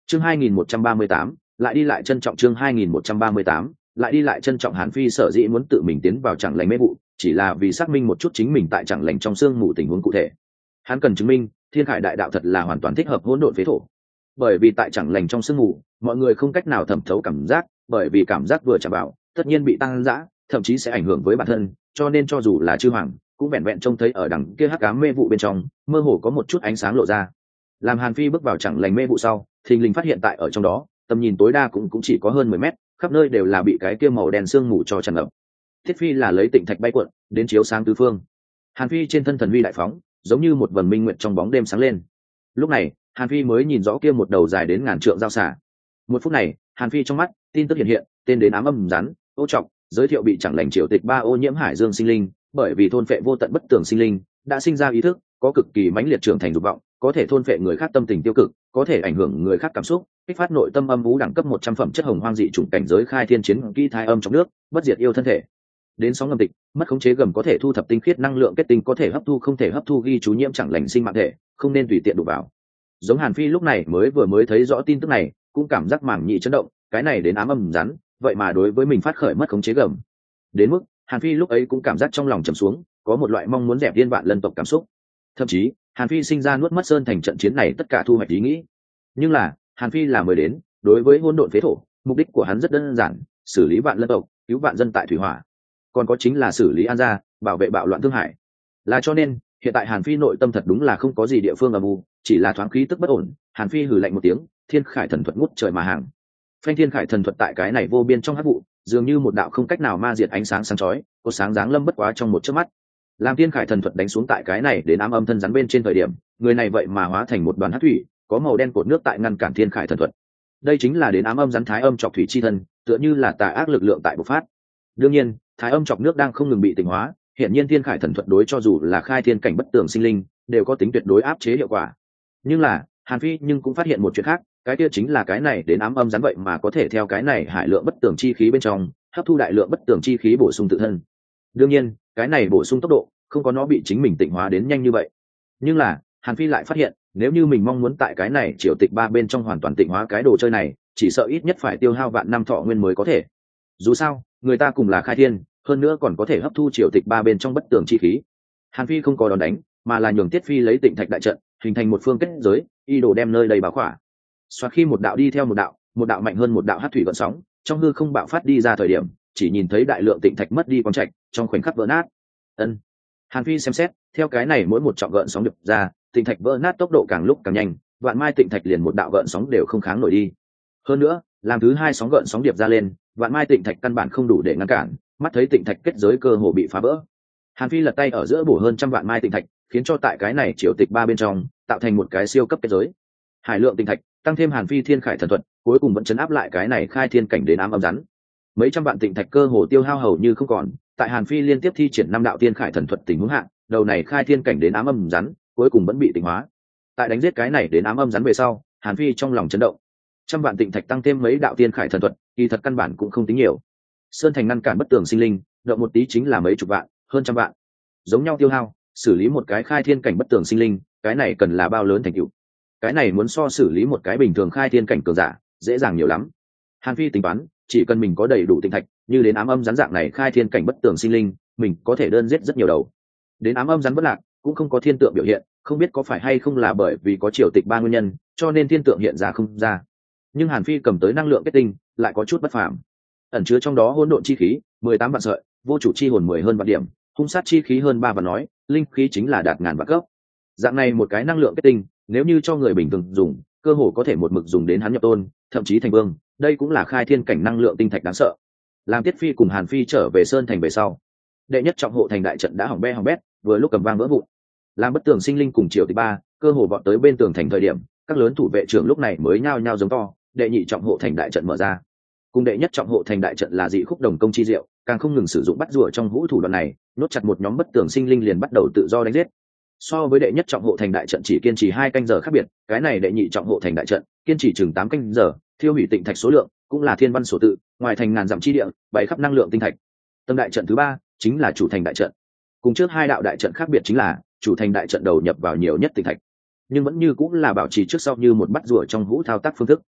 chương 2138, lại đi lại trân trọng. Chương 2138, lại đi lại trân trọng. Hàn Phi sở dĩ muốn tự mình tiến vào Chẳng Lành mê vụ chỉ là vì xác minh một chút chính mình tại Chẳng Lành trong sương mù tình huống cụ thể. Hắn cần chứng minh Thiên Khải đại đạo thật là hoàn toàn thích hợp hỗn độn phế thổ, bởi vì tại Chẳng Lành trong sương mù mọi người không cách nào thẩm thấu cảm giác, bởi vì cảm giác vừa chạm vào tất nhiên bị tăng dã, thậm chí sẽ ảnh hưởng với bản thân, cho nên cho dù là chư hoàng cũng vẹn vẹn trông thấy ở đằng kia hắc ám mê vụ bên trong mơ hồ có một chút ánh sáng lộ ra. Làm Hàn Phi bước vào Chẳng Lành mê vụ sau, thình lình phát hiện tại ở trong đó tầm nhìn tối đa cũng chỉ có hơn 10 mét, khắp nơi đều là bị cái kia màu đen sương mù cho tràn ngập. Thiết Phi là lấy tịnh thạch bay cuộn đến chiếu sáng tứ phương. Hàn Phi trên thân thần huy đại phóng, giống như một vầng minh nguyện trong bóng đêm sáng lên. Lúc này Hàn Phi mới nhìn rõ kia một đầu dài đến ngàn trượng dao xả. Một phút này Hàn Phi trong mắt tin tức hiện hiện, tên đến ám âm rắn ô trọng giới thiệu bị Chẳng Lành triều tịch 3 ô nhiễm hải dương sinh linh, bởi vì thôn phệ vô tận bất tường sinh linh đã sinh ra ý thức, có cực kỳ mãnh liệt trưởng thành dục vọng, có thể thôn phệ người khác tâm tình tiêu cực, có thể ảnh hưởng người khác cảm xúc, kích phát nội tâm âm vũ đẳng cấp 100 phẩm chất hồng hoang dị chủng cảnh giới khai thiên chiến kỹ thái âm trong nước, bất diệt yêu thân thể. Đến sóng ngầm tịch, mất khống chế gầm có thể thu thập tinh khiết năng lượng kết tinh, có thể hấp thu không thể hấp thu ghi chú nhiễm Chẳng Lành sinh mạng thể, không nên tùy tiện đụng vào. Giống Hàn Phi lúc này mới thấy rõ tin tức này, cũng cảm giác mảng nhị chấn động, cái này đến ám âm rắn, vậy mà đối với mình phát khởi mất khống chế gầm. Đến mức Hàn Phi lúc ấy cũng cảm giác trong lòng trầm xuống, có một loại mong muốn dẹp điên vạn lân tộc cảm xúc. Thậm chí Hàn Phi sinh ra nuốt mất Sơn Thành trận chiến này tất cả thu hoạch ý nghĩ. Nhưng là Hàn Phi là mới đến, đối với hỗn độn phế thổ, mục đích của hắn rất đơn giản, xử lý vạn lân tộc, cứu vạn dân tại thủy hỏa, còn có chính là xử lý An gia, bảo vệ bạo loạn Thương Hải. Là cho nên hiện tại Hàn Phi nội tâm thật đúng là không có gì địa phương âm u, chỉ là thoáng khí tức bất ổn. Hàn Phi hừ lạnh một tiếng, Thiên Khải thần thuật ngút trời mà hàng. Phanh Thiên Khải thần thuật tại cái này vô biên trong hắc vụ, dường như một đạo không cách nào ma diệt ánh sáng sáng chói, có sáng dáng lâm bất quá trong một chớp mắt. Làm Thiên Khải thần thuật đánh xuống tại cái này đến ám âm thân rắn bên trên thời điểm, người này vậy mà hóa thành một đoàn hắc thủy, có màu đen cột nước tại ngăn cản Thiên Khải thần thuật. Đây chính là đến ám âm rắn thái âm chọc thủy chi thân, tựa như là tà ác lực lượng tại bộc phát. Đương nhiên, thái âm chọc nước đang không ngừng bị tịnh hóa, hiện nhiên Thiên Khải thần thuật đối cho dù là khai thiên cảnh bất tường sinh linh, đều có tính tuyệt đối áp chế hiệu quả. Nhưng là, Hàn Phi nhưng cũng phát hiện một chuyện khác, cái kia chính là cái này đến ám âm rắn vậy mà có thể theo cái này hải lượng bất tường chi khí bên trong, hấp thu đại lượng bất tường chi khí bổ sung tự thân. Đương nhiên, cái này bổ sung tốc độ không có nó bị chính mình tịnh hóa đến nhanh như vậy. Nhưng là, Hàn Phi lại phát hiện, nếu như mình mong muốn tại cái này triều tịch 3 bên trong hoàn toàn tịnh hóa cái đồ chơi này, chỉ sợ ít nhất phải tiêu hao vạn năm thọ nguyên mới có thể. Dù sao, người ta cùng là khai thiên, hơn nữa còn có thể hấp thu triều tịch 3 bên trong bất tường chi khí. Hàn Phi không có đòn đánh, mà là nhường Tiết Phi lấy Tịnh Thạch đại trận, hình thành một phương kết giới, y đồ đem nơi đầy bao khỏa. Soạt khi một đạo đi theo một đạo mạnh hơn một đạo hắc thủy gợn sóng, trong hư không bạo phát đi ra thời điểm, chỉ nhìn thấy đại lượng tịnh thạch mất đi quang trạch, trong khoảnh khắc vỡ nát. Ân. Hàn Phi xem xét, theo cái này mỗi một trọng gợn sóng được ra, tịnh thạch vỡ nát tốc độ càng lúc càng nhanh, vạn mai tịnh thạch liền một đạo gợn sóng đều không kháng nổi đi. Hơn nữa, làm thứ hai sóng gợn sóng điệp ra lên, vạn mai tịnh thạch căn bản không đủ để ngăn cản, mắt thấy tịnh thạch kết giới cơ hồ bị phá vỡ. Hàn Phi lật tay ở giữa bổ hơn trăm vạn mai tịnh thạch, khiến cho tại cái này triều tịch 3 bên trong tạo thành một cái siêu cấp kết giới. Hải lượng tịnh thạch tăng thêm Hàn Phi Thiên Khải thần thuật, cuối cùng vẫn chấn áp lại cái này khai thiên cảnh đến ám âm rắn. Mấy trăm vạn tịnh thạch cơ hồ tiêu hao hầu như không còn, tại Hàn Phi liên tiếp thi triển 5 đạo Thiên Khải thần thuật tình huống hạ, đầu này khai thiên cảnh đến ám âm rắn cuối cùng vẫn bị tịnh hóa. Tại đánh giết cái này đến ám âm rắn về sau, Hàn Phi trong lòng chấn động. Trăm vạn tịnh thạch tăng thêm mấy đạo Thiên Khải thần thuật, kỳ thật căn bản cũng không tính nhiều. Sơn Thành ngăn cản bất tường sinh linh, động một tí chính là mấy chục vạn, hơn trăm vạn. Giống nhau tiêu hao, xử lý một cái khai thiên cảnh bất tường sinh linh, cái này cần là bao lớn thành tựu. Cái này muốn so xử lý một cái bình thường khai thiên cảnh cường giả dễ dàng nhiều lắm. Hàn Phi tính toán, chỉ cần mình có đầy đủ tinh thạch, như đến ám âm rắn dạng này khai thiên cảnh bất tường sinh linh, mình có thể đơn giết rất nhiều đầu. Đến ám âm rắn bất lạc cũng không có thiên tượng biểu hiện, không biết có phải hay không là bởi vì có triều tịch 3 nguyên nhân, cho nên thiên tượng hiện ra không ra. Nhưng Hàn Phi cầm tới năng lượng kết tinh lại có chút bất phàm, ẩn chứa trong đó hỗn độn chi khí 18 vạn sợi, vô chủ chi hồn 10 hơn vạn điểm, hung sát chi khí hơn 3 vạn nói, linh khí chính là đạt ngàn vạn cấp. Dạng này một cái năng lượng kết tinh, nếu như cho người bình thường dùng, cơ hồ có thể một mực dùng đến hắn nhập tôn, thậm chí thành vương. Đây cũng là khai thiên cảnh năng lượng tinh thạch đáng sợ. Làm Tiết Phi cùng Hàn Phi trở về Sơn Thành về sau, đệ nhất trọng hộ thành đại trận đã hỏng bét, vừa lúc cầm vang vỡ vụn. Làm bất tường sinh linh cùng triều thứ 3, cơ hồ vọt tới bên tường thành thời điểm, các lớn thủ vệ trưởng lúc này mới nhao nhao giống to, đệ nhị trọng hộ thành đại trận mở ra. Cùng đệ nhất trọng hộ thành đại trận là dị khúc đồng công chi diệu, càng không ngừng sử dụng bắt rùa trong vũ thủ đoạn này, nốt chặt một nhóm bất tường sinh linh liền bắt đầu tự do đánh giết. So với đệ nhất trọng hộ thành đại trận chỉ kiên trì 2 canh giờ khác biệt, cái này đệ nhị trọng hộ thành đại trận kiên trì chừng 8 canh giờ, thiêu hủy tịnh thạch số lượng cũng là thiên văn sổ tự, ngoài thành ngàn dặm chi địa, bày khắp năng lượng tinh thạch. Tâm đại trận thứ 3 chính là chủ thành đại trận. Cùng trước 2 đạo đại trận khác biệt chính là chủ thành đại trận đầu nhập vào nhiều nhất tinh thạch, nhưng vẫn như cũng là bảo trì trước sau như một bắt rùa trong vũ thao tác phương thức.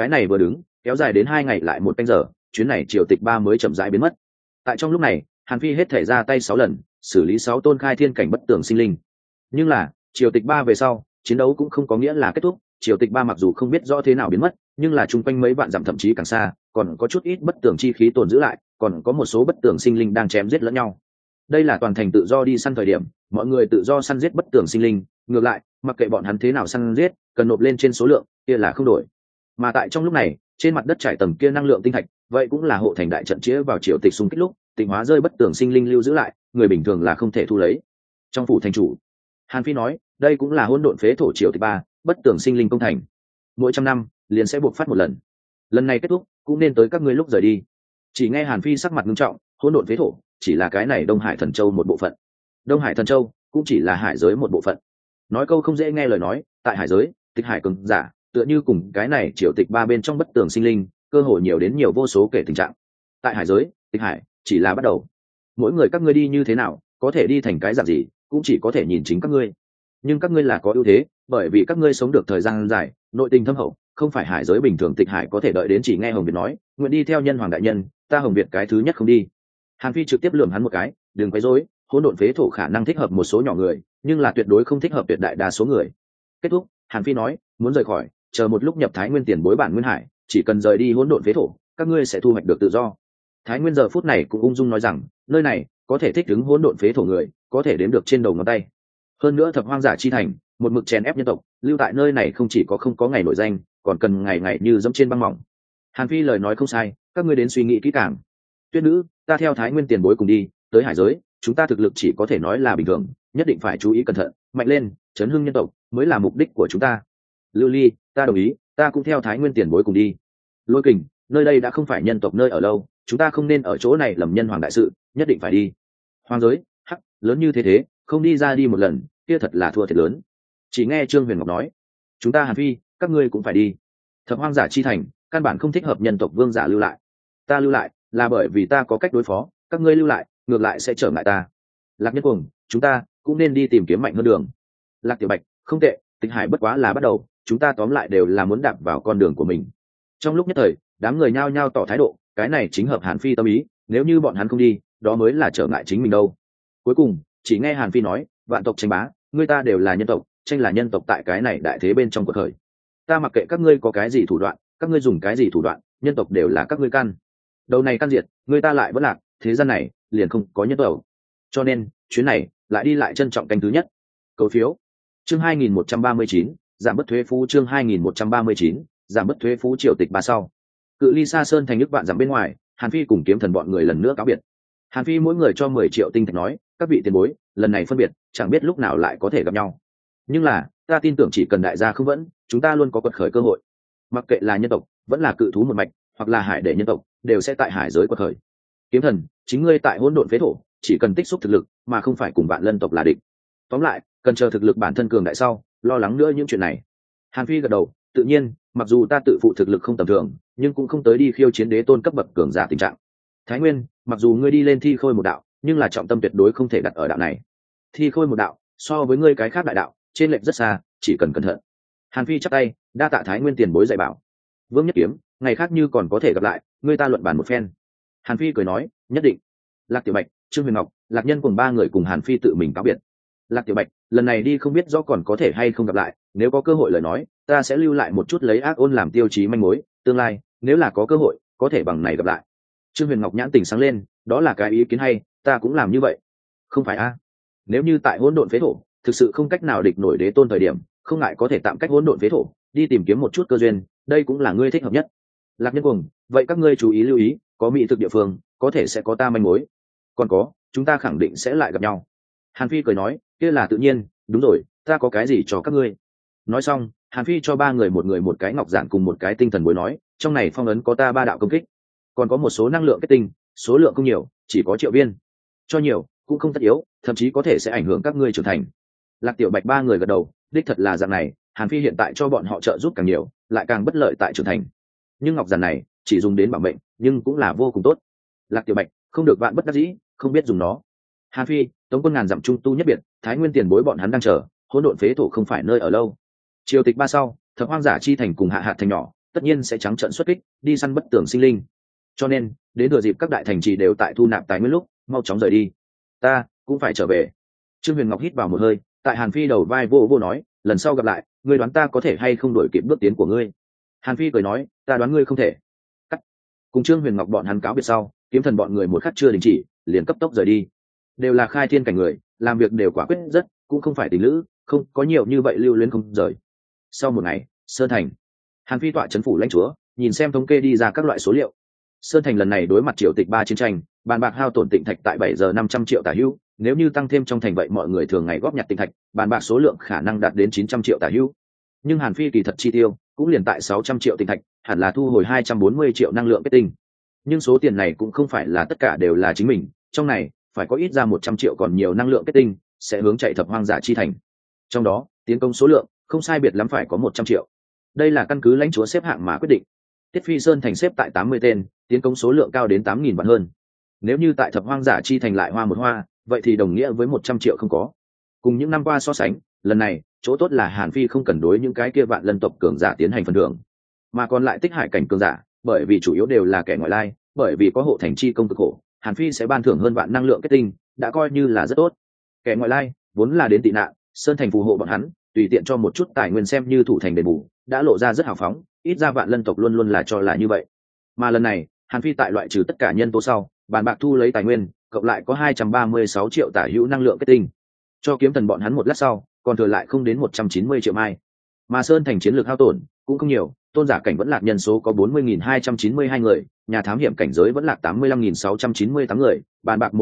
cái này vừa đứng kéo dài đến 2 ngày lại 1 canh giờ, chuyến này triều tịch 3 mới chậm rãi biến mất. Tại trong lúc này, Hàn Phi hết thể ra tay 6 lần, xử lý 6 tôn khai thiên cảnh bất tường sinh linh. Nhưng là triều tịch 3 về sau, chiến đấu cũng không có nghĩa là kết thúc. Triều tịch 3 mặc dù không biết rõ thế nào biến mất, nhưng là chung quanh mấy vạn dặm thậm chí càng xa, còn có chút ít bất tường chi khí tồn giữ lại, còn có một số bất tường sinh linh đang chém giết lẫn nhau. Đây là toàn thành tự do đi săn thời điểm, mọi người tự do săn giết bất tường sinh linh, ngược lại, mặc kệ bọn hắn thế nào săn giết, cần nộp lên trên số lượng, kia là không đổi. Mà tại trong lúc này, trên mặt đất trải tầng kia năng lượng tinh thạch, vậy cũng là hộ thành đại trận chĩa vào triều tịch xung kích lúc, tịnh hóa rơi bất tường sinh linh lưu giữ lại, người bình thường là không thể thu lấy. Trong phủ thành chủ, Hàn Phi nói, đây cũng là hỗn độn phế thổ triều tịch 3, bất tường sinh linh công thành. Mỗi 100 năm liền sẽ buộc phát một lần. Lần này kết thúc, cũng nên tới các ngươi lúc rời đi. Chỉ nghe Hàn Phi sắc mặt nghiêm trọng, hỗn độn phế thổ chỉ là cái này Đông Hải Thần Châu một bộ phận. Đông Hải Thần Châu cũng chỉ là hải giới một bộ phận. Nói câu không dễ nghe lời nói, tại hải giới, tịch hải cường giả, tựa như cùng cái này triều tịch 3 bên trong bất tường sinh linh, cơ hội nhiều đến nhiều vô số kể tình trạng. Tại hải giới, tịch hải chỉ là bắt đầu. Mỗi người các ngươi đi như thế nào, có thể đi thành cái dạng gì, cũng chỉ có thể nhìn chính các ngươi. Nhưng các ngươi là có ưu thế, bởi vì các ngươi sống được thời gian dài, nội tình thâm hậu, không phải hải giới bình thường tịch hải có thể đợi đến. Chỉ nghe Hồng Việt nói, nguyện đi theo nhân hoàng đại nhân, ta Hồng Việt cái thứ nhất không đi. Hàn Phi trực tiếp lườm hắn một cái, đừng quấy rối, hỗn độn phế thổ khả năng thích hợp một số nhỏ người, nhưng là tuyệt đối không thích hợp tuyệt đại đa số người. Kết thúc, Hàn Phi nói, muốn rời khỏi, chờ một lúc nhập Thái Nguyên tiền bối bản nguyên hải, chỉ cần rời đi hỗn độn phế thổ, các ngươi sẽ thu hoạch được tự do. Thái Nguyên giờ phút này cũng ung dung nói rằng, nơi này có thể thích ứng hỗn độn phế thổ người, có thể đếm được trên đầu ngón tay. Hơn nữa thập hoang giả chi thành, một mực chèn ép nhân tộc, lưu tại nơi này không chỉ có không có ngày nổi danh, còn cần ngày ngày như dẫm trên băng mỏng. Hàn Phi lời nói không sai, các ngươi đến suy nghĩ kỹ càng. Tuyết nữ, ta theo Thái Nguyên tiền bối cùng đi, tới hải giới, chúng ta thực lực chỉ có thể nói là bình thường, nhất định phải chú ý cẩn thận, mạnh lên, chấn hưng nhân tộc mới là mục đích của chúng ta. Lưu Ly, ta đồng ý, ta cũng theo Thái Nguyên tiền bối cùng đi. Lôi Kình, nơi đây đã không phải nhân tộc nơi ở lâu, chúng ta không nên ở chỗ này lầm nhân hoàng đại sự, nhất định phải đi. Hoàng giới, hắc, lớn như thế, không đi ra đi một lần, kia thật là thua thiệt lớn. Chỉ nghe Trương Huyền Ngọc nói, chúng ta Hàn Phi, các ngươi cũng phải đi. Thập hoang giả chi thành, căn bản không thích hợp nhân tộc vương giả lưu lại. Ta lưu lại, là bởi vì ta có cách đối phó, các ngươi lưu lại, ngược lại sẽ trở ngại ta. Lạc Nhất Cuồng, chúng ta cũng nên đi tìm kiếm mạnh hơn đường. Lạc Tiểu Bạch, không tệ, Tịch Hải bất quá là bắt đầu, chúng ta tóm lại đều là muốn đạp vào con đường của mình. Trong lúc nhất thời, đám người nhao nhao tỏ thái độ, cái này chính hợp Hàn Phi tâm ý, nếu như bọn hắn không đi, đó mới là trở ngại chính mình đâu. Cuối cùng, chỉ nghe Hàn Phi nói, vạn tộc tranh bá, người ta đều là nhân tộc, tranh là nhân tộc tại cái này đại thế bên trong cuộc khởi. Ta mặc kệ các ngươi có cái gì thủ đoạn, các ngươi dùng cái gì thủ đoạn, nhân tộc đều là các ngươi căn. Đầu này căn diệt, người ta lại vẫn lạc, thế gian này liền không có nhân tộc. Cho nên, chuyến này lại đi lại trân trọng canh thứ nhất. Cầu phiếu. Chương 2139, giảm bất thuế phú. Chương 2139, giảm bất thuế phú. Triều tịch 3 sau. Cự ly xa sơn thành nước vạn dặm bên ngoài, Hàn Phi cùng kiếm thần bọn người lần nữa cáo biệt. Hàn Phi mỗi người cho 10 triệu tinh thạch nói, các vị tiền bối, lần này phân biệt, chẳng biết lúc nào lại có thể gặp nhau. Nhưng là, ta tin tưởng chỉ cần đại gia không vẫn, chúng ta luôn có quật khởi cơ hội. Mặc kệ là nhân tộc, vẫn là cự thú một mạch, hoặc là hải đệ nhân tộc, đều sẽ tại hải giới quật khởi. Kiếm thần, chính ngươi tại hỗn độn phế thổ, chỉ cần tích xúc thực lực, mà không phải cùng bạn lân tộc là địch. Tóm lại, cần chờ thực lực bản thân cường đại sau, lo lắng nữa những chuyện này. Hàn Phi gật đầu, tự nhiên, mặc dù ta tự phụ thực lực không tầm thường, nhưng cũng không tới đi khiêu chiến đế tôn cấp bậc cường giả tình trạng. Thái Nguyên, mặc dù ngươi đi lên thi khôi một đạo, nhưng là trọng tâm tuyệt đối không thể đặt ở đạo này. Thi khôi một đạo, so với ngươi cái khác đại đạo, trên lệch rất xa, chỉ cần cẩn thận. Hàn Phi chắp tay, đa tạ Thái Nguyên tiền bối dạy bảo. Vương Nhất Kiếm, ngày khác như còn có thể gặp lại, ngươi ta luận bàn một phen. Hàn Phi cười nói, nhất định. Lạc Tiểu Bạch, Trương Huyền Ngọc, Lạc Nhân cùng 3 người cùng Hàn Phi tự mình cáo biệt. Lạc Tiểu Bạch, lần này đi không biết rõ còn có thể hay không gặp lại, nếu có cơ hội lời nói, ta sẽ lưu lại một chút lấy ác ôn làm tiêu chí manh mối, tương lai, nếu là có cơ hội, có thể bằng này gặp lại. Trương Huyền Ngọc nhãn tình sáng lên, đó là cái ý kiến hay, ta cũng làm như vậy. Không phải a? Nếu như tại hỗn độn phế thổ, thực sự không cách nào địch nổi đế tôn thời điểm, không ngại có thể tạm cách hỗn độn phế thổ, đi tìm kiếm một chút cơ duyên, đây cũng là ngươi thích hợp nhất. Lạc Nhân Cuồng, vậy các ngươi chú ý lưu ý, có mỹ thực địa phương, có thể sẽ có ta manh mối. Còn có, chúng ta khẳng định sẽ lại gặp nhau. Hàn Phi cười nói, kia là tự nhiên, đúng rồi, ta có cái gì cho các ngươi. Nói xong, Hàn Phi cho 3 người một cái ngọc giản cùng một cái tinh thần bối nói, trong này phong ấn có ta 3 đạo công kích, còn có một số năng lượng kết tinh, số lượng không nhiều, chỉ có triệu viên. Cho nhiều cũng không tất yếu, thậm chí có thể sẽ ảnh hưởng các ngươi trưởng thành. Lạc Tiểu Bạch 3 người gật đầu, đích thật là dạng này, Hàn Phi hiện tại cho bọn họ trợ giúp càng nhiều, lại càng bất lợi tại trưởng thành. Nhưng ngọc giản này chỉ dùng đến bảo mệnh, nhưng cũng là vô cùng tốt. Lạc Tiểu Bạch, không được vạn bất đắc dĩ, không biết dùng nó. Hàn Phi, Tống Quân ngàn dặm trung tu nhất biệt, Thái Nguyên tiền bối bọn hắn đang chờ, hỗn độn phế thổ không phải nơi ở lâu. Triều tịch 3 sau, thập hoang giả chi thành cùng hạ hạt thành nhỏ, tất nhiên sẽ trắng trợn xuất kích đi săn bất tường sinh linh. Cho nên đến thừa dịp các đại thành trì đều tại thu nạp tài nguyên lúc, mau chóng rời đi. Ta cũng phải trở về. Trương Huyền Ngọc hít vào một hơi, tại Hàn Phi đầu vai vô vô nói, lần sau gặp lại, ngươi đoán ta có thể hay không đuổi kịp bước tiến của ngươi? Hàn Phi cười nói, ta đoán ngươi không thể. Cắt. Cùng Trương Huyền Ngọc bọn hắn cáo biệt sau, Kiếm Thần bọn người một khắc chưa đình chỉ, liền cấp tốc rời đi. Đều là khai thiên cảnh người, làm việc đều quả quyết rất, cũng không phải tình lữ, không có nhiều như vậy lưu luyến không rời. Sau một ngày, Sơn Thành, Hàn Phi tọa trấn phủ lãnh chúa, nhìn xem thống kê đi ra các loại số liệu. Sơn Thành lần này đối mặt triều tịch 3 chiến tranh, bàn bạc hao tổn tịnh thạch tại 7 giờ 500 triệu tả hữu, nếu như tăng thêm trong thành vậy mọi người thường ngày góp nhặt tịnh thạch, bàn bạc số lượng khả năng đạt đến 900 triệu tả hữu. Nhưng Hàn Phi kỳ thật chi tiêu cũng liền tại 600 triệu tịnh thạch, hẳn là thu hồi 240 triệu năng lượng kết tinh. Nhưng số tiền này cũng không phải là tất cả đều là chính mình, trong này phải có ít ra 100 triệu còn nhiều năng lượng kết tinh sẽ hướng chạy thập hoang giả chi thành. Trong đó, tiến công số lượng không sai biệt lắm phải có 100 triệu. Đây là căn cứ lãnh chúa xếp hạng mà quyết định. Tiết Phi Sơn thành xếp tại 80 tên, tiến công số lượng cao đến 8.000 vạn hơn. Nếu như tại thập hoang giả chi thành lại hoa một hoa, vậy thì đồng nghĩa với 100 triệu không có. Cùng những năm qua so sánh, lần này chỗ tốt là Hàn Phi không cần đối những cái kia vạn lân tộc cường giả tiến hành phần thưởng, mà còn lại tích hải cảnh cường giả, bởi vì chủ yếu đều là kẻ ngoại lai, bởi vì có hộ thành chi công cực khổ, Hàn Phi sẽ ban thưởng hơn vạn năng lượng kết tinh, đã coi như là rất tốt. Kẻ ngoại lai vốn là đến tị nạn, Sơn thành phù hộ bọn hắn, tùy tiện cho một chút tài nguyên xem như thủ thành đền bù, đã lộ ra rất hào phóng, ít ra vạn lân tộc luôn luôn là cho là như vậy. Mà lần này, Hàn Phi tại loại trừ tất cả nhân tố sau, bàn bạc thu lấy tài nguyên, cộng lại có 236 triệu tả hữu năng lượng kết tinh. Cho Kiếm Thần bọn hắn một lát sau, còn thừa lại không đến 190 triệu mai. Mà Sơn thành chiến lược hao tổn cũng không nhiều, tôn giả cảnh vẫn lạc nhân số có 40.292 người, nhà thám hiểm cảnh giới vẫn lạc 85.698 người, bàn bạc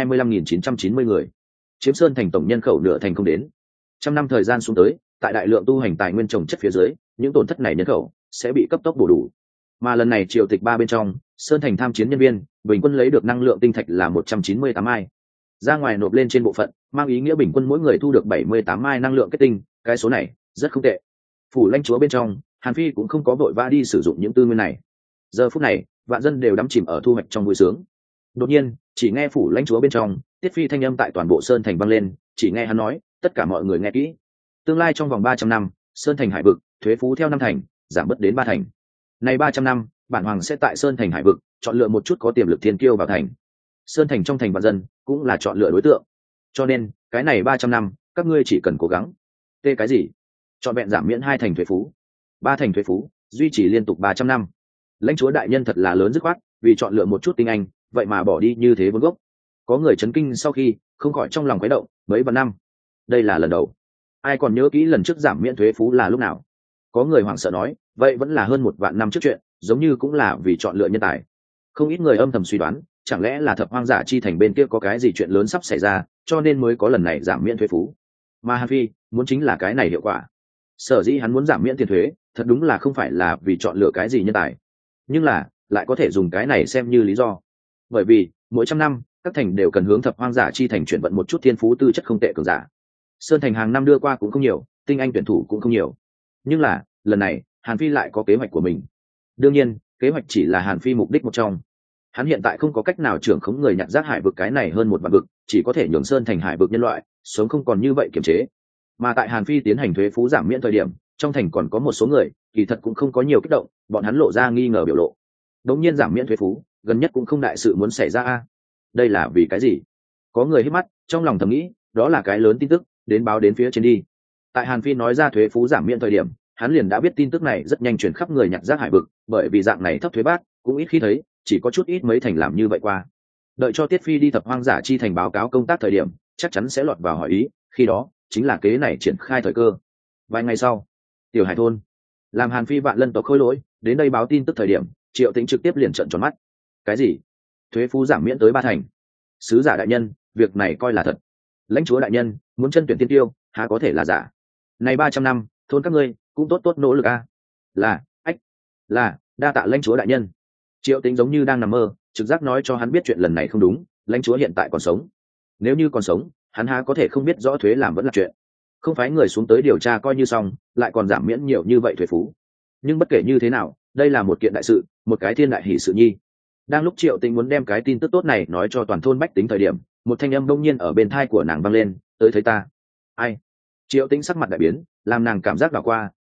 125.990 người. Chiếm Sơn thành tổng nhân khẩu nửa thành không đến. Trăm năm thời gian xuống tới, tại đại lượng tu hành tài nguyên trồng chất phía dưới, những tổn thất này nhân khẩu sẽ bị cấp tốc bổ đủ. Mà lần này triều tịch 3 bên trong, Sơn thành tham chiến nhân viên bình quân lấy được năng lượng tinh thạch là 198 mai. Ra ngoài nộp lên trên bộ phận, mang ý nghĩa bình quân mỗi người thu được 78 mai năng lượng kết tinh, cái số này rất không tệ. Phủ lãnh chúa bên trong, Hàn Phi cũng không có vội vã đi sử dụng những tư nguyên này. Giờ phút này, vạn dân đều đắm chìm ở thu hoạch trong vui sướng. Đột nhiên, chỉ nghe phủ lãnh chúa bên trong, Tiết Phi thanh âm tại toàn bộ Sơn thành vang lên, chỉ nghe hắn nói, tất cả mọi người nghe kỹ. Tương lai trong vòng 300 năm, Sơn thành hải vực, thuế phú theo năm thành, giảm bớt đến 3 thành. Này 300 năm, bản hoàng sẽ tại Sơn thành hải vực, chọn lựa một chút có tiềm lực thiên kiêu vào thành. Sơn thành trong thành vạn dân, cũng là chọn lựa đối tượng. Cho nên, cái này 300 năm, các ngươi chỉ cần cố gắng. Tê cái gì? Chọn vẹn giảm miễn 2 thành thuế phú, 3 thành thuế phú, duy trì liên tục 300 năm. Lãnh chúa đại nhân thật là lớn dứt khoát, vì chọn lựa một chút tinh anh, vậy mà bỏ đi như thế vốn gốc. Có người chấn kinh sau khi, không khỏi trong lòng quấy động, mấy vạn năm. Đây là lần đầu. Ai còn nhớ kỹ lần trước giảm miễn thuế phú là lúc nào? Có người hoảng sợ nói, vậy vẫn là hơn 1 vạn năm trước chuyện, giống như cũng là vì chọn lựa nhân tài. Không ít người âm thầm suy đoán, chẳng lẽ là thập hoang giả chi thành bên kia có cái gì chuyện lớn sắp xảy ra, cho nên mới có lần này giảm miễn thuế phú. Mà Hàn Phi muốn chính là cái này hiệu quả. Sở dĩ hắn muốn giảm miễn tiền thuế, thật đúng là không phải là vì chọn lựa cái gì nhân tài, nhưng là lại có thể dùng cái này xem như lý do. Bởi vì mỗi trăm năm, các thành đều cần hướng thập hoang giả chi thành chuyển vận một chút thiên phú tư chất không tệ cường giả. Sơn thành hàng năm đưa qua cũng không nhiều, tinh anh tuyển thủ cũng không nhiều. Nhưng là lần này, Hàn Phi lại có kế hoạch của mình. Đương nhiên, kế hoạch chỉ là Hàn Phi mục đích một trong. Hắn hiện tại không có cách nào trưởng khống người nhặt rác hải vực cái này hơn 1 vạn vực, chỉ có thể nhường Sơn thành hải vực nhân loại sống không còn như vậy kiềm chế. Mà tại Hàn Phi tiến hành thuế phú giảm miễn thời điểm, trong thành còn có một số người kỳ thật cũng không có nhiều kích động, bọn hắn lộ ra nghi ngờ biểu lộ. Đống nhiên giảm miễn thuế phú, gần nhất cũng không đại sự muốn xảy ra a. Đây là vì cái gì? Có người hít mắt, trong lòng thầm nghĩ, đó là cái lớn tin tức, đến báo đến phía trên đi. Tại Hàn Phi nói ra thuế phú giảm miễn thời điểm, hắn liền đã biết tin tức này rất nhanh truyền khắp người nhặt rác hải vực, bởi vì dạng này thấp thuế bát cũng ít khi thấy, chỉ có chút ít mấy thành làm như vậy qua. Đợi cho Tiết Phi đi thập hoang giả chi thành báo cáo công tác thời điểm, chắc chắn sẽ lọt vào hỏi ý, khi đó chính là kế này triển khai thời cơ. Vài ngày sau, Tiểu Hải thôn, làm Hàn Phi vạn lân tộc khôi lỗi đến đây báo tin tức thời điểm, Triệu Tĩnh trực tiếp liền trợn tròn mắt. Cái gì? Thuế phú giảm miễn tới 3 thành? Sứ giả đại nhân, việc này coi là thật. Lãnh chúa đại nhân muốn chân tuyển tiên tiêu, há có thể là giả? Này 300 năm, thôn các ngươi cũng tốt tốt nỗ lực a. Là đa tạ lãnh chúa đại nhân. Triệu Tĩnh giống như đang nằm mơ, trực giác nói cho hắn biết chuyện lần này không đúng, lãnh chúa hiện tại còn sống. Nếu như còn sống, hắn há có thể không biết rõ thuế làm vẫn là chuyện. Không phải người xuống tới điều tra coi như xong, lại còn giảm miễn nhiều như vậy thuế phú. Nhưng bất kể như thế nào, đây là một kiện đại sự, một cái thiên đại hỷ sự nhi. Đang lúc Triệu Tĩnh muốn đem cái tin tức tốt này nói cho toàn thôn bách tính thời điểm, một thanh âm đông nhiên ở bên tai của nàng vang lên, tới thấy ta. Ai? Triệu Tĩnh sắc mặt đại biến, làm nàng cảm giác đảo qua,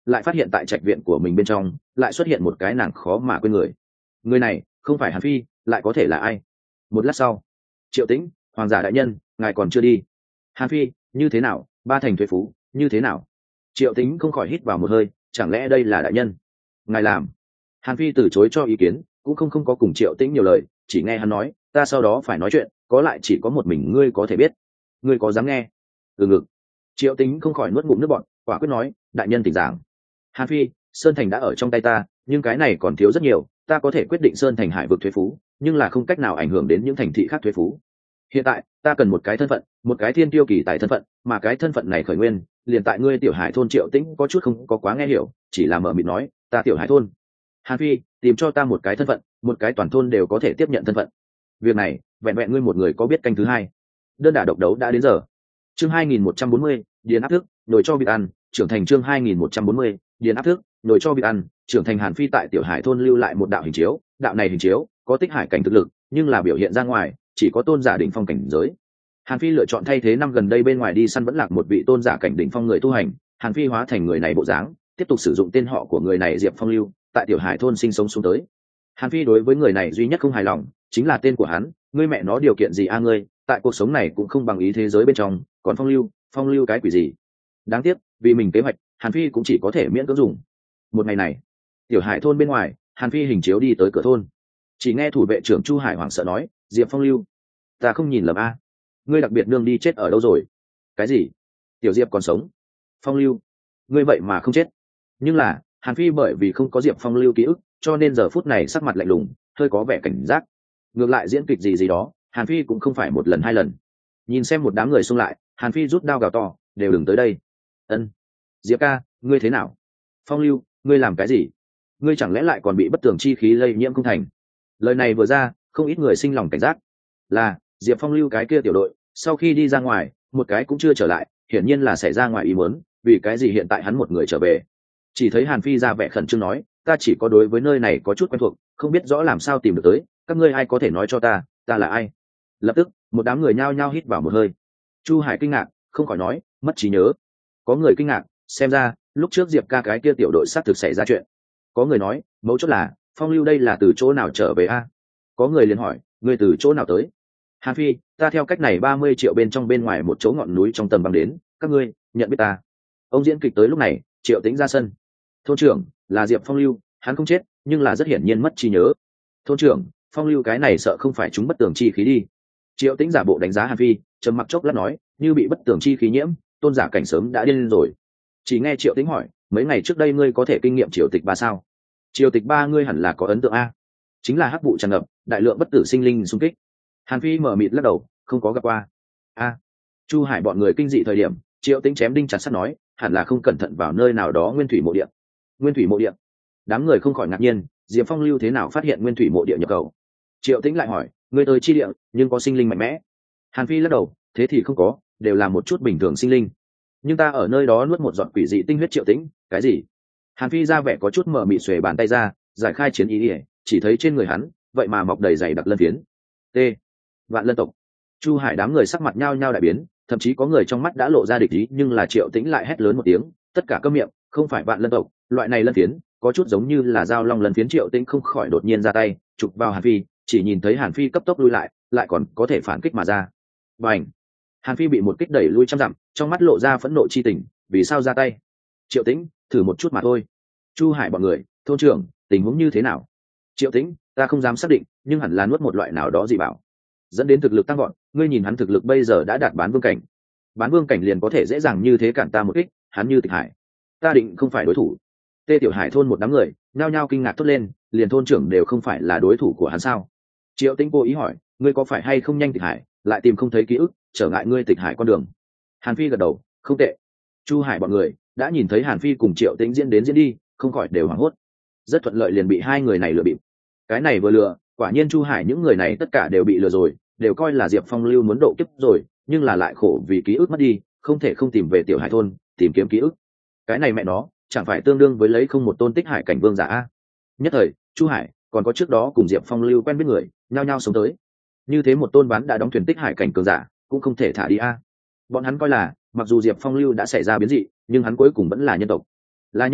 lại phát hiện tại trạch viện của mình bên trong lại xuất hiện một cái nàng khó mà quên người này không phải Hàn Phi lại có thể là ai? Một lát sau, Triệu Tĩnh, hoàng giả đại nhân, ngài còn chưa đi. Hàn Phi, như thế nào? Ba thành thuế phú, như thế nào? Triệu Tĩnh không khỏi hít vào một hơi, chẳng lẽ đây là đại nhân ngài làm? Hàn Phi từ chối cho ý kiến, cũng không có cùng Triệu Tĩnh nhiều lời, chỉ nghe hắn nói, ta sau đó phải nói chuyện, có lại chỉ có một mình ngươi có thể biết. Ngươi có dám nghe? Ngực. Triệu Tĩnh không khỏi nuốt ngụm nước bọt, quả quyết nói, đại nhân tỉnh giảng. Hàn Phi, Sơn Thành đã ở trong tay ta, nhưng cái này còn thiếu rất nhiều, ta có thể quyết định Sơn Thành hải vực thuế phú, nhưng là không cách nào ảnh hưởng đến những thành thị khác thuế phú. Hiện tại ta cần một cái thân phận, một cái thiên tiêu kỳ tài thân phận, mà cái thân phận này khởi nguyên liền tại ngươi tiểu hải thôn. Triệu Tĩnh có chút không có quá nghe hiểu, chỉ là mở miệng nói, ta tiểu hải thôn. Hàn Phi, tìm cho ta một cái thân phận, một cái toàn thôn đều có thể tiếp nhận thân phận. Việc này vẹn vẹn ngươi một người có biết canh thứ hai. Đơn đả độc đấu đã đến giờ. Chương 2140, điền áp thức, nồi cho vịt ăn. Trưởng thành. Chương 2140, điền áp thức, nồi cho vịt ăn. Trưởng thành. Hàn Phi tại tiểu hải thôn lưu lại một đạo hình chiếu, đạo này hình chiếu có tích hải cảnh thực lực, nhưng là biểu hiện ra ngoài chỉ có tôn giả đỉnh phong cảnh giới. Hàn Phi lựa chọn thay thế năm gần đây bên ngoài đi săn vẫn lạc một vị tôn giả cảnh đỉnh phong người tu hành. Hàn Phi hóa thành người này bộ dáng, tiếp tục sử dụng tên họ của người này Diệp Phong Lưu, tại tiểu hải thôn sinh sống xuống tới. Hàn Phi đối với người này duy nhất không hài lòng chính là tên của hắn, ngươi mẹ nó điều kiện gì a ngươi, tại cuộc sống này cũng không bằng ý thế giới bên trong, còn phong lưu cái quỷ gì. Đáng tiếc, vì mình kế hoạch, Hàn Phi cũng chỉ có thể miễn cưỡng dùng. Một ngày này, tiểu hải thôn bên ngoài, Hàn Phi hình chiếu đi tới cửa thôn, chỉ nghe thủ vệ trưởng Chu Hải hoảng sợ nói, Diệp Phong Lưu, ta không nhìn lầm a, ngươi đặc biệt nương đi chết ở đâu rồi? Cái gì? Tiểu Diệp còn sống? Phong Lưu, ngươi vậy mà không chết? Nhưng là Hàn Phi bởi vì không có Diệp Phong Lưu ký ức, cho nên giờ phút này sắc mặt lạnh lùng, hơi có vẻ cảnh giác. Ngược lại diễn kịch gì đó, Hàn Phi cũng không phải một lần hai lần. Nhìn xem một đám người xung lại, Hàn Phi rút đao gào to, đều đừng tới đây. Ân, Diệp ca, ngươi thế nào? Phong Lưu, ngươi làm cái gì? Ngươi chẳng lẽ lại còn bị bất tường chi khí lây nhiễm không thành? Lời này vừa ra, không ít người sinh lòng cảnh giác. Là Diệp Phong Lưu cái kia tiểu đội, sau khi đi ra ngoài, một cái cũng chưa trở lại, hiển nhiên là xảy ra ngoài ý muốn. Vì cái gì hiện tại hắn một người trở về? Chỉ thấy Hàn Phi ra vẻ khẩn trương nói, ta chỉ có đối với nơi này có chút quen thuộc, không biết rõ làm sao tìm được tới, các ngươi ai có thể nói cho ta là ai? Lập tức một đám người nhao nhao hít vào một hơi. Chu Hải kinh ngạc, không khỏi nói, mất trí nhớ. Có người kinh ngạc, xem ra lúc trước Diệp ca cái kia tiểu đội xác thực xảy ra chuyện. Có người nói, mấu chốt là Phong Lưu đây là từ chỗ nào trở về a? Có người liền hỏi, ngươi từ chỗ nào tới? Hàn Phi, ta theo cách này 30 triệu bên trong bên ngoài một chỗ ngọn núi trong tầm băng đến, các ngươi nhận biết ta? Ông diễn kịch tới lúc này, Triệu Tĩnh ra sân. Thôn trưởng là Diệp Phong Lưu, hắn không chết, nhưng là rất hiển nhiên mất trí nhớ. Thôn trưởng, Phong Lưu cái này sợ không phải chúng bất tường chi khí đi. Triệu Tĩnh giả bộ đánh giá Hàn Phi, trầm mặc chốc lát nói, như bị bất tường chi khí nhiễm, tôn giả cảnh sớm đã điên rồi. Chỉ nghe Triệu Tĩnh hỏi, mấy ngày trước đây ngươi có thể kinh nghiệm triều tịch ba sao? Triều tịch ba ngươi hẳn là có ấn tượng a, chính là hắc vụ tràn ngập, đại lượng bất tử sinh linh xung kích. Hàn Phi mở mịt lắc đầu, không có gặp qua. A, Chu Hải bọn người kinh dị thời điểm, Triệu Tĩnh chém đinh chặt sắt nói, hẳn là không cẩn thận vào nơi nào đó nguyên thủy mộ địa. Nguyên thủy mộ địa? Đám người không khỏi ngạc nhiên, Diệp Phong Lưu thế nào phát hiện nguyên thủy mộ địa nhập khẩu? Triệu Tĩnh lại hỏi, ngươi tới chi địa nhưng có sinh linh mạnh mẽ? Hàn Phi lắc đầu, thế thì không có, đều là một chút bình thường sinh linh. Nhưng ta ở nơi đó nuốt một giọt quỷ dị tinh huyết. Triệu Tĩnh, cái gì? Hàn Phi ra vẻ có chút mờ mịt, xuề bàn tay ra, giải khai chiến ý ỉa, chỉ thấy trên người hắn vậy mà mọc đầy dày đặc lân phiến. T, vạn lân tộc. Chu Hải đám người sắc mặt nhao nhao đại biến, thậm chí có người trong mắt đã lộ ra địch ý, nhưng là Triệu Tĩnh lại hét lớn một tiếng, tất cả câm miệng, không phải vạn lân tộc, loại này lân phiến có chút giống như là dao long lân phiến. Triệu Tĩnh không khỏi đột nhiên ra tay chụp vào Hàn Phi, chỉ nhìn thấy Hàn Phi cấp tốc lui lại, lại còn có thể phản kích mà ra. Bành! Hàn Phi bị một kích đẩy lui trăm dặm, trong mắt lộ ra phẫn nộ chi tình, vì sao ra tay? Triệu Tĩnh, thử một chút mà thôi. Chu Hải bọn người, thôn trưởng, tình huống như thế nào? Triệu Tĩnh, ta không dám xác định, nhưng hẳn là nuốt một loại nào đó dị bảo, dẫn đến thực lực tăng gọn. Ngươi nhìn hắn thực lực bây giờ đã đạt bán vương cảnh, bán vương cảnh liền có thể dễ dàng như thế cản ta một kích, hắn như Tịch Hải, ta định không phải đối thủ. Tê Tiểu Hải thôn một đám người nhao nhao kinh ngạc thốt lên, liền thôn trưởng đều không phải là đối thủ của hắn sao? Triệu Tĩnh cố ý hỏi, ngươi có phải hay không nhanh Tịch Hải lại tìm không thấy ký ức, trở ngại ngươi Tịch Hải con đường? Hàn Phi gật đầu, không tệ. Chu Hải bọn người đã nhìn thấy Hàn Phi cùng Triệu Tĩnh diễn đến diễn đi, không khỏi đều hoảng hốt. Rất thuận lợi liền bị hai người này lừa bịp. Cái này vừa lừa, quả nhiên Chu Hải những người này tất cả đều bị lừa rồi, đều coi là Diệp Phong Lưu muốn độ kiếp rồi, nhưng là lại khổ vì ký ức mất đi, không thể không tìm về Tiểu Hải thôn tìm kiếm ký ức. Cái này mẹ nó chẳng phải tương đương với lấy không một tôn tích hải cảnh vương giả a? Nhất thời Chu Hải còn có trước đó cùng Diệp Phong Lưu quen biết người nhao nhao sống tới, như thế một tôn ván đã đóng thuyền tích hải cảnh cường giả cũng không thể thả đi a. Bọn hắn coi là mặc dù Diệp Phong Lưu đã xảy ra biến dị, nhưng hắn cuối cùng vẫn là nhân tộc. Là nhân tộc,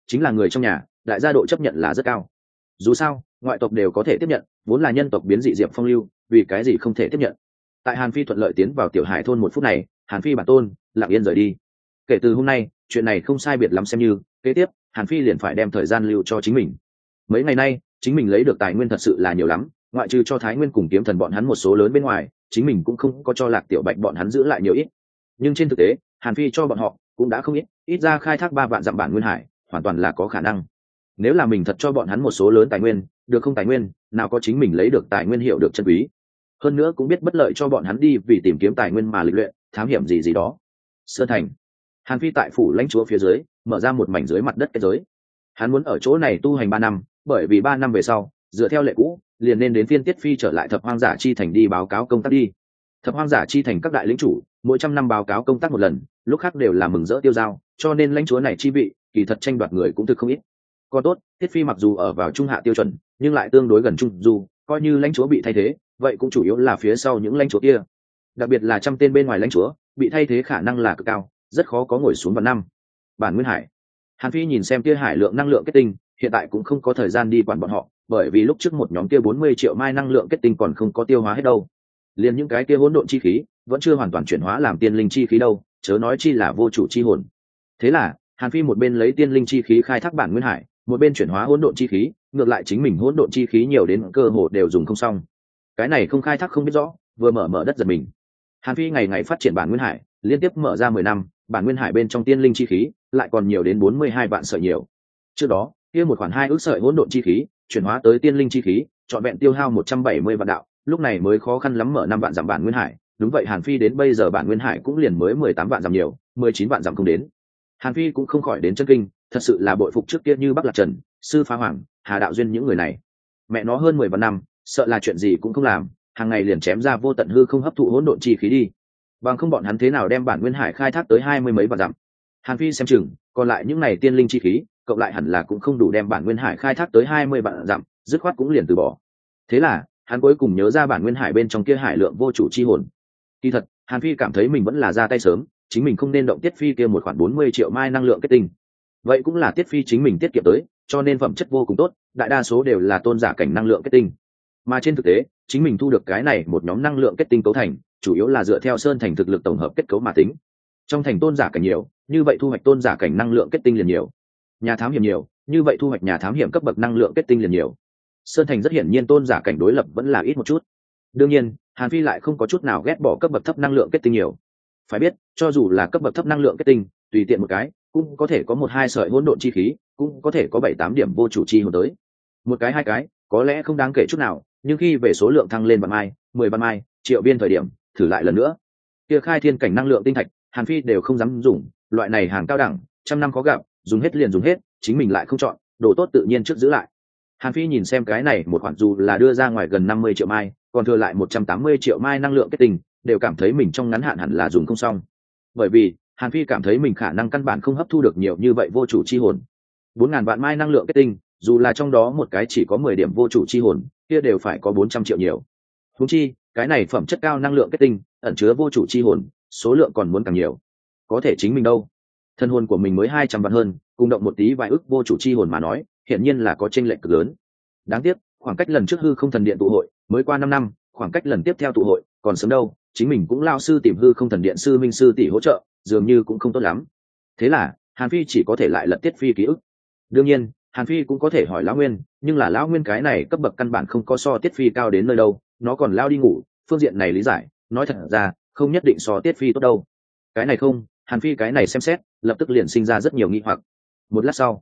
chính là người trong nhà, đại gia độ chấp nhận là rất cao. Dù sao ngoại tộc đều có thể tiếp nhận, vốn là nhân tộc biến dị diệp phong lưu, vì cái gì không thể tiếp nhận. Tại Hàn Phi thuận lợi tiến vào Tiểu Hải thôn một phút này, Hàn Phi bản tôn lặng yên rời đi. Kể từ hôm nay chuyện này không sai biệt lắm, xem như kế tiếp Hàn Phi liền phải đem thời gian lưu cho chính mình. Mấy ngày nay chính mình lấy được tài nguyên thật sự là nhiều lắm, ngoại trừ cho Thái Nguyên cùng Kiếm Thần bọn hắn một số lớn bên ngoài, chính mình cũng không có cho Lạc Tiểu Bạch bọn hắn giữ lại nhiều ít. Nhưng trên thực tế Hàn Phi cho bọn họ cũng đã không ít ra khai thác 3 vạn dặm bản nguyên hải hoàn toàn là có khả năng. Nếu là mình thật cho bọn hắn một số lớn tài nguyên, được không tài nguyên nào có chính mình lấy được tài nguyên hiệu được chân quý. Hơn nữa cũng biết bất lợi cho bọn hắn đi vì tìm kiếm tài nguyên mà lịch luyện thám hiểm gì đó. Sơn Thành, Hàn Phi tại phủ lãnh chúa phía dưới mở ra một mảnh dưới mặt đất kết giới. Hắn muốn ở chỗ này tu hành 3 năm, bởi vì 3 năm về sau dựa theo lệ cũ liền nên đến phiên Tiết Phi trở lại Thập Hoang Giả Chi Thành đi báo cáo công tác đi. Thập Hoang Giả Chi Thành các đại lĩnh chủ mỗi 100 năm báo cáo công tác một lần, lúc khác đều là mừng rỡ tiêu dao, cho nên lãnh chúa này chi vị kỳ thật tranh đoạt người cũng thực không ít. Còn tốt Tiết Phi mặc dù ở vào trung hạ tiêu chuẩn nhưng lại tương đối gần trung du, coi như lãnh chúa bị thay thế vậy cũng chủ yếu là phía sau những lãnh chúa kia, đặc biệt là 100 tên bên ngoài lãnh chúa bị thay thế khả năng là cực cao, rất khó có ngồi xuống vào năm. Bản Nguyên Hải, Hàn Phi nhìn xem kia hải lượng năng lượng kết tinh, hiện tại cũng không có thời gian đi quản bọn họ, bởi vì lúc trước một nhóm kia 40 triệu mai năng lượng kết tinh còn không có tiêu hóa hết đâu. Liền những cái kia hỗn độn chi khí vẫn chưa hoàn toàn chuyển hóa làm tiên linh chi khí đâu, chớ nói chi là vô chủ chi hồn. Thế là Hàn Phi một bên lấy tiên linh chi khí khai thác Bản Nguyên Hải, một bên chuyển hóa hỗn độn chi khí, ngược lại chính mình hỗn độn chi khí nhiều đến cơ hồ đều dùng không xong. Cái này không khai thác không biết rõ, vừa mở đất giật mình. Hàn Phi ngày ngày phát triển Bản Nguyên Hải, liên tiếp mở ra 10 năm, Bản Nguyên Hải bên trong tiên linh chi khí lại còn nhiều đến 42 vạn sợi nhiều. Trước đó kia một khoản 2 ước sợi hỗn độn chi khí chuyển hóa tới tiên linh chi khí trọn vẹn tiêu hao 170 vạn đạo, lúc này mới khó khăn lắm mở 5 vạn dặm Bản Nguyên Hải. Đúng vậy, Hàn Phi đến bây giờ Bản Nguyên Hải cũng liền mới 18 vạn dặm nhiều, 19 vạn dặm không đến. Hàn Phi cũng không khỏi đến chân kinh, thật sự là bội phục trước kia như Bắc Lạc Trần, Sư Phá Hoàng, Hà Đạo Duyên những người này. Mẹ nó hơn 10 vạn năm, sợ là chuyện gì cũng không làm, hàng ngày liền chém ra vô tận hư không hấp thụ hỗn độn chi khí đi. Bằng không bọn hắn thế nào đem Bản Nguyên Hải khai thác tới 20 mấy vạn dặm. Hàn Phi xem chừng, còn lại những này tiên linh chi khí, cộng lại hẳn là cũng không đủ đem Bản Nguyên Hải khai thác tới 20 vạn dặm, dứt khoát cũng liền từ bỏ. Thế là, hắn cuối cùng nhớ ra Bản Nguyên Hải bên trong kia hải lượng vô chủ chi hồn. Kỳ thật, Hàn Phi cảm thấy mình vẫn là ra tay sớm, chính mình không nên động Tiết Phi kia một khoản 40 triệu mai năng lượng kết tinh. Vậy cũng là Tiết Phi chính mình tiết kiệm tới, cho nên phẩm chất vô cùng tốt, đại đa số đều là tôn giả cảnh năng lượng kết tinh. Mà trên thực tế, chính mình thu được cái này một nhóm năng lượng kết tinh cấu thành, chủ yếu là dựa theo Sơn Thành thực lực tổng hợp kết cấu mà tính. Trong thành tôn giả cảnh nhiều, như vậy thu hoạch tôn giả cảnh năng lượng kết tinh liền nhiều. Nhà thám hiểm nhiều, như vậy thu hoạch nhà thám hiểm cấp bậc năng lượng kết tinh liền nhiều. Sơn Thành rất hiển nhiên tôn giả cảnh đối lập vẫn là ít một chút. Đương nhiên, Hàn Phi lại không có chút nào ghét bỏ cấp bậc thấp năng lượng kết tinh nhiều. Phải biết, cho dù là cấp bậc thấp năng lượng kết tinh, tùy tiện một cái, cũng có thể có 1-2 sợi hỗn độn chi khí, cũng có thể có 7-8 điểm vô chủ chi hồn tới. Một cái 2 cái, có lẽ không đáng kể chút nào, nhưng khi về số lượng thăng lên vạn mai, 10 vạn mai, triệu viên thời điểm, thử lại lần nữa. Kia khai thiên cảnh năng lượng tinh thạch, Hàn Phi đều không dám dùng, loại này hàng cao đẳng, 100 năm khó gặp, dùng hết liền dùng hết, chính mình lại không chọn, đồ tốt tự nhiên trước giữ lại. Hàn Phi nhìn xem cái này một khoản dù là đưa ra ngoài gần 50 triệu mai, còn thừa lại 180 triệu mai năng lượng kết tinh, đều cảm thấy mình trong ngắn hạn hẳn là dùng không xong. Bởi vì, Hàn Phi cảm thấy mình khả năng căn bản không hấp thu được nhiều như vậy vô chủ chi hồn. 4000 vạn mai năng lượng kết tinh, dù là trong đó một cái chỉ có 10 điểm vô chủ chi hồn, kia đều phải có 400 triệu nhiều. Huống chi, cái này phẩm chất cao năng lượng kết tinh, ẩn chứa vô chủ chi hồn, số lượng còn muốn càng nhiều. Có thể chính mình đâu? Thân hồn của mình mới 200 vạn hơn, cùng động một tí vài ức vô chủ chi hồn mà nói, hiển nhiên là có chênh lệch cực lớn. Đáng tiếc, khoảng cách lần trước hư không thần điện tụ hội mới qua 5 năm, khoảng cách lần tiếp theo tụ hội còn sớm đâu, chính mình cũng lao sư tìm hư không thần điện sư minh sư tỷ hỗ trợ, dường như cũng không tốt lắm. Thế là, Hàn Phi chỉ có thể lại lật Tiết Phi ký ức. Đương nhiên, Hàn Phi cũng có thể hỏi lão Nguyên, nhưng là lão Nguyên cái này cấp bậc căn bản không có so Tiết Phi cao đến nơi đâu, nó còn lao đi ngủ, phương diện này lý giải, nói thật ra, không nhất định so Tiết Phi tốt đâu. Cái này không, Hàn Phi cái này xem xét, lập tức liền sinh ra rất nhiều nghi hoặc. Một lát sau,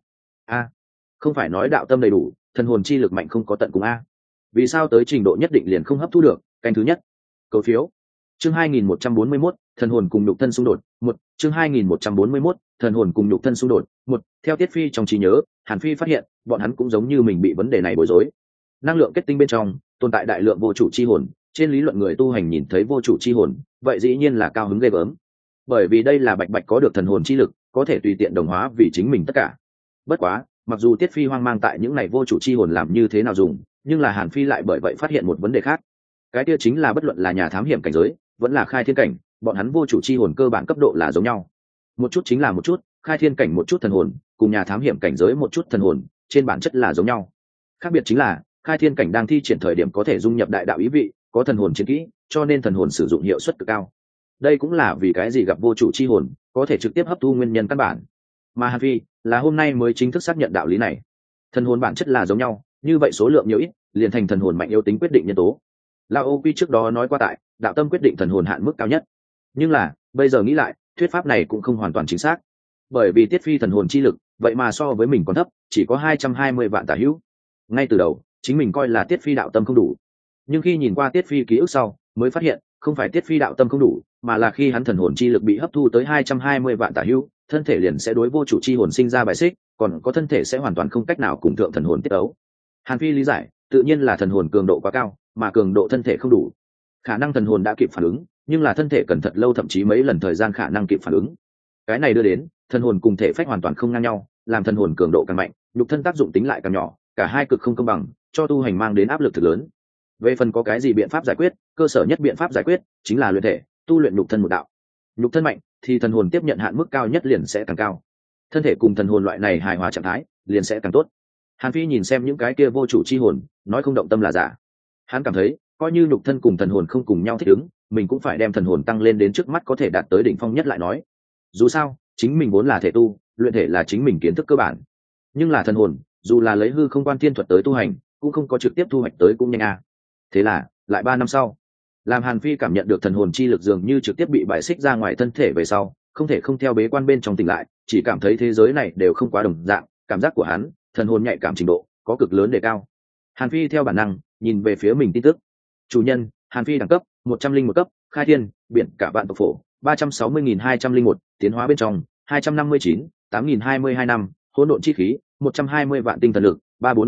không phải nói đạo tâm đầy đủ, thần hồn chi lực mạnh không có tận cùng a? Vì sao tới trình độ nhất định liền không hấp thu được? Canh thứ nhất. Cầu phiếu. Chương 2141, thần hồn cùng nhục thân xung đột. 1. Chương 2141, thần hồn cùng nhục thân xung đột. 1. Theo Tiết Phi trong trí nhớ, Hàn Phi phát hiện, bọn hắn cũng giống như mình bị vấn đề này bối rối. Năng lượng kết tinh bên trong tồn tại đại lượng vô chủ chi hồn, trên lý luận người tu hành nhìn thấy vô chủ chi hồn, vậy dĩ nhiên là cao hứng ghê gớm. Bởi vì đây là bạch bạch có được thần hồn chi lực, có thể tùy tiện đồng hóa vì chính mình tất cả. Bất quá, mặc dù Tiết Phi hoang mang tại những này vô chủ chi hồn làm như thế nào dùng, nhưng là Hàn Phi lại bởi vậy phát hiện một vấn đề khác. Cái kia chính là bất luận là nhà thám hiểm cảnh giới, vẫn là khai thiên cảnh, bọn hắn vô chủ chi hồn cơ bản cấp độ là giống nhau. Một chút chính là một chút, khai thiên cảnh một chút thần hồn cùng nhà thám hiểm cảnh giới một chút thần hồn trên bản chất là giống nhau. Khác biệt chính là khai thiên cảnh đang thi triển thời điểm có thể dung nhập đại đạo ý vị, có thần hồn chiến kỹ, cho nên thần hồn sử dụng hiệu suất cực cao. Đây cũng là vì cái gì gặp vô chủ chi hồn có thể trực tiếp hấp thu nguyên nhân căn bản, mà Hàn Phi là hôm nay mới chính thức xác nhận đạo lý này. Thần hồn bản chất là giống nhau, như vậy số lượng nhiều ít liền thành thần hồn mạnh yếu tính quyết định nhân tố. Lao Ô Quy trước đó nói qua tại đạo tâm quyết định thần hồn hạn mức cao nhất, nhưng là bây giờ nghĩ lại thuyết pháp này cũng không hoàn toàn chính xác, bởi vì Tiết Phi thần hồn chi lực vậy mà so với mình còn thấp, chỉ có 220 vạn tả hữu. Ngay từ đầu chính mình coi là Tiết Phi đạo tâm không đủ, nhưng khi nhìn qua Tiết Phi ký ức sau mới phát hiện không phải Tiết Phi đạo tâm không đủ, mà là khi hắn thần hồn chi lực bị hấp thu tới 220 vạn tả hữu, thân thể liền sẽ đối vô chủ chi hồn sinh ra bài xích, còn có thân thể sẽ hoàn toàn không cách nào cùng thượng thần hồn tiết ấu. Hàn Phi lý giải tự nhiên là thần hồn cường độ quá cao mà cường độ thân thể không đủ, khả năng thần hồn đã kịp phản ứng nhưng là thân thể cần thật lâu, thậm chí mấy lần thời gian khả năng kịp phản ứng. Cái này đưa đến thần hồn cùng thể phách hoàn toàn không ngang nhau, làm thần hồn cường độ càng mạnh nhục thân tác dụng tính lại càng nhỏ, cả hai cực không công bằng, cho tu hành mang đến áp lực thực lớn. Về phần có cái gì biện pháp giải quyết, cơ sở nhất biện pháp giải quyết chính là luyện thể, tu luyện nhục thân một đạo. Nhục thân mạnh thì thần hồn tiếp nhận hạn mức cao nhất liền sẽ càng cao, thân thể cùng thần hồn loại này hài hòa trạng thái liền sẽ càng tốt. Hàn Phi nhìn xem những cái kia vô chủ chi hồn nói không động tâm là giả, hắn cảm thấy coi như nhục thân cùng thần hồn không cùng nhau thích ứng, mình cũng phải đem thần hồn tăng lên đến trước mắt có thể đạt tới đỉnh phong nhất lại nói. Dù sao chính mình vốn là thể tu, luyện thể là chính mình kiến thức cơ bản, nhưng là thần hồn dù là lấy hư không quan thiên thuật tới tu hành cũng không có trực tiếp thu hoạch tới cũng nhanh a. Thế là lại 3 năm sau, làm Hàn Phi cảm nhận được thần hồn chi lực dường như trực tiếp bị bại xích ra ngoài thân thể về sau, không thể không theo bế quan bên trong tỉnh lại, chỉ cảm thấy thế giới này đều không quá đồng dạng, cảm giác của hắn thần hồn nhạy cảm trình độ có cực lớn đề cao. Hàn Phi theo bản năng nhìn về phía mình tin tức. Chủ nhân Hàn Phi đẳng cấp 101 cấp, khai thiên biển cả vạn tộc phổ 360.201, tiến hóa bên trong 259, 8.022 năm, hỗn độn chi khí 120 vạn tinh thần lực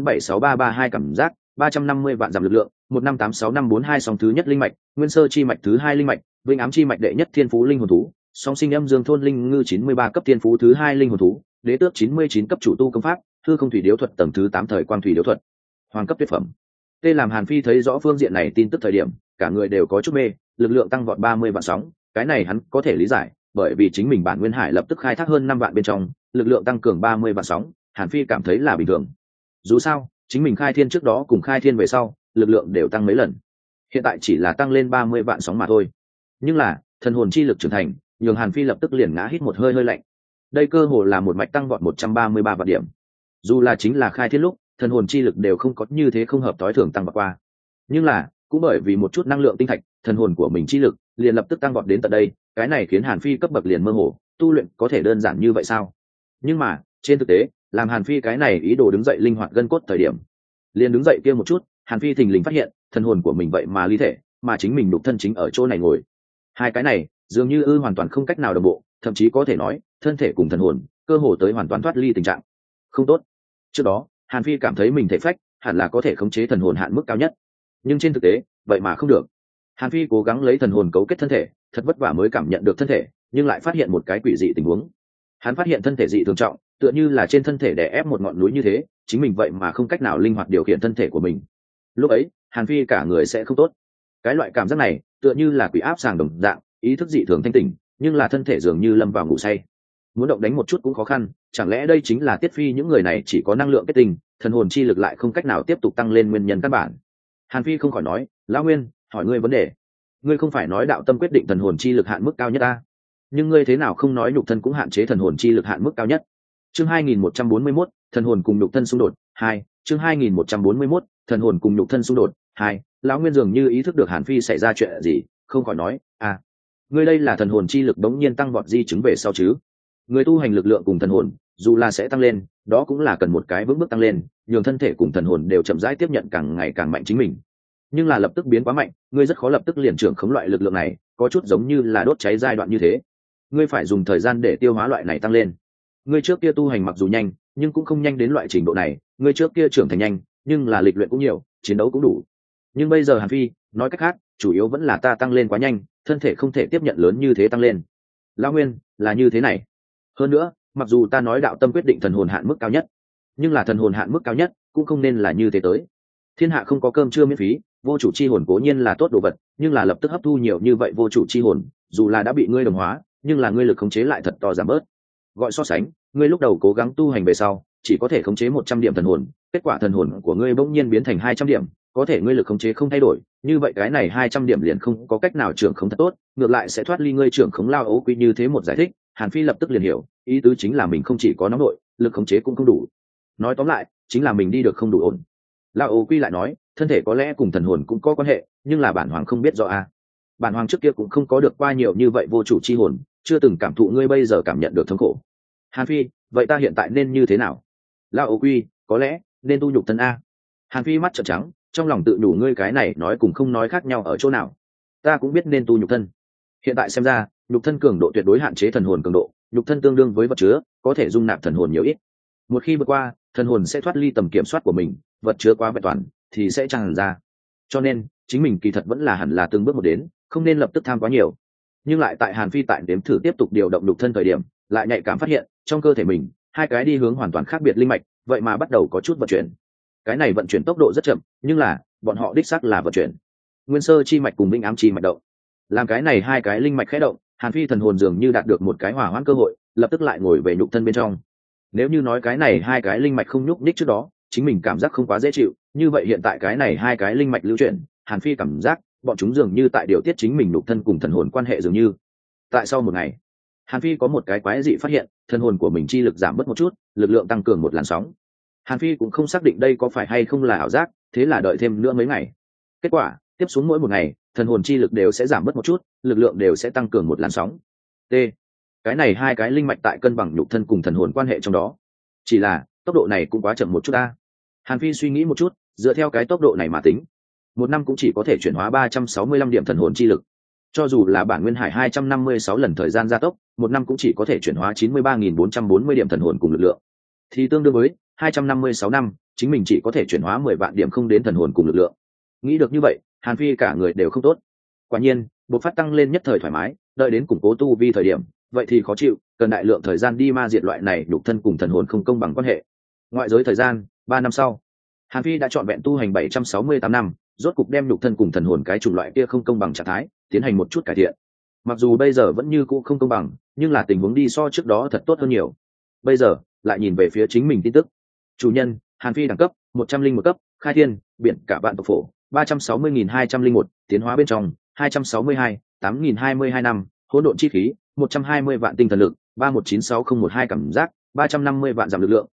3476332 cảm giác 350 vạn giảm lực lượng 1586542 song thứ nhất linh mạch, nguyên sơ chi mạch thứ hai linh mạch, vinh ám chi mạch đệ nhất thiên phú linh hồn thú, song sinh âm dương thôn linh ngư 93 cấp thiên phú thứ hai linh hồn thú, đế tước 99 cấp chủ tu công pháp, hư không thủy điếu thuật tầng thứ 8 thời quang thủy điếu thuật, hoàng cấp tuyệt phẩm. Tê làm Hàn Phi thấy rõ phương diện này tin tức thời điểm, cả người đều có chút mê, lực lượng tăng vọt 30 vạn sóng, cái này hắn có thể lý giải, bởi vì chính mình bản nguyên hải lập tức khai thác hơn 5 vạn bên trong, lực lượng tăng cường 30 vạn sóng, Hàn Phi cảm thấy là bình thường. Dù sao, chính mình khai thiên trước đó cùng khai thiên về sau, lực lượng đều tăng mấy lần. Hiện tại chỉ là tăng lên 30 vạn sóng mà thôi. Nhưng là, thần hồn chi lực trưởng thành, nhường Hàn Phi lập tức liền ngã hít một hơi hơi lạnh. Đây cơ hồ là một mạch tăng vọt 133 vạn điểm. Dù là chính là khai thiên lúc, thần hồn chi lực đều không có như thế không hợp tối thường tăng vọt qua. Nhưng là, cũng bởi vì một chút năng lượng tinh thạch, thần hồn của mình chi lực liền lập tức tăng vọt đến tận đây, cái này khiến Hàn Phi cấp bậc liền mơ hồ, tu luyện có thể đơn giản như vậy sao? Nhưng mà, trên thực tế, làm Hàn Phi cái này ý đồ đứng dậy linh hoạt gân cốt thời điểm, liền đứng dậy kia một chút, Hàn Phi thình lình phát hiện, thần hồn của mình vậy mà ly thể, mà chính mình đục thân chính ở chỗ này ngồi. Hai cái này, dường như hoàn toàn không cách nào đồng bộ, thậm chí có thể nói, thân thể cùng thần hồn, cơ hồ tới hoàn toàn thoát ly tình trạng. Không tốt. Trước đó, Hàn Phi cảm thấy mình thể phách hẳn là có thể khống chế thần hồn hạn mức cao nhất, nhưng trên thực tế, vậy mà không được. Hàn Phi cố gắng lấy thần hồn cấu kết thân thể, thật vất vả mới cảm nhận được thân thể, nhưng lại phát hiện một cái quỷ dị tình huống. Hắn phát hiện thân thể dị thường trọng, tựa như là trên thân thể đè ép một ngọn núi như thế, chính mình vậy mà không cách nào linh hoạt điều khiển thân thể của mình. Lúc ấy, Hàn Phi cả người sẽ không tốt. Cái loại cảm giác này, tựa như là quỷ áp sàng đồng dạng, ý thức dị thường thanh tỉnh, nhưng là thân thể dường như lâm vào ngủ say. Muốn động đánh một chút cũng khó khăn, chẳng lẽ đây chính là Tiết Phi những người này chỉ có năng lượng kết tinh, thần hồn chi lực lại không cách nào tiếp tục tăng lên nguyên nhân căn bản. Hàn Phi không khỏi nói, lão Nguyên, hỏi ngươi vấn đề. Ngươi không phải nói đạo tâm quyết định thần hồn chi lực hạn mức cao nhất ta? Nhưng ngươi thế nào không nói nhục thân cũng hạn chế thần hồn chi lực hạn mức cao nhất? Chương 2141, thần hồn cùng nhục thân xung đột 2. Chương 2141, thần hồn cùng nhục thân xung đột 2. Lão Nguyên dường như ý thức được Hàn Phi xảy ra chuyện gì, không khỏi nói, ngươi đây là thần hồn chi lực đống nhiên tăng vọt di chứng về sau chứ? Người tu hành lực lượng cùng thần hồn, dù là sẽ tăng lên, đó cũng là cần một cái vững bước tăng lên, nhường thân thể cùng thần hồn đều chậm rãi tiếp nhận càng ngày càng mạnh chính mình. Nhưng là lập tức biến quá mạnh, ngươi rất khó lập tức liền trưởng khống loại lực lượng này, có chút giống như là đốt cháy giai đoạn như thế. Ngươi phải dùng thời gian để tiêu hóa loại này tăng lên. Ngươi trước kia tu hành mặc dù nhanh, nhưng cũng không nhanh đến loại trình độ này, ngươi trước kia trưởng thành nhanh, nhưng là lịch luyện cũng nhiều, chiến đấu cũng đủ. Nhưng bây giờ Hàn Phi, nói cách khác, chủ yếu vẫn là ta tăng lên quá nhanh, thân thể không thể tiếp nhận lớn như thế tăng lên. Lão Nguyên, là như thế này. Hơn nữa, mặc dù ta nói đạo tâm quyết định thần hồn hạn mức cao nhất, nhưng là thần hồn hạn mức cao nhất cũng không nên là như thế tới. Thiên hạ không có cơm trưa miễn phí, vô chủ chi hồn cố nhiên là tốt đồ vật, nhưng là lập tức hấp thu nhiều như vậy vô chủ chi hồn, dù là đã bị ngươi đồng hóa, nhưng là ngươi lực khống chế lại thật to giảm bớt. gọi so sánh, ngươi lúc đầu cố gắng tu hành về sau chỉ có thể khống chế 100 điểm thần hồn, kết quả thần hồn của ngươi bỗng nhiên biến thành 200 điểm, có thể ngươi lực khống chế không thay đổi, như vậy cái này 200 điểm liền không có cách nào trưởng khống thật tốt, ngược lại sẽ thoát ly ngươi trưởng khống Lao Ấu Quy như thế một giải thích. Hàn Phi lập tức liền hiểu, ý tứ chính là mình không chỉ có nóng nội, lực khống chế cũng không đủ. Nói tóm lại, chính là mình đi được không đủ ổn. Lao Ấu Quy lại nói, thân thể có lẽ cùng thần hồn cũng có quan hệ, nhưng là bản hoàng không biết rõ a. Bản hoàng trước kia cũng không có được qua nhiều như vậy vô chủ chi hồn, chưa từng cảm thụ ngươi bây giờ cảm nhận được thống khổ. Hàn Phi, vậy ta hiện tại nên như thế nào? Lao Ấu Quy, có lẽ nên tu nhục thân a. Hàn Phi mắt trợn trắng, trong lòng tự nhủ ngươi cái này nói cùng không nói khác nhau ở chỗ nào. Ta cũng biết nên tu nhục thân. Hiện tại xem ra, nhục thân cường độ tuyệt đối hạn chế thần hồn cường độ, nhục thân tương đương với vật chứa, có thể dung nạp thần hồn nhiều ít. Một khi vượt qua, thần hồn sẽ thoát ly tầm kiểm soát của mình, vật chứa quá vẹn toàn thì sẽ tràn ra. Cho nên, chính mình kỳ thật vẫn là hẳn là từng bước một đến, không nên lập tức tham quá nhiều. Nhưng lại tại Hàn Phi tại đếm thử tiếp tục điều động nhục thân thời điểm, lại nhạy cảm phát hiện, trong cơ thể mình, hai cái đi hướng hoàn toàn khác biệt linh mạch, vậy mà bắt đầu có chút vận chuyển. Cái này vận chuyển tốc độ rất chậm, nhưng là bọn họ đích xác là vận chuyển. Nguyên sơ chi mạch cùng Vĩnh Ám chi mạch động. Làm cái này hai cái linh mạch khẽ động, Hàn Phi thần hồn dường như đạt được một cái hỏa hoãn cơ hội, lập tức lại ngồi về nhục thân bên trong. Nếu như nói cái này hai cái linh mạch không nhúc nhích trước đó, chính mình cảm giác không quá dễ chịu, như vậy hiện tại cái này hai cái linh mạch lưu chuyển, Hàn Phi cảm giác bọn chúng dường như tại điều tiết chính mình nhục thân cùng thần hồn quan hệ dường như. Tại sau một ngày, Hàn Phi có một cái quái dị phát hiện, thần hồn của mình chi lực giảm bớt một chút, lực lượng tăng cường một làn sóng. Hàn Phi cũng không xác định đây có phải hay không là ảo giác, thế là đợi thêm nữa mấy ngày. Kết quả, tiếp xuống mỗi một ngày, thần hồn chi lực đều sẽ giảm bớt một chút, lực lượng đều sẽ tăng cường một làn sóng. T. Cái này hai cái linh mạch tại cân bằng nhục thân cùng thần hồn quan hệ trong đó. Chỉ là, tốc độ này cũng quá chậm một chút ta. Hàn Phi suy nghĩ một chút, dựa theo cái tốc độ này mà tính, một năm cũng chỉ có thể chuyển hóa 365 điểm thần hồn chi lực. Cho dù là bản nguyên hải 256 lần thời gian gia tốc, một năm cũng chỉ có thể chuyển hóa 93.440 điểm thần hồn cùng lực lượng. Thì tương đương với 256 năm, chính mình chỉ có thể chuyển hóa 10 vạn điểm không đến thần hồn cùng lực lượng. Nghĩ được như vậy, Hàn Phi cả người đều không tốt. Quả nhiên, bộ phát tăng lên nhất thời thoải mái, đợi đến củng cố tu vi thời điểm, vậy thì khó chịu, cần đại lượng thời gian đi ma diệt loại này nhục thân cùng thần hồn không công bằng quan hệ. Ngoại giới thời gian, 3 năm sau, Hàn Phi đã chọn vẹn tu hành 768 năm, rốt cục đem nhục thân cùng thần hồn cái chủng loại kia không công bằng trạng thái, tiến hành một chút cải thiện. Mặc dù bây giờ vẫn như cũ không công bằng, nhưng là tình huống đi so trước đó thật tốt hơn nhiều. Bây giờ, lại nhìn về phía chính mình tin tức. Chủ nhân, Hàn Phi đẳng cấp 101 cấp, khai thiên, biển cả vạn tộc phổ, 360.201, tiến hóa bên trong, 262, 8.022 năm, hỗn độn chi khí, 120 vạn tinh thần lực, 3196012 cảm giác, 350 vạn giảm lực lượng,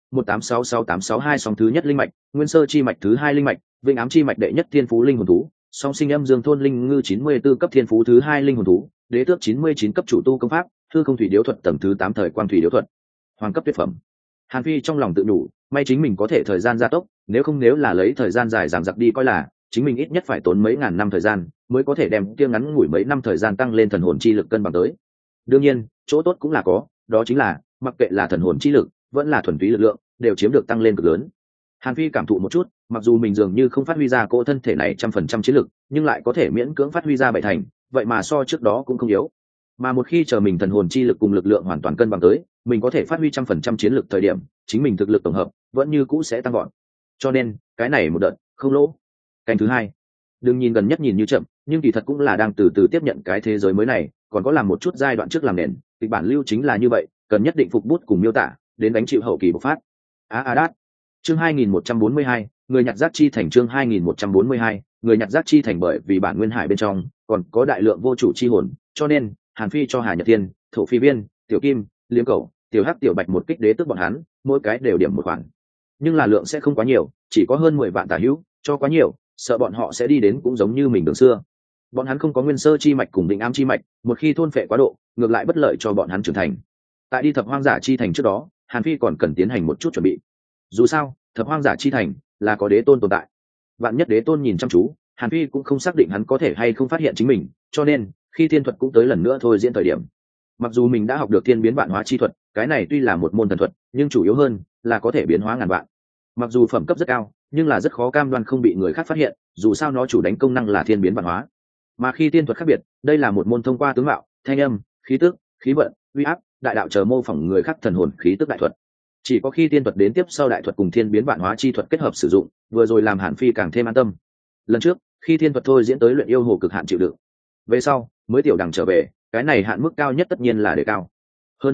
1866862 song thứ nhất linh mạch, nguyên sơ chi mạch thứ hai linh mạch, Vĩnh Ám chi mạch đệ nhất thiên phú linh hồn thú, song sinh âm dương thôn linh ngư 94 cấp thiên phú thứ hai linh hồn thú, đế tước 99 cấp chủ tu công pháp, hư không thủy điếu thuật tầng thứ 8 thời quang thủy điếu thuật, hoàng cấp tuyệt phẩm. Hàn Phi trong lòng tự đủ, may chính mình có thể thời gian gia tốc, nếu là lấy thời gian dài dằng dặc đi coi là, chính mình ít nhất phải tốn mấy ngàn năm thời gian mới có thể đem kia ngắn ngủi mấy năm thời gian tăng lên thần hồn chi lực cân bằng tới. Đương nhiên, chỗ tốt cũng là có, đó chính là mặc kệ là thần hồn chi lực vẫn là thuần túy lực lượng, đều chiếm được tăng lên cực lớn. Hàn Phi cảm thụ một chút, mặc dù mình dường như không phát huy ra cỗ thân thể này 100% chiến lực, nhưng lại có thể miễn cưỡng phát huy ra bảy thành, vậy mà so trước đó cũng không yếu. Mà một khi chờ mình thần hồn chi lực cùng lực lượng hoàn toàn cân bằng tới, mình có thể phát huy 100% chiến lực thời điểm, chính mình thực lực tổng hợp vẫn như cũ sẽ tăng gọn. Cho nên, cái này một đợt không lỗ. Canh thứ hai, đừng nhìn gần nhất nhìn như chậm, nhưng kỳ thật cũng là đang từ từ tiếp nhận cái thế giới mới này, còn có làm một chút giai đoạn trước làm nền, kịch bản lưu chính là như vậy, cần nhất định phục bút cùng miêu tả, đến đánh chịu hậu kỳ bộc phát. Đát. Chương 2142, người nhặt rác chi thành chương 2142, người nhặt rác chi thành bởi vì bản nguyên hải bên trong còn có đại lượng vô chủ chi hồn, cho nên Hàn Phi cho Hà Nhật Thiên, Thổ Phi Viên, Tiểu Kim, Liêm Cẩu, Tiểu Hắc, Tiểu Bạch một kích đế tước bọn hắn, mỗi cái đều điểm một khoản. Nhưng là lượng sẽ không quá nhiều, chỉ có hơn 10 vạn tả hữu, cho quá nhiều, sợ bọn họ sẽ đi đến cũng giống như mình đường xưa. Bọn hắn không có nguyên sơ chi mạch cùng Vĩnh Ám chi mạch, một khi thôn phệ quá độ, ngược lại bất lợi cho bọn hắn trưởng thành. Tại đi thập hoang giả chi thành trước đó, Hàn Phi còn cần tiến hành một chút chuẩn bị. Dù sao, thập hoang giả chi thành là có đế tôn tồn tại. Vạn nhất đế tôn nhìn chăm chú, Hàn Phi cũng không xác định hắn có thể hay không phát hiện chính mình, cho nên khi thiên thuật cũng tới lần nữa thôi diễn thời điểm. Mặc dù mình đã học được thiên biến vạn hóa chi thuật, cái này tuy là một môn thần thuật, nhưng chủ yếu hơn là có thể biến hóa ngàn vạn. Mặc dù phẩm cấp rất cao, nhưng là rất khó cam đoan không bị người khác phát hiện, dù sao nó chủ đánh công năng là thiên biến vạn hóa. Mà khi tiên thuật khác biệt, đây là một môn thông qua tướng mạo, thanh âm, khí tức, khí vận, uy áp, đại đạo chờ mô phỏng người khác thần hồn khí tức đại thuật. Chỉ có khi tiên thuật đến tiếp sau đại thuật cùng thiên biến vạn hóa chi thuật kết hợp sử dụng, vừa rồi làm Hàn Phi càng thêm an tâm. Lần trước, khi tiên thuật thôi diễn tới luyện yêu hồ cực hạn chịu đựng, về sau mới tiểu đẳng trở về, cái này hạn mức cao nhất tất nhiên là đề cao. Hơn nữa,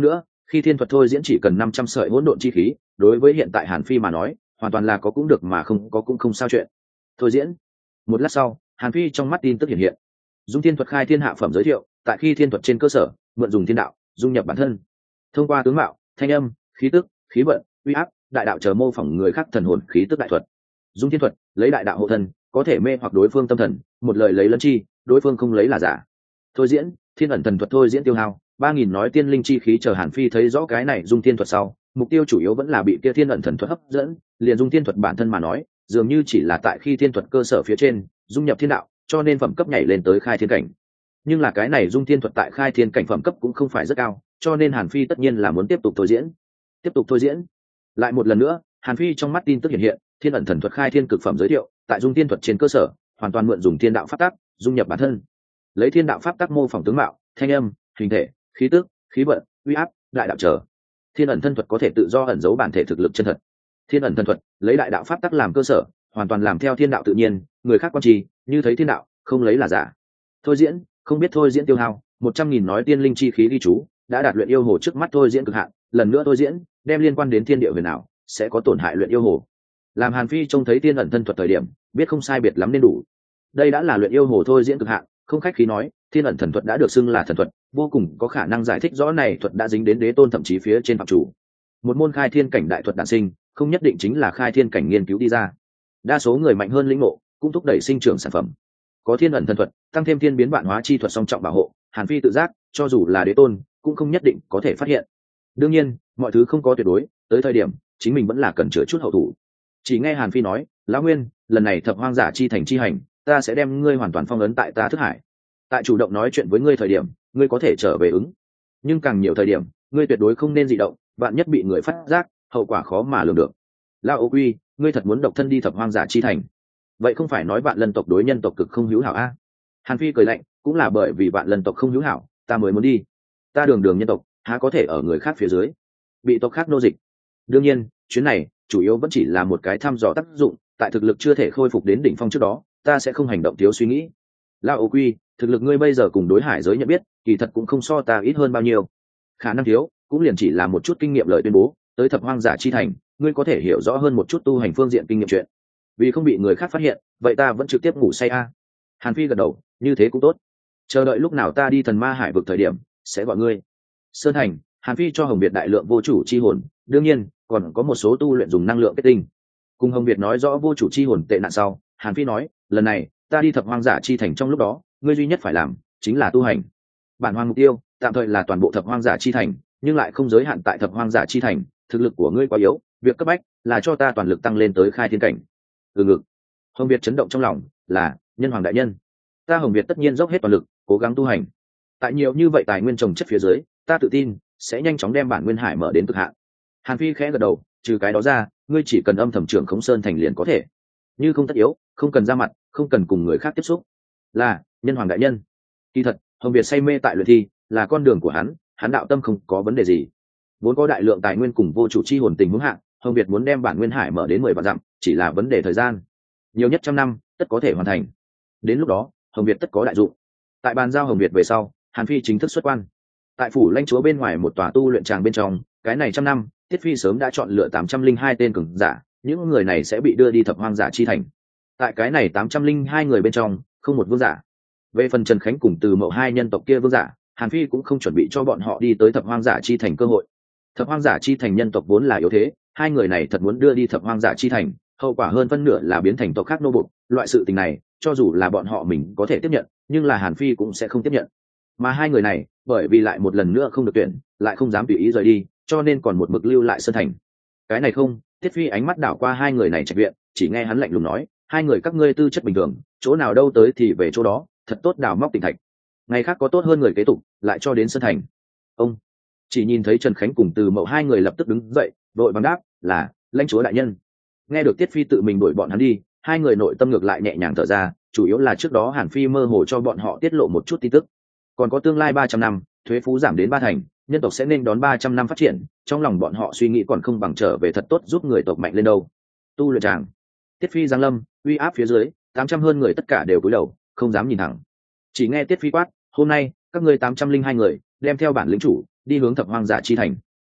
khi thiên thuật thôi diễn chỉ cần 500 sợi hỗn độn chi khí, đối với hiện tại Hàn Phi mà nói hoàn toàn là có cũng được mà không có cũng không sao chuyện. Thôi diễn. Một lát sau, Hàn Phi trong mắt tin tức hiện hiện. Dung thiên thuật khai thiên hạ phẩm giới thiệu, tại khi thiên thuật trên cơ sở mượn dùng thiên đạo dung nhập bản thân, thông qua tướng mạo, thanh âm, khí tức, khí vận, uy áp, đại đạo chờ mô phỏng người khác thần hồn khí tức đại thuật. Dung thiên thuật lấy đại đạo hộ thân, có thể mê hoặc đối phương tâm thần, một lời lấy lẫn chi, đối phương không lấy là giả. Thôi diễn, thiên ẩn thần thuật thôi diễn tiêu hao 3000 nói tiên linh chi khí. Chờ Hàn Phi thấy rõ cái này dung thiên thuật sau, mục tiêu chủ yếu vẫn là bị kia thiên ẩn thần thuật hấp dẫn, liền dung thiên thuật bản thân mà nói dường như chỉ là tại khi thiên thuật cơ sở phía trên dung nhập thiên đạo, cho nên phẩm cấp nhảy lên tới khai thiên cảnh. Nhưng là cái này dung thiên thuật tại khai thiên cảnh phẩm cấp cũng không phải rất cao, cho nên Hàn Phi tất nhiên là muốn tiếp tục thôi diễn. Tiếp tục thôi diễn. Lại một lần nữa, Hàn Phi trong mắt tin tức hiện hiện, thiên ẩn thần thuật khai thiên cực phẩm giới thiệu, tại dung thiên thuật trên cơ sở hoàn toàn mượn dùng thiên đạo pháp tắc dung nhập bản thân, lấy thiên đạo pháp tắc mô phỏng tướng mạo, thanh âm, hình thể, khí tức, khí vận, uy áp, đại đạo trở. Thiên ẩn thân thuật có thể tự do ẩn giấu bản thể thực lực chân thật. Thiên ẩn thân thuật lấy đại đạo pháp tắc làm cơ sở, hoàn toàn làm theo thiên đạo tự nhiên, người khác quan trì như thấy thiên đạo không lấy là giả. Thôi diễn, không biết thôi diễn tiêu hao 100.000 nói tiên linh chi khí ghi chú, đã đạt luyện yêu hồ trước mắt thôi diễn cực hạn, lần nữa thôi diễn đem liên quan đến thiên địa huyền ảo sẽ có tổn hại luyện yêu hồ. Làm Hàn Phi trông thấy thiên ẩn thân thuật thời điểm biết không sai biệt lắm nên đủ. Đây đã là luyện yêu hồ thôi diễn cực hạn, không khách khí nói thiên ẩn thần thuật đã được xưng là thần thuật, vô cùng có khả năng giải thích rõ này thuật đã dính đến đế tôn thậm chí phía trên phạm chủ. Một môn khai thiên cảnh đại thuật đản sinh không nhất định chính là khai thiên cảnh nghiên cứu đi ra, đa số người mạnh hơn lĩnh ngộ cũng thúc đẩy sinh trưởng sản phẩm. Có thiên ẩn thần thuật tăng thêm thiên biến vạn hóa chi thuật song trọng bảo hộ, Hàn Phi tự giác cho dù là đế tôn cũng không nhất định có thể phát hiện. Đương nhiên mọi thứ không có tuyệt đối, tới thời điểm chính mình vẫn là cần chữa chút hậu thủ. Chỉ nghe Hàn Phi nói, lão Nguyên, lần này thập hoang giả chi thành chi hành, ta sẽ đem ngươi hoàn toàn phong ấn tại ta thức hải. Tại chủ động nói chuyện với ngươi thời điểm ngươi có thể trở về ứng, nhưng càng nhiều thời điểm ngươi tuyệt đối không nên dị động, vạn nhất bị người phát giác hậu quả khó mà lường được. Lão Ô Quy, ngươi thật muốn độc thân đi thập hoang giả chi thành? Vậy không phải nói vạn lân tộc đối nhân tộc cực không hữu hảo a? Hàn Phi cười lạnh, cũng là bởi vì vạn lân tộc không hữu hảo ta mới muốn đi. Ta đường đường nhân tộc há có thể ở người khác phía dưới bị tộc khác nô dịch. Đương nhiên chuyến này chủ yếu vẫn chỉ là một cái thăm dò tác dụng, tại thực lực chưa thể khôi phục đến đỉnh phong trước đó ta sẽ không hành động thiếu suy nghĩ. Lão Ô Quy, thực lực ngươi bây giờ cùng đối hải giới nhận biết kỳ thật cũng không so ta ít hơn bao nhiêu, khả năng thiếu cũng liền chỉ là một chút kinh nghiệm lời tuyên bố, tới thập hoang giả chi thành ngươi có thể hiểu rõ hơn một chút tu hành phương diện kinh nghiệm chuyện. Vì không bị người khác phát hiện vậy ta vẫn trực tiếp ngủ say a. Hàn Phi gật đầu, như thế cũng tốt, chờ đợi lúc nào ta đi thần ma hải vực thời điểm sẽ gọi ngươi. Sơn thành, Hàn Phi cho Hồng Việt đại lượng vô chủ chi hồn, đương nhiên còn có một số tu luyện dùng năng lượng kết tinh. Cùng Hồng Việt nói rõ vô chủ chi hồn tệ nạn sau, Hàn Phi nói, lần này ta đi thập hoang giả chi thành trong lúc đó ngươi duy nhất phải làm chính là tu hành. Bản hoang mục tiêu tạm thời là toàn bộ thập hoang giả chi thành, nhưng lại không giới hạn tại thập hoang giả chi thành, thực lực của ngươi quá yếu, việc cấp bách là cho ta toàn lực tăng lên tới khai thiên cảnh. Ngực Hồng Việt chấn động trong lòng, là nhân hoàng đại nhân, ta Hồng Việt tất nhiên dốc hết toàn lực cố gắng tu hành. Tại nhiều như vậy tài nguyên trồng chất phía dưới, ta tự tin sẽ nhanh chóng đem bản nguyên hải mở đến cực hạn. Hàn Phi khẽ gật đầu, trừ cái đó ra ngươi chỉ cần âm thầm trưởng khống sơn thành liền có thể, như không tất yếu không cần ra mặt, không cần cùng người khác tiếp xúc. Là nhân hoàng đại nhân. Kỳ thật Hồng Việt say mê tại luyện thi là con đường của hắn đạo tâm không có vấn đề gì. Vốn có đại lượng tài nguyên cùng vô chủ chi hồn tình huống hạn, Hồng Việt muốn đem bản nguyên hải mở đến 10 vạn dặm chỉ là vấn đề thời gian, nhiều nhất 100 năm tất có thể hoàn thành. Đến lúc đó Hồng Việt tất có đại dụng. Tại bàn giao Hồng Việt về sau, Hàn Phi chính thức xuất quan. Tại phủ lãnh chúa bên ngoài một tòa tu luyện tràng bên trong, cái này 100 năm Tiết Phi sớm đã chọn lựa 802 tên cường giả, những người này sẽ bị đưa đi thập hoang giả chi thành. Tại cái này 802 người bên trong không một vương giả. Về phần Trần Khánh cùng Từ Mậu hai nhân tộc kia vương giả, Hàn Phi cũng không chuẩn bị cho bọn họ đi tới thập hoang giả chi thành cơ hội. Thập hoang giả chi thành nhân tộc vốn là yếu thế, hai người này thật muốn đưa đi thập hoang giả chi thành, hậu quả hơn phân nửa là biến thành tộc khác nô bộc. Loại sự tình này cho dù là bọn họ mình có thể tiếp nhận, nhưng là Hàn Phi cũng sẽ không tiếp nhận. Mà hai người này bởi vì lại một lần nữa không được tuyển, lại không dám tùy ý rời đi, cho nên còn một mực lưu lại sơn thành. Cái này không, Tiết Phi ánh mắt đảo qua hai người này trạch viện, chỉ nghe hắn lạnh lùng nói, hai người các ngươi tư chất bình thường, chỗ nào đâu tới thì về chỗ đó, thật tốt đào móc tỉnh thạch, ngày khác có tốt hơn người kế tục lại cho đến sơn thành. Ông chỉ nhìn thấy Trần Khánh cùng Từ Mậu hai người lập tức đứng dậy, đội bằng đáp, là lãnh chúa đại nhân. Nghe được Tiết Phi tự mình đuổi bọn hắn đi, hai người nội tâm ngược lại nhẹ nhàng thở ra, chủ yếu là trước đó Hàn Phi mơ hồ cho bọn họ tiết lộ một chút tin tức, còn có tương lai 300 năm thuế phú giảm đến 3 thành, nhân tộc sẽ nên đón 300 năm phát triển, trong lòng bọn họ suy nghĩ còn không bằng trở về thật tốt giúp người tộc mạnh lên đâu. Tu luyện tràng, Tiết Phi giáng lâm, uy áp phía dưới 800 hơn người tất cả đều cúi đầu không dám nhìn thẳng. Chỉ nghe Tiết Phi quát, hôm nay các ngươi 802 người đem theo bản lĩnh chủ đi hướng thập hoang giả chi thành.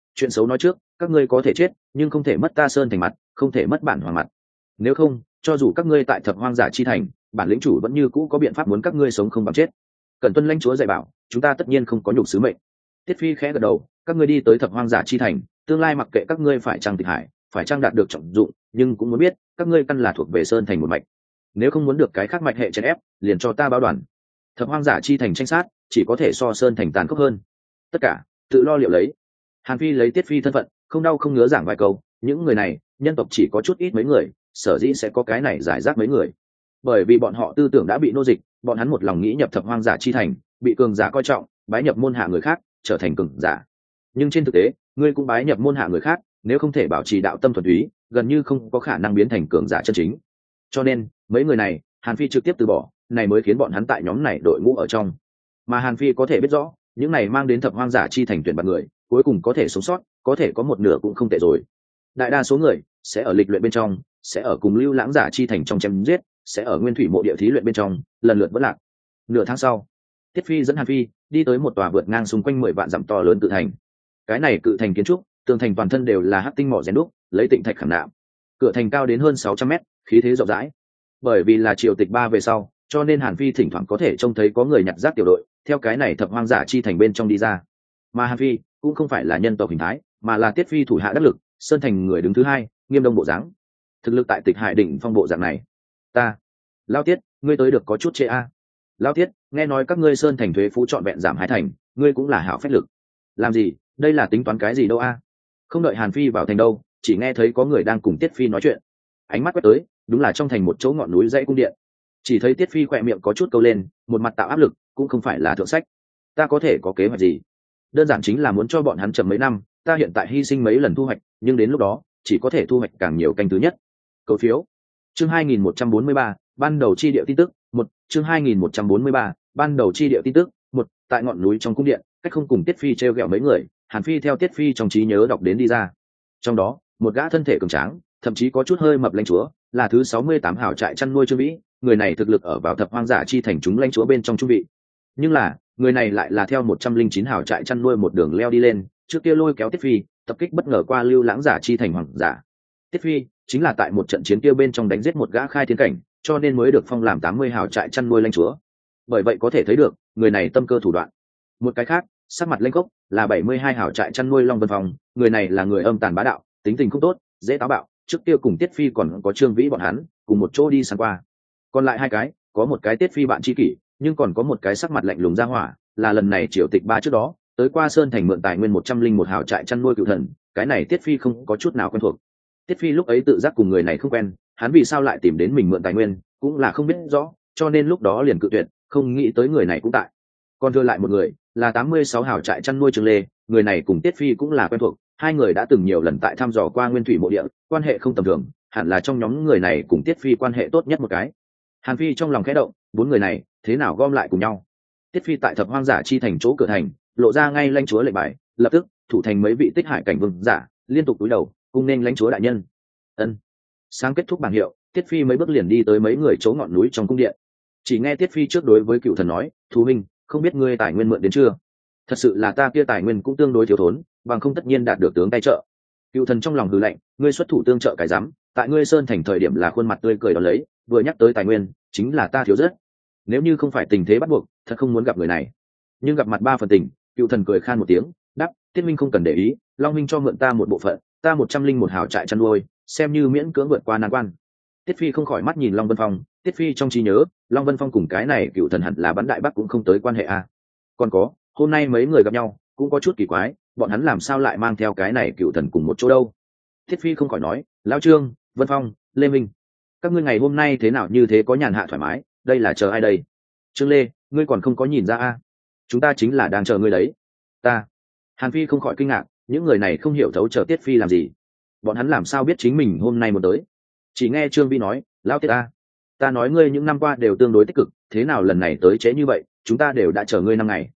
chuyện xấu nói trước, các ngươi có thể chết nhưng không thể mất ta sơn thành mặt, không thể mất bản hoàng mặt. Nếu không, cho dù các ngươi tại thập hoang giả chi thành, bản lĩnh chủ vẫn như cũ có biện pháp muốn các ngươi sống không bằng chết. Cần tuân lãnh chúa dạy bảo, chúng ta tất nhiên không có nhục sứ mệnh. Tiết Phi khẽ gật đầu, các ngươi đi tới thập hoang giả chi thành, tương lai mặc kệ các ngươi phải trang tịch hải, phải trang đạt được trọng dụng, nhưng cũng muốn biết các ngươi căn là thuộc về sơn thành một mạch. Nếu không muốn được cái khác mạch hệ chèn ép, liền cho ta báo đoàn. Thập hoang giả chi thành tranh sát, chỉ có thể so sơn thành tàn khốc hơn. Tất cả tự lo liệu lấy. Hàn Phi lấy Tiết Phi thân phận, không đau không ngứa giảng vài câu, những người này, nhân tộc chỉ có chút ít mấy người, sở dĩ sẽ có cái này giải rác mấy người. Bởi vì bọn họ tư tưởng đã bị nô dịch, bọn hắn một lòng nghĩ nhập thập hoang giả chi thành, bị cường giả coi trọng, bái nhập môn hạ người khác, trở thành cường giả. Nhưng trên thực tế, ngươi cũng bái nhập môn hạ người khác, nếu không thể bảo trì đạo tâm thuần túy, gần như không có khả năng biến thành cường giả chân chính. Cho nên, mấy người này, Hàn Phi trực tiếp từ bỏ, này mới khiến bọn hắn tại nhóm này đội ngũ ở trong. Mà Hàn Phi có thể biết rõ, những này mang đến thập hoang giả chi thành tuyển bạt người, cuối cùng có thể sống sót, có thể có một nửa cũng không tệ rồi. Đại đa số người sẽ ở lịch luyện bên trong, sẽ ở cùng lưu lãng giả chi thành trong chém giết, sẽ ở nguyên thủy mộ địa thí luyện bên trong, lần lượt vỡ lạc. Nửa tháng sau, Tiết Phi dẫn Hàn Phi đi tới một tòa vượt ngang xung quanh 10 vạn dặm to lớn cự thành. Cái này cự thành kiến trúc, tường thành toàn thân đều là hắc tinh mỏ rèn đúc, lấy tịnh thạch khảm nạm. Cửa thành cao đến hơn 600 mét, khí thế rộng rãi. Bởi vì là triều tịch 3 về sau, cho nên Hàn Phi thỉnh thoảng có thể trông thấy có người nhặt rác tiểu đội, theo cái này thập hoang giả chi thành bên trong đi ra. Mà Hàn Phi cũng không phải là nhân tộc hình thái, mà là Tiết Phi thủ hạ đắc lực, sơn thành người đứng thứ hai, nghiêm đông bộ dáng. Thực lực tại Tịch Hải đỉnh phong bộ dạng này. Ta, Lao Tiết, ngươi tới được có chút trễ a. Lao Tiết, nghe nói các ngươi sơn thành thuế phú trọn vẹn giảm 2 thành, ngươi cũng là hảo phách lực. Làm gì, đây là tính toán cái gì đâu a? Không đợi Hàn Phi vào thành đâu, chỉ nghe thấy có người đang cùng Tiết Phi nói chuyện. Ánh mắt quét tới, đúng là trong thành một chỗ ngọn núi dãy cung điện. Chỉ thấy Tiết Phi khỏe miệng có chút câu lên, một mặt tạo áp lực, cũng không phải là thượng sách. Ta có thể có kế hoạch gì? Đơn giản chính là muốn cho bọn hắn chậm mấy năm, ta hiện tại hy sinh mấy lần thu hoạch, nhưng đến lúc đó chỉ có thể thu hoạch càng nhiều canh thứ nhất. Cầu phiếu. Chương 2143, ban đầu chi địa tin tức, 1, chương 2143, ban đầu chi địa tin tức, 1, tại ngọn núi trong cung điện, cách không cùng Tiết Phi treo gẹo mấy người, Hàn Phi theo Tiết Phi trong trí nhớ đọc đến đi ra. Trong đó, một gã thân thể cường tráng, thậm chí có chút hơi mập lãnh chúa, là thứ 68 hảo trại chăn nuôi Trương Vĩ, người này thực lực ở vào thập hoang giả chi thành chúng lãnh chúa bên trong trung vị. Nhưng là, người này lại là theo 109 hảo trại chăn nuôi một đường leo đi lên, trước kia lôi kéo Tiết Phi, tập kích bất ngờ qua lưu lãng giả chi thành hoàng giả. Tiết Phi chính là tại một trận chiến kia bên trong đánh giết một gã khai thiên cảnh, cho nên mới được phong làm 80 hào trại chăn nuôi lãnh chúa. Bởi vậy có thể thấy được, người này tâm cơ thủ đoạn. Một cái khác, sắc mặt lãnh cốc là 72 hào trại chăn nuôi Long Vân Phong, người này là người âm tàn bá đạo, tính tình không tốt, dễ táo bạo, trước kia cùng Tiết Phi còn có Trương Vĩ bọn hắn, cùng một chỗ đi săn qua. Còn lại 2 cái, có một cái Tiết Phi bạn tri kỷ, nhưng còn có một cái sắc mặt lạnh lùng ra hỏa, là lần này triều tịch 3 trước đó, tới qua sơn thành mượn tài nguyên 101 hào trại chăn nuôi cựu thần, cái này Tiết Phi không có chút nào quen thuộc. Tiết Phi lúc ấy tự giác cùng người này không quen, hắn vì sao lại tìm đến mình mượn tài nguyên, cũng là không biết rõ, cho nên lúc đó liền cự tuyệt, không nghĩ tới người này cũng tại. Còn thừa lại một người, là 86 hào trại chăn nuôi Trương Lê, người này cùng Tiết Phi cũng là quen thuộc, 2 người đã từng nhiều lần tại thăm dò qua nguyên thủy mộ địa, quan hệ không tầm thường, hẳn là trong nhóm người này cùng Tiết Phi quan hệ tốt nhất một cái. Hàn Phi trong lòng khẽ động, 4 người này, thế nào gom lại cùng nhau? Tiết Phi tại thập hoang giả chi thành chỗ cửa thành, lộ ra ngay lãnh chúa lệnh bài, lập tức thủ thành mấy vị tích hải cảnh vương giả, liên tục cúi đầu, cung nên lãnh chúa đại nhân. Ân. Sáng kết thúc bảng hiệu, Tiết Phi mấy bước liền đi tới mấy người chỗ ngọn núi trong cung điện. Chỉ nghe Tiết Phi trước đối với cựu thần nói, "Thú minh, không biết ngươi tài nguyên mượn đến chưa? Thật sự là ta kia tài nguyên cũng tương đối thiếu thốn, bằng không tất nhiên đạt được tướng tay trợ." Cựu thần trong lòng hừ lạnh, ngươi xuất thủ tương trợ cái rắm, tại ngươi sơn thành thời điểm là khuôn mặt tươi cười đón lấy, vừa nhắc tới tài nguyên, chính là ta thiếu rất. Nếu như không phải tình thế bắt buộc, thật không muốn gặp người này. Nhưng gặp mặt 3 phần tình, cựu thần cười khan một tiếng, đáp, Tiết minh không cần để ý, Long minh cho mượn ta một bộ phận, ta 101 hào trại chăn nuôi, xem như miễn cưỡng vượt qua nan quan. Tiết Phi không khỏi mắt nhìn Long Vân Phong, Tiết Phi trong trí nhớ, Long Vân Phong cùng cái này cựu thần hẳn là bắn đại bắc cũng không tới quan hệ à. Còn có, hôm nay mấy người gặp nhau, cũng có chút kỳ quái, bọn hắn làm sao lại mang theo cái này cựu thần cùng một chỗ đâu? Tiết Phi không khỏi nói, Lão Trương, Vân Phong, Lê Minh, các ngươi ngày hôm nay thế nào như thế có nhàn hạ thoải mái, đây là chờ ai đây? Trương Lê, ngươi còn không có nhìn ra à? Chúng ta chính là đang chờ ngươi đấy. Ta. Hàn Phi không khỏi kinh ngạc, những người này không hiểu thấu chờ Tiết Phi làm gì? Bọn hắn làm sao biết chính mình hôm nay muốn tới? Chỉ nghe Trương Vi nói, Lão Tiết ta nói ngươi những năm qua đều tương đối tích cực, thế nào lần này tới trễ như vậy, chúng ta đều đã chờ ngươi 5 ngày.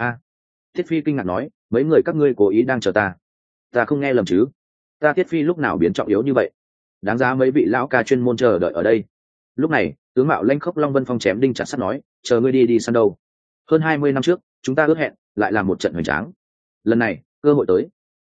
Tiết Phi kinh ngạc nói, mấy người các ngươi cố ý đang chờ ta. Ta không nghe lầm chứ? Ta Tiết Phi lúc nào biến trọng yếu như vậy? Đáng giá mấy vị lão ca chuyên môn chờ đợi ở đây. Lúc này, tướng mạo lanh khốc Long Vân Phong chém đinh chặt sắt nói, chờ ngươi đi săn đâu. Hơn 20 năm trước, chúng ta ước hẹn, lại làm một trận hoành tráng. Lần này, cơ hội tới.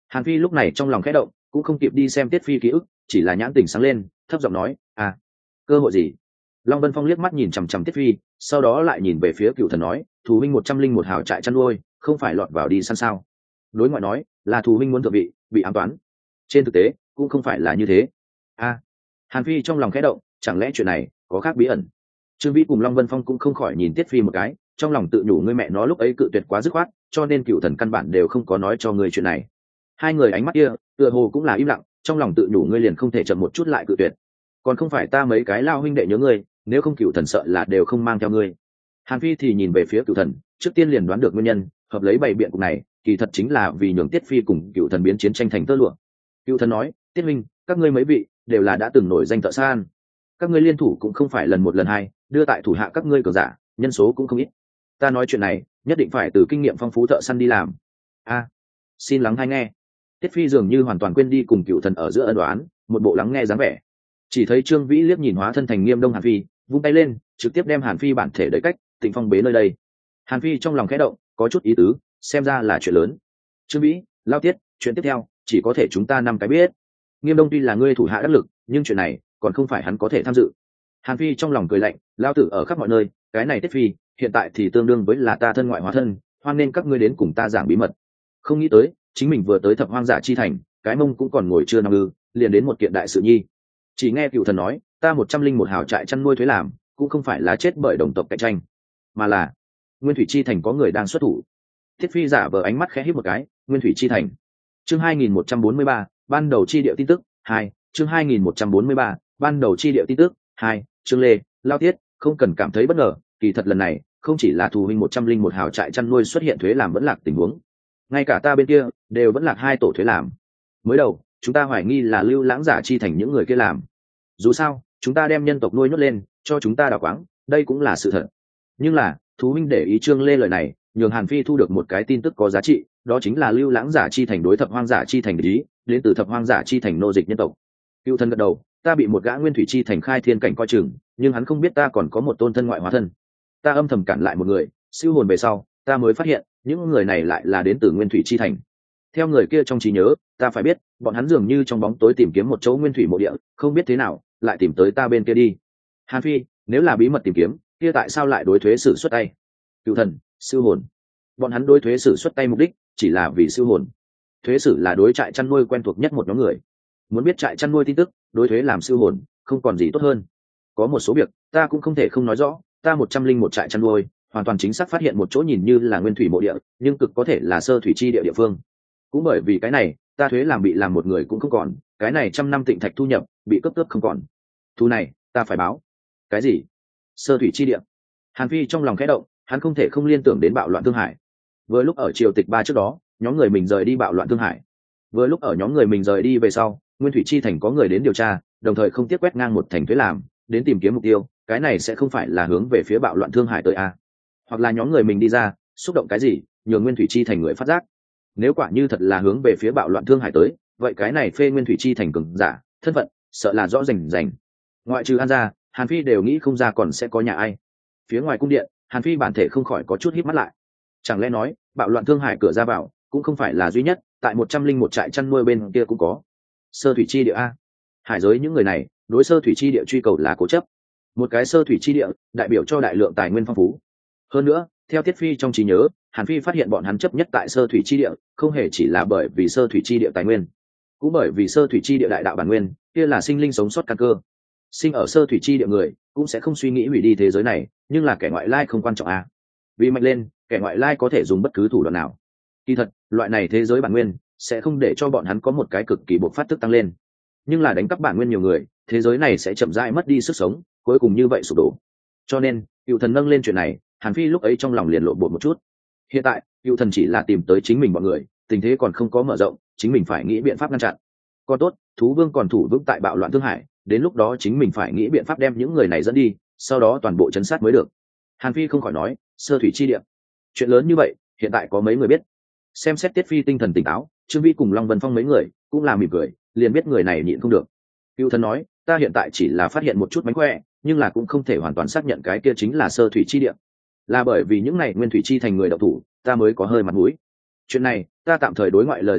Hàn Phi lúc này trong lòng khẽ động, cũng không kịp đi xem Tiết Phi ký ức, chỉ là nhãn tình sáng lên, thấp giọng nói, à, cơ hội gì? Long Vân Phong liếc mắt nhìn chằm chằm Tiết Phi, sau đó lại nhìn về phía Cựu Thần nói, Thù huynh 101 hào trại chăn nuôi, không phải lọt vào đi săn sao? Đối ngoại nói là Thù huynh muốn thượng vị, bị ám toán. Trên thực tế, cũng không phải là như thế. A, Hàn Phi trong lòng khẽ động, chẳng lẽ chuyện này có khác bí ẩn? Trương Vĩ cùng Long Vân Phong cũng không khỏi nhìn Tiết Phi một cái, trong lòng tự nhủ ngươi mẹ nó lúc ấy cự tuyệt quá dứt khoát, cho nên Cựu Thần căn bản đều không có nói cho ngươi chuyện này. Hai người ánh mắt kia, tựa hồ cũng là im lặng, trong lòng tự nhủ ngươi liền không thể chậm một chút lại cự tuyệt. Còn không phải ta mấy cái lao huynh đệ nhớ ngươi, nếu không Cựu Thần sợ là đều không mang theo ngươi. Hàn Phi thì nhìn về phía Cựu Thần, trước tiên liền đoán được nguyên nhân, hợp lấy bày biện cục này, kỳ thật chính là vì nhường Tiết Phi cùng Cựu Thần biến chiến tranh thành tơ lụa. Cựu Thần nói, Tiết huynh, các ngươi mấy vị đều là đã từng nổi danh thợ săn, các ngươi liên thủ cũng không phải lần một lần hai, đưa tại thủ hạ các ngươi cường giả, nhân số cũng không ít. Ta nói chuyện này, nhất định phải từ kinh nghiệm phong phú thợ săn đi làm. A, xin lắng hay nghe. Tiết Phi dường như hoàn toàn quên đi cùng Cựu Thần ở giữa ân đoán, một bộ lắng nghe dáng vẻ. Chỉ thấy Trương Vĩ liếc nhìn hóa thân thành Nghiêm Đông Hàn Phi, vung tay lên, trực tiếp đem Hàn Phi bản thể đẩy cách, Tịnh Phong bế nơi đây. Hàn Phi trong lòng khẽ động, có chút ý tứ, xem ra là chuyện lớn. Trương Vĩ, Lao Tiết, chuyện tiếp theo chỉ có thể chúng ta năm cái biết. Nghiêm Đông tuy là ngươi thủ hạ đắc lực, nhưng chuyện này còn không phải hắn có thể tham dự. Hàn Phi trong lòng cười lạnh, Lao tử ở khắp mọi nơi, cái này Tiết Phi hiện tại thì tương đương với là ta thân ngoại hóa thân, hoan nên các ngươi đến cùng ta giảng bí mật. Không nghĩ tới, chính mình vừa tới Thập Hoang Giả chi thành, cái mông cũng còn ngồi chưa nằm ư, liền đến một kiện đại sự nhi. Chỉ nghe Cựu Thần nói, ta 101 hào trại chăn nuôi thuế làm, cũng không phải là chết bởi đồng tộc cạnh tranh, mà là Nguyên Thủy chi thành có người đang xuất thủ. Thiết Phi giả vờ ánh mắt khẽ híp một cái, Nguyên Thủy chi thành. Chương 2143, ban đầu chi địa tin tức 2, chương 2143, ban đầu chi địa tin tức 2, chương Lê, Lao Tiết, không cần cảm thấy bất ngờ, kỳ thật lần này, không chỉ là Thù huynh 101 hào trại chăn nuôi xuất hiện thuế làm vẫn lạc tình huống, ngay cả ta bên kia đều vẫn lạc hai tổ thuế làm. Mới đầu, chúng ta hoài nghi là Lưu Lãng Giả chi thành những người kia làm. Dù sao, chúng ta đem nhân tộc nuôi nhốt lên, cho chúng ta đào quáng, đây cũng là sự thật. Nhưng là, Thú huynh để ý Trương Lê lời này, nhường Hàn Phi thu được một cái tin tức có giá trị, đó chính là Lưu Lãng Giả chi thành đối Thập Hoang Giả chi thành ý, đến từ Thập Hoang Giả chi thành nô dịch nhân tộc. Cựu Thần gật đầu, ta bị một gã Nguyên Thủy chi thành khai thiên cảnh coi chừng, nhưng hắn không biết ta còn có một tôn thân ngoại hóa thân. Ta âm thầm cản lại một người, siêu hồn về sau, ta mới phát hiện, những người này lại là đến từ Nguyên Thủy chi thành. Theo người kia trong trí nhớ, ta phải biết, bọn hắn dường như trong bóng tối tìm kiếm một chỗ Nguyên Thủy mộ địa, không biết thế nào, lại tìm tới ta bên kia đi. Hàn Phi, nếu là bí mật tìm kiếm, kia tại sao lại đối thuế sử xuất tay? Cựu Thần, siêu hồn. Bọn hắn đối thuế sử xuất tay mục đích chỉ là vì siêu hồn. Thuế sử là đối trại chăn nuôi quen thuộc nhất một nhóm người. Muốn biết trại chăn nuôi tin tức, đối thuế làm siêu hồn, không còn gì tốt hơn. Có một số việc, ta cũng không thể không nói rõ, ta 101 trại chăn nuôi, hoàn toàn chính xác phát hiện một chỗ nhìn như là Nguyên Thủy mộ địa, nhưng cực có thể là sơ thủy chi địa địa phương. Cũng bởi vì cái này, ta thuế làm bị làm một người cũng không còn, cái này 100 năm tịnh thạch thu nhập bị cướp không còn. Thu này, ta phải báo. Cái gì? Sơ thủy chi địa? Hàn Phi trong lòng khẽ động, hắn không thể không liên tưởng đến bạo loạn Thương Hải. Vừa lúc ở triều tịch 3 trước đó, nhóm người mình rời đi bạo loạn Thương Hải. Vừa lúc ở nhóm người mình rời đi về sau, Nguyên Thủy chi thành có người đến điều tra, đồng thời không tiếc quét ngang một thành thuế làm, đến tìm kiếm mục tiêu, cái này sẽ không phải là hướng về phía bạo loạn Thương Hải tới a? Hoặc là nhóm người mình đi ra, xúc động cái gì, nhường Nguyên Thủy chi thành người phát giác. Nếu quả như thật là hướng về phía bạo loạn Thương Hải tới, vậy cái này phê Nguyên Thủy chi thành cường giả thân phận sợ là rõ rành rành. Ngoại trừ An gia, Hàn Phi đều nghĩ không ra còn sẽ có nhà ai. Phía ngoài cung điện, Hàn Phi bản thể không khỏi có chút híp mắt lại. Chẳng lẽ nói, bạo loạn Thương Hải cửa ra vào cũng không phải là duy nhất, tại 101 trại chăn nuôi bên kia cũng có. Sơ thủy chi địa a? Hải giới những người này, đối sơ thủy chi địa truy cầu là cố chấp. Một cái sơ thủy chi địa, đại biểu cho đại lượng tài nguyên phong phú. Hơn nữa, theo Tiết Phi trong trí nhớ, Hàn Phi phát hiện bọn hắn chấp nhất tại sơ thủy chi địa, không hề chỉ là bởi vì sơ thủy chi địa tài nguyên, cũng bởi vì sơ thủy chi địa đại đạo bản nguyên, kia là sinh linh sống sót căn cơ. Sinh ở sơ thủy chi địa người, cũng sẽ không suy nghĩ hủy đi thế giới này, nhưng là kẻ ngoại lai không quan trọng à? Vì mạnh lên, kẻ ngoại lai có thể dùng bất cứ thủ đoạn nào. Kỳ thật, loại này thế giới bản nguyên sẽ không để cho bọn hắn có một cái cực kỳ bộc phát thức tăng lên, nhưng là đánh cắp bản nguyên nhiều người, thế giới này sẽ chậm rãi mất đi sức sống, cuối cùng như vậy sụp đổ. Cho nên, Cựu Thần nâng lên chuyện này, Hàn Phi lúc ấy trong lòng liền lộn bột một chút. Hiện tại, Cựu Thần chỉ là tìm tới chính mình bọn người, tình thế còn không có mở rộng, chính mình phải nghĩ biện pháp ngăn chặn. Còn tốt, Thú Vương còn thủ vững tại bạo loạn Thương Hải, đến lúc đó chính mình phải nghĩ biện pháp đem những người này dẫn đi, sau đó toàn bộ chấn sát mới được. Hàn Phi không khỏi nói, sơ thủy chi địa, chuyện lớn như vậy, hiện tại có mấy người biết? Xem xét Tiết Phi tinh thần tỉnh táo, Trương Vĩ cùng Long Vân Phong mấy người cũng là mỉm cười, liền biết người này nhịn không được. Cựu Thần nói, ta hiện tại chỉ là phát hiện một chút mánh khỏe, nhưng là cũng không thể hoàn toàn xác nhận cái kia chính là sơ thủy chi địa. Là bởi vì những này Nguyên Thủy chi thành người độc thủ, ta mới có hơi mặt mũi. Chuyện này, ta tạm thời đối ngoại lời giải thích,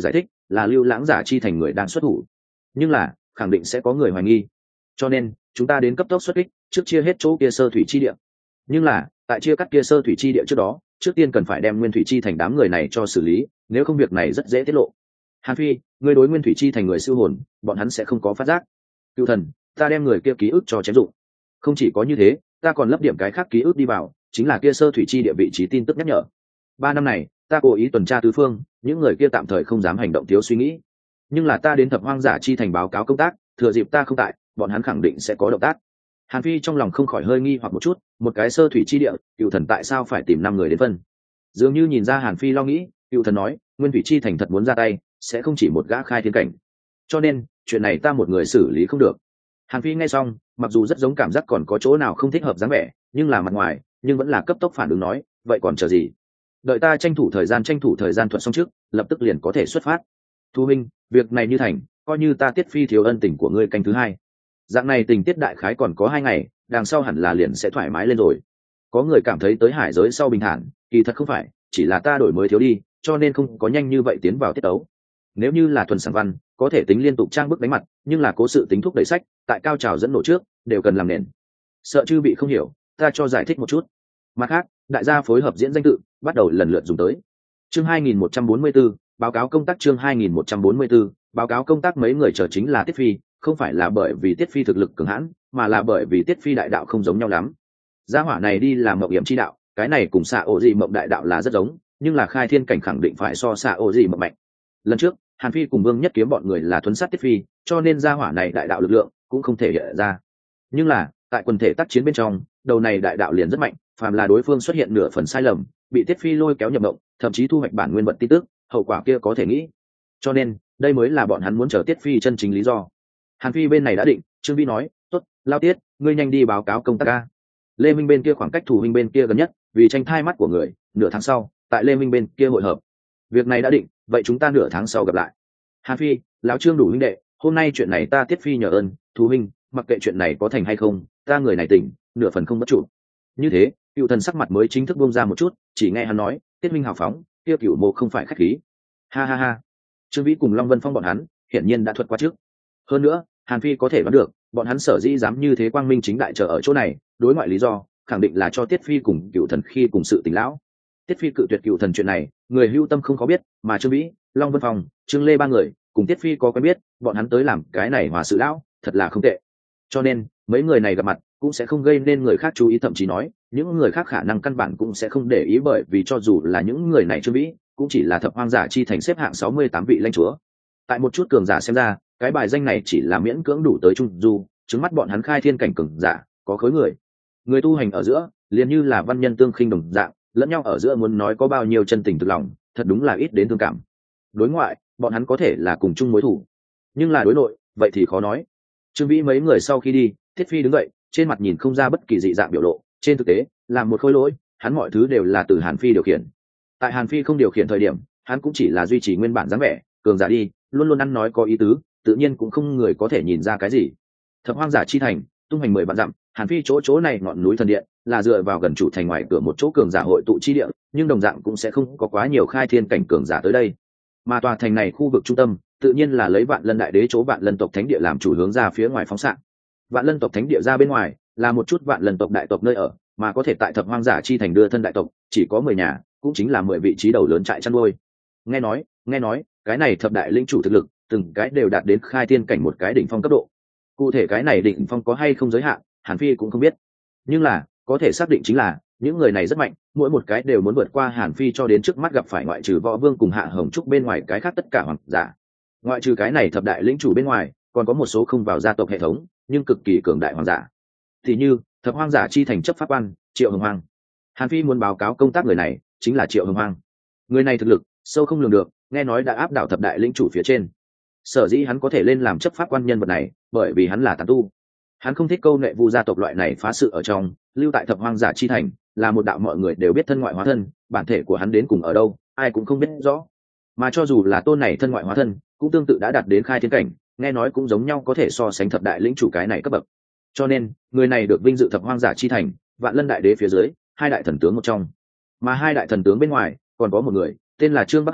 là lưu lãng giả chi thành người đang xuất thủ, nhưng là khẳng định sẽ có người hoài nghi, cho nên chúng ta đến cấp tốc xuất kích, trước chia hết chỗ kia sơ thủy chi địa. Nhưng là tại chia cắt kia sơ thủy chi địa trước đó, trước tiên cần phải đem nguyên thủy chi thành đám người này cho xử lý, nếu không việc này rất dễ tiết lộ. Hàn Phi, người đối nguyên thủy chi thành người siêu hồn, bọn hắn sẽ không có phát giác. Cựu thần, ta đem người kia ký ức cho chém dụng. Không chỉ có như thế, ta còn lấp điểm cái khác ký ức đi vào, chính là kia sơ thủy chi địa vị trí tin tức nhắc nhở. 3 năm này ta cố ý tuần tra tứ phương, những người kia tạm thời không dám hành động thiếu suy nghĩ, nhưng là ta đến thập hoang giả chi thành báo cáo công tác, thừa dịp ta không tại, bọn hắn khẳng định sẽ có động tác. Hàn Phi trong lòng không khỏi hơi nghi hoặc một chút, một cái sơ thủy chi địa, cựu thần tại sao phải tìm 5 người đến phân? Dường như nhìn ra Hàn Phi lo nghĩ, cựu thần nói, nguyên thủy chi thành thật muốn ra tay, sẽ không chỉ một gã khai thiên cảnh, cho nên chuyện này ta một người xử lý không được. Hàn Phi nghe xong, mặc dù rất giống cảm giác còn có chỗ nào không thích hợp dáng vẻ, nhưng là mặt ngoài nhưng vẫn là cấp tốc phản ứng nói, vậy còn chờ gì, đợi ta tranh thủ thời gian thuận xong trước, lập tức liền có thể xuất phát. Thu Minh, việc này như thành, coi như ta Tiết Phi thiếu ân tình của ngươi canh thứ 2. Dạng này tình tiết đại khái còn có 2 ngày, đằng sau hẳn là liền sẽ thoải mái lên rồi. Có người cảm thấy tới hải giới sau bình thản, kỳ thật không phải, chỉ là ta đổi mới thiếu đi, cho nên không có nhanh như vậy tiến vào tiết tấu. Nếu như là thuần sản văn, có thể tính liên tục trang bức đánh mặt, nhưng là cố sự tính thúc đẩy sách, tại cao trào dẫn nổ trước đều cần làm nền. Sợ chư bị không hiểu, ta cho giải thích một chút. Mặt khác, đại gia phối hợp diễn danh tự, bắt đầu lần lượt dùng tới. Chương 2144, báo cáo công tác. Chương 2144, báo cáo công tác. Mấy người chờ chính là Tiết Phi, không phải là bởi vì Tiết Phi thực lực cường hãn, mà là bởi vì Tiết Phi đại đạo không giống nhau lắm. Gia hỏa này đi làm mộng hiểm chi đạo, cái này cùng xạ ổ gì mộng đại đạo là rất giống, nhưng là khai thiên cảnh khẳng định phải so xạ ổ gì mộng mạnh. Lần trước Hàn Phi cùng Vương Nhất Kiếm bọn người là thuấn sát Tiết Phi, cho nên gia hỏa này đại đạo lực lượng cũng không thể hiện ra. Nhưng là tại quần thể tác chiến bên trong, đầu này đại đạo liền rất mạnh, phàm là đối phương xuất hiện nửa phần sai lầm, bị Tiết Phi lôi kéo nhập động, thậm chí thu hoạch bản nguyên vật tin tức, hậu quả kia có thể nghĩ. Cho nên đây mới là bọn hắn muốn chờ Tiết Phi chân chính lý do. Hàn Phi bên này đã định, Trương Vĩ nói, tốt, Lao Tiết, ngươi nhanh đi báo cáo công tác ca. Lê Minh bên kia khoảng cách Thủ Huynh bên kia gần nhất, vì tranh thai mắt của người, nửa tháng sau tại Lê Minh bên kia hội hợp. Việc này đã định, vậy chúng ta nửa tháng sau gặp lại. Hàn Phi, lão Trương đủ huynh đệ, hôm nay chuyện này ta Tiết Phi nhờ ơn, Thủ Huynh, mặc kệ chuyện này có thành hay không, ta người này tỉnh, nửa phần không bất trụ. Như thế, Cựu Thần sắc mặt mới chính thức buông ra một chút, chỉ nghe hắn nói, Tiết Minh hào phóng, kia Cựu Mộ không phải khách khí. Ha ha ha. Trương Vĩ cùng Long Vân Phong bọn hắn, hiển nhiên đã thuật qua trước. Hơn nữa, Hàn Phi có thể đoán được, bọn hắn sở dĩ dám như thế quang minh chính đại chờ ở chỗ này, đối ngoại lý do, khẳng định là cho Tiết Phi cùng Cựu Thần khi cùng sự tình lão. Tiết Phi cự tuyệt Cựu Thần chuyện này, người hưu tâm không có biết, mà Trương Vĩ, Long Vân Phong, Trương Lê 3 người cùng Tiết Phi có quen biết, bọn hắn tới làm cái này hòa sự lão, thật là không tệ. Cho nên, mấy người này gặp mặt cũng sẽ không gây nên người khác chú ý, thậm chí nói, những người khác khả năng căn bản cũng sẽ không để ý, bởi vì cho dù là những người này Trương Vĩ, cũng chỉ là thập hoang giả chi thành xếp hạng 68 vị lãnh chúa. Tại một chút cường giả xem ra, cái bài danh này chỉ là miễn cưỡng đủ tới trung du, trước mắt bọn hắn khai thiên cảnh cường giả, có khối người tu hành ở giữa, liền như là văn nhân tương khinh đồng dạng, lẫn nhau ở giữa muốn nói có bao nhiêu chân tình thực lòng, thật đúng là ít đến thương cảm. Đối ngoại, bọn hắn có thể là cùng chung mối thù, nhưng là đối nội, vậy thì khó nói. Trương Vĩ mấy người sau khi đi, Thiết Phi đứng dậy, trên mặt nhìn không ra bất kỳ dị dạng biểu lộ, trên thực tế, làm một khối lỗi, hắn mọi thứ đều là từ Hàn Phi điều khiển. Tại Hàn Phi không điều khiển thời điểm, hắn cũng chỉ là duy trì nguyên bản dáng vẻ, cường giả đi, luôn luôn ăn nói có ý tứ, tự nhiên cũng không người có thể nhìn ra cái gì. Thập hoang giả chi thành, tung hành 10 vạn dặm, Hàn Phi chỗ này ngọn núi thần điện, là dựa vào gần chủ thành ngoài cửa một chỗ cường giả hội tụ chi địa, nhưng đồng dạng cũng sẽ không có quá nhiều khai thiên cảnh cường giả tới đây. Mà tòa thành này khu vực trung tâm, tự nhiên là lấy Vạn Lân đại đế chỗ Vạn Lân tộc thánh địa làm chủ hướng ra phía ngoài phóng xạ. Vạn Lân tộc thánh địa ra bên ngoài, là một chút Vạn Lân tộc đại tộc nơi ở, mà có thể tại thập hoang giả chi thành đưa thân đại tộc, chỉ có 10 nhà, cũng chính là 10 vị trí đầu lớn trại chăn nuôi. Nghe nói, cái này thập đại lĩnh chủ thực lực, từng cái đều đạt đến khai thiên cảnh một cái đỉnh phong cấp độ. Cụ thể cái này đỉnh phong có hay không giới hạn, Hàn Phi cũng không biết. Nhưng là, có thể xác định chính là, những người này rất mạnh, mỗi một cái đều muốn vượt qua Hàn Phi cho đến trước mắt gặp phải ngoại trừ Võ Vương cùng Hạ Hồng Trúc bên ngoài cái khác tất cả hoàng giả. Ngoại trừ cái này thập đại lĩnh chủ bên ngoài, còn có một số không vào gia tộc hệ thống, nhưng cực kỳ cường đại hoàng giả. Thì như, thập hoang giả chi thành chấp pháp quan, Triệu Hồng Hoang. Hàn Phi muốn báo cáo công tác người này, chính là Triệu Hồng Hoang. Người này thực lực sâu không lường được, nghe nói đã áp đảo thập đại lĩnh chủ phía trên. Sở dĩ hắn có thể lên làm chấp pháp quan nhân vật này, bởi vì hắn là tán tu. Hắn không thích câu nệ vu gia tộc loại này phá sự ở trong, lưu tại thập hoang giả chi thành, là một đạo mọi người đều biết thân ngoại hóa thân, bản thể của hắn đến cùng ở đâu, ai cũng không biết rõ. Mà cho dù là tôn này thân ngoại hóa thân, cũng tương tự đã đạt đến khai thiên cảnh, nghe nói cũng giống nhau có thể so sánh thập đại lĩnh chủ cái này cấp bậc. Cho nên, người này được vinh dự thập hoang giả chi thành, Vạn Lân đại đế phía dưới, 2 đại thần tướng một trong. Mà 2 đại thần tướng bên ngoài, còn có một người, tên là Trương Bắc Hải,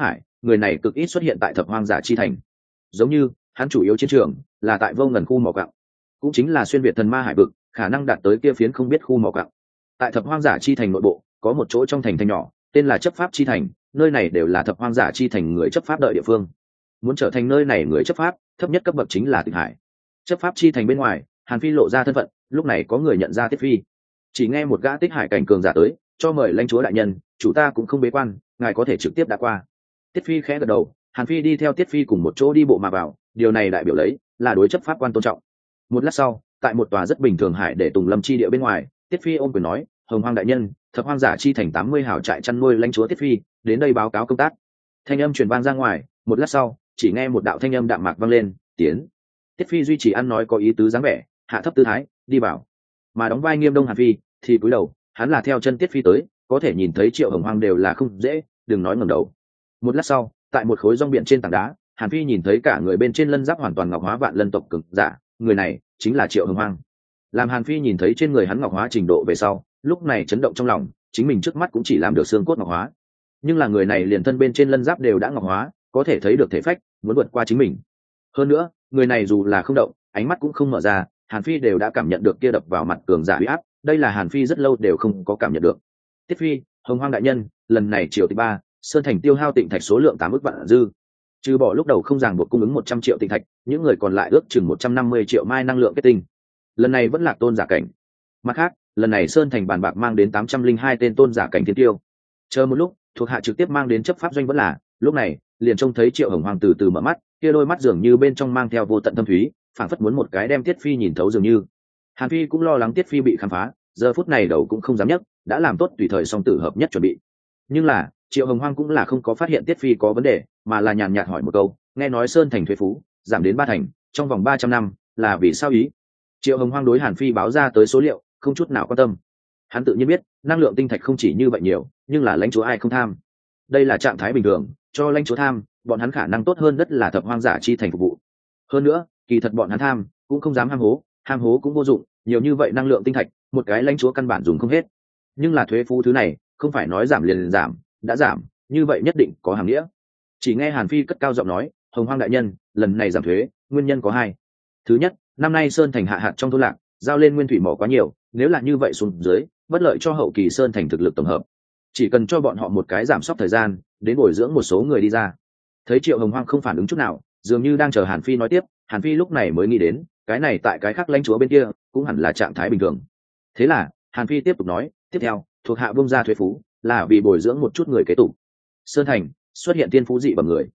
người này cực ít xuất hiện tại thập hoang giả chi thành, giống như hắn chủ yếu chiến trường là tại vô ngần khu mỏ quặng, cũng chính là xuyên việt thần ma hải vực, khả năng đạt tới kia phiến không biết khu mỏ quặng. Tại thập hoang giả chi thành nội bộ có một chỗ trong thành thành nhỏ tên là chấp pháp chi thành, nơi này đều là thập hoang giả chi thành người chấp pháp đợi địa phương. Muốn trở thành nơi này người chấp pháp, thấp nhất cấp bậc chính là Tịch Hải. Chấp pháp chi thành bên ngoài, Hàn Phi lộ ra thân phận, lúc này có người nhận ra Tiết Phi. Chỉ nghe một gã Tích Hải cảnh cường giả tới, cho mời lãnh chúa đại nhân, chủ ta cũng không bế quan, ngài có thể trực tiếp đã qua. Tiết Phi khẽ gật đầu, Hàn Phi đi theo Tiết Phi cùng một chỗ đi bộ mà vào, điều này đại biểu lấy là đối chấp pháp quan tôn trọng. Một lát sau, tại một tòa rất bình thường hải để Tùng Lâm chi địa bên ngoài, Tiết Phi ôm quyền nói, Hồng Hoang đại nhân, thập hoang giả chi thành 80 hào trại chăn nuôi lãnh chúa Tiết Phi đến đây báo cáo công tác. Thanh âm truyền vang ra ngoài, một lát sau, chỉ nghe một đạo thanh âm đạm mạc vang lên, tiến. Tiết Phi duy trì ăn nói có ý tứ dáng vẻ, hạ thấp tư thái, đi vào. Mà đóng vai nghiêm đông Hàn Phi thì cúi đầu, hắn là theo chân Tiết Phi tới, có thể nhìn thấy Triệu Hồng Hoang đều là không dễ, đừng nói ngẩng đầu. Một lát sau, tại một khối rong biển trên tảng đá, Hàn Phi nhìn thấy cả người bên trên lân giáp hoàn toàn ngọc hóa vạn lân tộc cường giả, người này chính là Triệu Hồng Hoang. Làm Hàn Phi nhìn thấy trên người hắn ngọc hóa trình độ về sau, lúc này chấn động trong lòng, chính mình trước mắt cũng chỉ làm được xương cốt ngọc hóa, nhưng là người này liền thân bên trên lân giáp đều đã ngọc hóa, có thể thấy được thể phách muốn vượt qua chính mình. Hơn nữa, người này dù là không động, ánh mắt cũng không mở ra, Hàn Phi đều đã cảm nhận được kia đập vào mặt cường giả uy áp, đây là Hàn Phi rất lâu đều không có cảm nhận được. Tiết Phi, Hồng Hoang đại nhân, lần này triều tịch 3, sơn thành tiêu hao tịnh thạch số lượng 8 ức vạn dư, trừ bỏ lúc đầu không ràng buộc cung ứng 100 triệu tịnh thạch, những người còn lại ước chừng 150 triệu mai năng lượng kết tinh. Lần này vẫn là tôn giả cảnh. Mặt khác, lần này sơn thành bàn bạc mang đến 802 tên tôn giả cảnh thiên tiêu. Chờ một lúc, thuộc hạ trực tiếp mang đến chấp pháp doanh vẫn là, lúc này, liền trông thấy Triệu Hồng Hoang từ từ mở mắt, kia đôi mắt dường như bên trong mang theo vô tận thâm thúy, phảng phất muốn một cái đem Tiết Phi nhìn thấu dường như. Hàn Phi cũng lo lắng Tiết Phi bị khám phá, giờ phút này đầu cũng không dám nhấc, đã làm tốt tùy thời song tử hợp nhất chuẩn bị. Nhưng là, Triệu Hồng Hoang cũng là không có phát hiện Tiết Phi có vấn đề, mà là nhàn nhạt hỏi một câu, nghe nói sơn thành thuế phú giảm đến 3 thành, trong vòng 300 năm, là vì sao ý? Triệu Hồng Hoang đối Hàn Phi báo ra tới số liệu, không chút nào quan tâm. Hắn tự nhiên biết, năng lượng tinh thạch không chỉ như vậy nhiều, nhưng là lãnh chúa ai không tham. Đây là trạng thái bình thường, cho lãnh chúa tham, bọn hắn khả năng tốt hơn rất là thập hoang giả chi thành phục vụ. Hơn nữa, kỳ thật bọn hắn tham, cũng không dám ham hố cũng vô dụng, nhiều như vậy năng lượng tinh thạch, một cái lãnh chúa căn bản dùng không hết. Nhưng là thuế phú thứ này, không phải nói giảm liền giảm, đã giảm, như vậy nhất định có hàng nghĩa. Chỉ nghe Hàn Phi cất cao giọng nói, Hồng Hoang đại nhân, lần này giảm thuế, nguyên nhân có hai. Thứ nhất, năm nay sơn thành hạ hạt trong thôn lạc, giao lên nguyên thủy mỏ quá nhiều, nếu là như vậy xuống dưới, bất lợi cho hậu kỳ sơn thành thực lực tổng hợp. Chỉ cần cho bọn họ một cái giảm sốc thời gian, đến bồi dưỡng một số người đi ra. Thấy Triệu Hồng Hoang không phản ứng chút nào, dường như đang chờ Hàn Phi nói tiếp, Hàn Phi lúc này mới nghĩ đến, cái này tại cái khác lãnh chúa bên kia cũng hẳn là trạng thái bình thường. Thế là, Hàn Phi tiếp tục nói, tiếp theo, thuộc hạ bung ra thuế phú, là vì bồi dưỡng một chút người kế tục. Sơn thành xuất hiện tiên phú dị bằng người.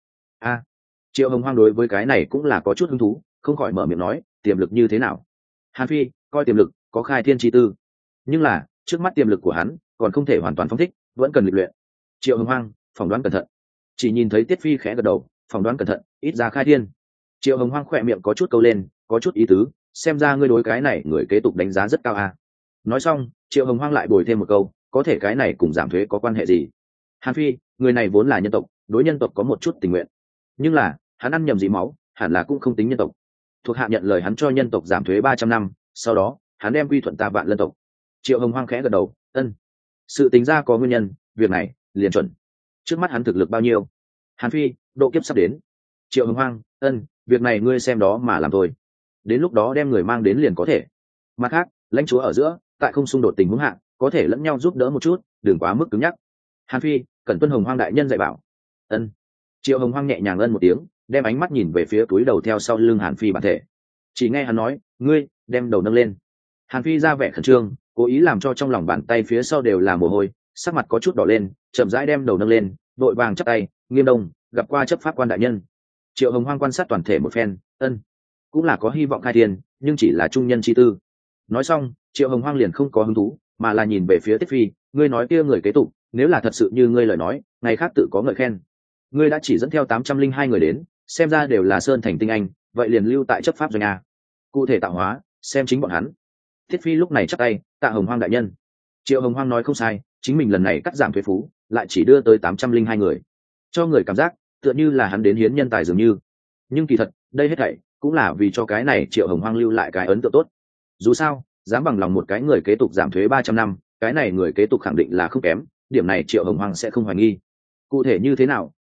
Triệu Hồng Hoang đối với cái này cũng là có chút hứng thú, không khỏi mở miệng nói, tiềm lực như thế nào? Hàn Phi coi tiềm lực có khai thiên chi tư, nhưng là trước mắt tiềm lực của hắn còn không thể hoàn toàn phóng thích, vẫn cần lịch luyện. Triệu Hồng Hoang phỏng đoán cẩn thận. Chỉ nhìn thấy Tiết Phi khẽ gật đầu, phỏng đoán cẩn thận, ít ra khai thiên. Triệu Hồng Hoang khỏe miệng có chút câu lên, có chút ý tứ, xem ra ngươi đối cái này người kế tục đánh giá rất cao à. Nói xong, Triệu Hồng Hoang lại bồi thêm một câu, có thể cái này cùng giảm thuế có quan hệ gì? Hàn Phi, người này vốn là nhân tộc, đối nhân tộc có một chút tình nguyện, nhưng là hắn ăn nhầm dị máu, hẳn là cũng không tính nhân tộc. Thuộc hạ nhận lời hắn cho nhân tộc giảm thuế 300 năm, sau đó hắn đem quy thuận ta vạn lân tộc. Triệu Hồng Hoang khẽ gật đầu, ân, sự tính ra có nguyên nhân, việc này liền chuẩn. Trước mắt hắn thực lực bao nhiêu? Hàn Phi, độ kiếp sắp đến. Triệu Hồng Hoang, ân, việc này ngươi xem đó mà làm thôi, đến lúc đó đem người mang đến liền có thể. Mặt khác, lãnh chúa ở giữa, tại không xung đột tình huống hạ, có thể lẫn nhau giúp đỡ một chút, đừng quá mức cứng nhắc. Hàn Phi, cần tuân Hồng Hoang đại nhân dạy bảo. Ân. Triệu Hồng Hoang nhẹ nhàng ân một tiếng, đem ánh mắt nhìn về phía túi đầu theo sau lưng Hàn Phi bản thể. Chỉ nghe hắn nói, ngươi đem đầu nâng lên. Hàn Phi ra vẻ khẩn trương, cố ý làm cho trong lòng bàn tay phía sau đều là mồ hôi, sắc mặt có chút đỏ lên, chậm rãi đem đầu nâng lên, vội vàng chắp tay, Nghiêm Đông gặp qua chấp pháp quan đại nhân. Triệu Hồng Hoang quan sát toàn thể một phen, ân, cũng là có hy vọng khai thiên, nhưng chỉ là trung nhân chi tư. Nói xong, Triệu Hồng Hoang liền không có hứng thú, mà là nhìn về phía Tiết Phi, ngươi nói kia người kế tục, nếu là thật sự như ngươi lời nói, ngày khác tự có ngợi khen. Ngươi đã chỉ dẫn theo 802 người đến, xem ra đều là sơn thành tinh anh, vậy liền lưu tại chấp pháp doanh a. Cụ thể tạo hóa, xem chính bọn hắn. Tiết Phi lúc này chắp tay, tạ Hồng Hoang đại nhân. Triệu Hồng Hoang nói không sai, chính mình lần này cắt giảm thuế phú, lại chỉ đưa tới 802 người, cho người cảm giác tựa như là hắn đến hiến nhân tài dường như. Nhưng kỳ thật, đây hết thảy cũng là vì cho cái này Triệu Hồng Hoang lưu lại cái ấn tượng tốt. Dù sao, dám bằng lòng một cái người kế tục giảm thuế 300 năm, cái này người kế tục khẳng định là không kém, điểm này Triệu Hồng Hoang sẽ không hoài nghi. Cụ thể như thế nào,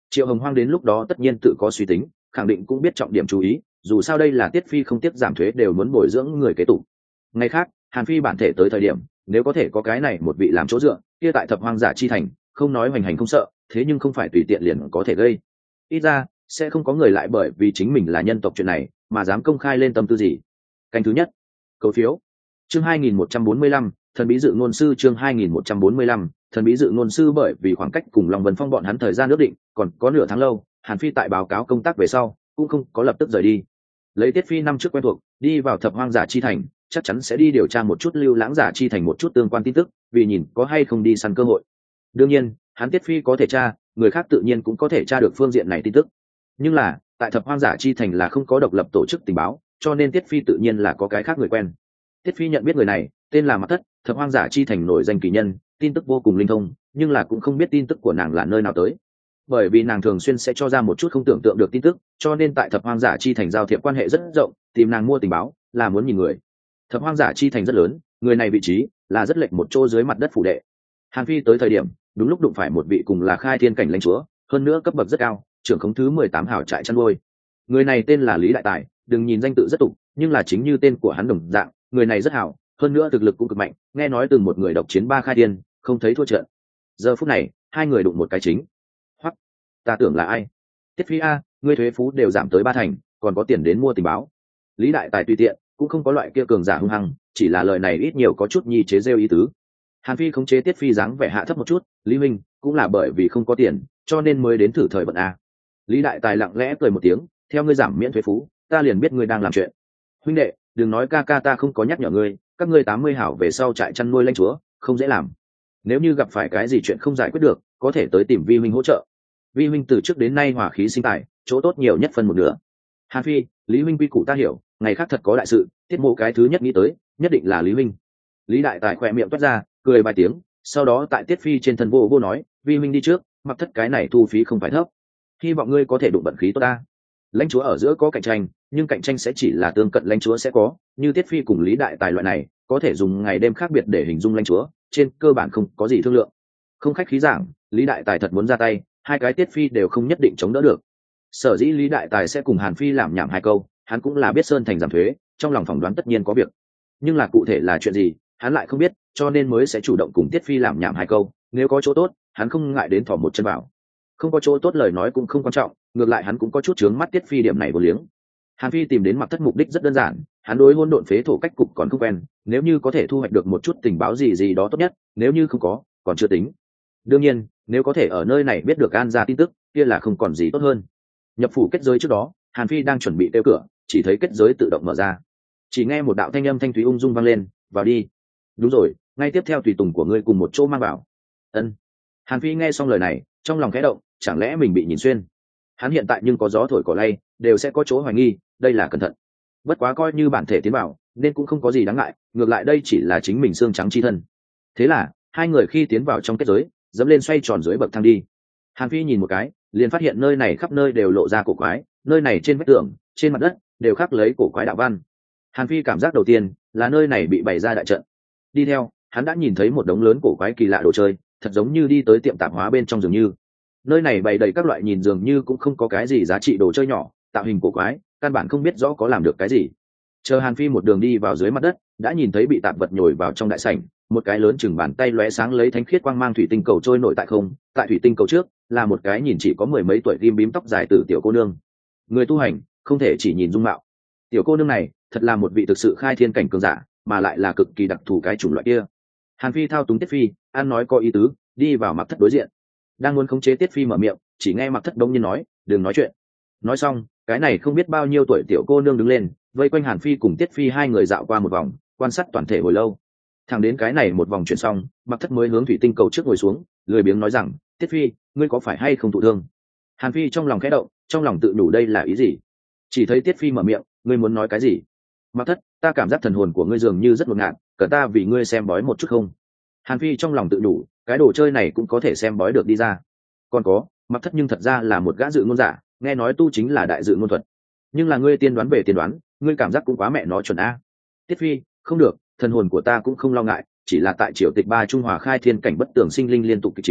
Triệu Hồng Hoang đến lúc đó tất nhiên tự có suy tính, khẳng định cũng biết trọng điểm chú ý, dù sao đây là Tiết Phi không tiếc giảm thuế đều muốn bồi dưỡng người kế tục. Ngày khác Hàn Phi bản thể tới thời điểm, nếu có thể có cái này một vị làm chỗ dựa, kia tại Thập Hoang Giả chi thành không nói hoành hành không sợ, thế nhưng không phải tùy tiện liền có thể gây, ít ra sẽ không có người lại bởi vì chính mình là nhân tộc chuyện này mà dám công khai lên tâm tư gì. Canh thứ nhất, cầu phiếu. Chương 2145, thần bí dự ngôn sư. Chương 2145, thần bí dự ngôn sư. Bởi vì khoảng cách cùng Long Vân Phong bọn hắn thời gian ước định còn có nửa tháng lâu, Hàn Phi tại báo cáo công tác về sau cũng không có lập tức rời đi. Lấy Tiết Phi năm trước quen thuộc, đi vào Thập Hoang Giả chi thành chắc chắn sẽ đi điều tra một chút Lưu Lãng Giả chi thành một chút tương quan tin tức, vì nhìn có hay không đi săn cơ hội. Đương nhiên hắn Tiết Phi có thể tra, người khác tự nhiên cũng có thể tra được phương diện này tin tức, nhưng là tại Thập Hoang Giả chi thành là không có độc lập tổ chức tình báo, cho nên Tiết Phi tự nhiên là có cái khác người quen. Tiết Phi nhận biết người này tên là Mặc Thất, Thập Hoang Giả chi thành nổi danh kỳ nhân, tin tức vô cùng linh thông, nhưng là cũng không biết tin tức của nàng là nơi nào tới, bởi vì nàng thường xuyên sẽ cho ra một chút không tưởng tượng được tin tức, cho nên tại Thập Hoang Giả chi thành giao thiệp quan hệ rất rộng, tìm nàng mua tình báo là muốn nhìn người. Thập Hoang Giả chi thành rất lớn, người này vị trí là rất lệch một chỗ dưới mặt đất phủ đệ. Hàn Phi tới thời điểm đúng lúc đụng phải một vị cùng là khai thiên cảnh lãnh chúa, hơn nữa cấp bậc rất cao, trưởng khống thứ 18 hảo trại chăn nuôi. Người này tên là Lý Đại Tài, đừng nhìn danh tự rất tục, nhưng là chính như tên của hắn đồng dạng, người này rất hảo, hơn nữa thực lực cũng cực mạnh, nghe nói từng một người độc chiến 3 khai thiên, không thấy thua trận. Giờ phút này hai người đụng một cái chính. Hoặc ta tưởng là ai? Tiết Phi a, ngươi thuế phú đều giảm tới 3 thành, còn có tiền đến mua tình báo. Lý Đại Tài tùy tiện, cũng không có loại kia cường giả hung hăng, chỉ là lời này ít nhiều có chút nhi chế rêu ý tứ. Hàn Phi khống chế Tiết Phi dáng vẻ hạ thấp một chút, Lý Minh cũng là bởi vì không có tiền cho nên mới đến thử thời vận a. Lý Đại Tài lặng lẽ cười một tiếng, theo ngươi giảm miễn thuế phú ta liền biết ngươi đang làm chuyện. Huynh đệ đừng nói ca ca ta không có nhắc nhở ngươi, các ngươi 80 hảo về sau trại chăn nuôi lãnh chúa không dễ làm, nếu như gặp phải cái gì chuyện không giải quyết được có thể tới tìm Vi huynh hỗ trợ. Vi huynh từ trước đến nay hỏa khí sinh tài, chỗ tốt nhiều nhất phân một nửa. Hàn Phi, Lý huynh quy củ ta hiểu, ngày khác thật có đại sự Tiết mộ cái thứ nhất nghĩ tới nhất định là Lý huynh. Lý Đại Tài khỏe miệng toát ra cười vài tiếng, sau đó tại Tiết Phi trên thân vô vô nói, Vi huynh đi trước, Mặc Thất cái này thu phí không phải thấp, hy vọng ngươi có thể đụng vận khí tốt ta. Lãnh chúa ở giữa có cạnh tranh, nhưng cạnh tranh sẽ chỉ là tương cận lãnh chúa sẽ có, như Tiết Phi cùng Lý Đại Tài loại này có thể dùng ngày đêm khác biệt để hình dung lãnh chúa, trên cơ bản không có gì thương lượng. Không khách khí giảng, Lý Đại Tài thật muốn ra tay, hai cái Tiết Phi đều không nhất định chống đỡ được. Sở dĩ Lý Đại Tài sẽ cùng Hàn Phi làm nhảm hai câu, hắn cũng là biết Sơn Thành giảm thuế, trong lòng phỏng đoán tất nhiên có việc, nhưng là cụ thể là chuyện gì hắn lại không biết, cho nên mới sẽ chủ động cùng Tiết Phi làm nhảm hai câu. Nếu có chỗ tốt hắn không ngại đến thỏ một chân vào, không có chỗ tốt lời nói cũng không quan trọng, ngược lại hắn cũng có chút chướng mắt Tiết Phi điểm này vô liếng. Hàn Phi tìm đến Mặc Thất mục đích rất đơn giản, hắn đối hôn độn phế thổ cách cục còn không quen, nếu như có thể thu hoạch được một chút tình báo gì gì đó tốt nhất, nếu như không có còn chưa tính. Đương nhiên nếu có thể ở nơi này biết được An gia tin tức kia là không còn gì tốt hơn. Nhập phủ kết giới trước đó, Hàn Phi đang chuẩn bị kêu cửa, chỉ thấy kết giới tự động mở ra, chỉ nghe một đạo thanh âm thanh thúy ung dung vang lên, vào đi. Đúng rồi, ngay tiếp theo tùy tùng của ngươi cùng một chỗ mang vào. Ân. Hàn Phi nghe xong lời này trong lòng khẽ động, chẳng lẽ mình bị nhìn xuyên? Hắn hiện tại nhưng có gió thổi cỏ lay đều sẽ có chỗ hoài nghi, đây là cẩn thận. Bất quá coi như bản thể tiến vào nên cũng không có gì đáng ngại, ngược lại đây chỉ là chính mình xương trắng chi thân. Thế là hai người khi tiến vào trong kết giới dẫm lên xoay tròn dưới bậc thang đi. Hàn Phi nhìn một cái liền phát hiện nơi này khắp nơi đều lộ ra cổ quái, nơi này trên vách tường trên mặt đất đều khắc lấy cổ quái đạo văn. Hàn Phi cảm giác đầu tiên là nơi này bị bày ra đại trận. Đi theo hắn đã nhìn thấy một đống lớn cổ quái kỳ lạ đồ chơi, thật giống như đi tới tiệm tạp hóa bên trong, dường như nơi này bày đầy các loại nhìn dường như cũng không có cái gì giá trị đồ chơi nhỏ, tạo hình cổ quái, căn bản không biết rõ có làm được cái gì. Chờ Hàn Phi một đường đi vào dưới mặt đất, đã nhìn thấy bị tạp vật nhồi vào trong đại sảnh, một cái lớn chừng bàn tay lóe sáng lấy thánh khiết quang mang thủy tinh cầu trôi nổi tại không, tại thủy tinh cầu trước là một cái nhìn chỉ có mười mấy tuổi ghim bím tóc dài từ tiểu cô nương. Người tu hành không thể chỉ nhìn dung mạo, tiểu cô nương này thật là một vị thực sự khai thiên cảnh cường giả, mà lại là cực kỳ đặc thù cái chủng loại kia. Hàn Phi thao túng Tiết Phi, ăn nói có ý tứ, đi vào Mặc Thất đối diện. Đang muốn khống chế Tiết Phi mở miệng, chỉ nghe Mặc Thất đông nhiên nói, đừng nói chuyện. Nói xong, cái này không biết bao nhiêu tuổi tiểu cô nương đứng lên, vây quanh Hàn Phi cùng Tiết Phi hai người dạo qua một vòng, quan sát toàn thể hồi lâu. Thẳng đến cái này một vòng chuyển xong, Mặc Thất mới hướng thủy tinh cầu trước ngồi xuống, lười biếng nói rằng, Tiết Phi, ngươi có phải hay không thụ thương? Hàn Phi trong lòng khẽ động, trong lòng tự nhủ đây là ý gì. Chỉ thấy Tiết Phi mở miệng, ngươi muốn nói cái gì? Mặc Thất, ta cảm giác thần hồn của ngươi dường như rất ngột ngạt, cần ta vì ngươi xem bói một chút không? Hàn Phi trong lòng tự nhủ, cái đồ chơi này cũng có thể xem bói được đi ra. Còn có, Mặc Thất nhưng thật ra là một gã dự ngôn giả, nghe nói tu chính là đại dự ngôn thuật, nhưng là ngươi tiên đoán về tiên đoán, ngươi cảm giác cũng quá mẹ nó chuẩn a. Tiết Phi, không được, thần hồn của ta cũng không lo ngại, chỉ là tại triều tịch ba Trung Hòa khai thiên cảnh bất tường sinh linh liên tục kịch chiến,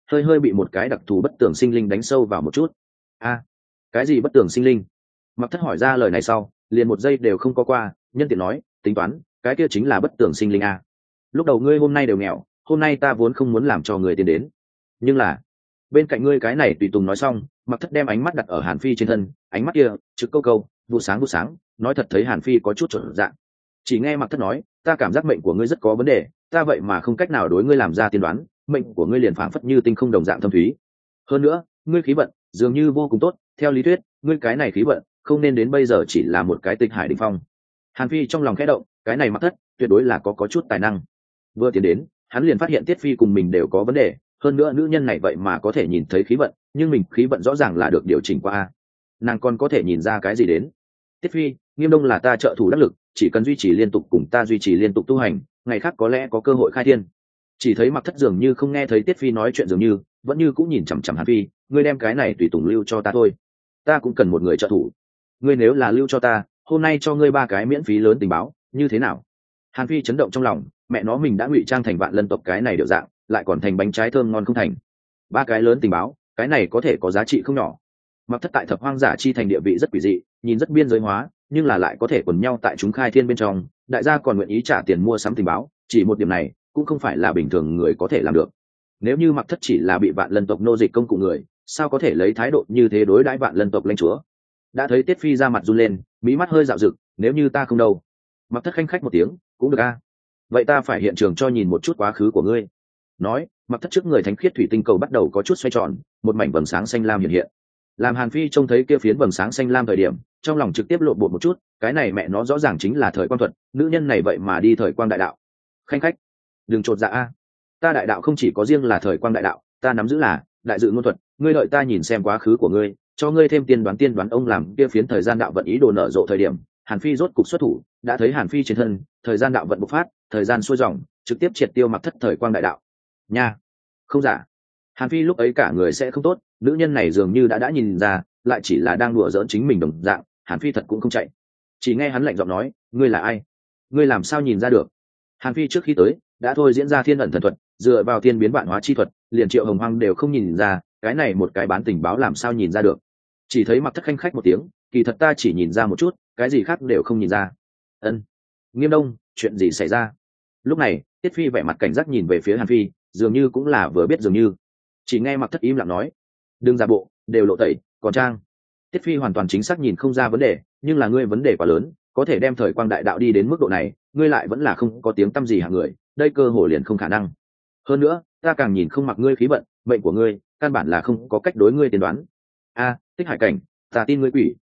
hơi hơi bị một cái đặc thù bất tường sinh linh đánh sâu vào một chút. A, cái gì bất tường sinh linh? Mặc Thất hỏi ra lời này sau, liền một giây đều không có qua, nhân tiện nói, tính toán, cái kia chính là bất tường sinh linh a. Lúc đầu ngươi hôm nay đều nghèo, hôm nay ta vốn không muốn làm cho người tiến đến, nhưng là bên cạnh ngươi cái này tùy tùng nói xong, Mặc Thất đem ánh mắt đặt ở Hàn Phi trên thân, ánh mắt kia trực câu câu, vụ sáng, nói thật thấy Hàn Phi có chút trở dạng. Chỉ nghe Mặc Thất nói, ta cảm giác mệnh của ngươi rất có vấn đề, ta vậy mà không cách nào đối ngươi làm ra tiên đoán, mệnh của ngươi liền phảng phất như tinh không đồng dạng thâm thúy. Hơn nữa, ngươi khí vận dường như vô cùng tốt, theo lý thuyết, ngươi cái này khí vận không nên đến bây giờ chỉ là một cái Tịch Hải đỉnh phong. Hàn Phi trong lòng khẽ động, cái này Mặc Thất tuyệt đối là có chút tài năng. Vừa tiến đến, hắn liền phát hiện Tiết Phi cùng mình đều có vấn đề, hơn nữa nữ nhân này vậy mà có thể nhìn thấy khí vận, nhưng mình khí vận rõ ràng là được điều chỉnh qua. Nàng còn có thể nhìn ra cái gì đến? Tiết Phi, Nghiêm Đông là ta trợ thủ đắc lực, chỉ cần duy trì liên tục cùng ta duy trì liên tục tu hành, ngày khác có lẽ có cơ hội khai thiên. Chỉ thấy Mặc Thất dường như không nghe thấy Tiết Phi nói chuyện, dường như vẫn như cũng nhìn chằm chằm Hàn Phi, ngươi đem cái này tùy tùng lưu cho ta thôi, ta cũng cần một người trợ thủ. Ngươi nếu là lưu cho ta, hôm nay cho ngươi 3 cái miễn phí lớn tình báo, như thế nào? Hàn Phi chấn động trong lòng, mẹ nó mình đã ngụy trang thành Vạn Lân tộc cái này điệu dạng, lại còn thành bánh trái thơm ngon không thành. 3 cái lớn tình báo, cái này có thể có giá trị không nhỏ. Mặc Thất tại Thập Hoang Giả chi thành địa vị rất quỷ dị, nhìn rất biên giới hóa, nhưng là lại có thể quần nhau tại chúng khai thiên bên trong, đại gia còn nguyện ý trả tiền mua sắm tình báo, chỉ một điểm này cũng không phải là bình thường người có thể làm được. Nếu như Mặc Thất chỉ là bị Vạn Lân tộc nô dịch công cụ người, sao có thể lấy thái độ như thế đối đãi Vạn Lân tộc lãnh chúa? Đã thấy Tiết Phi ra mặt run lên, mí mắt hơi dạo rực, nếu như ta không đâu. Mặc Thất khanh khách một tiếng, cũng được a. Vậy ta phải hiện trường cho nhìn một chút quá khứ của ngươi. Nói, Mặc Thất trước người thánh khiết thủy tinh cầu bắt đầu có chút xoay tròn, một mảnh vầng sáng xanh lam hiện hiện. Làm Hàn Phi trông thấy kia phiến vầng sáng xanh lam thời điểm, trong lòng trực tiếp lộn bột một chút, cái này mẹ nó rõ ràng chính là thời quang thuật, nữ nhân này vậy mà đi thời quang đại đạo. Khanh khách, đừng chột dạ a. Ta đại đạo không chỉ có riêng là thời quang đại đạo, ta nắm giữ là đại dự ngôn thuật, ngươi đợi ta nhìn xem quá khứ của ngươi, cho ngươi thêm tiên đoán ông làm kia phiến thời gian đạo vận ý đồ nở rộ thời điểm, Hàn Phi rốt cục xuất thủ, đã thấy Hàn Phi trên thân, thời gian đạo vận bộc phát, thời gian xuôi dòng, trực tiếp triệt tiêu Mặc Thất thời quang đại đạo. Nha, không giả. Hàn Phi lúc ấy cả người sẽ không tốt, nữ nhân này dường như đã nhìn ra, lại chỉ là đang đùa giỡn chính mình đồng dạng, Hàn Phi thật cũng không chạy. Chỉ nghe hắn lạnh giọng nói, ngươi là ai? Ngươi làm sao nhìn ra được? Hàn Phi trước khi tới, đã thôi diễn ra thiên ẩn thần thuật, dựa vào thiên biến vạn hóa chi thuật, liền Triệu Hồng Hoang đều không nhìn ra, cái này một cái bán tình báo làm sao nhìn ra được? Chỉ thấy Mặc Thất khanh khách một tiếng, kỳ thật ta chỉ nhìn ra một chút, cái gì khác đều không nhìn ra. Ân, Nghiêm Đông, chuyện gì xảy ra? Lúc này, Tiết Phi vẻ mặt cảnh giác nhìn về phía Hàn Phi, dường như cũng là vừa biết dường như. Chỉ nghe Mặc Thất im lặng nói, đừng giả bộ, đều lộ tẩy, còn trang. Tiết Phi hoàn toàn chính xác nhìn không ra vấn đề, nhưng là ngươi vấn đề quá lớn, có thể đem thời quang đại đạo đi đến mức độ này, ngươi lại vẫn là không có tiếng tăm gì hạng người, đây cơ hội liền không khả năng. Hơn nữa, ta càng nhìn không mặc ngươi khí vận, mệnh của ngươi, căn bản là không có cách đối ngươi tiên đoán. A, Tích Hải cảnh, ta tin ngươi quỷ.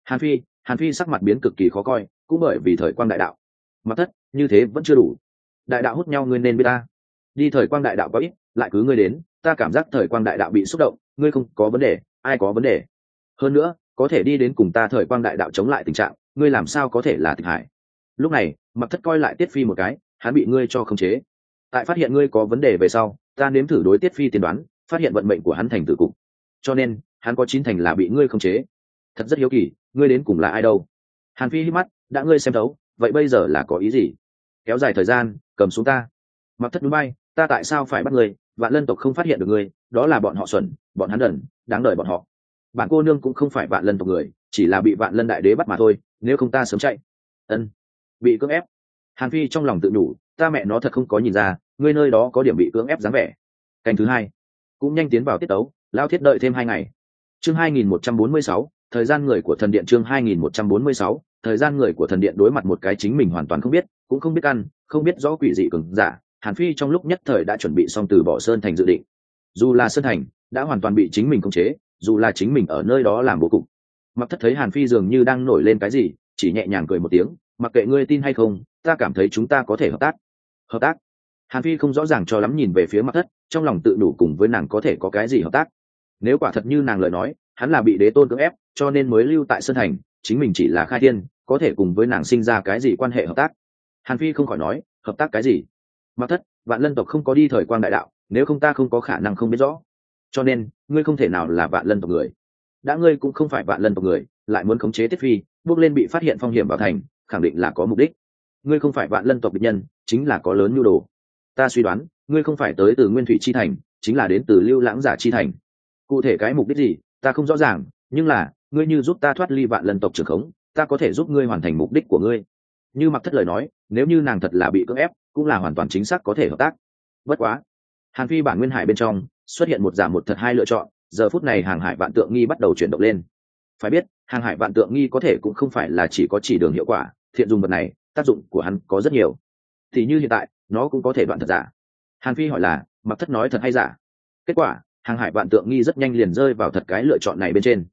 Hàn Phi sắc mặt biến cực kỳ khó coi, cũng bởi vì thời quang đại đạo. Mặc Thất, như thế vẫn chưa đủ. Đại đạo hút nhau ngươi nên biết ta. Đi thời quang đại đạo có ít, lại cứ ngươi đến, ta cảm giác thời quang đại đạo bị xúc động, ngươi không có vấn đề, ai có vấn đề? Hơn nữa, có thể đi đến cùng ta thời quang đại đạo chống lại tình trạng, ngươi làm sao có thể là Tịch Hải? Lúc này, Mặc Thất coi lại Tiết Phi một cái, hắn bị ngươi cho khống chế. Tại phát hiện ngươi có vấn đề về sau, ta nếm thử đối Tiết Phi tiên đoán, phát hiện vận mệnh của hắn thành tử cục. Cho nên, hắn có 9 thành là bị ngươi khống chế. Thật rất hiếu kỳ, ngươi đến cùng là ai đâu? Hàn Phi hít mắt, đã ngươi xem thấu, vậy bây giờ là có ý gì? Kéo dài thời gian, cầm xuống ta. Mặc Thất núi bay, ta tại sao phải bắt ngươi? Vạn Lân tộc không phát hiện được ngươi, đó là bọn họ xuẩn, bọn hắn đần, đáng đời bọn họ. Bản cô nương cũng không phải Vạn Lân tộc người, chỉ là bị Vạn Lân đại đế bắt mà thôi, nếu không ta sớm chạy. Ân, bị cưỡng ép. Hàn Phi trong lòng tự nhủ, ta mẹ nó thật không có nhìn ra, ngươi nơi đó có điểm bị cưỡng ép dáng vẻ. Canh thứ 2, cũng nhanh tiến vào tiết tấu, lao thiết đợi thêm 2 ngày. Chương 2146, thời gian người của thần điện. Chương 2146, thời gian người của thần điện đối mặt một cái chính mình hoàn toàn không biết, cũng không biết ăn, không biết rõ quỷ dị cường giả. Hàn Phi trong lúc nhất thời đã chuẩn bị xong từ bỏ Sơn Thành dự định. Dù là Sơn Thành đã hoàn toàn bị chính mình khống chế, dù là chính mình ở nơi đó làm bố cục. Mặc Thất thấy Hàn Phi dường như đang nổi lên cái gì, chỉ nhẹ nhàng cười một tiếng, mặc kệ ngươi tin hay không, ta cảm thấy chúng ta có thể hợp tác. Hợp tác? Hàn Phi không rõ ràng cho lắm nhìn về phía Mặc Thất, trong lòng tự đủ cùng với nàng có thể có cái gì hợp tác. Nếu quả thật như nàng lời nói, hắn là bị đế tôn cưỡng ép, cho nên mới lưu tại Sơn Thành, chính mình chỉ là khai thiên, có thể cùng với nàng sinh ra cái gì quan hệ hợp tác? Hàn Phi không khỏi nói, hợp tác cái gì? Mặc Thất, Vạn Lân tộc không có đi thời quang đại đạo, nếu không ta không có khả năng không biết rõ. Cho nên, ngươi không thể nào là Vạn Lân tộc người. Đã ngươi cũng không phải Vạn Lân tộc người, lại muốn khống chế Tiết Phi, bước lên bị phát hiện phong hiểm vào thành, khẳng định là có mục đích. Ngươi không phải Vạn Lân tộc địch nhân, chính là có lớn nhu đồ. Ta suy đoán, ngươi không phải tới từ Nguyên Thủy chi thành, chính là đến từ lưu lãng giả chi thành. Cụ thể cái mục đích gì ta không rõ ràng, nhưng là ngươi như giúp ta thoát ly vạn lân tộc trưởng khống, ta có thể giúp ngươi hoàn thành mục đích của ngươi. Như Mặc Thất lời nói, nếu như nàng thật là bị cưỡng ép, cũng là hoàn toàn chính xác có thể hợp tác. Bất quá, Hàn Phi bản nguyên hải bên trong xuất hiện một giả một thật hai lựa chọn, giờ phút này hàng hải vạn tượng nghi bắt đầu chuyển động lên. Phải biết, hàng hải vạn tượng nghi có thể cũng không phải là chỉ có chỉ đường hiệu quả, thiện dùng vật này, tác dụng của hắn có rất nhiều. Thì như hiện tại, nó cũng có thể đoạn thật giả. Hàn Phi hỏi là, Mặc Thất nói thật hay giả? Kết quả, hàng hải vạn tượng nghi rất nhanh liền rơi vào thật cái lựa chọn này bên trên.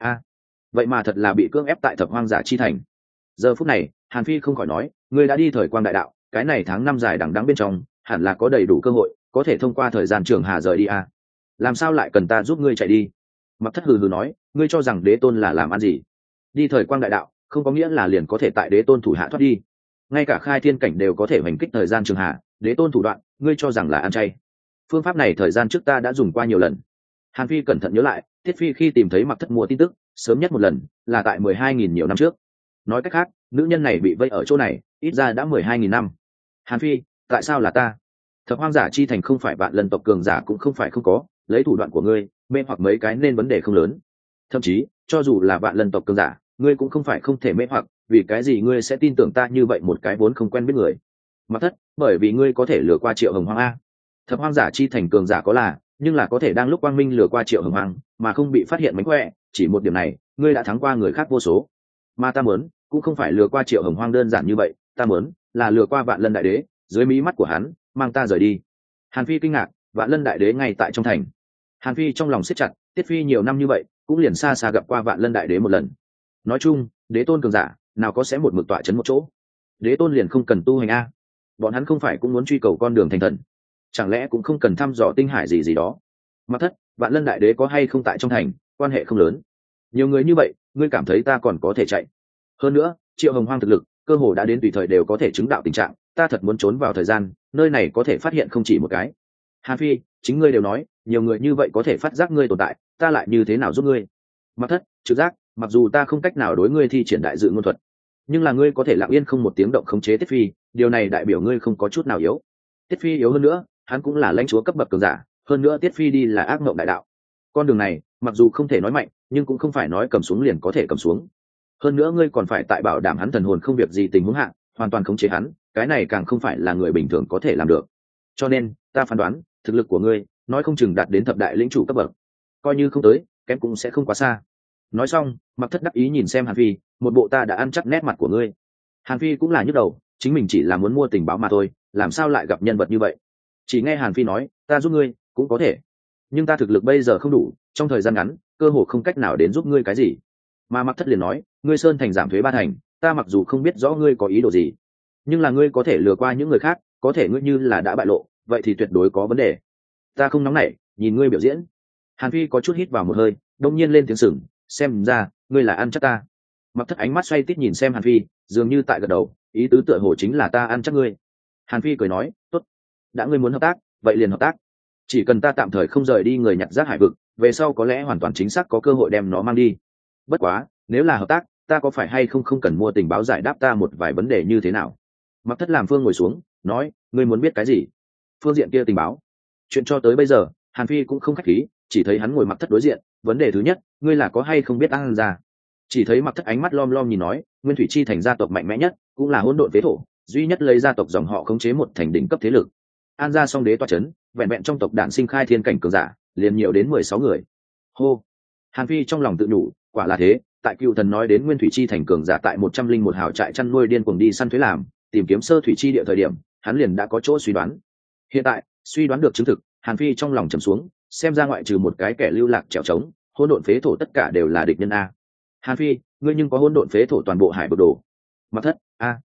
Vậy mà thật là bị cưỡng ép tại thập hoang giả chi thành. Giờ phút này, Hàn Phi không khỏi nói, ngươi đã đi thời quang đại đạo, cái này tháng năm dài đằng đẵng bên trong, hẳn là có đầy đủ cơ hội, có thể thông qua thời gian trường hà rời đi làm sao lại cần ta giúp ngươi chạy đi? Mặc Thất hừ hừ nói, ngươi cho rằng đế tôn là làm ăn gì? Đi thời quang đại đạo không có nghĩa là liền có thể tại đế tôn thủ hạ thoát đi, ngay cả khai thiên cảnh đều có thể hành kích thời gian trường hà, đế tôn thủ đoạn ngươi cho rằng là ăn chay? Phương pháp này thời gian trước ta đã dùng qua nhiều lần. Hàn Phi cẩn thận nhớ lại, Tiết Phi khi tìm thấy Mặc Thất mua tin tức, sớm nhất một lần là tại 12.000 nhiều năm trước. Nói cách khác, nữ nhân này bị vây ở chỗ này ít ra đã 12.000 năm. Hàn Phi, tại sao là ta? Thập hoang giả chi thành không phải vạn lân tộc cường giả cũng không phải không có, lấy thủ đoạn của ngươi mê hoặc mấy cái nên vấn đề không lớn. Thậm chí cho dù là vạn lân tộc cường giả, ngươi cũng không phải không thể mê hoặc, vì cái gì ngươi sẽ tin tưởng ta như vậy một cái vốn không quen biết người? Mặc Thất, bởi vì ngươi có thể lừa qua Triệu Hồng Hoang Thập hoang giả chi thành cường giả có là, nhưng là có thể đang lúc quang minh lừa qua Triệu Hồng Hoang mà không bị phát hiện mánh khỏe, chỉ một điểm này ngươi đã thắng qua người khác vô số. Mà ta muốn cũng không phải lừa qua Triệu Hồng Hoang đơn giản như vậy, ta muốn là lừa qua vạn lân đại đế, dưới mí mắt của hắn mang ta rời đi. Hàn Phi kinh ngạc, vạn lân đại đế ngay tại trong thành. Hàn Phi trong lòng siết chặt, Tiết Phi nhiều năm như vậy cũng liền xa xa gặp qua vạn lân đại đế một lần. Nói chung đế tôn cường giả nào có sẽ một mực tọa chấn một chỗ, đế tôn liền không cần tu hành bọn hắn không phải cũng muốn truy cầu con đường thành thần, chẳng lẽ cũng không cần thăm dò tinh hải gì gì đó? Mặc Thất, vạn lân đại đế có hay không tại trong thành quan hệ không lớn, nhiều người như vậy ngươi cảm thấy ta còn có thể chạy? Hơn nữa Triệu Hồng Hoang thực lực cơ hồ đã đến tùy thời đều có thể chứng đạo tình trạng, ta thật muốn trốn vào thời gian, nơi này có thể phát hiện không chỉ một cái. Hàn Phi, chính ngươi đều nói nhiều người như vậy có thể phát giác ngươi tồn tại, ta lại như thế nào giúp ngươi? Mặc Thất, trực giác, mặc dù ta không cách nào đối ngươi thi triển đại dự ngôn thuật, nhưng là ngươi có thể lặng yên không một tiếng động khống chế Tiết Phi, điều này đại biểu ngươi không có chút nào yếu. Tiết Phi yếu hơn nữa, hắn cũng là lãnh chúa cấp bậc cường giả, hơn nữa Tiết Phi đi là ác mộng đại đạo, con đường này mặc dù không thể nói mạnh, nhưng cũng không phải nói cầm xuống liền có thể cầm xuống. Hơn nữa ngươi còn phải tại bảo đảm hắn thần hồn không việc gì tình huống hạ hoàn toàn khống chế hắn, cái này càng không phải là người bình thường có thể làm được. Cho nên ta phán đoán thực lực của ngươi nói không chừng đạt đến thập đại lĩnh chủ cấp bậc, coi như không tới kém cũng sẽ không quá xa. Nói xong, Mặc Thất đắc ý nhìn xem Hàn Phi, một bộ ta đã ăn chắc nét mặt của ngươi. Hàn Phi cũng là nhức đầu, chính mình chỉ là muốn mua tình báo mà thôi, làm sao lại gặp nhân vật như vậy? Chỉ nghe Hàn Phi nói, ta giúp ngươi cũng có thể, nhưng ta thực lực bây giờ không đủ, trong thời gian ngắn cơ hồ không cách nào đến giúp ngươi cái gì. Mà Mặc Thất liền nói, ngươi sơn thành giảm thuế 3 thành, ta mặc dù không biết rõ ngươi có ý đồ gì, nhưng là ngươi có thể lừa qua những người khác, có thể ngươi như là đã bại lộ, vậy thì tuyệt đối có vấn đề. Ta không nóng nảy, nhìn ngươi biểu diễn. Hàn Phi có chút hít vào một hơi, đông nhiên lên tiếng sừng, xem ra ngươi là ăn chắc ta. Mặc Thất ánh mắt xoay tít nhìn xem Hàn Phi, dường như tại gật đầu, ý tứ tựa hồ chính là ta ăn chắc ngươi. Hàn Phi cười nói, tốt, đã ngươi muốn hợp tác vậy liền hợp tác, chỉ cần ta tạm thời không rời đi người nhặt rác hải vực, về sau có lẽ hoàn toàn chính xác có cơ hội đem nó mang đi. Bất quá nếu là hợp tác, ta có phải hay không cần mua tình báo giải đáp ta một vài vấn đề như thế nào? Mặc Thất làm Phương ngồi xuống nói, ngươi muốn biết cái gì? Phương diện kia tình báo. Chuyện cho tới bây giờ Hàn Phi cũng không khách khí, chỉ thấy hắn ngồi Mặc Thất đối diện. Vấn đề thứ nhất, ngươi là có hay không biết An gia? Chỉ thấy Mặc Thất ánh mắt lom lom nhìn nói, Nguyên Thủy Chi thành gia tộc mạnh mẽ nhất, cũng là hỗn độn phế thổ, duy nhất lấy gia tộc dòng họ khống chế một thành đỉnh cấp thế lực. An gia song đế toa chấn, vẹn vẹn trong tộc đản sinh khai thiên cảnh cường giả liền nhiều đến 16 người. Hô. Hàn Phi trong lòng tự nhủ, quả là thế, tại Cựu Thần nói đến Nguyên Thủy Chi thành cường giả tại 101 hào trại chăn nuôi điên cuồng đi săn thuế làm, tìm kiếm sơ thủy chi địa thời điểm, hắn liền đã có chỗ suy đoán. Hiện tại, suy đoán được chứng thực, Hàn Phi trong lòng trầm xuống, xem ra ngoại trừ một cái kẻ lưu lạc trèo trống, hỗn độn phế thổ tất cả đều là địch nhân Hàn Phi, ngươi nhưng có hỗn độn phế thổ toàn bộ hải vực đồ? Mặc Thất,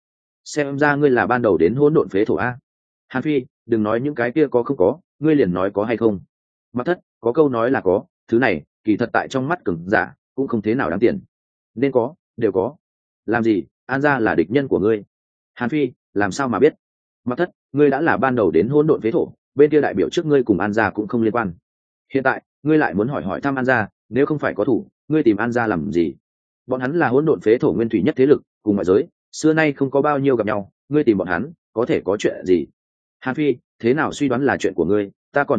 xem ra ngươi là ban đầu đến hỗn độn phế thổ Hàn Phi, đừng nói những cái kia có không có, ngươi liền nói có hay không. Mặc Thất, có câu nói là có, thứ này kỳ thật tại trong mắt cường giả cũng không thế nào đáng tiền, nên có đều có. Làm gì An gia là địch nhân của ngươi? Hàn Phi, làm sao mà biết? Mặc Thất, ngươi đã là ban đầu đến hỗn độn phế thổ, bên kia đại biểu trước ngươi cùng An gia cũng không liên quan, hiện tại ngươi lại muốn hỏi thăm An gia, nếu không phải có thủ, ngươi tìm An gia làm gì? Bọn hắn là hỗn độn phế thổ nguyên thủy nhất thế lực, cùng ngoại giới xưa nay không có bao nhiêu gặp nhau, ngươi tìm bọn hắn có thể có chuyện gì? Hàn Phi, thế nào suy đoán là chuyện của ngươi, ta còn muốn biết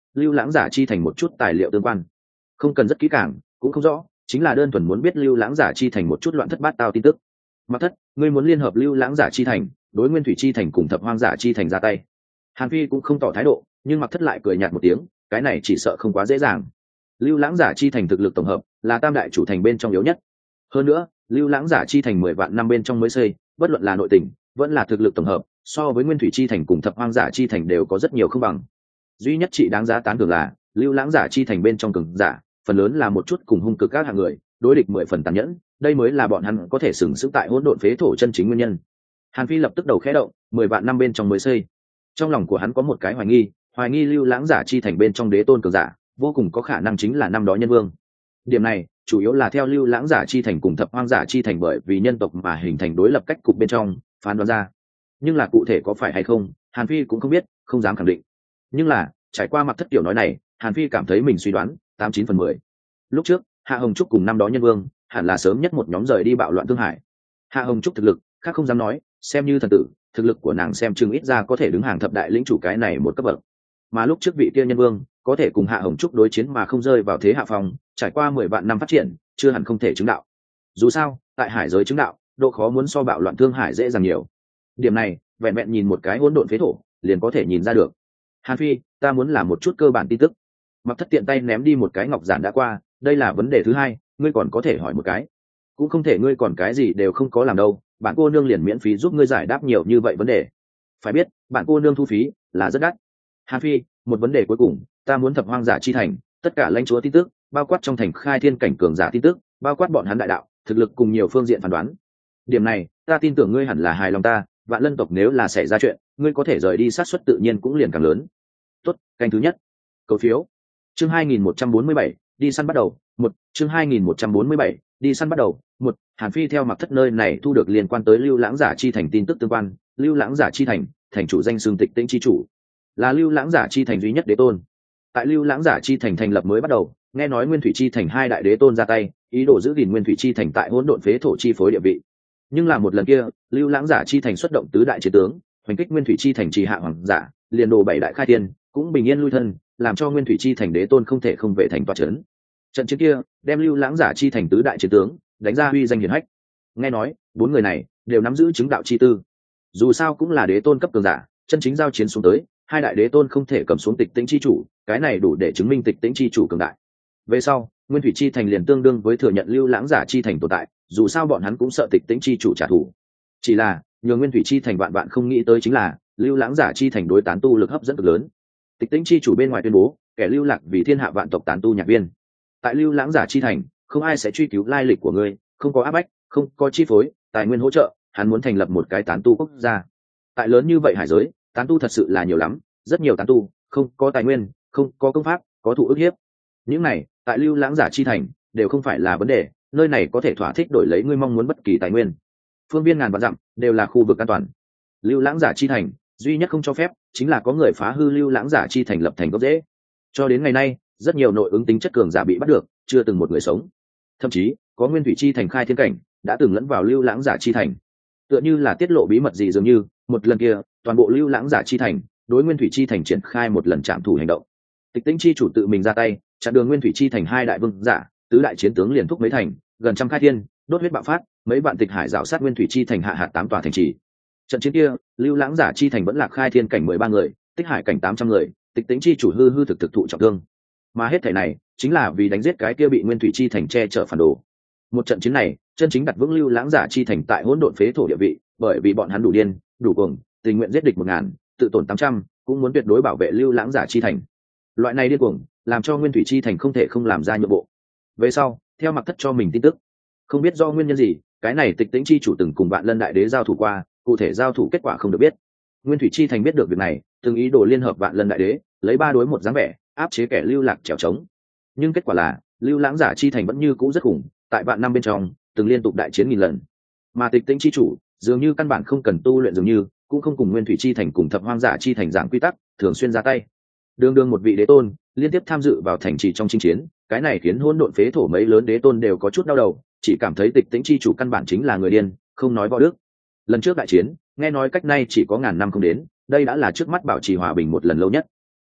lưu lãng giả chi thành một chút tài liệu tương quan, không cần rất kỹ càng cũng không rõ, chính là đơn thuần muốn biết lưu lãng giả chi thành một chút loạn thất bát tao tin tức. Mặc Thất, ngươi muốn liên hợp lưu lãng giả chi thành đối nguyên thủy chi thành cùng thập hoang giả chi thành ra tay. Hàn Phi cũng không tỏ thái độ, nhưng Mặc Thất lại cười nhạt một tiếng, cái này chỉ sợ không quá dễ dàng. Lưu lãng giả chi thành thực lực tổng hợp là tam đại chủ thành bên trong yếu nhất, hơn nữa lưu lãng giả chi thành 10 vạn năm bên trong mới xây, bất luận là nội tình vẫn là thực lực tổng hợp, so với nguyên thủy chi thành cùng thập hoang giả chi thành đều có rất nhiều không bằng. Duy nhất chị đáng giá tán thưởng là lưu lãng giả chi thành bên trong cường giả phần lớn là một chút cùng hung cực các hạng người, đối địch 10 phần tàn nhẫn, đây mới là bọn hắn có thể sừng sững tại hỗn độn phế thổ chân chính nguyên nhân. Hàn Phi lập tức đầu khẽ động, 10 vạn năm bên trong mới xây. Trong lòng của hắn có một cái hoài nghi lưu lãng giả chi thành bên trong đế tôn cường giả vô cùng có khả năng chính là năm đó nhân vương. Điểm này chủ yếu là theo lưu lãng giả chi thành cùng thập hoang giả chi thành bởi vì nhân tộc mà hình thành đối lập cách cục bên trong phán đoán ra, nhưng là cụ thể có phải hay không Hàn Phi cũng không biết, không dám khẳng định. Nhưng là trải qua Mặc Thất kiểu nói này, Hàn Phi cảm thấy mình suy đoán 89/10. Lúc trước Hạ Hồng Trúc cùng năm đó nhân vương hẳn là sớm nhất một nhóm rời đi bạo loạn Thương Hải. Hạ Hồng Trúc thực lực khác không dám nói, xem như thần tử, thực lực của nàng xem chừng ít ra có thể đứng hàng thập đại lĩnh chủ cái này một cấp bậc. Mà lúc trước vị kia nhân vương có thể cùng Hạ Hồng Trúc đối chiến mà không rơi vào thế hạ phong, trải qua 10 vạn năm phát triển, chưa hẳn không thể chứng đạo. Dù sao, tại hải giới chứng đạo, độ khó muốn so bạo loạn Thương Hải dễ dàng nhiều. Điểm này, vẹn vẹn nhìn một cái hỗn độn phế thổ, liền có thể nhìn ra được. Hàn Phi, ta muốn làm một chút cơ bản tin tức. Mặc Thất tiện tay ném đi một cái ngọc giản đã qua, đây là vấn đề thứ hai, ngươi còn có thể hỏi một cái. Cũng không thể ngươi còn cái gì đều không có làm đâu, bản cô nương liền miễn phí giúp ngươi giải đáp nhiều như vậy vấn đề. Phải biết, bản cô nương thu phí là rất đắt. Hàn Phi, một vấn đề cuối cùng, ta muốn thập hoang giả chi thành, tất cả lãnh chúa tin tức, bao quát trong thành khai thiên cảnh cường giả tin tức, bao quát bọn hắn đại đạo, thực lực cùng nhiều phương diện phán đoán. Điểm này, ta tin tưởng ngươi hẳn là hài lòng ta, Vạn Lân tộc nếu là xảy ra chuyện, ngươi có thể rời đi sát suất tự nhiên cũng liền càng lớn. Tốt, canh thứ nhất. Cầu phiếu. Chương 2147, đi săn bắt đầu. Chương 2147, đi săn bắt đầu. Hàn Phi theo Mặc Thất nơi này thu được liên quan tới lưu lãng giả chi thành tin tức tương quan. Lưu lãng giả chi thành, thành chủ danh xưng Tịch Tĩnh chi chủ, là lưu lãng giả chi thành duy nhất đế tôn. Tại lưu lãng giả chi thành thành lập mới bắt đầu, nghe nói nguyên thủy chi thành hai đại đế tôn ra tay, ý đồ giữ gìn nguyên thủy chi thành tại hỗn độn phế thổ chi phối địa vị. Nhưng là một lần kia, lưu lãng giả chi thành xuất động tứ đại chiến tướng, hoành kích nguyên thủy chi thành trì hạ hoàng giả, liền đồ bảy đại khai thiên, cũng bình yên lui thân, làm cho nguyên thủy chi thành đế tôn không thể không về thành tọa trấn. Trận chiến kia đem lưu lãng giả chi thành tứ đại chiến tướng đánh ra uy danh hiển hách. Nghe nói bốn người này đều nắm giữ chứng đạo chi tư, dù sao cũng là đế tôn cấp cường giả, chân chính giao chiến xuống tới, hai đại đế tôn không thể cầm xuống Tịch Tĩnh chi chủ, cái này đủ để chứng minh Tịch Tĩnh chi chủ cường đại. Về sau nguyên thủy chi thành liền tương đương với thừa nhận lưu lãng giả chi thành tồn tại, dù sao bọn hắn cũng sợ Tịch Tĩnh chi chủ trả thù. Chỉ là nhường nguyên thủy chi thành vạn vạn không nghĩ tới chính là lưu lãng giả chi thành đối tán tu lực hấp dẫn cực lớn. Tịch Tĩnh chi chủ bên ngoài tuyên bố kẻ lưu lạc vì thiên hạ vạn tộc tán tu nhạc viên, tại lưu lãng giả chi thành không ai sẽ truy cứu lai lịch của ngươi, không có áp bách, không có chi phối, tài nguyên hỗ trợ, hắn muốn thành lập một cái tán tu quốc gia. Tại lớn như vậy hải giới, tán tu thật sự là nhiều lắm, rất nhiều tán tu không có tài nguyên, không có công pháp, có thụ ức hiếp. Những này tại lưu lãng giả chi thành đều không phải là vấn đề, nơi này có thể thỏa thích đổi lấy ngươi mong muốn bất kỳ tài nguyên. Phương viên ngàn vạn dặm đều là khu vực an toàn. Lưu lãng giả chi thành duy nhất không cho phép chính là có người phá hư lưu lãng giả chi thành lập thành gốc rễ. Cho đến ngày nay, rất nhiều nội ứng tính chất cường giả bị bắt được, chưa từng một người sống. Thậm chí có nguyên thủy chi thành khai thiên cảnh đã từng lẫn vào lưu lãng giả chi thành, tựa như là tiết lộ bí mật gì dường như. Một lần kia toàn bộ lưu lãng giả chi thành đối nguyên thủy chi thành triển khai một lần trạm thủ hành động. Tịch Tĩnh chi chủ tự mình ra tay chặn đường nguyên thủy chi thành hai đại vương giả, tứ đại chiến tướng liền thúc mấy thành, gần trăm khai thiên, đốt huyết bạo phát, mấy vạn tịch hải rào sát nguyên thủy chi thành hạ hạt 8 tòa thành trì. Trận chiến kia lưu lãng giả chi thành vẫn là khai thiên cảnh 13 người, tích hải cảnh 800 người, Tịch Tĩnh chi chủ hư thực thụ trọng thương. Mà hết thảy này chính là vì đánh giết cái kia bị nguyên thủy chi thành che chở phản đồ. Một trận chiến này chân chính đặt vững lưu lãng giả chi thành tại hỗn độn phế thổ địa vị, bởi vì bọn hắn đủ điên, đủ cuồng, tình nguyện giết địch 1000, tự tổn 800, cũng muốn tuyệt đối bảo vệ lưu lãng giả chi thành. Loại này điên cuồng làm cho nguyên thủy chi thành không thể không làm ra nhượng bộ. Về sau theo Mặc Thất cho mình tin tức, không biết do nguyên nhân gì, cái này Tịch Tĩnh chi chủ từng cùng Vạn Lân đại đế giao thủ qua, cụ thể giao thủ kết quả không được biết. Nguyên thủy chi thành biết được việc này, từng ý đồ liên hợp Vạn Lân đại đế, lấy 3 đối 1 dáng vẻ áp chế kẻ lưu lạc trèo trống. Nhưng kết quả là lưu lãng giả chi thành vẫn như cũ rất khủng, tại vạn năm bên trong từng liên tục đại chiến nghìn lần. Mà Tịch Tĩnh chi chủ dường như căn bản không cần tu luyện, dường như cũng không cùng nguyên thủy chi thành cùng thập hoang giả chi thành giảng quy tắc, thường xuyên ra tay. Đương đương một vị đế tôn liên tiếp tham dự vào thành trì trong chinh chiến, cái này khiến hỗn độn phế thổ mấy lớn đế tôn đều có chút đau đầu, chỉ cảm thấy Tịch Tĩnh chi chủ căn bản chính là người điên, không nói võ đức. Lần trước đại chiến nghe nói cách nay chỉ có ngàn năm không đến, đây đã là trước mắt bảo trì hòa bình một lần lâu nhất.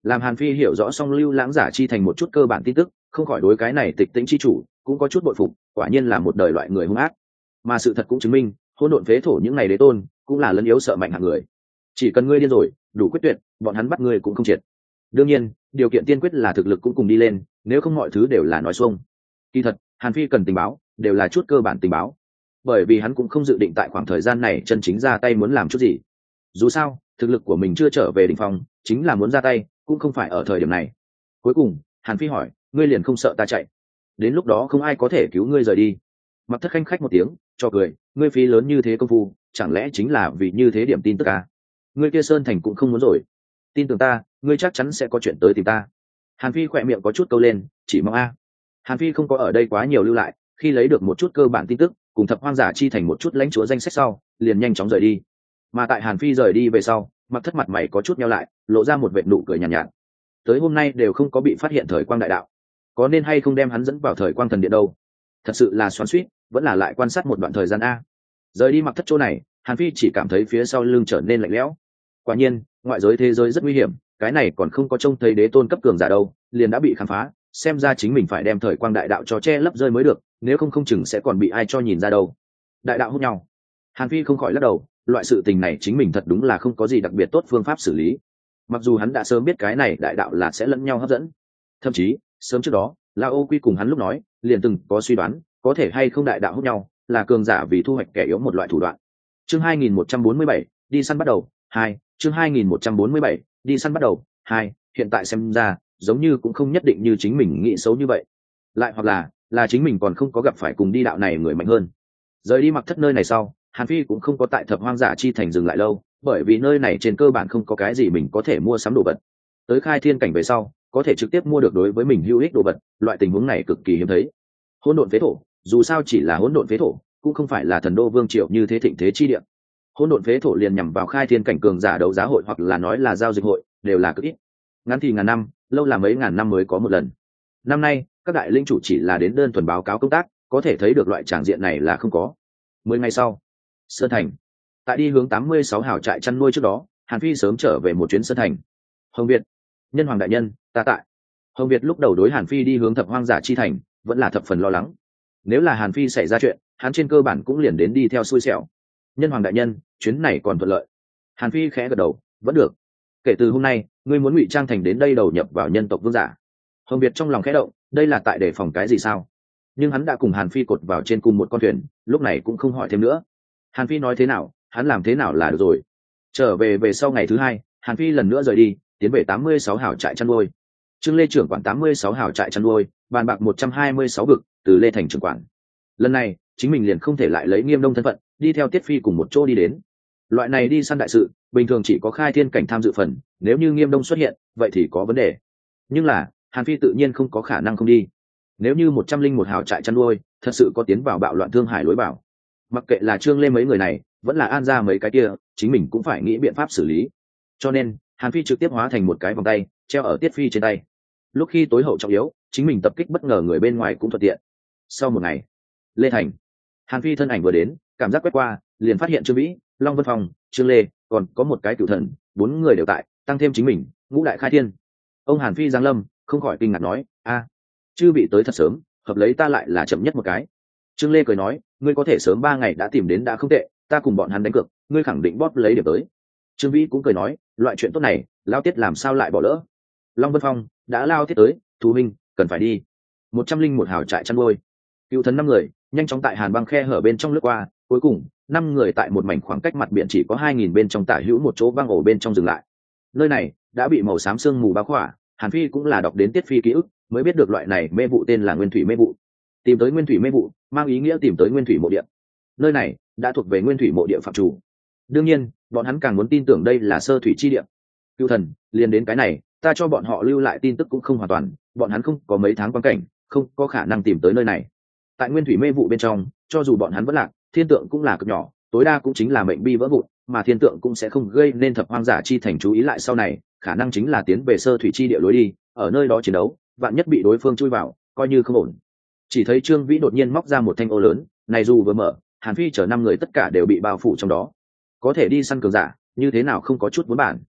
Làm Hàn Phi hiểu rõ xong Lưu Lãng giả chi thành một chút cơ bản tin tức, không khỏi đối cái này Tịch Tĩnh chi chủ cũng có chút bội phục, quả nhiên là một đời loại người hung ác. Mà sự thật cũng chứng minh, hỗn độn phế thổ những ngày đế tôn cũng là lấn yếu sợ mạnh hạng người. Chỉ cần ngươi điên rồi, đủ quyết tuyệt, bọn hắn bắt ngươi cũng không triệt. Đương nhiên, điều kiện tiên quyết là thực lực cũng cùng đi lên, nếu không mọi thứ đều là nói xuông. Kỳ thật, Hàn Phi cần tình báo, đều là chút cơ bản tình báo, bởi vì hắn cũng không dự định tại khoảng thời gian này chân chính ra tay muốn làm chút gì. Dù sao, thực lực của mình chưa trở về đỉnh phong, chính là muốn ra tay, cũng không phải ở thời điểm này. Cuối cùng, Hàn Phi hỏi, ngươi liền không sợ ta chạy? Đến lúc đó không ai có thể cứu ngươi rời đi. Mặc Thất khanh khách một tiếng, cho cười, ngươi phí lớn như thế công phu, chẳng lẽ chính là vì như thế điểm tin tức à? Ngươi kia Sơn Thành cũng không muốn rồi. Tin tưởng ta, ngươi chắc chắn sẽ có chuyện tới tìm ta. Hàn Phi khỏe miệng có chút câu lên, chỉ mong a. Hàn Phi không có ở đây quá nhiều lưu lại, khi lấy được một chút cơ bản tin tức, cùng Thập Hoang giả chi thành một chút lãnh chúa danh sách sau, liền nhanh chóng rời đi. Mà tại Hàn Phi rời đi về sau, Mặc Thất mặt mày có chút nheo lại, lộ ra một vệt nụ cười nhàn nhạt. Tới hôm nay đều không có bị phát hiện thời quang đại đạo, có nên hay không đem hắn dẫn vào thời quang thần điện đâu? Thật sự là xoắn xuýt, vẫn là lại quan sát một đoạn thời gian a. Rời đi Mặc Thất chỗ này, Hàn Phi chỉ cảm thấy phía sau lưng trở nên lạnh lẽo. Quả nhiên, ngoại giới thế giới rất nguy hiểm, cái này còn không có trông thấy đế tôn cấp cường giả đâu, liền đã bị khám phá, xem ra chính mình phải đem thời quang đại đạo cho che lấp rơi mới được, nếu không không chừng sẽ còn bị ai cho nhìn ra đâu. Đại đạo hút nhau. Hàn Phi không khỏi lắc đầu, loại sự tình này chính mình thật đúng là không có gì đặc biệt tốt phương pháp xử lý. Mặc dù hắn đã sớm biết cái này đại đạo là sẽ lẫn nhau hấp dẫn, thậm chí sớm trước đó, La Ô Quy cùng hắn lúc nói, liền từng có suy đoán, có thể hay không đại đạo hút nhau, là cường giả vì thu hoạch kẻ yếu một loại thủ đoạn. Chương 2147, đi săn bắt đầu, 2, chương 2147, đi săn bắt đầu, 2, hiện tại xem ra, giống như cũng không nhất định như chính mình nghĩ xấu như vậy. Lại hoặc là chính mình còn không có gặp phải cùng đi đạo này người mạnh hơn. Rời đi Mặc Thất nơi này sau, Hàn Phi cũng không có tại Thập Hoang giả chi thành dừng lại lâu, bởi vì nơi này trên cơ bản không có cái gì mình có thể mua sắm đồ vật. Tới Khai Thiên cảnh về sau, có thể trực tiếp mua được đối với mình hữu ích đồ vật, loại tình huống này cực kỳ hiếm thấy. Hỗn độn phế thổ, dù sao chỉ là hỗn độn phế thổ, cũng không phải là thần đô vương triều như thế thịnh thế chi địa. Hỗn độn phế thổ liền nhằm vào Khai Thiên cảnh cường giả đấu giá hội hoặc là nói là giao dịch hội, đều là cực ít. Ngắn thì ngàn năm, lâu là mấy ngàn năm mới có một lần. Năm nay, các đại linh chủ chỉ là đến đơn thuần báo cáo công tác, có thể thấy được loại tràng diện này là không có. 10 ngày sau, Sơn Thành. Tại đi hướng 86 hào trại chăn nuôi trước đó, Hàn Phi sớm trở về một chuyến Sơn Thành. Hồng Việt, nhân hoàng đại nhân, ta tại. Hồng Việt lúc đầu đối Hàn Phi đi hướng Thập Hoang giả chi thành, vẫn là thập phần lo lắng. Nếu là Hàn Phi xảy ra chuyện, hắn trên cơ bản cũng liền đến đi theo xui xẻo. Nhân hoàng đại nhân, chuyến này còn thuận lợi. Hàn Phi khẽ gật đầu, vẫn được. Kể từ hôm nay, ngươi muốn ngụy trang thành đến đây đầu nhập vào nhân tộc vương giả. Hồng Việt trong lòng khẽ động, đây là tại đề phòng cái gì sao? Nhưng hắn đã cùng Hàn Phi cột vào trên cùng một con thuyền, lúc này cũng không hỏi thêm nữa. Hàn Phi nói thế nào, hắn làm thế nào là được rồi. Trở về sau ngày thứ hai, Hàn Phi lần nữa rời đi, tiến về 86 hào trại chăn nuôi. Trương Lê trưởng quản 86 hào trại chăn nuôi, bàn bạc 126 vực, từ Lê thành trưởng quản. Lần này, chính mình liền không thể lại lấy Nghiêm Đông thân phận, đi theo Tiết Phi cùng một chỗ đi đến. Loại này đi săn đại sự, bình thường chỉ có Khai Thiên cảnh tham dự phần, nếu như Nghiêm Đông xuất hiện, vậy thì có vấn đề. Nhưng là, Hàn Phi tự nhiên không có khả năng không đi. Nếu như 101 hào trại chăn nuôi thật sự có tiến vào bạo loạn Thương Hải lối vào, mặc kệ là Trương Lê mấy người này, vẫn là An gia mấy cái kia, chính mình cũng phải nghĩ biện pháp xử lý. Cho nên, Hàn Phi trực tiếp hóa thành một cái vòng tay, treo ở Tiết Phi trên tay. Lúc khi tối hậu trọng yếu, chính mình tập kích bất ngờ người bên ngoài cũng thuận tiện. Sau một ngày, Lê thành, Hàn Phi thân ảnh vừa đến, cảm giác quét qua, liền phát hiện Trương Vĩ, Long Vân Phong, Trương Lê, còn có một cái cửu thần, 4 người đều tại, tăng thêm chính mình, ngũ đại khai thiên. Ông Hàn Phi giáng lâm, không khỏi kinh ngạc nói, a, chư vị tới thật sớm, hợp lấy ta lại là chậm nhất một cái. Trương Lê cười nói, ngươi có thể sớm 3 ngày đã tìm đến đã không tệ, ta cùng bọn hắn đánh cược, ngươi khẳng định bóp lấy điểm tới. Trương Vĩ cũng cười nói, loại chuyện tốt này, Lao Tiết làm sao lại bỏ lỡ. Long Vân Phong, đã Lao Tiết tới, Thú Minh, cần phải đi. 101 hào trại chăn nuôi, cựu thần 5 người, nhanh chóng tại hàn băng khe hở bên trong lướt qua, cuối cùng 5 người tại một mảnh khoảng cách mặt biển chỉ có 2000 bên trong tả hữu một chỗ băng ổ bên trong dừng lại. Nơi này đã bị màu xám sương mù bao khỏa, Hàn Phi cũng là đọc đến Tiết Phi ký ức, mới biết được loại này mê vụ tên là Nguyên Thủy mê vụ. Tìm tới Nguyên Thủy mê vụ, mang ý nghĩa tìm tới Nguyên Thủy mộ địa. Nơi này đã thuộc về Nguyên Thủy mộ địa phạm chủ. Đương nhiên, bọn hắn càng muốn tin tưởng đây là sơ thủy chi địa. Cựu thần, liền đến cái này, ta cho bọn họ lưu lại tin tức cũng không hoàn toàn, bọn hắn không có mấy tháng quan cảnh, không có khả năng tìm tới nơi này. Tại Nguyên Thủy mê vụ bên trong, cho dù bọn hắn vẫn lạc, thiên tượng cũng là cực nhỏ, tối đa cũng chính là mệnh bi vỡ vụn, mà thiên tượng cũng sẽ không gây nên Thập Hoang giả chi thành chú ý lại sau này, khả năng chính là tiến về sơ thủy chi địa lối đi, ở nơi đó chiến đấu, vạn nhất bị đối phương chui vào, coi như không ổn. Chỉ thấy Trương Vĩ đột nhiên móc ra một thanh ô lớn, này dù vừa mở, Hàn Phi chở 5 người tất cả đều bị bao phủ trong đó. Có thể đi săn cường giả, như thế nào không có chút vốn bản.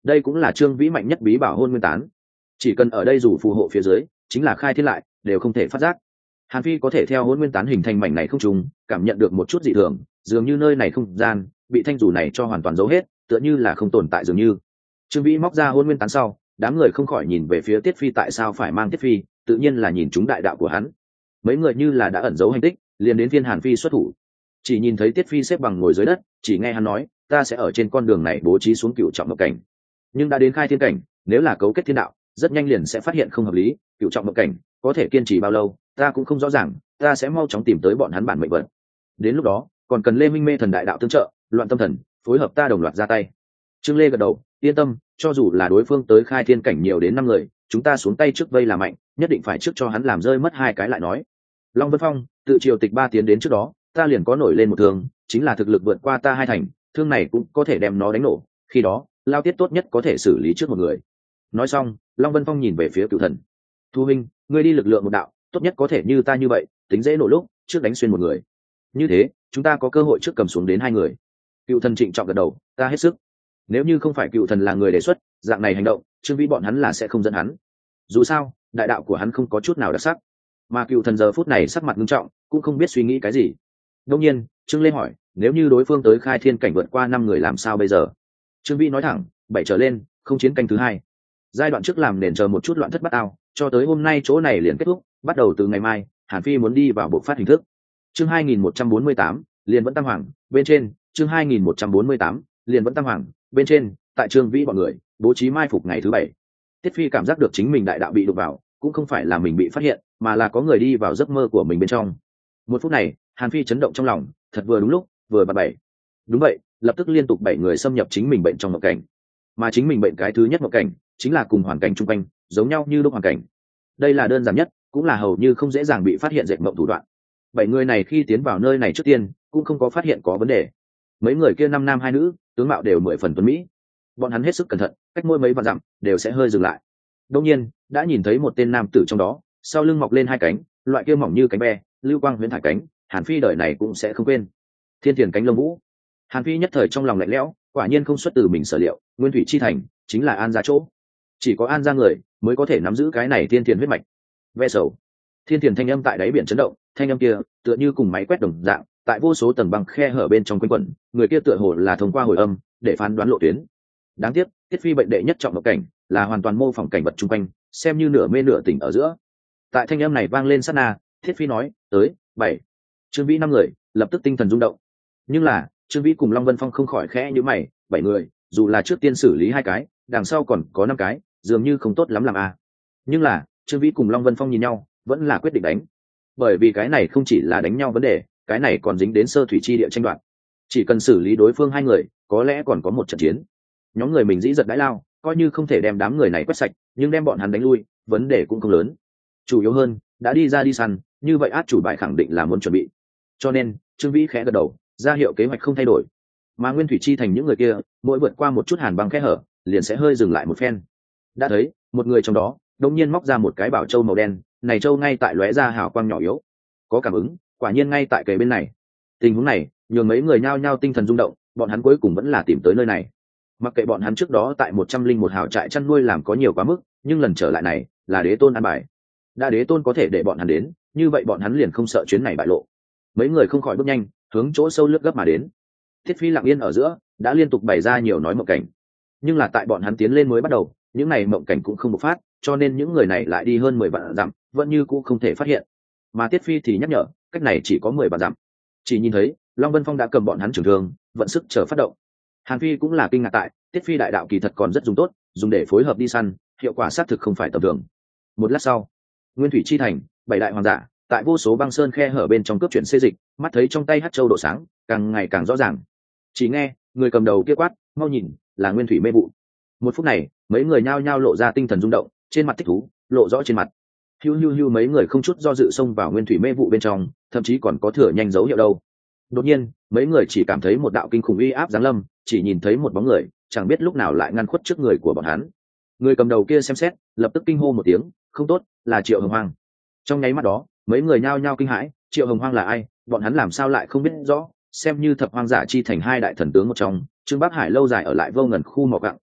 đây cũng là Trương Vĩ mạnh nhất bí bảo hôn nguyên tán, chỉ cần ở đây rủ phù hộ phía dưới chính là khai thiên lại đều không thể phát giác. Hàn Phi có thể theo hôn nguyên tán hình thành mảnh này không trùng, cảm nhận được một chút dị thường, dường như nơi này không gian bị thanh dù này cho hoàn toàn giấu hết, tựa như là không tồn tại dường như. Trương Vĩ móc ra hôn nguyên tán sau, đám người không khỏi nhìn về phía Tiết Phi, tại sao phải mang Tiết Phi, tự nhiên là nhìn chúng đại đạo của hắn. Mấy người như là đã ẩn giấu hành tích, liền đến phiên Hàn Phi xuất thủ. Chỉ nhìn thấy Tiết Phi xếp bằng ngồi dưới đất, chỉ nghe hắn nói, ta sẽ ở trên con đường này bố trí xuống cựu trọng mộng cảnh, nhưng đã đến khai thiên cảnh, nếu là cấu kết thiên đạo, rất nhanh liền sẽ phát hiện không hợp lý. Cựu trọng mộng cảnh có thể kiên trì bao lâu ta cũng không rõ ràng, ta sẽ mau chóng tìm tới bọn hắn bản mệnh vật, đến lúc đó còn cần Lê Minh Mê thần đại đạo tương trợ, loạn tâm thần phối hợp ta đồng loạt ra tay. Trương Lê gật đầu, yên tâm, cho dù là đối phương tới khai thiên cảnh nhiều đến 5 người, chúng ta xuống tay trước vây là mạnh, nhất định phải trước cho hắn làm rơi mất 2 cái lại nói. Long Vân Phong, tự triều tịch 3 tiến đến trước đó, ta liền có nổi lên một thương, chính là thực lực vượt qua ta 2 thành, thương này cũng có thể đem nó đánh nổ, khi đó Lao Tiết tốt nhất có thể xử lý trước một người. Nói xong, Long Vân Phong nhìn về phía Cựu Thần. Thu Minh, ngươi đi lực lượng một đạo, tốt nhất có thể như ta như vậy, tính dễ nổ lúc trước đánh xuyên một người, như thế chúng ta có cơ hội trước cầm xuống đến 2 người. Cựu Thần trịnh trọng gật đầu, ta hết sức. Nếu như không phải Cựu Thần là người đề xuất dạng này hành động, Trương Vĩ bọn hắn là sẽ không dẫn hắn. Dù sao đại đạo của hắn không có chút nào đặc sắc, mà Cựu Thần giờ phút này sắc mặt nghiêm trọng, cũng không biết suy nghĩ cái gì. Đông nhiên Trương Lê hỏi, nếu như đối phương tới khai thiên cảnh vượt qua 5 người làm sao bây giờ? Trương Vĩ nói thẳng, 7 trở lên không chiến canh thứ 2. Giai đoạn trước làm nền chờ một chút loạn thất bát ao, cho tới hôm nay chỗ này liền kết thúc, bắt đầu từ ngày mai Hàn Phi muốn đi vào bộ phát hình thức. Chương 2148, liền vẫn tam hoàng bên trên. Chương 2148, liền vẫn tam hoàng bên trên. Tại Trương Vĩ bọn người bố trí mai phục ngày thứ 7, Tiết Phi cảm giác được chính mình đại đạo bị đụng vào, cũng không phải là mình bị phát hiện, mà là có người đi vào giấc mơ của mình bên trong. Một phút này Hàn Phi chấn động trong lòng, thật vừa đúng lúc, vừa bật 7. Đúng vậy, lập tức liên tục 7 người xâm nhập chính mình bệnh trong mộng cảnh, mà chính mình bệnh cái thứ nhất mộng cảnh chính là cùng hoàn cảnh chung quanh giống nhau như lúc hoàn cảnh. Đây là đơn giản nhất, cũng là hầu như không dễ dàng bị phát hiện dệt mộng thủ đoạn. 7 người này khi tiến vào nơi này trước tiên cũng không có phát hiện có vấn đề. Mấy người kia 5 nam 2 nữ, tướng mạo đều 10 phần tuấn mỹ. Bọn hắn hết sức cẩn thận, cách mỗi mấy vạn dặm đều sẽ hơi dừng lại. Đương nhiên đã nhìn thấy một tên nam tử trong đó, sau lưng mọc lên 2 cánh, loại kia mỏng như cánh ve, lưu quang huyễn thải cánh, Hàn Phi đời này cũng sẽ không quên. Thiên Tiền cánh lông vũ. Hàn Phi nhất thời trong lòng lạnh lẽo, quả nhiên không xuất từ mình sở liệu, Nguyên Thủy chi thành chính là An gia chỗ, chỉ có An gia người mới có thể nắm giữ cái này Thiên Tiền huyết mạch. Ve sầu. Thiên Tiền thanh âm tại đáy biển chấn động, thanh âm kia tựa như cùng máy quét đồng dạng, tại vô số tầng băng khe hở bên trong quanh quẩn, người kia tựa hồ là thông qua hồi âm để phán đoán lộ tuyến. Đáng tiếc Tiết Phi bệnh đệ nhất trọng mộng cảnh là hoàn toàn mô phỏng cảnh vật chung quanh, xem như nửa mê nửa tỉnh ở giữa. Tại thanh âm này vang lên sát na, Thiết Phi nói, tới 7. Trương Vĩ 5 người lập tức tinh thần rung động. Nhưng là Trương Vĩ cùng Long Vân Phong không khỏi khẽ nhíu mày, 7 người, dù là trước tiên xử lý 2 cái, đằng sau còn có 5 cái, dường như không tốt lắm làm a. Nhưng là Trương Vĩ cùng Long Vân Phong nhìn nhau, vẫn là quyết định đánh. Bởi vì cái này không chỉ là đánh nhau vấn đề, cái này còn dính đến sơ thủy chi địa tranh đoạt. Chỉ cần xử lý đối phương 2 người, có lẽ còn có một trận chiến. Nhóm người mình dĩ giật đãi lao, coi như không thể đem đám người này quét sạch, nhưng đem bọn hắn đánh lui, vấn đề cũng không lớn. Chủ yếu hơn, đã đi ra đi săn, như vậy át chủ bài khẳng định là muốn chuẩn bị. Cho nên Trương Vĩ khẽ gật đầu, ra hiệu kế hoạch không thay đổi. Mà Nguyên Thủy chi thành những người kia, mỗi vượt qua một chút hàn băng kẽ hở, liền sẽ hơi dừng lại một phen. Đã thấy một người trong đó đột nhiên móc ra một cái bảo châu màu đen, này châu ngay tại lóe ra hào quang nhỏ yếu. Có cảm ứng, quả nhiên ngay tại kề bên này. Tình huống này nhường mấy người nhao nhao tinh thần rung động, bọn hắn cuối cùng vẫn là tìm tới nơi này. Mặc kệ bọn hắn trước đó tại 101 hào trại chăn nuôi làm có nhiều quá mức, nhưng lần trở lại này là Đế Tôn an bài. Đã Đế Tôn có thể để bọn hắn đến, như vậy bọn hắn liền không sợ chuyến này bại lộ. Mấy người không khỏi bước nhanh hướng chỗ sâu lướt gấp mà đến. Thiết Phi lặng yên ở giữa đã liên tục bày ra nhiều nói mộng cảnh, nhưng là tại bọn hắn tiến lên mới bắt đầu, những này mộng cảnh cũng không bộc phát, cho nên những người này lại đi hơn 10 vạn dặm, vẫn như cũ không thể phát hiện. Mà Tiết Phi thì nhắc nhở, cách này chỉ có 10 vạn dặm. Chỉ nhìn thấy Long Vân Phong đã cầm bọn hắn trường thương, vận sức chờ phát động. Hàn Phi cũng là kinh ngạc tại Tiết Phi đại đạo kỳ thật còn rất dùng tốt, dùng để phối hợp đi săn, hiệu quả xác thực không phải tầm thường. Một lát sau, Nguyên Thủy chi thành, 7 đại hoàng giả tại vô số băng sơn khe hở bên trong cướp chuyển xê dịch, mắt thấy trong tay hắc châu độ sáng càng ngày càng rõ ràng. Chỉ nghe người cầm đầu kia quát, mau nhìn, là Nguyên Thủy mê vụ. Một phút này mấy người nhao nhao lộ ra tinh thần rung động, trên mặt thích thú lộ rõ trên mặt. Hiu hiu hiu, mấy người không chút do dự xông vào Nguyên Thủy mê vụ bên trong, thậm chí còn có thừa nhanh dấu hiệu đâu. Đột nhiên mấy người chỉ cảm thấy một đạo kinh khủng uy áp giáng lâm, chỉ nhìn thấy một bóng người, chẳng biết lúc nào lại ngăn khuất trước người của bọn hắn. Người cầm đầu kia xem xét, lập tức kinh hô một tiếng, không tốt, là Triệu Hồng Hoang. Trong nháy mắt đó mấy người nhao nhao kinh hãi, Triệu Hồng Hoang là ai, bọn hắn làm sao lại không biết rõ. Xem như thập hoang giả chi thành 2 đại thần tướng một trong, Trương Bắc Hải lâu dài ở lại vô ngần khu mỏ gặng,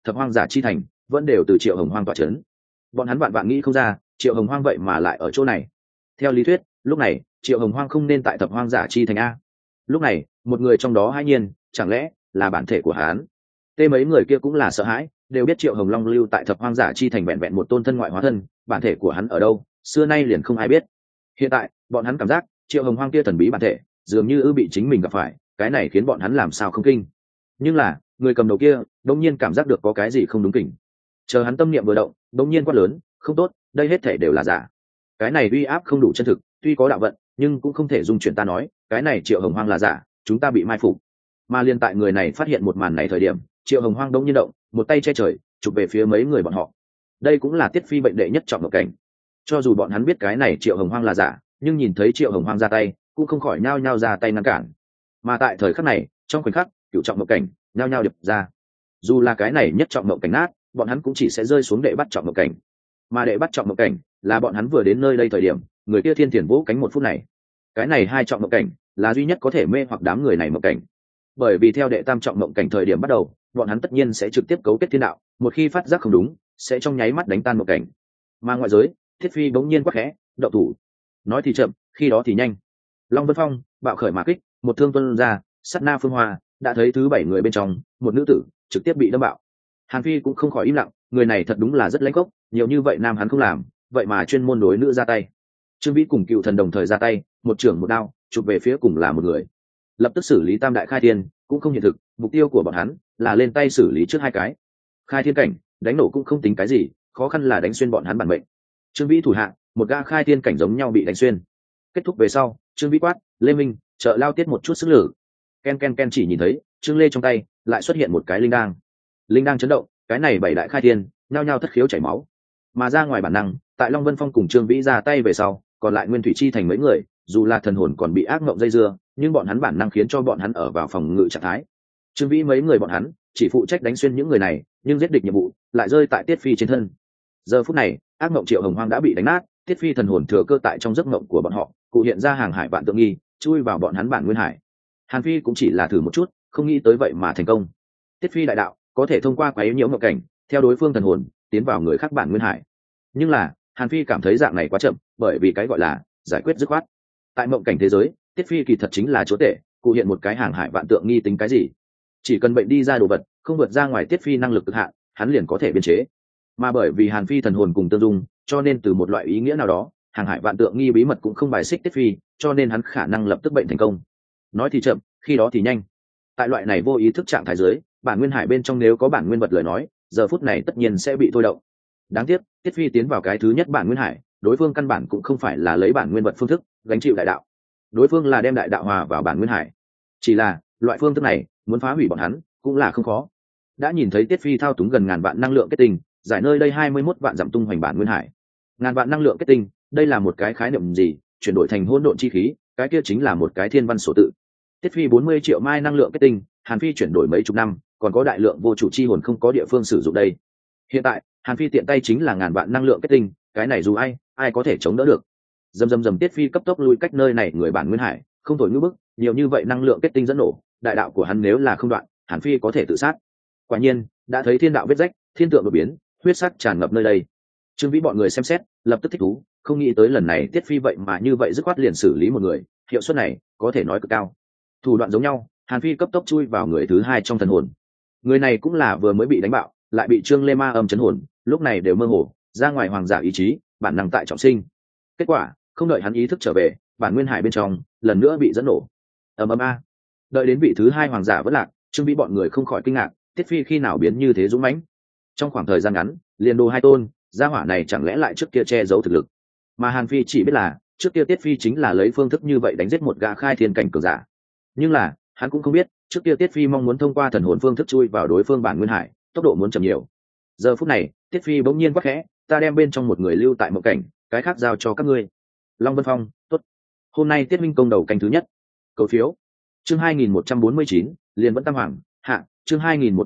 thập hoang giả chi thành vẫn đều từ Triệu Hồng Hoang tọa chấn. Bọn hắn vạn vạn nghĩ không ra Triệu Hồng Hoang vậy mà lại ở chỗ này. Theo lý thuyết lúc này Triệu Hồng Hoang không nên tại thập hoang giả chi thành a. Lúc này một người trong đó hai nhiên chẳng lẽ là bản thể của hắn. Tê mấy người kia cũng là sợ hãi, đều biết Triệu Hồng Long lưu tại thập hoang giả chi thành vẹn vẹn một tôn thân ngoại hóa thân, bản thể của hắn ở đâu xưa nay liền không ai biết. Hiện tại bọn hắn cảm giác Triệu Hồng Hoang kia thần bí bản thể dường như bị chính mình gặp phải, cái này khiến bọn hắn làm sao không kinh. Nhưng là người cầm đầu kia đống nhiên cảm giác được có cái gì không đúng kỉnh. Chờ hắn tâm niệm vừa động đống nhiên quát lớn, không tốt, đây hết thể đều là giả. Cái này uy áp không đủ chân thực, tuy có đạo vận nhưng cũng không thể dung chuyển ta nói cái này Triệu Hồng Hoang là giả, chúng ta bị mai phục. Mà liên tại người này phát hiện một màn này thời điểm, Triệu Hồng Hoang đống nhiên động, một tay che trời chụp về phía mấy người bọn họ. Đây cũng là Tiết Phi bệnh đệ nhất trọng ngộ cảnh. Cho dù bọn hắn biết cái này Triệu Hồng Hoang là giả, nhưng nhìn thấy Triệu Hồng Hoang ra tay cũng không khỏi nhao nhao ra tay ngăn cản. Mà tại thời khắc này trong khoảnh khắc cửu trọng ngộ cảnh nhao nhao điệp ra. Dù là cái này nhất trọng ngộ cảnh nát, bọn hắn cũng chỉ sẽ rơi xuống đệ bắt trọng ngộ cảnh. Mà đệ bắt trọng ngộ cảnh là bọn hắn vừa đến nơi đây thời điểm người kia thiên thiền vỗ cánh một phút này. Cái này hai trọng ngộ cảnh là duy nhất có thể mê hoặc đám người này ngộ cảnh. Bởi vì theo đệ tam trọng ngộ cảnh thời điểm bắt đầu bọn hắn tất nhiên sẽ trực tiếp cấu kết thiên đạo, một khi phát giác không đúng sẽ trong nháy mắt đánh tan ngộ cảnh. Mà ngoại giới Thiết Phi bỗng nhiên quắc khẽ động thủ. Nói thì chậm khi đó thì nhanh, Long Vân Phong bạo khởi mà kích, một thương tuân ra, sát na phương hoa đã thấy thứ bảy người bên trong một nữ tử trực tiếp bị đâm bạo. Hàn Phi cũng không khỏi im lặng, người này thật đúng là rất lãnh khốc, nhiều như vậy nam hắn không làm, vậy mà chuyên môn đối nữ ra tay. Trương Vĩ cùng Cựu Thần đồng thời ra tay, một trưởng một đao chụp về phía cùng là một người, lập tức xử lý tam đại khai thiên cũng không hiện thực, mục tiêu của bọn hắn là lên tay xử lý trước hai cái khai thiên cảnh, đánh nổ cũng không tính cái gì, khó khăn là đánh xuyên bọn hắn bản mệnh. Trương Vĩ thủ hạ một gã khai thiên cảnh giống nhau bị đánh xuyên. Kết thúc về sau Trương Vĩ quát, Lê Minh trợ lao tiết một chút sức lử. Ken ken ken, chỉ nhìn thấy Trương Lê trong tay lại xuất hiện một cái linh đang chấn động, cái này bảy đại khai thiên nhao nhao thất khiếu chảy máu. Mà ra ngoài bản năng tại Long Vân Phong cùng Trương Vĩ ra tay về sau còn lại Nguyên Thủy Chi thành mấy người, dù là thần hồn còn bị ác mộng dây dưa nhưng bọn hắn bản năng khiến cho bọn hắn ở vào phòng ngự trạng thái. Trương Vĩ mấy người bọn hắn chỉ phụ trách đánh xuyên những người này, nhưng giết địch nhiệm vụ lại rơi tại Tiết Phi trên thân. Giờ phút này ác mộng Triệu Hồng Hoang đã bị đánh nát, Tiết Phi thần hồn thừa cơ tại trong giấc mộng của bọn họ cụ hiện ra hàng hải vạn tượng nghi, chui vào bọn hắn bản nguyên hải. Hàn Phi cũng chỉ là thử một chút, không nghĩ tới vậy mà thành công. Tiết Phi đại đạo có thể thông qua quấy nhiễu mộng cảnh theo đối phương thần hồn tiến vào người khác bản nguyên hải. Nhưng là Hàn Phi cảm thấy dạng này quá chậm, bởi vì cái gọi là giải quyết dứt khoát. Tại mộng cảnh thế giới Tiết Phi kỳ thật chính là chúa tể, cụ hiện một cái hàng hải vạn tượng nghi tính cái gì, chỉ cần bệnh đi ra đồ vật không vượt ra ngoài Tiết Phi năng lực cực hạn hắn liền có thể biên chế. Mà bởi vì Hàn Phi thần hồn cùng tương dung, cho nên từ một loại ý nghĩa nào đó hàng hải vạn tượng nghi bí mật cũng không bài xích Tiết Phi, cho nên hắn khả năng lập tức bệnh thành công. Nói thì chậm khi đó thì nhanh. Tại loại này vô ý thức trạng thái dưới, bản nguyên hải bên trong nếu có bản nguyên vật lời nói giờ phút này tất nhiên sẽ bị thôi động. Đáng tiếc Tiết Phi tiến vào cái thứ nhất bản nguyên hải, đối phương căn bản cũng không phải là lấy bản nguyên vật phương thức gánh chịu đại đạo, đối phương là đem đại đạo hòa vào bản nguyên hải. Chỉ là loại phương thức này muốn phá hủy bọn hắn cũng là không khó. Đã nhìn thấy Tiết Phi thao túng gần ngàn vạn năng lượng kết tinh giải nơi đây 21 vạn dặm tung hoành bản nguyên hải. Ngàn vạn năng lượng kết tinh, đây là một cái khái niệm gì? Chuyển đổi thành hỗn độn chi khí, cái kia chính là một cái thiên văn số tự. Tiết Phi 40 triệu mai năng lượng kết tinh, Hàn Phi chuyển đổi mấy chục năm còn có đại lượng vô chủ chi hồn không có địa phương sử dụng đây. Hiện tại Hàn Phi tiện tay chính là ngàn vạn năng lượng kết tinh, cái này dù ai có thể chống đỡ được. Dầm Tiết Phi cấp tốc lui cách nơi này người bản nguyên hải, không thổi như bức, nhiều như vậy năng lượng kết tinh dẫn nổ, đại đạo của hắn nếu là không đoạn Hàn Phi có thể tự sát. Quả nhiên đã thấy thiên đạo vết rách, thiên tượng đột biến, huyết sắc tràn ngập nơi đây. Trương Vĩ bọn người xem xét lập tức thích thú, không nghĩ tới lần này Tiết Phi vậy mà như vậy dứt khoát liền xử lý một người, hiệu suất này có thể nói cực cao. Thủ đoạn giống nhau, Hàn Phi cấp tốc chui vào người thứ hai trong thần hồn. Người này cũng là vừa mới bị đánh bạo lại bị Trương Lê ma âm chấn hồn, lúc này đều mơ hồ ra ngoài hoàng giả ý chí bản năng tại trọng sinh. Kết quả không đợi hắn ý thức trở về, bản nguyên hải bên trong lần nữa bị dẫn nổ. Ầm a. Đợi đến vị thứ hai hoàng giả vẫn lạc, Trương Vĩ bọn người không khỏi kinh ngạc, Tiết Phi khi nào biến như thế dũng mãnh? Trong khoảng thời gian ngắn liền đồ hai tôn, gia hỏa này chẳng lẽ lại trước kia che giấu thực lực? Mà Hàn Phi chỉ biết là trước kia Tiết Phi chính là lấy phương thức như vậy đánh giết một gã khai thiên cảnh cường giả, nhưng là hắn cũng không biết trước kia Tiết Phi mong muốn thông qua thần hồn phương thức chui vào đối phương bản nguyên hải tốc độ muốn chậm nhiều. Giờ phút này Tiết Phi bỗng nhiên quát khẽ, ta đem bên trong một người lưu tại mộng cảnh, cái khác giao cho các ngươi. Long Vân Phong, tốt. Hôm nay Tiết Minh công đầu canh thứ nhất. Cầu phiếu. Chương 2149, liền vẫn tam hoàng hạ. Chương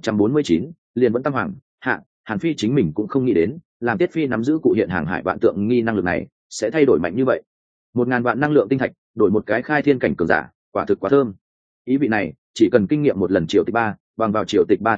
2149, liền vẫn tam hoàng hạ. Hàn Phi chính mình cũng không nghĩ đến làm Tiết Phi nắm giữ cụ hiện hàng hải vạn tượng nghi năng lực này sẽ thay đổi mạnh như vậy. 1000 vạn năng lượng tinh thạch đổi một cái khai thiên cảnh cường giả, quả thực quá thơm. Ý vị này chỉ cần kinh nghiệm một lần triều tịch 3, bằng vào triều tịch 3 thu hoạch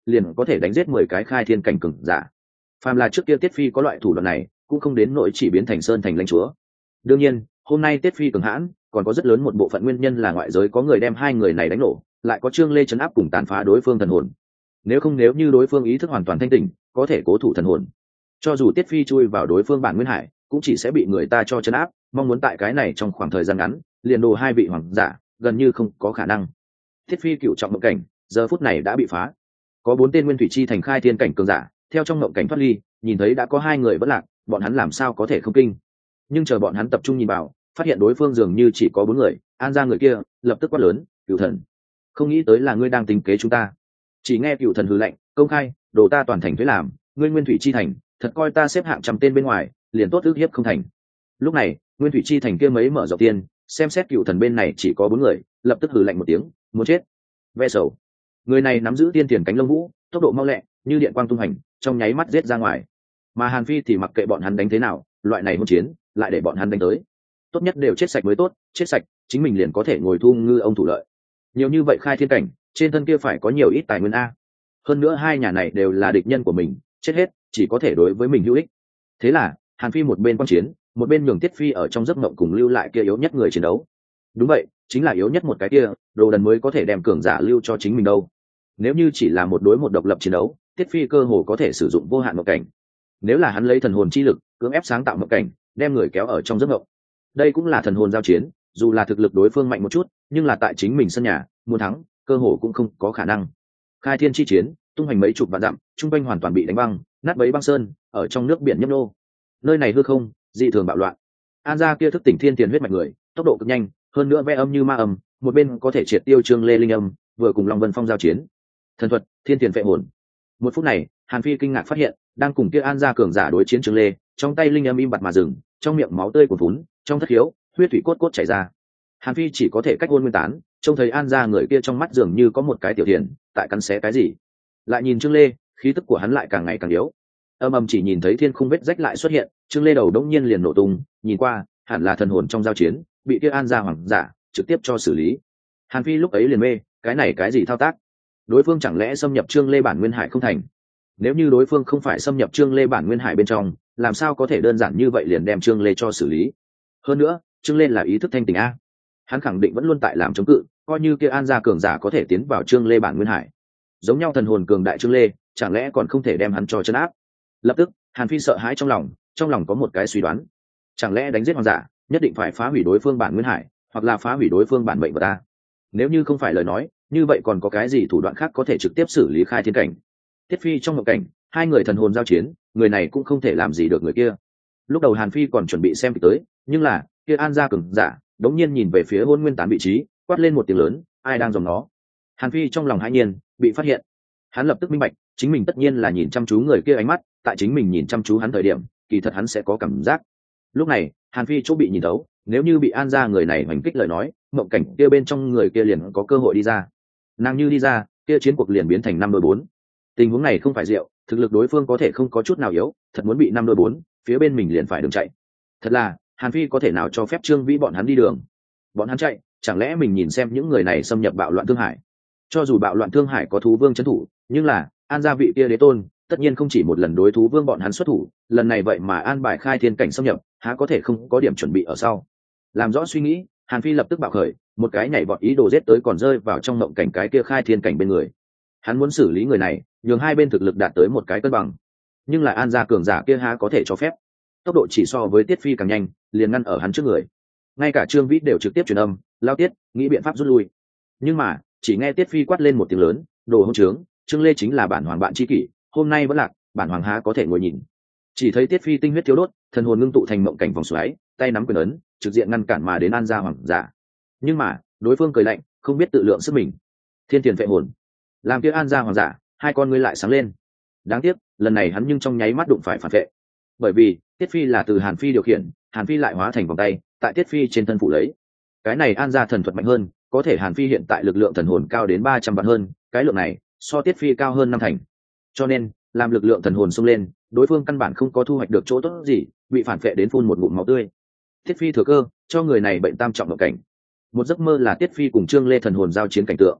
liền có thể đánh giết 10 cái khai thiên cảnh cường giả. Phàm là trước kia Tiết Phi có loại thủ đoạn này, cũng không đến nỗi chỉ biến thành sơn thành lãnh chúa. Đương nhiên, hôm nay Tiết Phi cường hãn, còn có rất lớn một bộ phận nguyên nhân là ngoại giới có người đem hai người này đánh nổ, lại có Trương Lê trấn áp cùng tàn phá đối phương thần hồn. Nếu như đối phương ý thức hoàn toàn thanh tỉnh, có thể cố thủ thần hồn. Cho dù Tiết Phi chui vào đối phương bản nguyên hải, cũng chỉ sẽ bị người ta cho trấn áp, mong muốn tại cái này trong khoảng thời gian ngắn, liền đồ hai vị hoàng giả, gần như không có khả năng. Tiết Phi cựu trọng mộng cảnh, giờ phút này đã bị phá. Có 4 tên nguyên thủy chi thành khai thiên cảnh cường giả, theo trong mộng cảnh thoát ly, nhìn thấy đã có 2 người vẫn lạc, bọn hắn làm sao có thể không kinh. Nhưng chờ bọn hắn tập trung nhìn vào, phát hiện đối phương dường như chỉ có 4 người, An ra người kia, lập tức quát lớn, "Cửu thần, không nghĩ tới là ngươi đang tính kế chúng ta." Chỉ nghe Cửu thần hừ lạnh, "Công khai, đồ ta toàn thành thuế làm, ngươi nguyên thủy chi thành, thật coi ta xếp hạng trăm tên bên ngoài, liền tốt ước hiếp không thành." Lúc này, nguyên thủy chi thành kia mấy mở rộng tiên, xem xét Cửu thần bên này chỉ có 4 người, lập tức hừ lạnh một tiếng, "Muốn chết." Ve sầu. Người này nắm giữ tiên tiền cánh lông vũ, tốc độ mau lẹ, như điện quang tung hành, trong nháy mắt giết ra ngoài. Mà Hàn Phi thì mặc kệ bọn hắn đánh thế nào, loại này hỗn chiến, lại để bọn hắn đánh tới. Tốt nhất đều chết sạch mới tốt, chết sạch, chính mình liền có thể ngồi thu ngư ông thủ lợi. Nhiều như vậy khai thiên cảnh, trên thân kia phải có nhiều ít tài nguyên a. Hơn nữa hai nhà này đều là địch nhân của mình, chết hết, chỉ có thể đối với mình hữu ích. Thế là, Hàn Phi một bên quan chiến, một bên nhường Tiết Phi ở trong giấc mộng cùng lưu lại kia yếu nhất người chiến đấu. Đúng vậy, chính là yếu nhất một cái kia, đồ đần mới có thể đem cường giả lưu cho chính mình đâu. Nếu như chỉ là một đối một độc lập chiến đấu, Tiết Phi cơ hồ có thể sử dụng vô hạn mộng cảnh. Nếu là hắn lấy thần hồn chi lực, cưỡng ép sáng tạo mộng cảnh, đem người kéo ở trong giấc mộng. Đây cũng là thần hồn giao chiến, dù là thực lực đối phương mạnh một chút, nhưng là tại chính mình sân nhà, muốn thắng, cơ hồ cũng không có khả năng. Khai thiên chi chiến, tung hành mấy chục vạn dặm, trung quanh hoàn toàn bị đánh băng, nát bấy băng sơn, ở trong nước biển nhấp nô. Nơi này hư không, dị thường bạo loạn. An gia kia thức tỉnh thiên tiền huyết mạch người, tốc độ cực nhanh, hơn nữa ve âm như ma âm, một bên có thể triệt tiêu Trương Lê linh âm, vừa cùng Long Vân Phong giao chiến. Thần thuật, thiên tiền vệ hồn. Một phút này, Hàn Phi kinh ngạc phát hiện, đang cùng kia An gia cường giả đối chiến Trương Lê, trong tay linh âm im bặt mà dừng, trong miệng máu tươi cuồn vún, trong thất khiếu, huyết thủy cốt cốt chảy ra. Hàn Phi chỉ có thể cách hôn nguyên tán, trông thấy An gia người kia trong mắt dường như có một cái tiểu thiền, tại cắn xé cái gì. Lại nhìn Trương Lê, khí tức của hắn lại càng ngày càng yếu. Âm chỉ nhìn thấy thiên khung vết rách lại xuất hiện, Trương Lê đầu đống nhiên liền nổ tung, nhìn qua, hẳn là thần hồn trong giao chiến, bị kia An gia hoàng giả trực tiếp cho xử lý. Hàn Phi lúc ấy liền mê, cái này cái gì thao tác? Đối phương chẳng lẽ xâm nhập Trương Lê bản nguyên hải không thành? Nếu như đối phương không phải xâm nhập Trương Lê bản nguyên hải bên trong, làm sao có thể đơn giản như vậy liền đem Trương Lê cho xử lý? Hơn nữa, Trương Lê là ý thức thanh tỉnh a, hắn khẳng định vẫn luôn tại làm chống cự, coi như kia An gia cường giả có thể tiến vào Trương Lê bản nguyên hải, giống nhau thần hồn cường đại Trương Lê, chẳng lẽ còn không thể đem hắn cho trấn áp? Lập tức, Hàn Phi sợ hãi trong lòng có một cái suy đoán, chẳng lẽ đánh giết hoàng giả, nhất định phải phá hủy đối phương bản nguyên hải, hoặc là phá hủy đối phương bản mệnh vật ta? Nếu như không phải lời nói, như vậy còn có cái gì thủ đoạn khác có thể trực tiếp xử lý khai thiên cảnh? Tiết Phi trong mộng cảnh, hai người thần hồn giao chiến, người này cũng không thể làm gì được người kia. Lúc đầu Hàn Phi còn chuẩn bị xem tới, nhưng là kia An gia cường giả đống nhiên nhìn về phía hôn nguyên tán vị trí, quát lên một tiếng lớn, ai đang dòm nó? Hàn Phi trong lòng hãi nhiên, bị phát hiện. Hắn lập tức minh bạch, chính mình tất nhiên là nhìn chăm chú người kia ánh mắt, tại chính mình nhìn chăm chú hắn thời điểm, kỳ thật hắn sẽ có cảm giác. Lúc này, Hàn Phi chỗ bị nhìn thấu, nếu như bị An gia người này hành kích lời nói, mộng cảnh kia bên trong người kia liền có cơ hội đi ra. Nàng như đi ra, kia chiến cuộc liền biến thành 5-4. Tình huống này không phải diệu, thực lực đối phương có thể không có chút nào yếu, thật muốn bị 5-4, phía bên mình liền phải đường chạy. Thật là, Hàn Phi có thể nào cho phép Trương Vĩ bọn hắn đi đường? Bọn hắn chạy, chẳng lẽ mình nhìn xem những người này xâm nhập bạo loạn Thương Hải? Cho dù bạo loạn Thương Hải có thú vương trấn thủ, nhưng là An gia vị kia đế tôn, tất nhiên không chỉ một lần đối thú vương bọn hắn xuất thủ, lần này vậy mà an bài khai thiên cảnh xâm nhập, há có thể không có điểm chuẩn bị ở sau? Làm rõ suy nghĩ, Hàn Phi lập tức bạo khởi, một cái nhảy vọt ý đồ giết tới còn rơi vào trong mộng cảnh cái kia khai thiên cảnh bên người. Hắn muốn xử lý người này, nhường hai bên thực lực đạt tới một cái cân bằng. Nhưng lại An gia cường giả kia há có thể cho phép? Tốc độ chỉ so với Tiết Phi càng nhanh, liền ngăn ở hắn trước người. Ngay cả Trương Vĩ đều trực tiếp truyền âm, lao Tiết, nghĩ biện pháp rút lui. Nhưng mà, chỉ nghe Tiết Phi quát lên một tiếng lớn, đồ hỗn trướng, Trương Lê chính là bản hoàng bạn tri kỷ, hôm nay vẫn lạc, bản hoàng há có thể ngồi nhìn. Chỉ thấy Tiết Phi tinh huyết thiếu đốt, thần hồn ngưng tụ thành mộng cảnh vòng xoáy, tay nắm quyền ấn, trực diện ngăn cản mà đến An gia hoàng giả. Nhưng mà, đối phương cười lạnh, không biết tự lượng sức mình. Thiên tiền vệ hồn, làm kia An gia hoàng giả, hai con ngươi lại sáng lên. Đáng tiếc, lần này hắn nhưng trong nháy mắt đụng phải phản vệ. Bởi vì, Tiết Phi là từ Hàn Phi điều khiển, Hàn Phi lại hóa thành vòng tay, tại Tiết Phi trên thân phụ lấy. Cái này An gia thần thuật mạnh hơn, có thể Hàn Phi hiện tại lực lượng thần hồn cao đến 300 vạn hơn, cái lượng này so Tiết Phi cao hơn 5 thành. Cho nên, làm lực lượng thần hồn xông lên, đối phương căn bản không có thu hoạch được chỗ tốt gì, bị phản vệ đến phun một ngụm máu tươi. Tiết Phi thừa cơ cho người này bệnh tam trọng mộng cảnh. Một giấc mơ là Tiết Phi cùng Trương Lê thần hồn giao chiến cảnh tượng.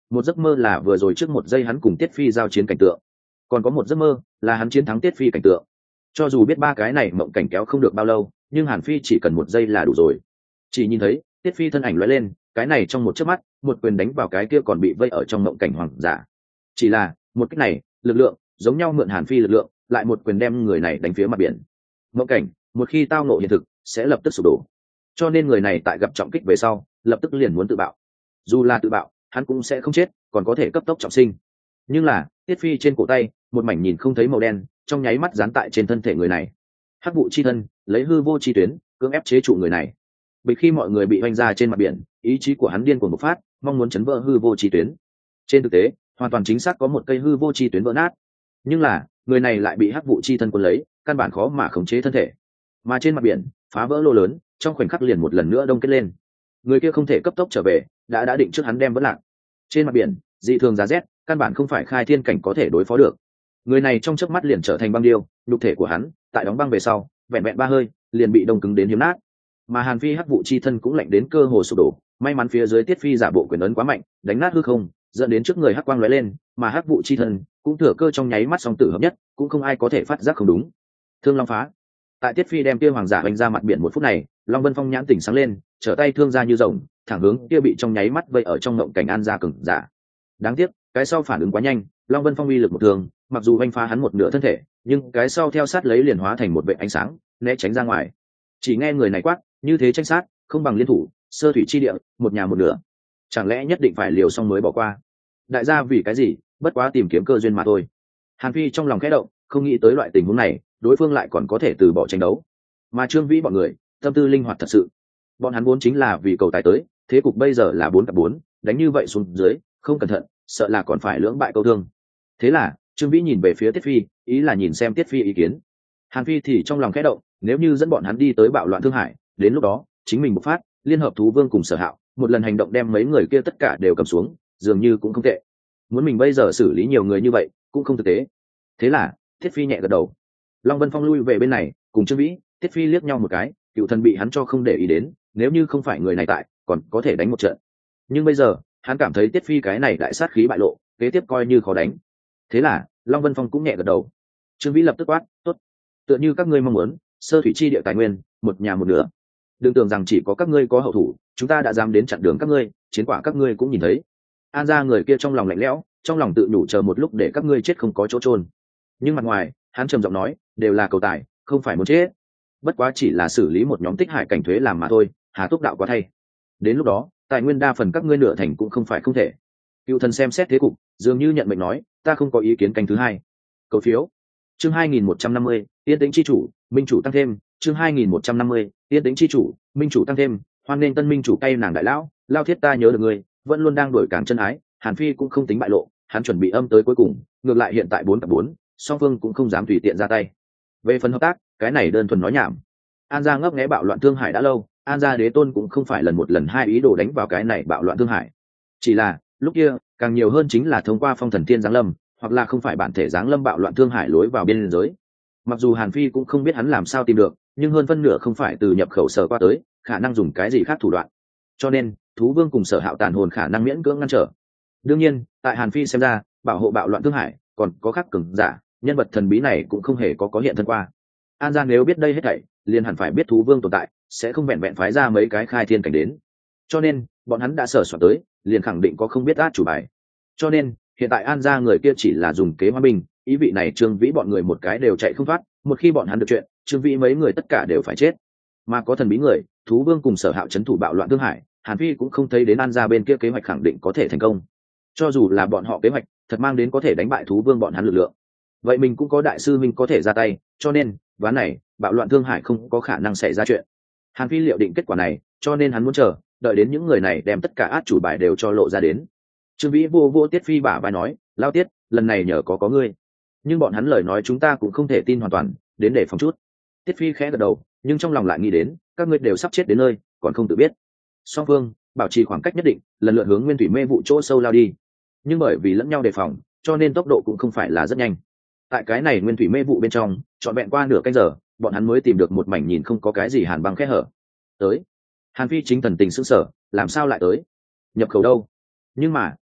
Một giấc mơ là vừa rồi trước một giây hắn cùng Tiết Phi giao chiến cảnh tượng, còn có một giấc mơ là hắn chiến thắng Tiết Phi cảnh tượng. Cho dù biết ba cái này mộng cảnh kéo không được bao lâu, nhưng Hàn Phi chỉ cần một giây là đủ rồi. Chỉ nhìn thấy Tiết Phi thân ảnh lóe lên, cái này trong một chớp mắt, một quyền đánh vào cái kia còn bị vây ở trong mộng cảnh hoàng giả. Chỉ là một cái này, lực lượng giống nhau mượn Hàn Phi lực lượng, lại một quyền đem người này đánh phía mặt biển. Mộng cảnh, một khi tao ngộ hiện thực, sẽ lập tức sụp đổ. Cho nên người này tại gặp trọng kích về sau, lập tức liền muốn tự bạo. Dù là tự bạo, hắn cũng sẽ không chết, còn có thể cấp tốc trọng sinh. Nhưng là Tiết Phi trên cổ tay một mảnh nhìn không thấy màu đen, trong nháy mắt dán tại trên thân thể người này. Hắc vụ chi thân lấy hư vô chi tuyến cưỡng ép chế trụ người này. Bị khi mọi người bị vanh ra trên mặt biển, ý chí của hắn điên cuồng bộc phát, mong muốn chấn vỡ hư vô chi tuyến. Trên thực tế, hoàn toàn chính xác có một cây hư vô chi tuyến vỡ nát, nhưng là người này lại bị hắc vụ chi thân cuốn lấy, căn bản khó mà khống chế thân thể. Mà trên mặt biển phá vỡ lô lớn, trong khoảnh khắc liền một lần nữa đông kết lên. Người kia không thể cấp tốc trở về, đã định trước hắn đem vỡ lạc. Trên mặt biển dị thường giá rét, căn bản không phải khai thiên cảnh có thể đối phó được. Người này trong chớp mắt liền trở thành băng điêu, nhục thể của hắn tại đóng băng về sau vẹn vẹn 3 hơi liền bị đông cứng đến hiếm nát. Mà Hàn Phi hắc vụ chi thân cũng lạnh đến cơ hồ sụp đổ, may mắn phía dưới Tiết Phi giả bộ quyền ấn quá mạnh, đánh nát hư không, dẫn đến trước người hắc quang lóe lên, mà hắc vụ chi thân cũng thừa cơ trong nháy mắt song tử hợp nhất, cũng không ai có thể phát giác không đúng. Thương Long phá. Tại Tiết Phi đem kia hoàng giả đánh ra mặt biển một phút này, Long Vân Phong nhãn tỉnh sáng lên, trở tay thương ra như rồng, thẳng hướng kia bị trong nháy mắt vây ở trong ngộng cảnh An gia cường giả. Đáng tiếc, cái sau phản ứng quá nhanh, Long Vân Phong uy lực một thường, mặc dù vanh phá hắn một nửa thân thể, nhưng cái sau theo sát lấy liền hóa thành một vệt ánh sáng, né tránh ra ngoài. Chỉ nghe người này quát, như thế tranh sát, không bằng liên thủ, sơ thủy chi địa, một nhà một nửa. Chẳng lẽ nhất định phải liều xong mới bỏ qua? Đại gia vì cái gì? Bất quá tìm kiếm cơ duyên mà thôi. Hàn Phi trong lòng khẽ động, không nghĩ tới loại tình huống này, đối phương lại còn có thể từ bỏ tranh đấu. Mà Trương Vĩ bọn người, tâm tư linh hoạt thật sự. Bọn hắn vốn chính là vì cầu tài tới, thế cục bây giờ là 4-4, đánh như vậy xuống dưới, không cẩn thận, sợ là còn phải lưỡng bại câu thương. Thế là Trương Vĩ nhìn về phía Tiết Phi, ý là nhìn xem Tiết Phi ý kiến. Hàn Phi thì trong lòng khẽ động, nếu như dẫn bọn hắn đi tới bạo loạn Thương Hải, đến lúc đó chính mình bộc phát, liên hợp thú vương cùng Sở Hạo, một lần hành động đem mấy người kia tất cả đều cầm xuống, dường như cũng không tệ. Muốn mình bây giờ xử lý nhiều người như vậy, cũng không thực tế. Thế là Tiết Phi nhẹ gật đầu. Long Vân Phong lui về bên này, cùng Trương Vĩ, Tiết Phi liếc nhau một cái, cựu thần bị hắn cho không để ý đến, nếu như không phải người này tại, còn có thể đánh một trận. Nhưng bây giờ, hắn cảm thấy Tiết Phi cái này đại sát khí bại lộ, kế tiếp coi như khó đánh. Thế là Long Vân Phong cũng nhẹ gật đầu. Trương Vĩ lập tức quát, tốt, tựa như các ngươi mong muốn, sơ thủy chi địa tài nguyên, một nhà một nửa. Đừng tưởng rằng chỉ có các ngươi có hậu thủ, chúng ta đã dám đến chặn đường các ngươi, chiến quả các ngươi cũng nhìn thấy. An gia người kia trong lòng lạnh lẽo, trong lòng tự nhủ chờ một lúc để các ngươi chết không có chỗ trôn. Nhưng mặt ngoài, hắn trầm giọng nói, đều là cầu tài, không phải muốn chết. Bất quá chỉ là xử lý một nhóm tích hải cảnh thuế làm mà thôi, hà túc đạo quá thay. Đến lúc đó, tài nguyên đa phần các ngươi nửa thành cũng không phải không thể. Cựu thần xem xét thế cục, dường như nhận mệnh nói, ta không có ý kiến canh thứ hai. Cầu phiếu. Chương 2150, Yên Tĩnh chi chủ, minh chủ tăng thêm. Chương 2150, Yên Tĩnh chi chủ, minh chủ tăng thêm. Hoan nên tân minh chủ cay nàng đại lão, Lao Thiết ta nhớ được người, vẫn luôn đang đổi càng chân ái. Hàn Phi cũng không tính bại lộ, hắn chuẩn bị âm tới cuối cùng, ngược lại hiện tại 4-4, song phương cũng không dám tùy tiện ra tay. Về phần hợp tác, cái này đơn thuần nói nhảm. An gia ngấp nghé bạo loạn Thương Hải đã lâu, An gia đế tôn cũng không phải lần một lần hai ý đồ đánh vào cái này bạo loạn Thương Hải. Chỉ là lúc kia càng nhiều hơn chính là thông qua phong thần thiên giáng lâm, hoặc là không phải bản thể giáng lâm bạo loạn Thương Hải lối vào biên giới. Mặc dù Hàn Phi cũng không biết hắn làm sao tìm được, nhưng hơn phân nửa không phải từ nhập khẩu sở qua tới, khả năng dùng cái gì khác thủ đoạn. Cho nên thú vương cùng Sở Hạo tàn hồn khả năng miễn cưỡng ngăn trở. Đương nhiên, tại Hàn Phi xem ra, bảo hộ bạo loạn Thương Hải còn có khác cường giả, nhân vật thần bí này cũng không hề có hiện thân qua. An Giang nếu biết đây hết thảy, liền hẳn phải biết thú vương tồn tại, sẽ không vẹn vẹn phái ra mấy cái khai thiên cảnh đến. Cho nên bọn hắn đã sở soạn tới, liền khẳng định có không biết át chủ bài. Cho nên hiện tại An gia người kia chỉ là dùng kế hoa binh, ý vị này Trương Vĩ bọn người một cái đều chạy không thoát, một khi bọn hắn được chuyện, Trương Vĩ mấy người tất cả đều phải chết. Mà có thần bí người, thú vương cùng Sở Hạo trấn thủ bạo loạn Thương Hải, Hàn Phi cũng không thấy đến An gia bên kia kế hoạch khẳng định có thể thành công. Cho dù là bọn họ kế hoạch thật mang đến có thể đánh bại thú vương bọn hắn lực lượng, vậy mình cũng có đại sư mình có thể ra tay, cho nên ván này bạo loạn Thương Hải không có khả năng xảy ra chuyện. Hàn Phi liệu định kết quả này, cho nên hắn muốn chờ đợi đến những người này đem tất cả át chủ bài đều cho lộ ra đến. Trương Vĩ vô Tiết Phi bả vai nói, Lao Tiết, lần này nhờ có ngươi, nhưng bọn hắn lời nói chúng ta cũng không thể tin hoàn toàn, đến để phòng chút. Tiết Phi khẽ gật đầu, nhưng trong lòng lại nghĩ đến, các ngươi đều sắp chết đến nơi, còn không tự biết. Song phương bảo trì khoảng cách nhất định, lần lượt hướng nguyên thủy mê vụ chỗ sâu lao đi, nhưng bởi vì lẫn nhau đề phòng, cho nên tốc độ cũng không phải là rất nhanh. Tại cái này nguyên thủy mê vụ bên trong, trọn vẹn qua nửa canh giờ, bọn hắn mới tìm được một mảnh nhìn không có cái gì hàn băng kẽ hở. Tới. Hàn Phi chính thần tình sững sờ, làm sao lại tới? Nhập khẩu đâu? Nhưng mà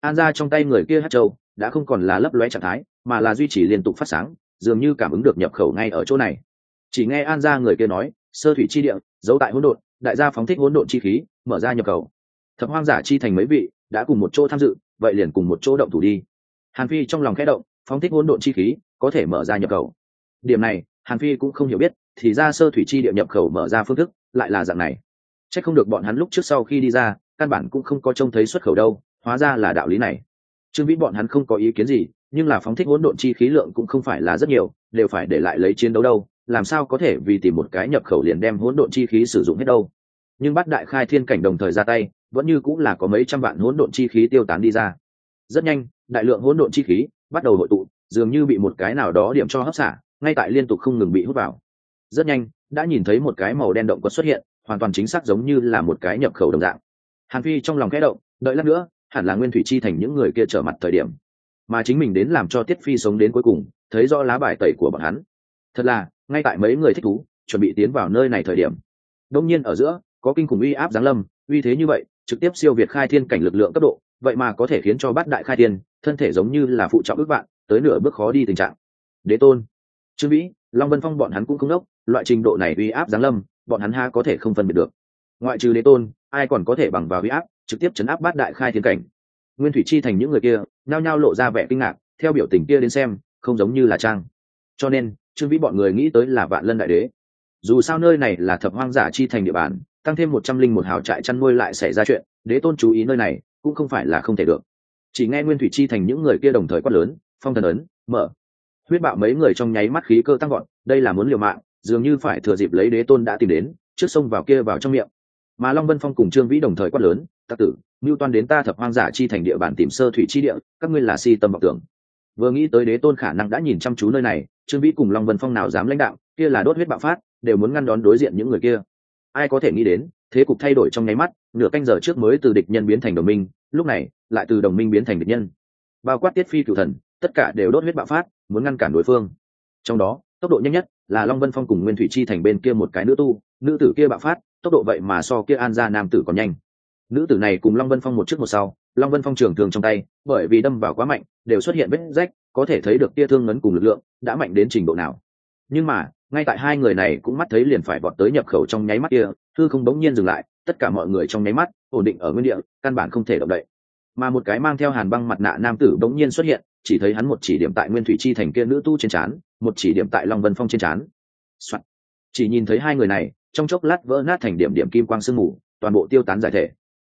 An gia trong tay người kia hát châu đã không còn là lấp lóe trạng thái, mà là duy trì liên tục phát sáng, dường như cảm ứng được nhập khẩu ngay ở chỗ này. Chỉ nghe An gia người kia nói, sơ thủy chi địa giấu tại hỗn độn, đại gia phóng thích hỗn độn chi khí, mở ra nhập khẩu. Thập hoang giả chi thành mấy vị đã cùng một chỗ tham dự, vậy liền cùng một chỗ động thủ đi. Hàn Phi trong lòng khẽ động, phóng thích hỗn độn chi khí có thể mở ra nhập khẩu. Điểm này Hàn Phi cũng không hiểu biết, thì ra sơ thủy chi địa nhập khẩu mở ra phương thức lại là dạng này. Chắc không được bọn hắn lúc trước sau khi đi ra căn bản cũng không có trông thấy xuất khẩu đâu, hóa ra là đạo lý này. Trương Vĩ bọn hắn không có ý kiến gì, nhưng là phóng thích hỗn độn chi khí lượng cũng không phải là rất nhiều, đều phải để lại lấy chiến đấu đâu, làm sao có thể vì tìm một cái nhập khẩu liền đem hỗn độn chi khí sử dụng hết đâu. Nhưng Bát Đại Khai Thiên cảnh đồng thời ra tay, vẫn như cũng là có mấy trăm vạn hỗn độn chi khí tiêu tán đi ra. Rất nhanh, đại lượng hỗn độn chi khí bắt đầu hội tụ, dường như bị một cái nào đó điểm cho hấp xả, ngay tại liên tục không ngừng bị hút vào. Rất nhanh, đã nhìn thấy một cái màu đen động quật xuất hiện, hoàn toàn chính xác giống như là một cái nhập khẩu đồng dạng. Hàn Phi trong lòng khẽ động, đợi lát nữa hẳn là Nguyên Thủy Chi thành những người kia trở mặt thời điểm, mà chính mình đến làm cho Tiết Phi sống đến cuối cùng, thấy rõ lá bài tẩy của bọn hắn. Thật là, ngay tại mấy người thích thú chuẩn bị tiến vào nơi này thời điểm, đông nhiên ở giữa có kinh khủng uy áp giáng lâm, uy thế như vậy trực tiếp siêu việt khai thiên cảnh lực lượng cấp độ, vậy mà có thể khiến cho Bát Đại Khai Thiên thân thể giống như là phụ trọng ước vạn, tới nửa bước khó đi tình trạng. Đế tôn, Trương Vĩ, Long Vân Phong bọn hắn cũng không đốc, loại trình độ này uy áp giáng lâm, bọn hắn ha có thể không phân biệt được. Ngoại trừ Đế tôn, ai còn có thể bằng vào uy áp trực tiếp chấn áp Bát Đại Khai Thiên cảnh. Nguyên Thủy Chi thành những người kia nhao nhao lộ ra vẻ kinh ngạc, theo biểu tình kia đến xem không giống như là trang. Cho nên Trương Vĩ bọn người nghĩ tới là Vạn Lân Đại Đế. Dù sao nơi này là Thập Hoang giả chi thành địa bàn, tăng thêm 101 hào trại chăn nuôi lại xảy ra chuyện, Đế tôn chú ý nơi này cũng không phải là không thể được. Chỉ nghe Nguyên Thủy Chi thành những người kia đồng thời quát lớn, phong thần ấn mở. Huyết bạo mấy người trong nháy mắt khí cơ tăng gọn, đây là muốn liều mạng, dường như phải thừa dịp lấy Đế tôn đã tìm đến, trước sông vào kia vào trong miệng. Mà Long Vân Phong cùng Trương Vĩ đồng thời quát lớn, "Tặc tử, mưu toan đến ta Thập Hoang giả chi thành địa bàn tìm sơ thủy chi địa, các ngươi là si tâm vọng tưởng." Vừa nghĩ tới Đế tôn khả năng đã nhìn chăm chú nơi này, Trương Vĩ cùng Long Vân Phong nào dám lãnh đạo, kia là đốt huyết bạo phát, đều muốn ngăn đón đối diện những người kia. Ai có thể nghĩ đến, thế cục thay đổi trong nháy mắt, nửa canh giờ trước mới từ địch nhân biến thành đồng minh, lúc này lại từ đồng minh biến thành địch nhân. Bao quát Tiết Phi cửu thần, tất cả đều đốt huyết bạo phát, muốn ngăn cản đối phương. Trong đó, tốc độ nhanh nhất là Long Vân Phong cùng Nguyên Thủy Chi thành bên kia một cái nữ tu, nữ tử kia bạo phát, tốc độ vậy mà so kia An gia nam tử còn nhanh. Nữ tử này cùng Long Vân Phong một trước một sau, Long Vân Phong trường thương trong tay, bởi vì đâm vào quá mạnh, đều xuất hiện vết rách, có thể thấy được tia thương ngấn cùng lực lượng đã mạnh đến trình độ nào. Nhưng mà, ngay tại hai người này cũng mắt thấy liền phải vọt tới nhập khẩu trong nháy mắt kia, hư không bỗng nhiên dừng lại, tất cả mọi người trong nháy mắt ổn định ở nguyên địa, căn bản không thể động đậy. Mà một cái mang theo hàn băng mặt nạ nam tử bỗng nhiên xuất hiện, chỉ thấy hắn một chỉ điểm tại Nguyên Thủy Chi thành kia nữ tu trên trán, một chỉ điểm tại Long Vân Phong trên trán. Soạn. Chỉ nhìn thấy hai người này, trong chốc lát vỡ nát thành điểm điểm kim quang sương mù, toàn bộ tiêu tán giải thể.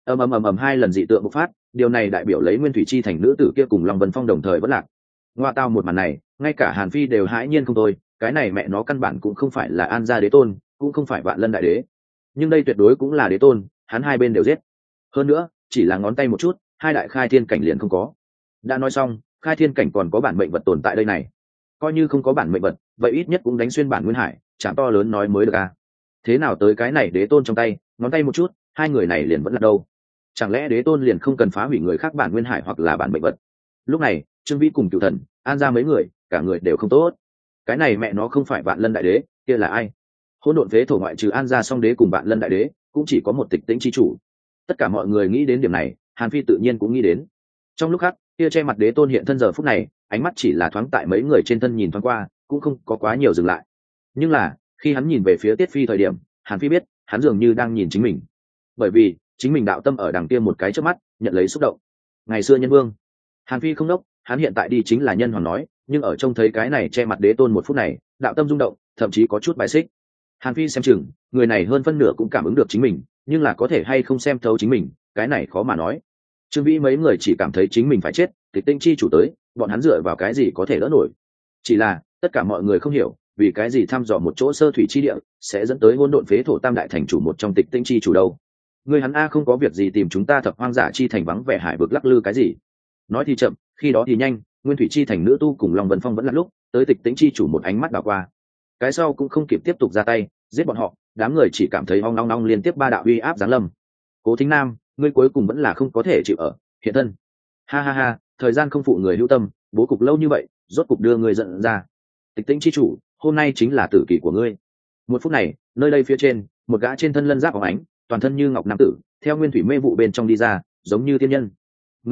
Ầm hai lần dị tượng bộc phát, điều này đại biểu lấy Nguyên Thủy Chi thành nữ tử kia cùng Long Vân Phong đồng thời vỡ lạc. Ngoa tao một màn này, ngay cả Hàn Phi đều hãi nhiên không thôi, cái này mẹ nó căn bản cũng không phải là An gia đế tôn, cũng không phải Vạn Lân đại đế, nhưng đây tuyệt đối cũng là đế tôn, hắn hai bên đều giết. Hơn nữa, chỉ là ngón tay một chút, hai đại khai thiên cảnh liền không có. Đã nói xong, khai thiên cảnh còn có bản mệnh vật tồn tại đây này. Coi như không có bản mệnh vật, vậy ít nhất cũng đánh xuyên bản nguyên hải, chẳng to lớn nói mới được à. Thế nào tới cái này đế tôn trong tay, ngón tay một chút, hai người này liền vẫn là đâu? Chẳng lẽ đế tôn liền không cần phá hủy người khác bản nguyên hải hoặc là bản mệnh vật? Lúc này, Trương Vĩ cùng Cửu Thần, An gia mấy người, cả người đều không tốt. Cái này mẹ nó không phải Vạn Lân đại đế, kia là ai? Hỗn độn phế thổ ngoại trừ An gia song đế cùng Vạn Lân đại đế, cũng chỉ có một Tịch Tĩnh chi chủ. Tất cả mọi người nghĩ đến điểm này, Hàn Phi tự nhiên cũng nghĩ đến. Trong lúc khác, kia che mặt đế tôn hiện thân giờ phút này, ánh mắt chỉ là thoáng tại mấy người trên thân nhìn thoáng qua, cũng không có quá nhiều dừng lại. Nhưng là, khi hắn nhìn về phía Tiết Phi thời điểm, Hàn Phi biết, hắn dường như đang nhìn chính mình. Bởi vì, chính mình đạo tâm ở đằng kia một cái trước mắt, nhận lấy xúc động. Ngày xưa nhân vương, Hàn Phi không đốc, hắn hiện tại đi chính là nhân hoàng nói, nhưng ở trông thấy cái này che mặt đế tôn một phút này, đạo tâm rung động, thậm chí có chút bài xích. Hàn Phi xem chừng, người này hơn phân nửa cũng cảm ứng được chính mình, nhưng là có thể hay không xem thấu chính mình, cái này khó mà nói. Trương Vĩ mấy người chỉ cảm thấy chính mình phải chết, Tịch Tinh chi chủ tới, bọn hắn dựa vào cái gì có thể đỡ nổi? Chỉ là, tất cả mọi người không hiểu, vì cái gì thăm dò một chỗ sơ thủy chi địa sẽ dẫn tới hỗn độn phế thổ tam đại thành chủ một trong Tịch Tinh chi chủ đâu? Người hắn a không có việc gì tìm chúng ta Thập Hoang giả chi thành vắng vẻ hải vực lắc lư cái gì? Nói thì chậm, khi đó thì nhanh, Nguyên Thủy Chi thành nữ tu cùng Long Vân Phong vẫn là lúc, tới Tịch Tĩnh chi chủ một ánh mắt đảo qua. Cái sau cũng không kịp tiếp tục ra tay, giết bọn họ, đám người chỉ cảm thấy ong ong ong liên tiếp ba đạo uy áp giáng lâm. Cố Thính Nam, ngươi cuối cùng vẫn là không có thể chịu ở, hiện thân. Ha ha ha, thời gian không phụ người hữu tâm, bố cục lâu như vậy, rốt cục đưa ngươi giận ra. Tịch Tĩnh chi chủ, hôm nay chính là tử kỳ của ngươi. Một phút này, nơi đây phía trên, một gã trên thân lân giáp óng ánh, toàn thân như ngọc nam tử, theo nguyên thủy mê vụ bên trong đi ra, giống như thiên nhân. Người này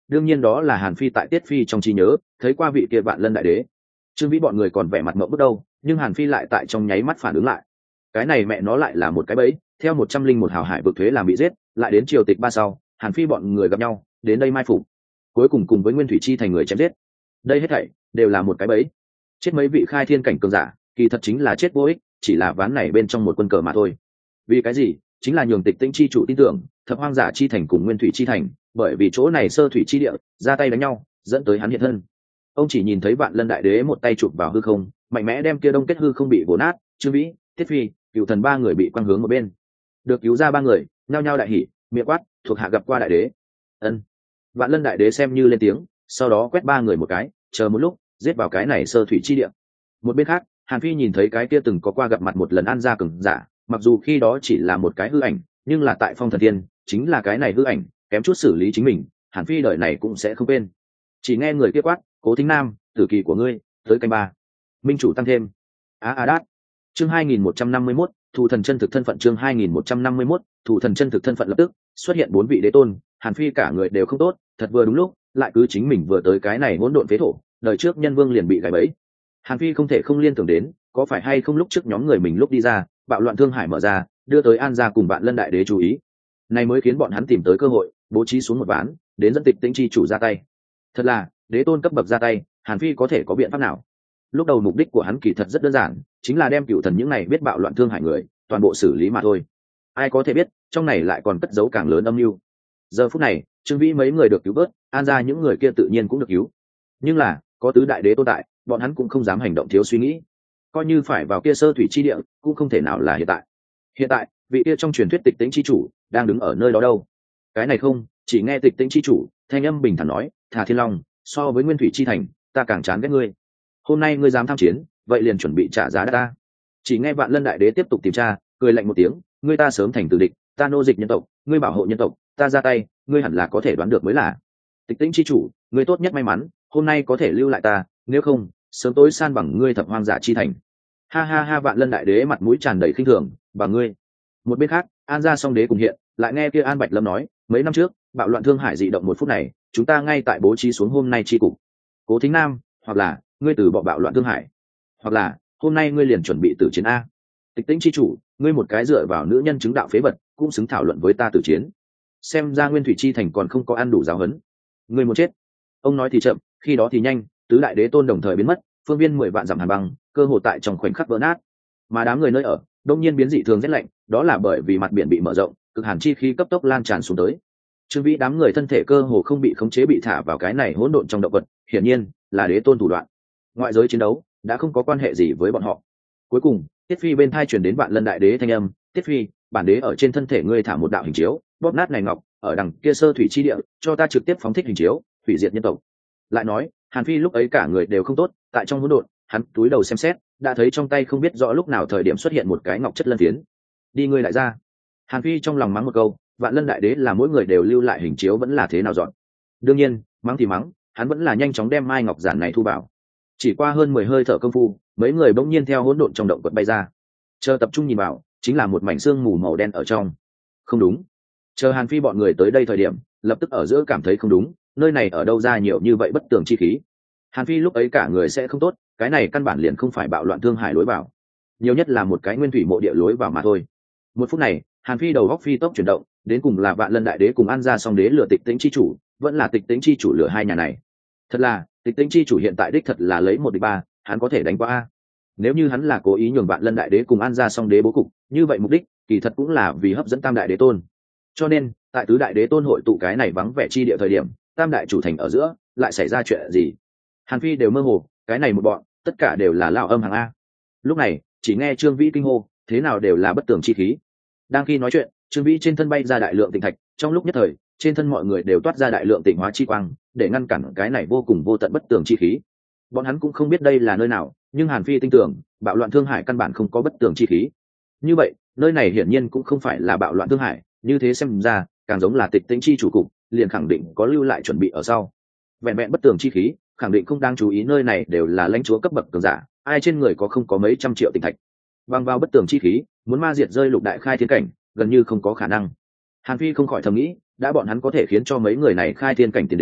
đương nhiên đó là Hàn Phi tại Tiết Phi trong trí nhớ thấy qua vị kia Vạn Lân đại đế. Trương Vĩ bọn người còn vẻ mặt ngậm bức đâu, nhưng Hàn Phi lại tại trong nháy mắt phản ứng lại. Cái này mẹ nó lại là một cái bẫy, theo 101 hào hải vực thuế làm bị giết, lại đến triều tịch ba sau, Hàn Phi bọn người gặp nhau, đến đây mai phục, cuối cùng cùng với Nguyên Thủy Chi thành người chém giết. Đây hết thảy đều là một cái bẫy. Chết mấy vị khai thiên cảnh cường giả, kỳ thật chính là chết vô ích, chỉ là ván này bên trong một quân cờ mà thôi. Vì cái gì? Chính là nhường Tịch Tĩnh chi chủ tin tưởng, Thập Hoang Giả chi thành cùng Nguyên Thủy chi thành, bởi vì chỗ này sơ thủy chi địa, ra tay đánh nhau, dẫn tới hắn hiện thân. Ông chỉ nhìn thấy Vạn Lân đại đế một tay chụp vào hư không, mạnh mẽ đem kia đông kết hư không bị vồ nát, Trương Vĩ, Tiết Phi, Cửu Thần ba người bị quăng hướng một bên. Được cứu ra ba người, nhao nhao đại hỉ, miệng quát, thuộc hạ gặp qua đại đế. Ân. Vạn Lân đại đế xem như lên tiếng, sau đó quét ba người một cái, chờ một lúc, giết vào cái này sơ thủy chi địa. Một bên khác, Hàn Phi nhìn thấy cái kia từng có qua gặp mặt một lần An gia cường giả, mặc dù khi đó chỉ là một cái hư ảnh, nhưng là tại Phong Thần Thiên, chính là cái này hư ảnh, kém chút xử lý chính mình, Hàn Phi đời này cũng sẽ không quên. Chỉ nghe người kia quát, Cố Thính Nam, tử kỳ của ngươi, tới canh ba. Minh chủ tăng thêm. Đát. Chương 2151, thủ thần chân thực thân phận. Chương 2151, thủ thần chân thực thân phận. Lập tức xuất hiện bốn vị đế tôn, Hàn Phi cả người đều không tốt, thật vừa đúng lúc, lại cứ chính mình vừa tới cái này hỗn độn phế thổ, đời trước nhân vương liền bị gài bẫy. Hàn Phi không thể không liên tưởng đến, có phải hay không lúc trước nhóm người mình lúc đi ra, bạo loạn Thương Hải mở ra, đưa tới An gia cùng Vạn Lân đại đế chú ý. Này mới khiến bọn hắn tìm tới cơ hội, bố trí xuống một ván, đến dẫn Tịch Tĩnh chi chủ ra tay. Thật là, đế tôn cấp bậc ra tay, Hàn Phi có thể có biện pháp nào? Lúc đầu mục đích của hắn kỳ thật rất đơn giản, chính là đem Cửu Thần những này biết bạo loạn Thương Hải người, toàn bộ xử lý mà thôi. Ai có thể biết, trong này lại còn cất giấu càng lớn âm mưu. Giờ phút này, Trương Vĩ mấy người được cứu vớt, An gia những người kia tự nhiên cũng được cứu. Nhưng là, có tứ đại đế tồn tại, bọn hắn cũng không dám hành động thiếu suy nghĩ. Coi như phải vào kia sơ thủy chi địa, cũng không thể nào là hiện tại. Hiện tại, vị kia trong truyền thuyết Tịch Tĩnh chi chủ đang đứng ở nơi đó đâu? Cái này không, chỉ nghe Tịch Tĩnh chi chủ thanh âm bình thản nói, Thà Thiên Long, so với Nguyên Thủy chi thành, ta càng chán ghét ngươi. Hôm nay ngươi dám tham chiến, vậy liền chuẩn bị trả giá đắt ta. Chỉ nghe Vạn Lân đại đế tiếp tục tìm tra, cười lạnh một tiếng, ngươi ta sớm thành tử địch, ta nô dịch nhân tộc, ngươi bảo hộ nhân tộc, ta ra tay, ngươi hẳn là có thể đoán được mới là. Tịch Tĩnh chi chủ, ngươi tốt nhất may mắn, hôm nay có thể lưu lại ta, nếu không, sớm tối san bằng ngươi Thập Hoang Giả chi thành. Ha ha ha, Vạn Lân đại đế mặt mũi tràn đầy khinh thường, bằng ngươi. Một bên khác, An gia song đế cùng hiện, lại nghe kia An Bạch Lâm nói, mấy năm trước, bạo loạn Thương Hải dị động một phút này, chúng ta ngay tại bố trí xuống hôm nay chi cục. Cố Thính Nam, hoặc là ngươi từ bỏ bạo loạn Thương Hải, hoặc là hôm nay ngươi liền chuẩn bị tử chiến a. Tịch Tĩnh chi chủ, ngươi một cái dựa vào nữ nhân chứng đạo phế vật, cũng xứng thảo luận với ta tử chiến. Xem ra Nguyên Thủy chi thành còn không có ăn đủ giáo huấn. Ngươi muốn chết. Ông nói thì chậm, khi đó thì nhanh, tứ đại đế tôn đồng thời biến mất, phương viên 10 vạn dặm hàn băng, cơ hồ tại trong khoảnh khắc vỡ nát. Mà đám người nơi ở, đông nhiên biến dị thường rét lạnh, đó là bởi vì mặt biển bị mở rộng, cực hàn chi khí cấp tốc lan tràn xuống tới. Trương Vĩ đám người thân thể cơ hồ không bị khống chế bị thả vào cái này hỗn độn trong động vật, hiển nhiên là đế tôn thủ đoạn. Ngoại giới chiến đấu đã không có quan hệ gì với bọn họ. Cuối cùng, Tiết Phi bên thai truyền đến Vạn Lân đại đế thanh âm, Tiết Phi, bản đế ở trên thân thể ngươi thả một đạo hình chiếu, bóp nát này ngọc, ở đằng kia sơ thủy chi địa, cho ta trực tiếp phóng thích hình chiếu, hủy diệt nhân tộc. Lại nói, Hàn Phi lúc ấy cả người đều không tốt, tại trong hỗn độn, hắn túi đầu xem xét, đã thấy trong tay không biết rõ lúc nào thời điểm xuất hiện một cái ngọc chất lân phiến. Đi ngươi lại ra. Hàn Phi trong lòng mắng một câu, Vạn Lân đại đế là mỗi người đều lưu lại hình chiếu vẫn là thế nào dọn. Đương nhiên, mắng thì mắng, hắn vẫn là nhanh chóng đem mai ngọc giản này thu vào. Chỉ qua hơn 10 hơi thở công phu, mấy người bỗng nhiên theo hỗn độn trong động quật bay ra. Chờ tập trung nhìn vào, chính là một mảnh xương mù màu đen ở trong. Không đúng. Chờ Hàn Phi bọn người tới đây thời điểm, lập tức ở giữa cảm thấy không đúng, nơi này ở đâu ra nhiều như vậy bất tường chi khí. Hàn Phi lúc ấy cả người sẽ không tốt, cái này căn bản liền không phải bạo loạn Thương Hải lối vào, nhiều nhất là một cái nguyên thủy mộ địa lối vào mà thôi. Một phút này, Hàn Phi đầu góc phi tốc chuyển động, đến cùng là Vạn Lân đại đế cùng An gia song đế lừa Tịch Tĩnh chi chủ, vẫn là Tịch Tĩnh chi chủ lừa hai nhà này. Thật là, Tịch Tĩnh chi chủ hiện tại đích thật là lấy 1 địch 3, hắn có thể đánh qua a. Nếu như hắn là cố ý nhường Vạn Lân đại đế cùng An gia song đế bố cục, như vậy mục đích kỳ thật cũng là vì hấp dẫn Tam đại đế tôn. Cho nên, tại tứ đại đế tôn hội tụ cái này vắng vẻ chi địa thời điểm, Tam đại chủ thành ở giữa lại xảy ra chuyện gì? Hàn Phi đều mơ hồ, cái này một bọn, tất cả đều là lao âm hàng a. Lúc này, chỉ nghe Trương Vĩ kinh hô, thế nào đều là bất tường chi khí. Đang khi nói chuyện, Trương Vĩ trên thân bay ra đại lượng tịnh thạch, trong lúc nhất thời, trên thân mọi người đều toát ra đại lượng tịnh hóa chi quang, để ngăn cản cái này vô cùng vô tận bất tường chi khí. Bọn hắn cũng không biết đây là nơi nào, nhưng Hàn Phi tin tưởng, bạo loạn Thương Hải căn bản không có bất tường chi khí. Như vậy, nơi này hiển nhiên cũng không phải là bạo loạn Thương Hải, như thế xem ra, càng giống là Tịch Tĩnh chi chủ cục, liền khẳng định có lưu lại chuẩn bị ở sau. Vẹn vẹn bất tường chi khí, khẳng định không đáng chú ý, nơi này đều là lãnh chúa cấp bậc cường giả, ai trên người có không có mấy trăm triệu tịnh thạch. Bằng vào bất tường chi khí, muốn ma diệt rơi lục đại khai thiên cảnh, gần như không có khả năng. Hàn Phi không khỏi thầm nghĩ, đã bọn hắn có thể khiến cho mấy người này khai thiên cảnh tiến đến,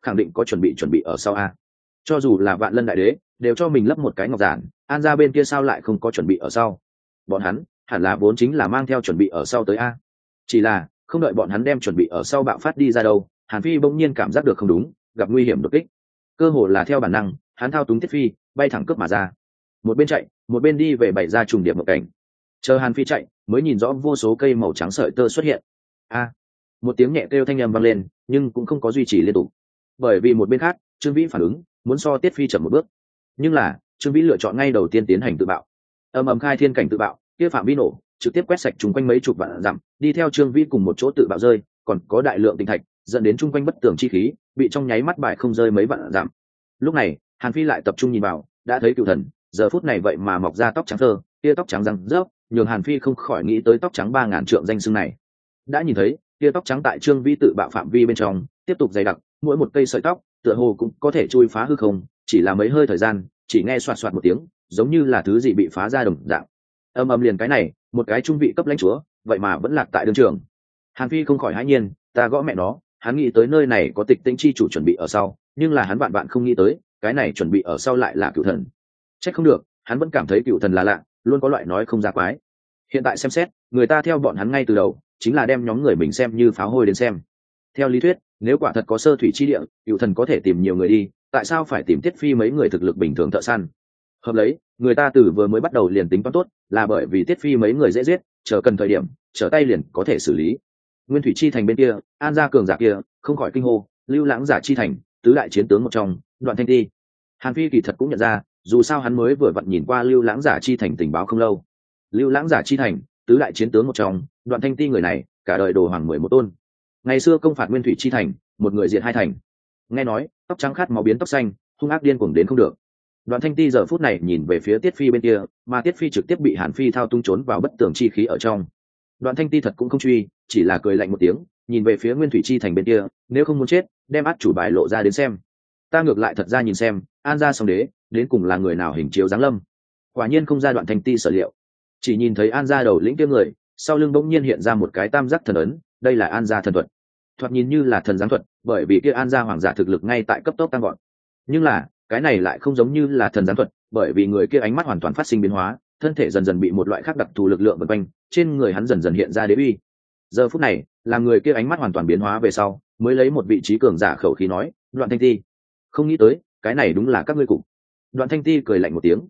khẳng định có chuẩn bị ở sau a. Cho dù là Vạn Lân đại đế đều cho mình lấp một cái ngọc giản, An gia bên kia sao lại không có chuẩn bị ở sau? Bọn hắn hẳn là vốn chính là mang theo chuẩn bị ở sau tới a. Chỉ là không đợi bọn hắn đem chuẩn bị ở sau bạo phát đi ra đâu, Hàn Phi bỗng nhiên cảm giác được không đúng, gặp nguy hiểm đột kích. Cơ hồ là theo bản năng, hắn thao túng Tiết Phi bay thẳng cướp mà ra, một bên chạy một bên đi về bày ra trùng điệp một cảnh. Chờ Hàn Phi chạy mới nhìn rõ vô số cây màu trắng sợi tơ xuất hiện. A, một tiếng nhẹ kêu thanh âm vang lên, nhưng cũng không có duy trì liên tục, bởi vì một bên khác Trương Vĩ phản ứng muốn so Tiết Phi chậm một bước, nhưng là Trương Vĩ lựa chọn ngay đầu tiên tiến hành tự bạo. Ầm ầm khai thiên cảnh tự bạo, kia phạm vi nổ trực tiếp quét sạch chung quanh mấy chục vạn dặm, đi theo Trương Vĩ cùng một chỗ tự bạo rơi, còn có đại lượng tinh thạch dẫn đến chung quanh bất tường chi khí bị trong nháy mắt bại không rơi mấy vạn dặm. Lúc này Hàn Phi lại tập trung nhìn vào, đã thấy cựu thần giờ phút này vậy mà mọc ra tóc trắng thơ, kia tóc trắng răng rớp nhường Hàn Phi không khỏi nghĩ tới tóc trắng 3000 trượng danh xưng này. Đã nhìn thấy kia tóc trắng tại Trương Vĩ tự bạo phạm vi bên trong tiếp tục dày đặc, mỗi một cây sợi tóc tựa hồ cũng có thể chui phá hư không, chỉ là mấy hơi thời gian, chỉ nghe xoạt xoạt một tiếng, giống như là thứ gì bị phá ra đồng dạng. Âm ầm liền cái này, một cái trung vị cấp lãnh chúa, vậy mà vẫn lạc tại đương trường. Hàn Phi không khỏi hãi nhiên, ta gõ mẹ nó, hắn nghĩ tới nơi này có Tịch Tĩnh chi chủ chuẩn bị ở sau, nhưng là hắn bạn không nghĩ tới, cái này chuẩn bị ở sau lại là cựu thần. Chắc không được, hắn vẫn cảm thấy cựu thần là lạ, luôn có loại nói không ra quái. Hiện tại xem xét, người ta theo bọn hắn ngay từ đầu, chính là đem nhóm người mình xem như pháo hôi đến xem. Theo lý thuyết, nếu quả thật có sơ thủy chi địa, cựu thần có thể tìm nhiều người đi, tại sao phải tìm Tiết Phi mấy người thực lực bình thường thợ săn? Hợp lấy, người ta từ vừa mới bắt đầu liền tính toán tốt, là bởi vì Tiết Phi mấy người dễ giết, chờ cần thời điểm, trở tay liền có thể xử lý. Nguyên Thủy chi thành bên kia, An gia cường giả kia không khỏi kinh hô, Lưu Lãng giả chi thành, tứ đại chiến tướng một trong, Đoạn Thanh Ti. Hàn Phi kỳ thật cũng nhận ra, dù sao hắn mới vừa vặn nhìn qua Lưu Lãng giả chi thành tình báo không lâu. Lưu Lãng giả chi thành, tứ đại chiến tướng một trong, Đoạn Thanh Ti người này, cả đời đồ hoàng 11 tôn. Ngày xưa công phạt Nguyên Thủy chi thành, một người diện hai thành. Nghe nói, tóc trắng khát máu biến tóc xanh, hung ác điên cuồng đến không được. Đoạn Thanh Ti giờ phút này nhìn về phía Tiết Phi bên kia, mà Tiết Phi trực tiếp bị Hàn Phi thao tung trốn vào bất tường chi khí ở trong. Đoạn Thanh Ti thật cũng không truy, chỉ là cười lạnh một tiếng, nhìn về phía Nguyên Thủy chi thành bên kia, nếu không muốn chết, đem át chủ bài lộ ra đến xem. Ta ngược lại thật ra nhìn xem, An gia Song Đế, đến cùng là người nào hình chiếu giáng lâm. Quả nhiên không ra Đoạn Thanh Ti sở liệu, chỉ nhìn thấy An gia đầu lĩnh kia người, sau lưng bỗng nhiên hiện ra một cái tam giác thần ấn, đây là An gia thần thuật. Thoạt nhìn như là thần giáng thuật, bởi vì kia An gia hoàng giả thực lực ngay tại cấp tốc tăng vọt. Nhưng là, cái này lại không giống như là thần giáng thuật, bởi vì người kia ánh mắt hoàn toàn phát sinh biến hóa, thân thể dần dần bị một loại khác đặc thù lực lượng vần quanh, trên người hắn dần dần hiện ra đế uy. Giờ phút này, làm người kia ánh mắt hoàn toàn biến hóa về sau, mới lấy một vị trí cường giả khẩu khí nói, Đoạn Thanh Ti, không nghĩ tới, cái này đúng là các ngươi cùng. Đoạn Thanh Ti cười lạnh một tiếng,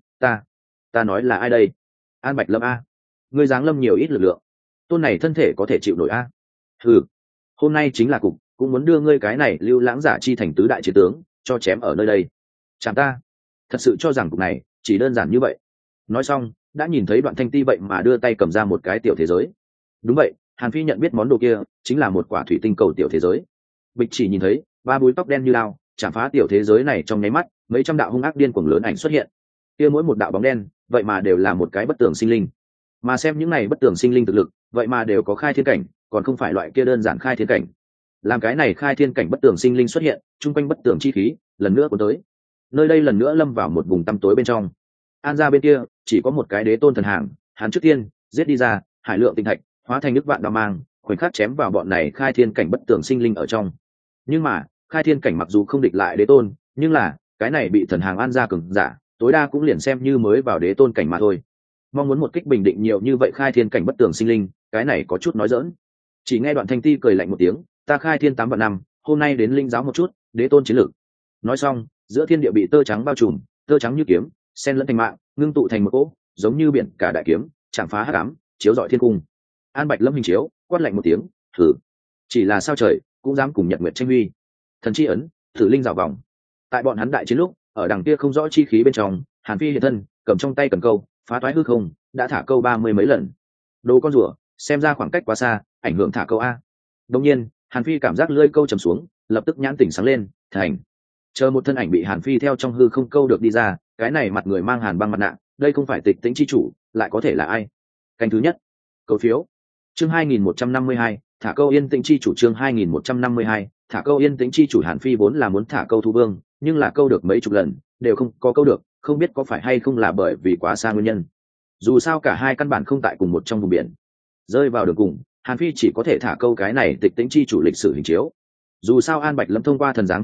ta nói là ai đây? An Bạch Lâm a, ngươi giáng lâm nhiều ít lực lượng, tôn này thân thể có thể chịu nổi a? Ừ, hôm nay chính là cục, cũng muốn đưa ngươi cái này Lưu Lãng giả chi thành tứ đại chiến tướng cho chém ở nơi đây. Chẳng ta thật sự cho rằng cục này chỉ đơn giản như vậy. Nói xong, đã nhìn thấy Đoạn Thanh Ti vậy mà đưa tay cầm ra một cái tiểu thế giới. Đúng vậy, Hàn Phi nhận biết món đồ kia chính là một quả thủy tinh cầu tiểu thế giới. Bịch chỉ nhìn thấy ba búi tóc đen như lao chạm phá tiểu thế giới này trong nháy mắt, mấy trăm đạo hung ác điên cuồng lớn ảnh xuất hiện. Kia mỗi một đạo bóng đen vậy mà đều là một cái bất tường sinh linh, mà xem những này bất tường sinh linh thực lực vậy mà đều có khai thiên cảnh, còn không phải loại kia đơn giản khai thiên cảnh. Làm cái này khai thiên cảnh bất tường sinh linh xuất hiện, chung quanh bất tường chi khí lần nữa cuốn tới, nơi đây lần nữa lâm vào một vùng tăm tối bên trong. An gia bên kia chỉ có một cái đế tôn thần hàng, hắn trước tiên giết đi ra, hải lượng tinh thạch hóa thành nước vạn đao mang, khoảnh khắc chém vào bọn này khai thiên cảnh bất tường sinh linh ở trong. Nhưng mà khai thiên cảnh mặc dù không địch lại đế tôn, nhưng là cái này bị thần hàng An gia cường giả tối đa cũng liền xem như mới vào đế tôn cảnh mà thôi. Mong muốn một kích bình định nhiều như vậy khai thiên cảnh bất tường sinh linh, cái này có chút nói dỡn. Chỉ nghe Đoạn Thanh Ti cười lạnh một tiếng, ta khai thiên 8 vạn năm, hôm nay đến linh giáo một chút đế tôn chiến lược. Nói xong, giữa thiên địa bị tơ trắng bao trùm, tơ trắng như kiếm xen lẫn thành mạng, ngưng tụ thành một cỗ giống như biển cả đại kiếm, chạm phá hắc ám, chiếu rọi thiên cung. An Bạch Lâm hình chiếu quát lạnh một tiếng, thử, chỉ là sao trời cũng dám cùng nhật nguyệt tranh huy. Thần chi ấn, thử linh rào vòng. Tại bọn hắn đại chiến lúc, ở đằng kia không rõ chi khí bên trong, Hàn Phi hiện thân, cầm trong tay cần câu, phá toái hư không, đã thả câu 30 mấy lần. Đồ con rùa, xem ra khoảng cách quá xa, ảnh hưởng thả câu a. Đương nhiên, Hàn Phi cảm giác lưỡi câu trầm xuống, lập tức nhãn tỉnh sáng lên, thành. Chờ một thân ảnh bị Hàn Phi theo trong hư không câu được đi ra, cái này mặt người mang hàn băng mặt nạ, đây không phải Tịch Tĩnh chi chủ, lại có thể là ai? Canh thứ nhất, câu phiếu. Chương 2152, thả câu yên tĩnh chi chủ. Chương 2152, thả câu yên tĩnh chi chủ. Hàn Phi vốn là muốn thả câu thu vương, nhưng là câu được mấy chục lần đều không có câu được, không biết có phải hay không là bởi vì quá xa nguyên nhân. Dù sao cả hai căn bản không tại cùng một trong vùng biển, rơi vào đường cùng, Hàn Phi chỉ có thể thả câu cái này Tịch Tĩnh chi chủ lịch sử hình chiếu. Dù sao An Bạch Lâm thông qua thần giáng thuật tới,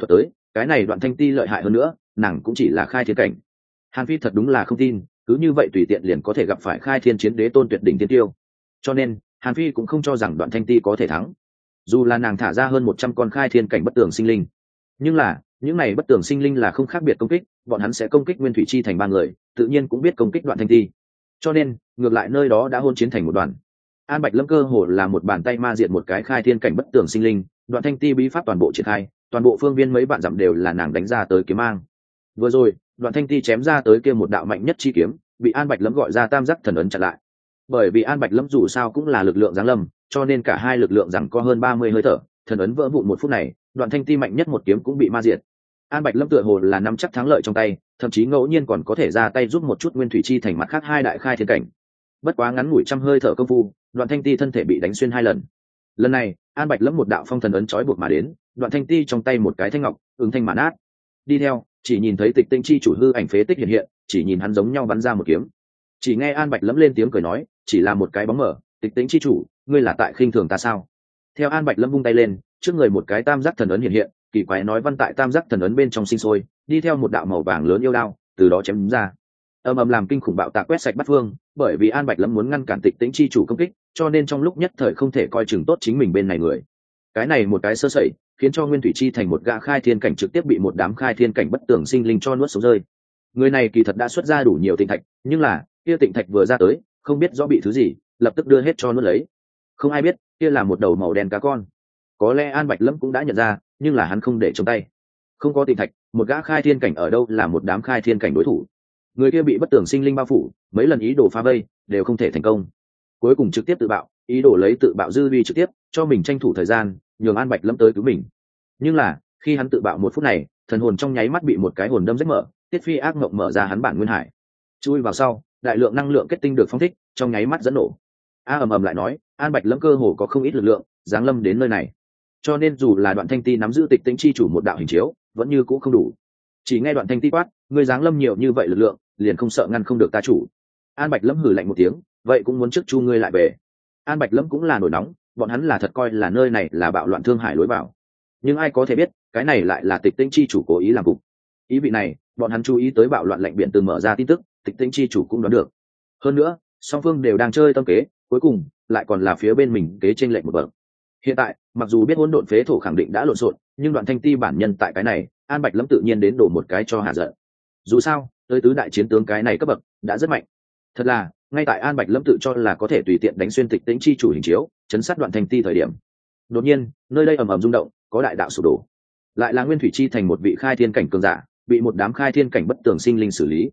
cái này Đoạn Thanh Ti lợi hại hơn nữa, nàng cũng chỉ là khai thiên cảnh. Hàn Phi thật đúng là không tin, cứ như vậy tùy tiện liền có thể gặp phải khai thiên chiến đế tôn tuyệt đỉnh tiên tiêu. Cho nên Hàn Phi cũng không cho rằng Đoạn Thanh Ti có thể thắng. Dù là nàng thả ra hơn 100 con khai thiên cảnh bất tường sinh linh, nhưng là những này bất tường sinh linh là không khác biệt công kích, bọn hắn sẽ công kích Nguyên Thủy Chi thành ba người, tự nhiên cũng biết công kích Đoạn Thanh Ti. Cho nên ngược lại nơi đó đã hôn chiến thành một đoàn. An Bạch Lâm cơ hồ là một bàn tay ma diệt một cái khai thiên cảnh bất tường sinh linh, Đoạn Thanh Ti bí pháp toàn bộ triển khai, toàn bộ phương viên mấy bạn dặm đều là nàng đánh ra tới kiếm mang. Vừa rồi Đoạn Thanh Ti chém ra tới kia một đạo mạnh nhất chi kiếm, bị An Bạch Lâm gọi ra tam giác thần ấn chặn lại. Bởi vì An Bạch Lâm dù sao cũng là lực lượng giáng lâm, cho nên cả hai lực lượng rằng có hơn 30 hơi thở, thần ấn vỡ vụn một phút này, Đoạn Thanh Ti mạnh nhất một kiếm cũng bị ma diệt. An Bạch Lâm tựa hồ là nắm chắc thắng lợi trong tay, thậm chí ngẫu nhiên còn có thể ra tay giúp một chút Nguyên Thủy Chi thành mặt khác hai đại khai thiên cảnh. Bất quá ngắn ngủi trăm hơi thở công phu, Đoạn Thanh Ti thân thể bị đánh xuyên 2 lần. Lần này An Bạch Lâm một đạo phong thần ấn trói buộc mà đến, Đoạn Thanh Ti trong tay một cái thanh ngọc ứng thanh mã nát. Đi theo chỉ nhìn thấy Tịch Tinh chi chủ hư ảnh phế tích hiện hiện, chỉ nhìn hắn giống nhau bắn ra một kiếm. Chỉ nghe An Bạch Lâm lên tiếng cười nói, chỉ là một cái bóng mờ, Tịch Tinh chi chủ, ngươi là tại khinh thường ta sao? Theo An Bạch Lâm vung tay lên, trước người một cái tam giác thần ấn hiện hiện, kỳ quái nói văn tại tam giác thần ấn bên trong sinh sôi, đi theo một đạo màu vàng lớn yêu đao từ đó chém đúng ra. Ầm ầm làm kinh khủng bạo tạc quét sạch bát phương, bởi vì An Bạch Lâm muốn ngăn cản Tịch Tĩnh chi chủ công kích, cho nên trong lúc nhất thời không thể coi chừng tốt chính mình bên này người. Cái này một cái sơ sẩy, khiến cho Nguyên Thủy Chi thành một gã khai thiên cảnh trực tiếp bị một đám khai thiên cảnh bất tường sinh linh cho nuốt sống rơi. Người này kỳ thật đã xuất ra đủ nhiều tịnh thạch, nhưng là kia tịnh thạch vừa ra tới, không biết rõ bị thứ gì, lập tức đưa hết cho nuốt lấy. Không ai biết, kia là một đầu màu đen cá con. Có lẽ An Bạch Lâm cũng đã nhận ra, nhưng là hắn không để trong tay. Không có tịnh thạch, một gã khai thiên cảnh ở đâu là một đám khai thiên cảnh đối thủ. Người kia bị bất tường sinh linh bao phủ, mấy lần ý đồ phá vây đều không thể thành công. Cuối cùng trực tiếp tự bạo, ý đồ lấy tự bạo dư uy trực tiếp cho mình tranh thủ thời gian, nhường An Bạch Lâm tới cứu mình. Nhưng là khi hắn tự bạo một phút này, thần hồn trong nháy mắt bị một cái hồn đâm rách mở, tiết phi ác mộng mở ra hắn bản nguyên hải, chui vào sau, đại lượng năng lượng kết tinh được phóng thích, trong nháy mắt dẫn nổ. Ầm ầm lại nói, An Bạch Lâm cơ hồ có không ít lực lượng giáng lâm đến nơi này, cho nên dù là Đoạn Thanh Ti nắm giữ Tịch Tĩnh chi chủ một đạo hình chiếu, vẫn như cũ không đủ. Chỉ nghe Đoạn Thanh Ti quát, người giáng lâm nhiều như vậy lực lượng, liền không sợ ngăn không được ta chủ. An Bạch Lâm hừ lạnh một tiếng, vậy cũng muốn trước chu ngươi lại về. An Bạch Lâm cũng là nổi nóng, bọn hắn là thật coi là nơi này là bạo loạn thương hải lối vào, nhưng ai có thể biết cái này lại là Tịch Tĩnh chi chủ cố ý làm cục. Ý vị này bọn hắn chú ý tới bạo loạn lệnh biển từ mở ra tin tức, Tịch Tĩnh chi chủ cũng đoán được. Hơn nữa song phương đều đang chơi tâm kế, cuối cùng lại còn là phía bên mình kế trên lệnh một bậc. Hiện tại mặc dù biết hỗn độn phế thổ khẳng định đã lộn xộn, nhưng Đoạn Thanh Ti bản nhân tại cái này, An Bạch Lâm tự nhiên đến đổ một cái cho hạ giận. Dù sao tới tứ đại chiến tướng cái này cấp bậc đã rất mạnh. Thật là ngay tại An Bạch Lâm tự cho là có thể tùy tiện đánh xuyên Tịch Tĩnh chi chủ hình chiếu, chấn sát Đoạn Thanh Ti thời điểm, đột nhiên nơi đây ầm ầm rung động, có đại đạo sụp đổ. Lại là Nguyên Thủy Chi thành một vị khai thiên cảnh cường giả, bị một đám khai thiên cảnh bất tường sinh linh xử lý.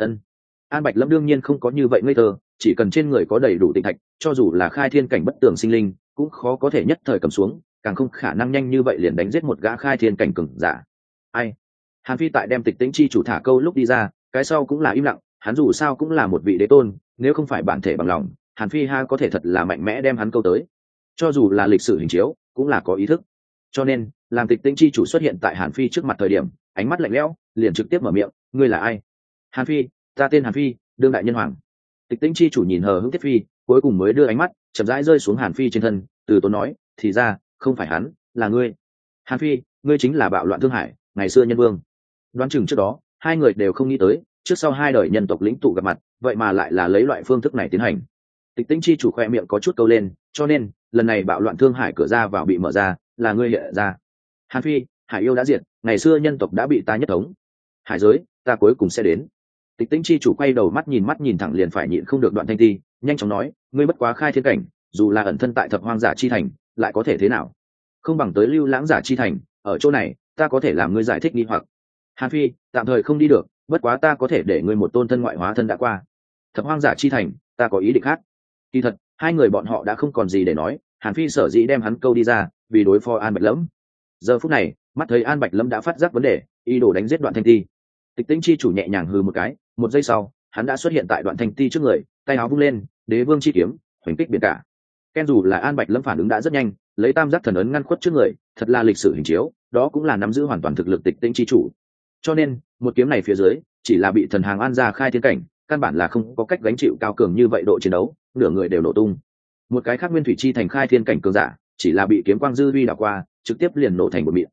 An Bạch Lâm đương nhiên không có như vậy ngây thơ, chỉ cần trên người có đầy đủ tịnh thạch, cho dù là khai thiên cảnh bất tường sinh linh cũng khó có thể nhất thời cầm xuống, càng không khả năng nhanh như vậy liền đánh giết một gã khai thiên cảnh cường giả. Ai? Hàn Phi tại đem Tịch Tĩnh chi chủ thả câu lúc đi ra, cái sau cũng là im lặng, hắn dù sao cũng là một vị đế tôn, nếu không phải bản thể bằng lòng, Hàn Phi ha có thể thật là mạnh mẽ đem hắn câu tới. Cho dù là lịch sử hình chiếu, cũng là có ý thức. Cho nên, làm Tịch Tĩnh chi chủ xuất hiện tại Hàn Phi trước mặt thời điểm, ánh mắt lạnh lẽo, liền trực tiếp mở miệng, ngươi là ai? Hàn Phi, ta tên Hàn Phi, đương đại nhân hoàng. Tịch Tĩnh chi chủ nhìn hờ hững Tiết Phi, cuối cùng mới đưa ánh mắt chậm rãi rơi xuống Hàn Phi trên thân, từ tốn nói, thì ra không phải hắn, là ngươi. Hàn Phi, ngươi chính là bạo loạn thương hải ngày xưa nhân vương. Đoán chừng trước đó hai người đều không nghĩ tới, trước sau hai đời nhân tộc lĩnh tụ gặp mặt, vậy mà lại là lấy loại phương thức này tiến hành. Tịch Tĩnh chi chủ khoe miệng có chút câu lên, cho nên lần này bạo loạn thương hải cửa ra vào bị mở ra, là ngươi hiện ra. Hàn Phi, hải yêu đã diệt, ngày xưa nhân tộc đã bị ta nhất thống, hải giới ta cuối cùng sẽ đến. Tịch Tĩnh chi chủ quay đầu mắt nhìn thẳng liền phải nhịn không được Đoạn Thanh Ti, nhanh chóng nói, ngươi bất quá khai thiên cảnh, dù là ẩn thân tại thập hoang giả chi thành, lại có thể thế nào? Không bằng tới Lưu Lãng giả chi thành, ở chỗ này ta có thể làm ngươi giải thích nghi hoặc. Hàn Phi, tạm thời không đi được, bất quá ta có thể để ngươi một tôn thân ngoại hóa thân đã qua. Thập hoang giả chi thành, ta có ý định khác. Kỳ thật hai người bọn họ đã không còn gì để nói, Hàn Phi sở dĩ đem hắn câu đi ra, vì đối phó An Bạch Lâm. Giờ phút này mắt thấy An Bạch Lâm đã phát giác vấn đề, ý đồ đánh giết Đoạn Thanh Ti. Tịch Tĩnh chi chủ nhẹ nhàng hừ một cái, một giây sau hắn đã xuất hiện tại Đoạn Thanh Ti trước người, tay áo vung lên, đế vương chi kiếm hoành kích biển cả. Ken dù là An Bạch Lâm phản ứng đã rất nhanh, lấy tam giác thần ấn ngăn khuất trước người, thật là lịch sử hình chiếu, đó cũng là nắm giữ hoàn toàn thực lực Tịch Tĩnh chi chủ. Cho nên một kiếm này phía dưới chỉ là bị thần hàng An gia khai thiên cảnh, căn bản là không có cách gánh chịu cao cường như vậy độ chiến đấu, nửa người đều nổ tung. Một cái khác Nguyên Thủy Chi thành khai thiên cảnh cường giả, chỉ là bị kiếm quang dư uy đảo qua, trực tiếp liền nổ thành một mịn.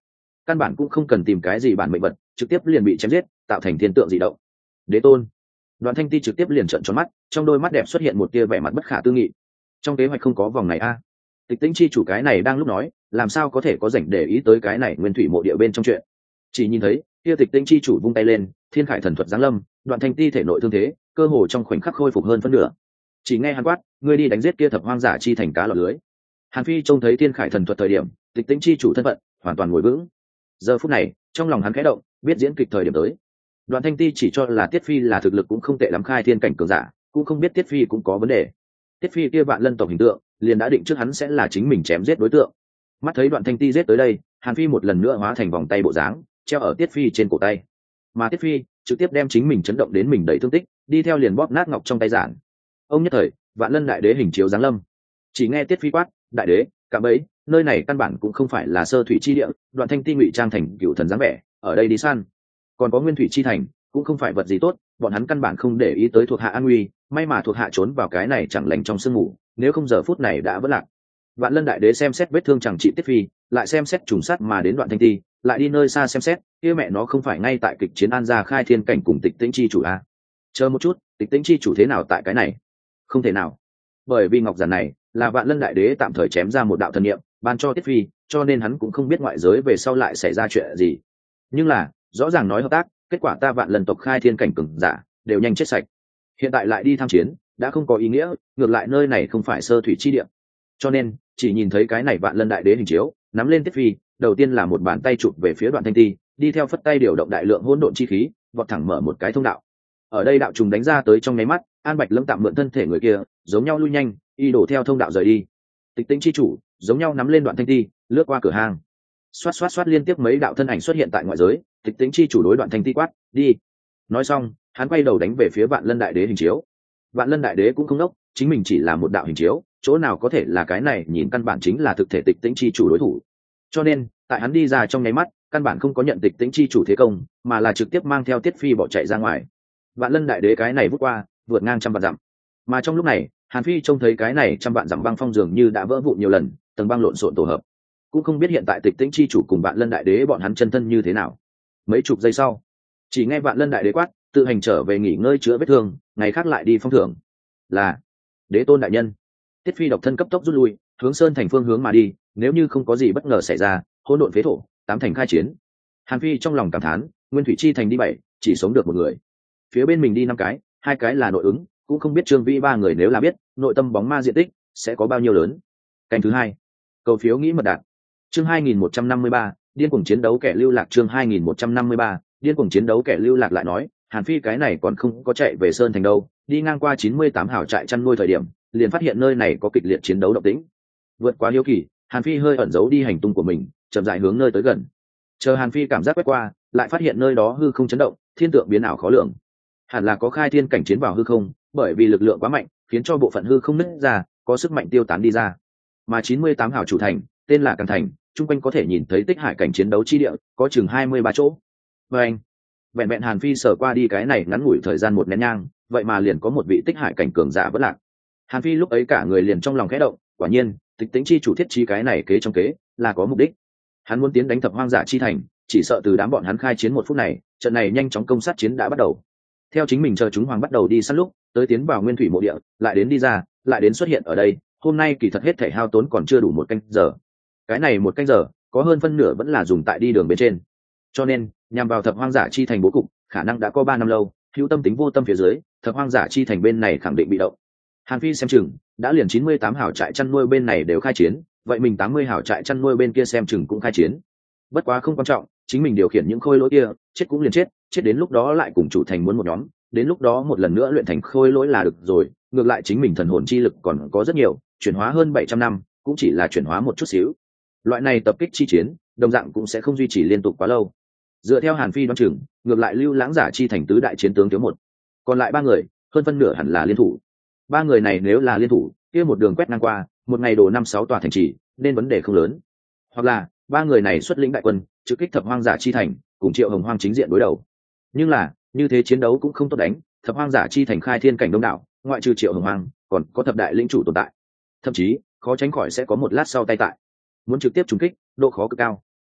căn bản cũng không cần tìm cái gì bản mệnh vật, trực tiếp liền bị chém giết, tạo thành thiên tượng dị động. Đế tôn. Đoạn Thanh Ti trực tiếp liền trợn tròn mắt, trong đôi mắt đẹp xuất hiện một tia vẻ mặt bất khả tư nghị. Trong kế hoạch không có vòng này a. Tịch Tĩnh chi chủ cái này đang lúc nói, làm sao có thể có rảnh để ý tới cái này nguyên thủy mộ địa bên trong chuyện. Chỉ nhìn thấy, kia Tịch Tĩnh chi chủ vung tay lên, thiên khải thần thuật giáng lâm, Đoạn Thanh Ti thể nội thương thế, cơ hồ trong khoảnh khắc khôi phục hơn phân nửa. Chỉ nghe hắn quát, ngươi đi đánh giết kia thập hoang giả chi thành cá lọt lưới. Hàn Phi trông thấy thiên khải thần thuật thời điểm, Tịch Tĩnh chi chủ thân phận hoàn toàn ngồi vững. Giờ phút này, trong lòng hắn khẽ động, biết diễn kịch thời điểm tới. Đoạn Thanh Ti chỉ cho là Tiết Phi là thực lực cũng không tệ lắm khai thiên cảnh cường giả, cũng không biết Tiết Phi cũng có vấn đề. Tiết Phi kia vạn lân tộc hình tượng, liền đã định trước hắn sẽ là chính mình chém giết đối tượng. Mắt thấy Đoạn Thanh Ti giết tới đây, Hàn Phi một lần nữa hóa thành vòng tay bộ dáng, treo ở Tiết Phi trên cổ tay. Mà Tiết Phi trực tiếp đem chính mình chấn động đến mình đầy thương tích, đi theo liền bóp nát ngọc trong tay giản. Ông nhất thời, vạn lân đại đế hình chiếu giáng lâm. Chỉ nghe Tiết Phi quát, đại đế, cả bấy, nơi này căn bản cũng không phải là sơ thủy chi địa, Đoạn Thanh Ti ngụy trang thành cựu thần dáng vẻ, ở đây đi săn. Còn có nguyên thủy chi thành, cũng không phải vật gì tốt, bọn hắn căn bản không để ý tới thuộc hạ an nguy, may mà thuộc hạ trốn vào cái này chẳng lành trong sương ngủ, nếu không giờ phút này đã vỡ lạc. Vạn lân đại đế xem xét vết thương chẳng trị Tiết Phi, lại xem xét trùng sát mà đến Đoạn Thanh Ti, lại đi nơi xa xem xét, kia mẹ nó không phải ngay tại kịch chiến an gia khai thiên cảnh cùng Tịch Tĩnh chi chủ à? Chờ một chút, Tịch Tĩnh chi chủ thế nào tại cái này? Không thể nào, bởi vì ngọc giản này là vạn lân đại đế tạm thời chém ra một đạo thần niệm ban cho Tiết Phi, cho nên hắn cũng không biết ngoại giới về sau lại xảy ra chuyện gì. Nhưng là rõ ràng nói hợp tác, kết quả ta vạn lần tộc khai thiên cảnh cường giả đều nhanh chết sạch, hiện tại lại đi tham chiến đã không có ý nghĩa, ngược lại nơi này không phải sơ thủy chi địa. Cho nên chỉ nhìn thấy cái này vạn lân đại đế hình chiếu nắm lên Tiết Phi, đầu tiên là một bàn tay chụp về phía Đoạn Thanh Ti, đi theo phất tay điều động đại lượng hỗn độn chi khí, vọt thẳng mở một cái thông đạo. Ở đây đạo trùng đánh ra tới trong nháy mắt, An Bạch Lâm tạm mượn thân thể người kia giống nhau lui nhanh, y đổ theo thông đạo rời đi. Tịch Tĩnh chi chủ giống nhau nắm lên Đoạn Thanh Ti, lướt qua cửa hang, xoát xoát xoát liên tiếp mấy đạo thân ảnh xuất hiện tại ngoại giới. Tịch Tĩnh chi chủ đối Đoạn Thanh Ti quát, đi. Nói xong, hắn quay đầu đánh về phía vạn lân đại đế hình chiếu. Vạn lân đại đế cũng không đốc, chính mình chỉ là một đạo hình chiếu, chỗ nào có thể là cái này nhìn căn bản chính là thực thể Tịch Tĩnh chi chủ đối thủ. Cho nên tại hắn đi ra trong nháy mắt, căn bản không có nhận Tịch Tĩnh chi chủ thế công, mà là trực tiếp mang theo Tiết Phi bỏ chạy ra ngoài. Vạn lân đại đế cái này vút qua, vượt ngang trăm vạn dặm. Mà trong lúc này, Hàn Phi trông thấy cái này trăm vạn dặm băng phong dường như đã vỡ vụn nhiều lần, tầng băng lộn xộn tổ hợp, cũng không biết hiện tại Tịch Tĩnh chi chủ cùng vạn lân đại đế bọn hắn chân thân như thế nào. Mấy chục giây sau, chỉ nghe vạn lân đại đế quát, tự hành trở về nghỉ ngơi chữa vết thương, ngày khác lại đi phong thưởng. Là đế tôn đại nhân. Tiết Phi độc thân cấp tốc rút lui, hướng sơn thành phương hướng mà đi, nếu như không có gì bất ngờ xảy ra, hỗn độn phế thổ, tám thành khai chiến. Hàn Phi trong lòng cảm thán, nguyên thủy chi thành đi 7, chỉ sống được một người, phía bên mình đi 5 cái, 2 cái là nội ứng, cũng không biết Trương Vĩ 3 người nếu là biết nội tâm bóng ma diện tích sẽ có bao nhiêu lớn. Canh thứ 2, cầu phiếu nghĩ mật đạt. Chương 2153, điên cuồng chiến đấu kẻ lưu lạc. Chương 2153, điên cuồng chiến đấu kẻ lưu lạc. Lại nói, Hàn Phi cái này còn không có chạy về sơn thành đâu, đi ngang qua 98 hào trại chăn nuôi thời điểm, liền phát hiện nơi này có kịch liệt chiến đấu động tĩnh. Vượt quá hiếu kỳ, Hàn Phi hơi ẩn giấu đi hành tung của mình, chậm rãi hướng nơi tới gần. Chờ Hàn Phi cảm giác quét qua, lại phát hiện nơi đó hư không chấn động, thiên tượng biến ảo khó lường. Hẳn là có khai thiên cảnh chiến vào hư không, bởi vì lực lượng quá mạnh, khiến cho bộ phận hư không nứt ra, có sức mạnh tiêu tán đi ra. Mà 98 hào chủ thành, tên là Càn Thành, chung quanh có thể nhìn thấy tích hải cảnh chiến đấu chi địa, có chừng 23 chỗ. Và anh, vẹn vẹn Hàn Phi sở qua đi cái này ngắn ngủi thời gian một nén nhang, vậy mà liền có một vị tích hải cảnh cường giả vất lạc. Hàn Phi lúc ấy cả người liền trong lòng khẽ động, quả nhiên, Tịch Tĩnh chi chủ thiết trí cái này kế trong kế, là có mục đích. Hắn muốn tiến đánh thập hoang giả chi thành, chỉ sợ từ đám bọn hắn khai chiến một phút này, trận này nhanh chóng công sát chiến đã bắt đầu. Theo chính mình chờ chúng hoàng bắt đầu đi săn lúc, tới tiến vào nguyên thủy mộ địa, lại đến đi ra, lại đến xuất hiện ở đây, hôm nay kỳ thật hết thể hao tốn còn chưa đủ 1 canh giờ. Cái này 1 canh giờ, có hơn phân nửa vẫn là dùng tại đi đường bên trên. Cho nên, nhằm vào thập hoang giả chi thành bố cục, khả năng đã có 3 năm lâu, hữu tâm tính vô tâm phía dưới, thập hoang giả chi thành bên này khẳng định bị động. Hàn Phi xem chừng, đã liền 98 hảo trại chăn nuôi bên này đều khai chiến, vậy mình 80 hảo trại chăn nuôi bên kia xem chừng cũng khai chiến. Bất quá không quan trọng, chính mình điều khiển những khôi lỗi kia, chết cũng liền chết đến lúc đó lại cùng chủ thành muốn một nhóm, đến lúc đó một lần nữa luyện thành khôi lỗi là được rồi. Ngược lại chính mình thần hồn chi lực còn có rất nhiều, chuyển hóa hơn 700 năm, cũng chỉ là chuyển hóa một chút xíu. Loại này tập kích chi chiến, đồng dạng cũng sẽ không duy trì liên tục quá lâu. Dựa theo Hàn Phi đoán chừng, ngược lại Lưu Lãng giả chi thành tứ đại chiến tướng thiếu một, còn lại 3 người, hơn phân nửa hẳn là liên thủ. 3 người này nếu là liên thủ, kia một đường quét ngang qua, một ngày đổ 5-6 tòa thành trì, nên vấn đề không lớn. Hoặc là 3 người này xuất lĩnh đại quân, trực kích thập hoang giả chi thành, cùng Triệu Hồng Hoang chính diện đối đầu. Nhưng là, như thế chiến đấu cũng không tốt đánh, thập hoang giả chi thành khai thiên cảnh đông đảo, ngoại trừ Triệu Hồng Hoang, còn có thập đại lĩnh chủ tồn tại. Thậm chí, khó tránh khỏi sẽ có một lát sau tay tại. Muốn trực tiếp trúng kích, độ khó cực cao.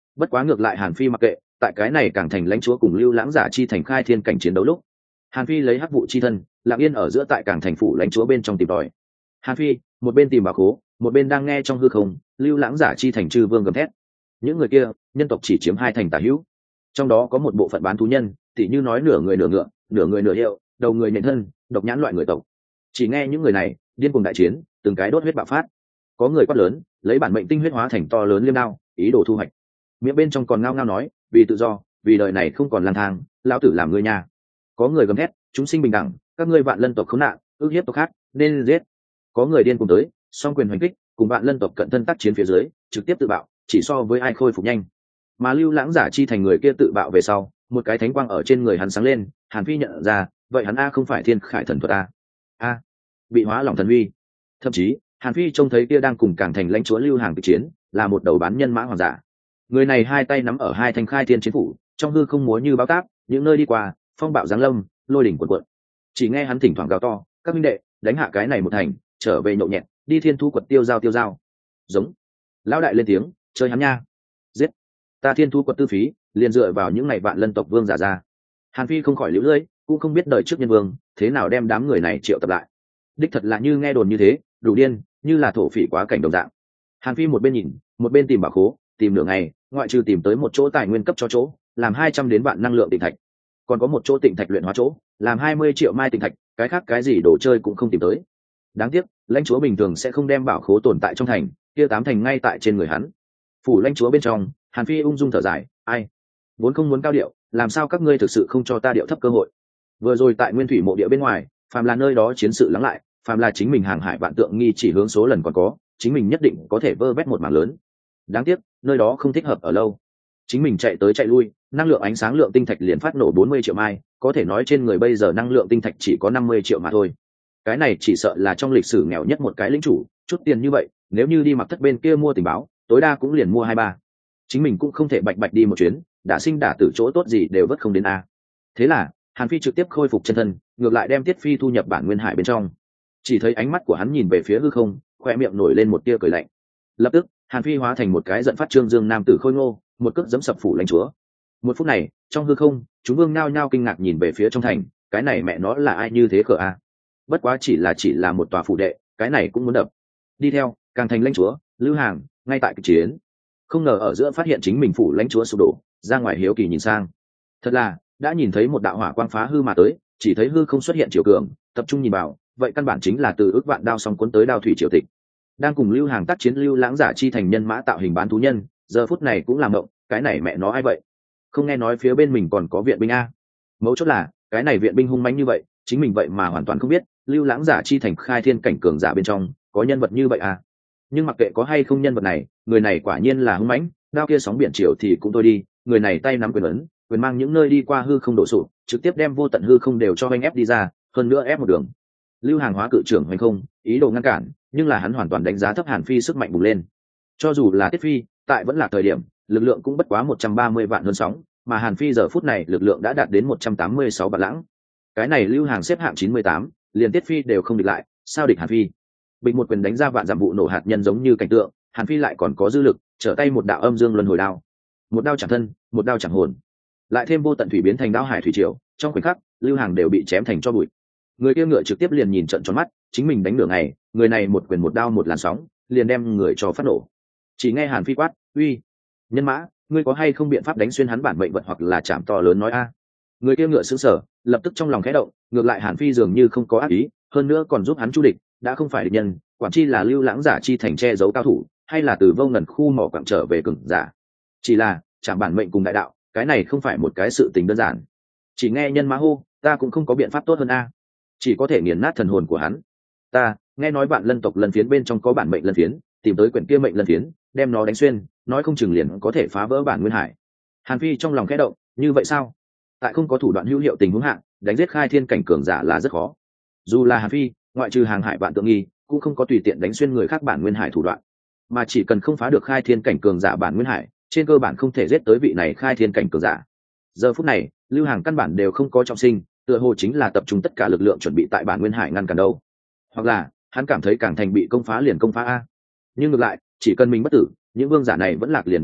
Bất quá ngược lại Hàn Phi mặc kệ, tại cái này càng thành lãnh chúa cùng lưu lãng giả chi thành khai thiên cảnh chiến đấu lúc, Hàn Phi lấy hắc vụ chi thân lặng yên ở giữa tại càng thành phủ lãnh chúa bên trong tìm tòi. Hàn Phi một bên tìm bảo khố, một bên đang nghe trong hư không lưu lãng giả chi thành chư vương gầm thét. Những người kia nhân tộc chỉ chiếm 2 thành tả hữu, trong đó có một bộ phận bán thú nhân, tỉ như nói nửa người nửa ngựa, nửa người nửa hiệu, đầu người nhện thân, độc nhãn loại người tộc. Chỉ nghe những người này điên cuồng đại chiến, từng cái đốt huyết bạo phát. Có người quát lớn, lấy bản mệnh tinh huyết hóa thành to lớn liêm đao, ý đồ thu hoạch. Miệng bên trong còn ngao ngao nói, vì tự do, vì đời này không còn lang thang, lão tử làm người nhà. Có người gầm thét, chúng sinh bình đẳng, các ngươi vạn lân tộc khốn nạn, ước hiếp tộc khác, nên giết. Có người điên cuồng tới, song quyền hoành kích, cùng vạn lân tộc cận thân tác chiến phía dưới, trực tiếp tự bạo, chỉ so với ai khôi phục nhanh. Mà lưu lãng giả chi thành người kia tự bạo về sau, một cái thánh quang ở trên người hắn sáng lên. Hàn Phi nhận ra, vậy hắn a không phải thiên khải thần thuật a bị hóa lòng thần uy. Thậm chí Hàn Phi trông thấy kia đang cùng càng thành lãnh chúa lưu hàng kịch chiến, là một đầu bán nhân mã hoàng giả. Người này 2 tay nắm ở 2 thanh khai thiên chiến phủ, trong hư không múa như báo táp, những nơi đi qua phong bạo giáng lâm, lôi đỉnh cuộn cuộn. Chỉ nghe hắn thỉnh thoảng gào to, các minh đệ đánh hạ cái này một thành, trở về nhậu nhẹt, đi thiên thu quật tiêu dao. Giống. Lão đại lên tiếng, chơi hắn nha. Giết. Ta thiên thu quật tư phí liền dựa vào những ngày vạn lân tộc vương giả ra. Hàn Phi không khỏi liễu lưỡi, cũng không biết đời trước nhân vương thế nào đem đám người này triệu tập lại. Đích thật là như nghe đồn như thế, đủ điên, như là thổ phỉ quá cảnh đồng dạng. Hàn Phi một bên nhìn, một bên tìm bảo khố, tìm nửa ngày, ngoại trừ tìm tới một chỗ tài nguyên cấp cho chỗ, làm 200 đến vạn năng lượng tịnh thạch. Còn có một chỗ tịnh thạch luyện hóa chỗ, làm 20 triệu mai tịnh thạch, cái khác cái gì đồ chơi cũng không tìm tới. Đáng tiếc, lãnh chúa bình thường sẽ không đem bảo khố tồn tại trong thành, kia 8 thành ngay tại trên người hắn. Phủ lãnh chúa bên trong, Hàn Phi ung dung thở dài, ai vốn không muốn cao điệu, làm sao các ngươi thực sự không cho ta điệu thấp cơ hội. Vừa rồi tại nguyên thủy mộ địa bên ngoài, phàm là nơi đó chiến sự lắng lại, phàm là chính mình hàng hải vạn tượng nghi chỉ hướng số lần còn có, chính mình nhất định có thể vơ vét một mảng lớn. Đáng tiếc nơi đó không thích hợp ở lâu, chính mình chạy tới chạy lui, năng lượng ánh sáng lượng tinh thạch liền phát nổ 40 triệu mai, có thể nói trên người bây giờ năng lượng tinh thạch chỉ có 50 triệu mà thôi. Cái này chỉ sợ là trong lịch sử nghèo nhất một cái lĩnh chủ, chút tiền như vậy nếu như đi Mặc Thất bên kia mua tình báo, tối đa cũng liền mua 2-3. Chính mình cũng không thể bạch bạch đi một chuyến, đã sinh đả tử chỗ tốt gì đều vất không đến a. Thế là Hàn Phi trực tiếp khôi phục chân thân, ngược lại đem Tiết Phi thu nhập bản nguyên hải bên trong. Chỉ thấy ánh mắt của hắn nhìn về phía hư không, khoe miệng nổi lên một tia cười lạnh. Lập tức Hàn Phi hóa thành một cái giận phát trương dương nam tử khôi ngô, một cước giẫm sập phủ lãnh chúa. Một phút này trong hư không, chúng vương nhao nhao kinh ngạc nhìn về phía trong thành, cái này mẹ nó là ai như thế cờ a? Bất quá chỉ là một tòa phủ đệ, cái này cũng muốn đập. Đi theo càng thành lãnh chúa Lưu Hàng ngay tại kịch chiến, không ngờ ở giữa phát hiện chính mình phủ lãnh chúa sụp đổ, ra ngoài hiếu kỳ nhìn sang. Thật là đã nhìn thấy một đạo hỏa quang phá hư mà tới, chỉ thấy hư không xuất hiện triều cường, tập trung nhìn vào, vậy căn bản chính là từ ước vạn đao song cuốn tới đao thủy triều tịch. Đang cùng Lưu Hàng tác chiến lưu lãng giả chi thành nhân mã tạo hình bán thú nhân, giờ phút này cũng làm mộng, cái này mẹ nó ai vậy? Không nghe nói phía bên mình còn có viện binh a? Mấu chốt là cái này viện binh hung mãnh như vậy, chính mình vậy mà hoàn toàn không biết. Lưu lãng giả chi thành khai thiên cảnh cường giả bên trong có nhân vật như vậy à? Nhưng mặc kệ có hay không nhân vật này, người này quả nhiên là hung mãnh, đao kia sóng biển triều thì cũng thôi đi, người này tay nắm quyền ấn, quyền mang những nơi đi qua hư không đổ sụp, trực tiếp đem vô tận hư không đều cho anh ép đi ra, hơn nữa ép một đường. Lưu Hàng hóa cự trưởng hoành không, ý đồ ngăn cản, nhưng là hắn hoàn toàn đánh giá thấp Hàn Phi sức mạnh bùng lên. Cho dù là Tiết Phi, tại vẫn là thời điểm, lực lượng cũng bất quá 130 vạn hơn sóng, mà Hàn Phi giờ phút này lực lượng đã đạt đến 186 vạn lãng. Cái này Lưu Hàng xếp hạng 98, liền Tiết Phi đều không địch lại, sao địch Hàn Phi? Bình một quyền đánh ra vạn dặm vụ nổ hạt nhân giống như cảnh tượng, Hàn Phi lại còn có dư lực, trở tay một đạo âm dương luân hồi đao. Một đao chẳng thân, một đao chẳng hồn. Lại thêm vô tận thủy biến thành đao hải thủy triều, trong khoảnh khắc, Lưu Hàng đều bị chém thành tro bụi. Người kia ngựa trực tiếp liền nhìn trợn tròn mắt, chính mình đánh nửa ngày, người này một quyền một đao một làn sóng, liền đem người cho phát nổ. Chỉ nghe Hàn Phi quát, "Uy, nhân mã, ngươi có hay không biện pháp đánh xuyên hắn bản mệnh vật hoặc là chạm to lớn nói a?" Người kia ngựa sững sờ, lập tức trong lòng khẽ động, ngược lại Hàn Phi dường như không có ác ý, hơn nữa còn giúp hắn chu địch, đã không phải địch nhân, quản chi là lưu lãng giả chi thành che giấu cao thủ, hay là từ vô ngần khu mỏ quặng trở về cường giả. Chỉ là chạm bản mệnh cùng đại đạo, cái này không phải một cái sự tình đơn giản. Chỉ nghe nhân mã hô, ta cũng không có biện pháp tốt hơn a, chỉ có thể nghiền nát thần hồn của hắn. Ta nghe nói bạn lân tộc lần phiến bên trong có bản mệnh lân phiến, tìm tới quyển kia mệnh lân phiến, đem nó đánh xuyên, nói không chừng liền có thể phá vỡ bản nguyên hải. Hàn Phi trong lòng khẽ động, như vậy sao? Tại không có thủ đoạn hữu hiệu tình huống hạ, đánh giết khai thiên cảnh cường giả là rất khó. Dù là Hàn Phi, ngoại trừ hàng hải vạn tượng nghi, cũng không có tùy tiện đánh xuyên người khác bản nguyên hải thủ đoạn, mà chỉ cần không phá được khai thiên cảnh cường giả bản nguyên hải, trên cơ bản không thể giết tới vị này khai thiên cảnh cường giả. Giờ phút này, Lưu Hàng căn bản đều không có trọng sinh, tựa hồ chính là tập trung tất cả lực lượng chuẩn bị tại bản nguyên hải ngăn cản đâu. Hoặc là hắn cảm thấy cảng thành bị công phá liền công phá a. Nhưng ngược lại, chỉ cần mình bất tử, những vương giả này vẫn lạc liền vẫn lạc,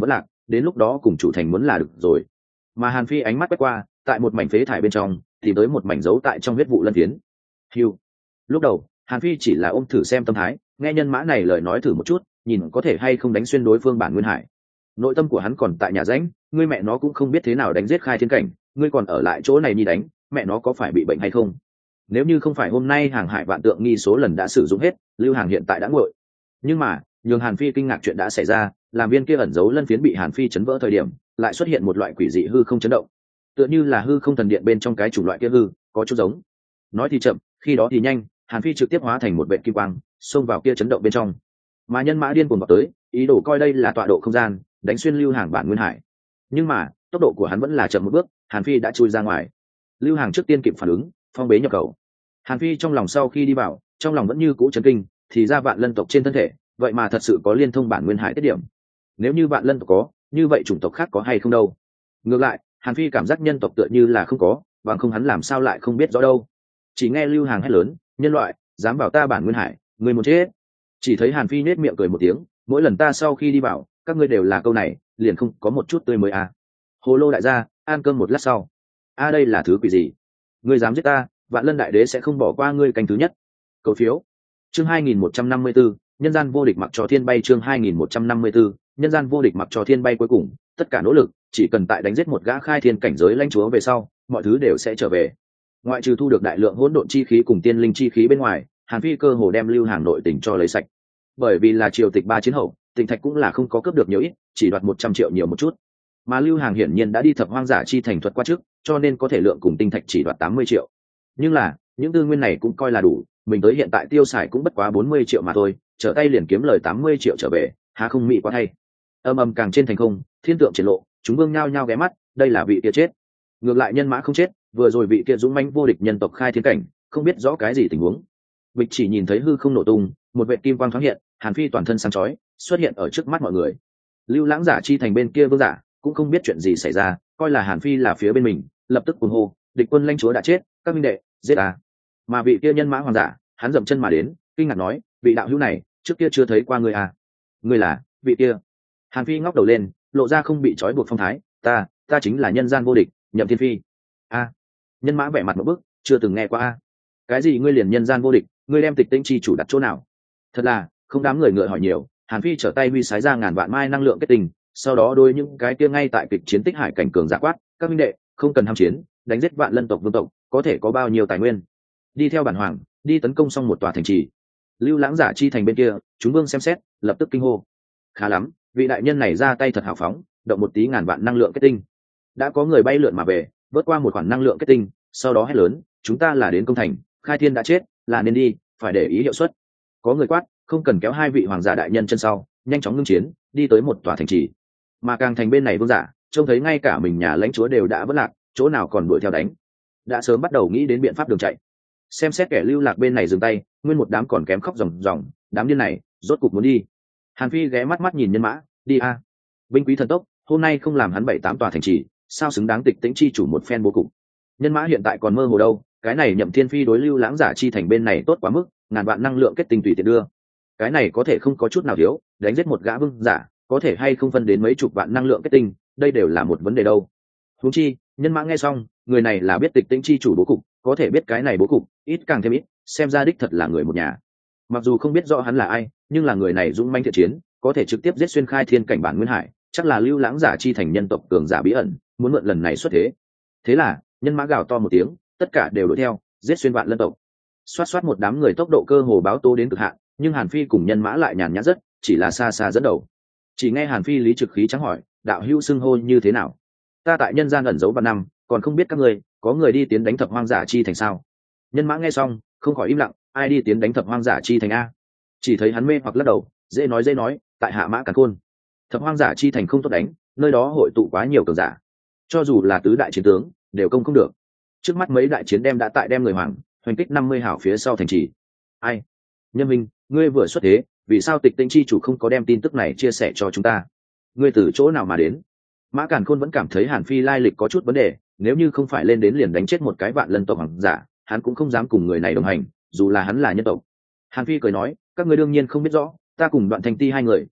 đến lúc đó cùng chủ thành muốn là được rồi. Mà Hàn Phi ánh mắt quét qua, tại một mảnh phế thải bên trong tìm tới một mảnh dấu tại trong huyết vụ lân phiến. Hưu. Lúc đầu Hàn Phi chỉ là ôm thử xem tâm thái, nghe nhân mã này lời nói thử một chút, nhìn có thể hay không đánh xuyên đối phương bản nguyên hải. Nội tâm của hắn còn tại nhà rãnh, ngươi mẹ nó cũng không biết thế nào đánh giết khai thiên cảnh, ngươi còn ở lại chỗ này đi đánh, mẹ nó có phải bị bệnh hay không? Nếu như không phải hôm nay hàng hải vạn tượng nghi số lần đã sử dụng hết, Lưu Hàng hiện tại đã nguội. Nhưng mà nhường Hàn Phi kinh ngạc chuyện đã xảy ra, làm viên kia ẩn giấu lân phiến bị Hàn Phi chấn vỡ thời điểm, lại xuất hiện một loại quỷ dị hư không chấn động, tựa như là hư không thần điện bên trong cái chủng loại kia hư, có chút giống. Nói thì chậm, khi đó thì nhanh, Hàn Phi trực tiếp hóa thành một vệt kim quang, xông vào kia chấn động bên trong. Mà nhân mã điên cuồng vào tới, ý đồ coi đây là tọa độ không gian, đánh xuyên Lưu Hàng bản nguyên hải. Nhưng mà tốc độ của hắn vẫn là chậm một bước, Hàn Phi đã chui ra ngoài. Lưu Hàng trước tiên kịp phản ứng, phong bế nhập khẩu. Hàn Phi trong lòng sau khi đi vào, trong lòng vẫn như cũ chấn kinh, thì ra vạn lân tộc trên thân thể, vậy mà thật sự có liên thông bản nguyên hải tiết điểm. Nếu như vạn lân tộc có, như vậy chủng tộc khác có hay không đâu? Ngược lại, Hàn Phi cảm giác nhân tộc tựa như là không có, bằng không hắn làm sao lại không biết rõ đâu. Chỉ nghe Lưu Hàng hét lớn, nhân loại, dám vào ta bản nguyên hải, người muốn chết. Chỉ thấy Hàn Phi nết miệng cười một tiếng, mỗi lần ta sau khi đi vào, các ngươi đều là câu này, liền không có một chút tươi mới à. Hồ lô đại gia, ăn cơm một lát sau. A đây là thứ quỷ gì? Ngươi dám giết ta, vạn lân đại đế sẽ không bỏ qua ngươi canh thứ nhất. Cầu phiếu. Chương 2154, nhân gian vô địch mặc cho thiên bay. Chương 2154, nhân gian vô địch mặc cho thiên bay. Cuối cùng tất cả nỗ lực chỉ cần tại đánh giết một gã khai thiên cảnh giới lãnh chúa về sau, mọi thứ đều sẽ trở về. Ngoại trừ thu được đại lượng hỗn độn chi khí cùng tiên linh chi khí bên ngoài, Hàn Phi cơ hồ đem Lưu Hàng nội tình cho lấy sạch. Bởi vì là triều tịch 3 chiến hậu, tình thạch cũng là không có cướp được nhiều ít, chỉ đoạt 100 triệu nhiều một chút. Mà Lưu Hàng hiển nhiên đã đi thập hoang giả chi thành thuật qua trước, cho nên có thể lượng cùng tinh thạch chỉ đoạt 80 triệu. Nhưng là những tư nguyên này cũng coi là đủ, mình tới hiện tại tiêu xài cũng bất quá 40 triệu mà thôi, trở tay liền kiếm lời 80 triệu trở về, há không mỹ quá thay. Âm âm càng trên thành không, thiên tượng triển lộ, chúng vương nhao nhao ghé mắt, đây là vị kia chết. Ngược lại nhân mã không chết, vừa rồi vị kia dũng mãnh vô địch nhân tộc khai thiên cảnh, không biết rõ cái gì tình huống. Bịch chỉ nhìn thấy hư không nổ tung, một vệt kim quang thoáng hiện, Hàn Phi toàn thân sáng chói, xuất hiện ở trước mắt mọi người. Lưu Lãng giả chi thành bên kia vương giả cũng không biết chuyện gì xảy ra, coi là Hàn Phi là phía bên mình, lập tức cuồng hô, địch quân lãnh chúa đã chết, các minh đệ, giết à. Mà vị kia nhân mã hoàng giả, hắn dậm chân mà đến, kinh ngạc nói, vị đạo hữu này, trước kia chưa thấy qua ngươi à? Ngươi là vị kia? Hàn Phi ngóc đầu lên, lộ ra không bị trói buộc phong thái, ta chính là nhân gian vô địch, Nhậm Thiên Phi. A. Nhân mã vẻ mặt một bức, chưa từng nghe qua a. Cái gì ngươi liền nhân gian vô địch, ngươi đem Tịch Tĩnh chi chủ đặt chỗ nào? Thật là không đám người ngựa hỏi nhiều, Hàn Phi trở tay huy sái ra ngàn vạn mai năng lượng kết tinh, sau đó đôi những cái kia ngay tại kịch chiến tích hải cảnh cường giả quát, các minh đệ, không cần ham chiến, đánh giết vạn lân tộc vương tộc, có thể có bao nhiêu tài nguyên? Đi theo bản hoàng, đi tấn công xong một tòa thành trì. Lưu Lãng giả chi thành bên kia, chúng vương xem xét, lập tức kinh hô. Khá lắm, vị đại nhân này ra tay thật hào phóng, động một tí ngàn vạn năng lượng kết tinh. Đã có người bay lượn mà về, vớt qua một khoản năng lượng kết tinh, sau đó hét lớn, chúng ta là đến công thành, khai thiên đã chết, là nên đi, phải để ý hiệu suất. Có người quát, không cần kéo hai vị hoàng giả đại nhân chân sau, nhanh chóng ngưng chiến, đi tới một tòa thành trì. Mà càng thành bên này vương giả, trông thấy ngay cả mình nhà lãnh chúa đều đã vỡ lạc, chỗ nào còn đuổi theo đánh, đã sớm bắt đầu nghĩ đến biện pháp đường chạy. Xem xét kẻ lưu lạc bên này dừng tay, nguyên một đám còn kém khóc ròng ròng, đám điên này rốt cục muốn đi. Hàn Phi ghé mắt mắt nhìn nhân mã, đi a. Binh quý thần tốc, hôm nay không làm hắn 7-8 tòa thành trì, sao xứng đáng Tịch Tĩnh chi chủ một phen bố cục. Nhân mã hiện tại còn mơ hồ đâu, cái này Nhậm Thiên Phi đối Lưu Lãng giả chi thành bên này tốt quá mức, ngàn vạn năng lượng kết tinh tùy tiện đưa. Cái này có thể không có chút nào thiếu, đánh giết một gã vương giả, có thể hay không phân đến mấy chục vạn năng lượng kết tinh, đây đều là một vấn đề đâu. Huống chi, nhân mã nghe xong, người này là biết Tịch Tĩnh chi chủ bố cục, có thể biết cái này bố cục, ít càng thêm ít, xem ra đích thật là người một nhà. Mặc dù không biết rõ hắn là ai, nhưng là người này dũng mãnh thiện chiến, có thể trực tiếp giết xuyên khai thiên cảnh bản nguyên hải, chắc là Lưu Lãng giả chi thành nhân tộc cường giả bí ẩn, muốn mượn lần này xuất thế. Thế là, nhân mã gào to một tiếng, tất cả đều đuổi theo, giết xuyên vạn lân tộc. Xoát xoát một đám người tốc độ cơ hồ báo tố đến cực hạn, nhưng Hàn Phi cùng nhân mã lại nhàn nhã rất, chỉ là xa xa dẫn đầu. Chỉ nghe Hàn Phi lý trực khí trắng hỏi, đạo hữu xưng hô như thế nào? Ta tại nhân gian ẩn giấu 3 năm, còn không biết các ngươi, có người đi tiến đánh thập hoang giả chi thành sao? Nhân mã nghe xong, không khỏi im lặng, ai đi tiến đánh thập hoang giả chi thành a? Chỉ thấy hắn mê hoặc lắc đầu, dễ nói, tại hạ mã càn khôn. Thập hoang giả chi thành không tốt đánh, nơi đó hội tụ quá nhiều cường giả, cho dù là tứ đại chiến tướng đều công không được. Trước mắt mấy đại chiến đem người hoàng hoành kích 50 hảo phía sau thành trì. Ai? Nhân minh, ngươi vừa xuất thế, vì sao Tịch Tĩnh chi chủ không có đem tin tức này chia sẻ cho chúng ta? Ngươi từ chỗ nào mà đến? Mã Càn Khôn vẫn cảm thấy Hàn Phi lai lịch có chút vấn đề, nếu như không phải lên đến liền đánh chết một cái vạn lân tộc hoàng giả, hắn cũng không dám cùng người này đồng hành, dù là hắn là nhân tộc. Hàn Phi cười nói, các ngươi đương nhiên không biết rõ, ta cùng Đoạn Thanh Ti 2 người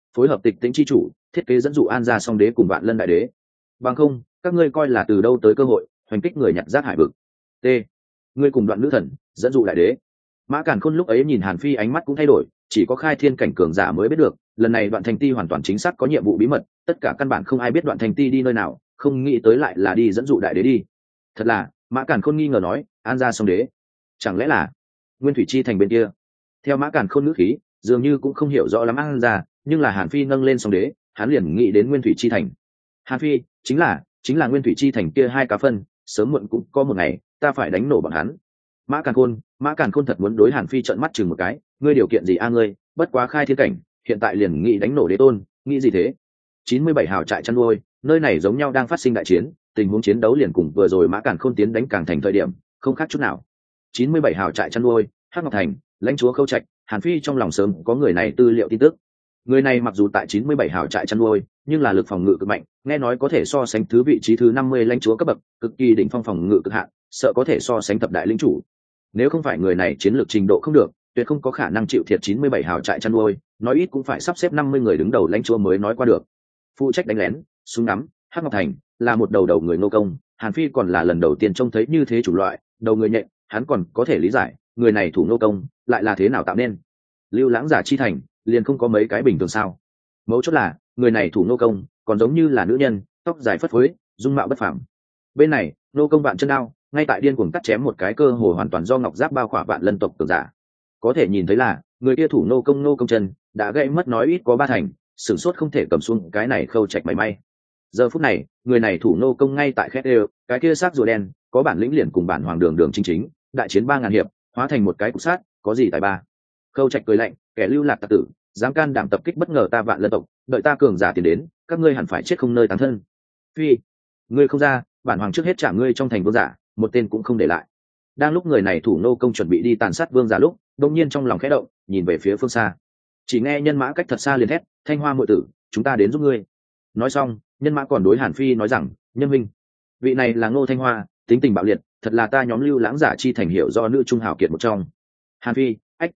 phối hợp tịch tĩnh chi chủ thiết kế dẫn dụ an gia song đế cùng vạn lân đại đế. Bằng không các ngươi coi là từ đâu tới cơ hội hoành kích người nhặt rác hải vực. T, ngươi cùng Đoạn nữ thần dẫn dụ đại đế. Mã Càn Khôn lúc ấy nhìn Hàn Phi ánh mắt cũng thay đổi, chỉ có khai thiên cảnh cường giả mới biết được lần này Đoạn Thành Ti hoàn toàn chính xác có nhiệm vụ bí mật, tất cả căn bản không ai biết Đoạn Thành Ti đi nơi nào, không nghĩ tới lại là đi dẫn dụ đại đế đi. Thật là, Mã Càn Khôn nghi ngờ nói, an gia song đế chẳng lẽ là Nguyên Thủy Chi thành bên kia. Theo Mã Càn Khôn ngữ khí dường như cũng không hiểu rõ lắm an gia, nhưng là Hàn Phi nâng lên song đế, hắn liền nghĩ đến Nguyên Thủy Chi thành. Hàn Phi chính là Nguyên Thủy Chi thành kia hai cá phân, sớm muộn cũng có một ngày ta phải đánh nổ bọn hắn. Mã Càn Khôn thật muốn đối Hàn Phi trợn mắt chừng một cái, ngươi điều kiện gì a ngươi, bất quá khai thiên cảnh hiện tại liền nghĩ đánh nổ đế tôn, nghĩ gì thế? 97 hào trại chăn nuôi, nơi này giống nhau đang phát sinh đại chiến, tình huống chiến đấu liền cùng vừa rồi Mã Càn Khôn tiến đánh Càng Thành thời điểm không khác chút nào. 97 hào trại chăn nuôi, Hắc Ngọc Thành, lãnh chúa Khâu Trạch, Hàn Phi trong lòng sớm có người này tư liệu tin tức. Người này mặc dù tại 97 hào trại chăn nuôi, nhưng là lực phòng ngự cực mạnh, nghe nói có thể so sánh vị trí thứ 50 lãnh chúa cấp bậc, cực kỳ đỉnh phong phòng ngự cực hạn, sợ có thể so sánh thập đại lĩnh chủ. Nếu không phải người này chiến lược trình độ không được, tuyệt không có khả năng chịu thiệt 97 hào trại chăn nuôi, nói ít cũng phải sắp xếp 50 người đứng đầu lãnh chúa mới nói qua được. Phụ trách đánh lén, súng ngắm, Hắc Ngọc Thành, là một đầu người nô công, Hàn Phi còn là lần đầu tiên trông thấy như thế chủ loại, đầu người nhện, hắn còn có thể lý giải, người này thủ nô công, lại là thế nào tạo nên. Lưu Lãng Giả Chi thành, liền không có mấy cái bình thường sao? Mấu chốt là, người này thủ nô công, còn giống như là nữ nhân, tóc dài phất phới, dung mạo bất phàm. Bên này, nô công vạn chân đao, ngay tại điên cuồng cắt chém một cái cơ hồ hoàn toàn do ngọc giáp bao khỏa vạn lân tộc cường giả. Có thể nhìn thấy là, người kia thủ nô công chân, đã gãy mất nói ít có 3 thành, sửng sốt không thể cầm xuống cái này Khâu Trạch mảy may. Giờ phút này, người này thủ nô công ngay tại khét đều, cái kia xác rùa đen, có bản lĩnh liền cùng bản hoàng đường chính, đại chiến 3000 hiệp, hóa thành một cái cục sát, có gì tài ba. Khâu Trạch cười lạnh, kẻ lưu lạc tặc tử, dám can đảm tập kích bất ngờ ta vạn lân tộc, đợi ta cường giả tiến đến, các ngươi hẳn phải chết không nơi tán thân. Phi, ngươi không ra, bản hoàng trước hết trả ngươi trong thành vương giả, một tên cũng không để lại. Đang lúc người này thủ nô công chuẩn bị đi tàn sát vương giả lúc, đột nhiên trong lòng khẽ động, nhìn về phía phương xa. Chỉ nghe nhân mã cách thật xa liền hét, Thanh Hoa muội tử, chúng ta đến giúp ngươi. Nói xong, nhân mã còn đối Hàn Phi nói rằng, nhân minh, vị này là Ngô Thanh Hoa, tính tình bạo liệt, thật là ta nhóm Lưu Lãng Giả Chi thành hiểu do nữ trung hào kiệt một trong. Hàn Phi, ách,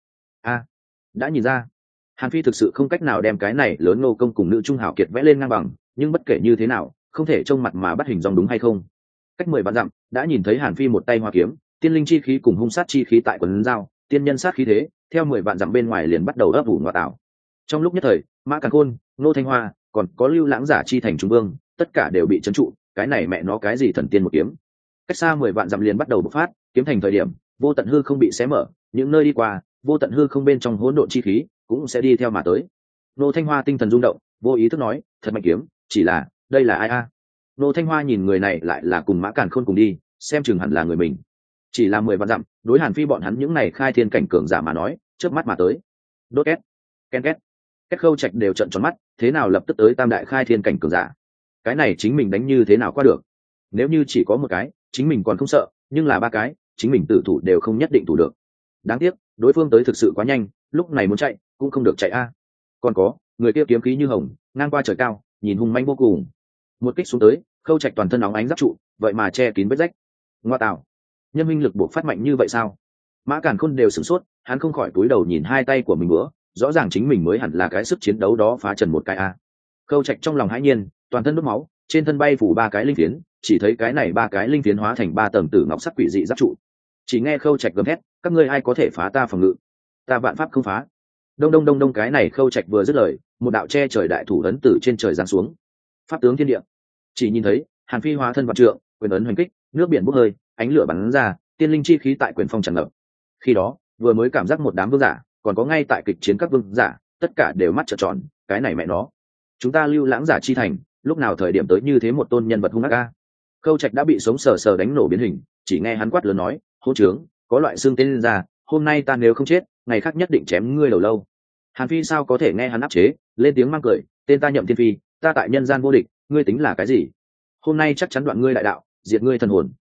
đã nhìn ra. Hàn Phi thực sự không cách nào đem cái này lớn nô công cùng nữ trung hào kiệt vẽ lên ngang bằng, nhưng bất kể như thế nào, không thể trông mặt mà bắt hình dong đúng hay không. Cách 10 vạn dặm, đã nhìn thấy Hàn Phi một tay hoa kiếm, tiên linh chi khí cùng hung sát chi khí tại quần dao, tiên nhân sát khí thế, theo 10 vạn dặm bên ngoài liền bắt đầu ấp ủ ngọa tạo. Trong lúc nhất thời, Mã Càn Khôn, Ngô Thanh Hoa, còn có Lưu Lãng Giả Chi thành trung vương, tất cả đều bị trấn trụ, cái này mẹ nó cái gì thần tiên một kiếm. Cách xa 10 vạn dặm liền bắt đầu bộc phát, kiếm thành thời điểm, vô tận hư không bị xé mở, những nơi đi qua, vô tận hư không bên trong hỗn độn chi khí cũng sẽ đi theo mà tới. Ngô Thanh Hoa tinh thần rung động, vô ý thức nói, thật mạnh kiếm, chỉ là, đây là ai a? Ngô Thanh Hoa nhìn người này lại là cùng Mã Càn Khôn cùng đi, xem chừng hẳn là người mình. Chỉ là 10 vạn dặm, đối Hàn Phi bọn hắn những này khai thiên cảnh cường giả mà nói, chớp mắt mà tới. Đốt két, ken két. Các Khâu Trạch đều trợn tròn mắt, thế nào lập tức tới tam đại khai thiên cảnh cường giả? Cái này chính mình đánh như thế nào qua được? Nếu như chỉ có một cái, chính mình còn không sợ, nhưng là 3 cái, chính mình tử thủ đều không nhất định thủ được. Đáng tiếc, đối phương tới thực sự quá nhanh, lúc này muốn chạy, cũng không được chạy a. Còn có, người kia kiếm khí như hồng, ngang qua trời cao, nhìn hung manh vô cùng. Một kích xuống tới, Khâu Trạch toàn thân nóng ánh giáp trụ, vậy mà che kín vết rách. Ngoa tạo, nhân minh lực buộc phát mạnh như vậy sao? Mã Càn Khôn đều sửng sốt, hắn không khỏi cúi đầu nhìn hai tay của mình bữa, rõ ràng chính mình mới hẳn là cái sức chiến đấu đó phá trần một cái a. Khâu Trạch trong lòng hãi nhiên, toàn thân đốt máu, trên thân bay phủ 3 cái linh phiến, chỉ thấy cái này 3 cái linh phiến hóa thành 3 tầng tử ngọc sắc quỷ dị giáp trụ. Chỉ nghe Khâu Trạch gầm thét, các ngươi ai có thể phá ta phòng ngự? Ta vạn pháp không phá. Đông, cái này Khâu Trạch vừa dứt lời, một đạo che trời đại thủ ấn từ trên trời giáng xuống. Pháp tướng thiên địa. Chỉ nhìn thấy, Hàn Phi hóa thân vạn trượng, quyền ấn hoành kích, nước biển bốc hơi, ánh lửa bắn ra, tiên linh chi khí tại quyền phong tràn ngập. Khi đó, vừa mới cảm giác một đám vương giả, còn có ngay tại kịch chiến các vương giả, tất cả đều mắt trợn tròn, cái này mẹ nó, chúng ta Lưu Lãng Giả Chi thành, lúc nào thời điểm tới như thế một tôn nhân vật hung ác a. Khâu Trạch đã bị sống sờ sờ đánh nổ biến hình, chỉ nghe hắn quát lớn nói, hỗn trướng, có loại xương tên lên ra, hôm nay ta nếu không chết, ngày khác nhất định chém ngươi đầu lâu. Hàn Phi sao có thể nghe hắn áp chế, lên tiếng mang cười, tên ta Nhậm Thiên Phi, ta tại nhân gian vô địch, ngươi tính là cái gì? Hôm nay chắc chắn đoạn ngươi đại đạo, diệt ngươi thần hồn.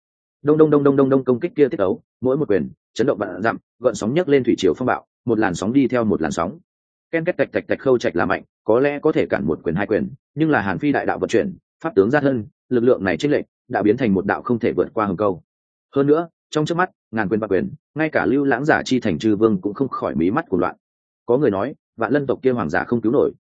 Đông công kích kia tiết ấu, mỗi một quyền, chấn động vạn dặm, gợn sóng nhấc lên thủy triều phong bạo, một làn sóng đi theo một làn sóng. Ken két tạch tạch tạch. Khâu Trạch là mạnh, có lẽ có thể cản một quyền 2 quyền, nhưng là Hàn Phi đại đạo vận chuyển, pháp tướng ra thân, lực lượng này chênh lệch, đã biến thành một đạo không thể vượt qua hừng câu. Hơn nữa, trong chớp mắt, ngàn quyền bạc quyền, ngay cả Lưu Lãng Giả Chi thành chư vương cũng không khỏi mí mắt của loạn. Có người nói, Vạn Lân tộc kia hoàng giả không cứu nổi.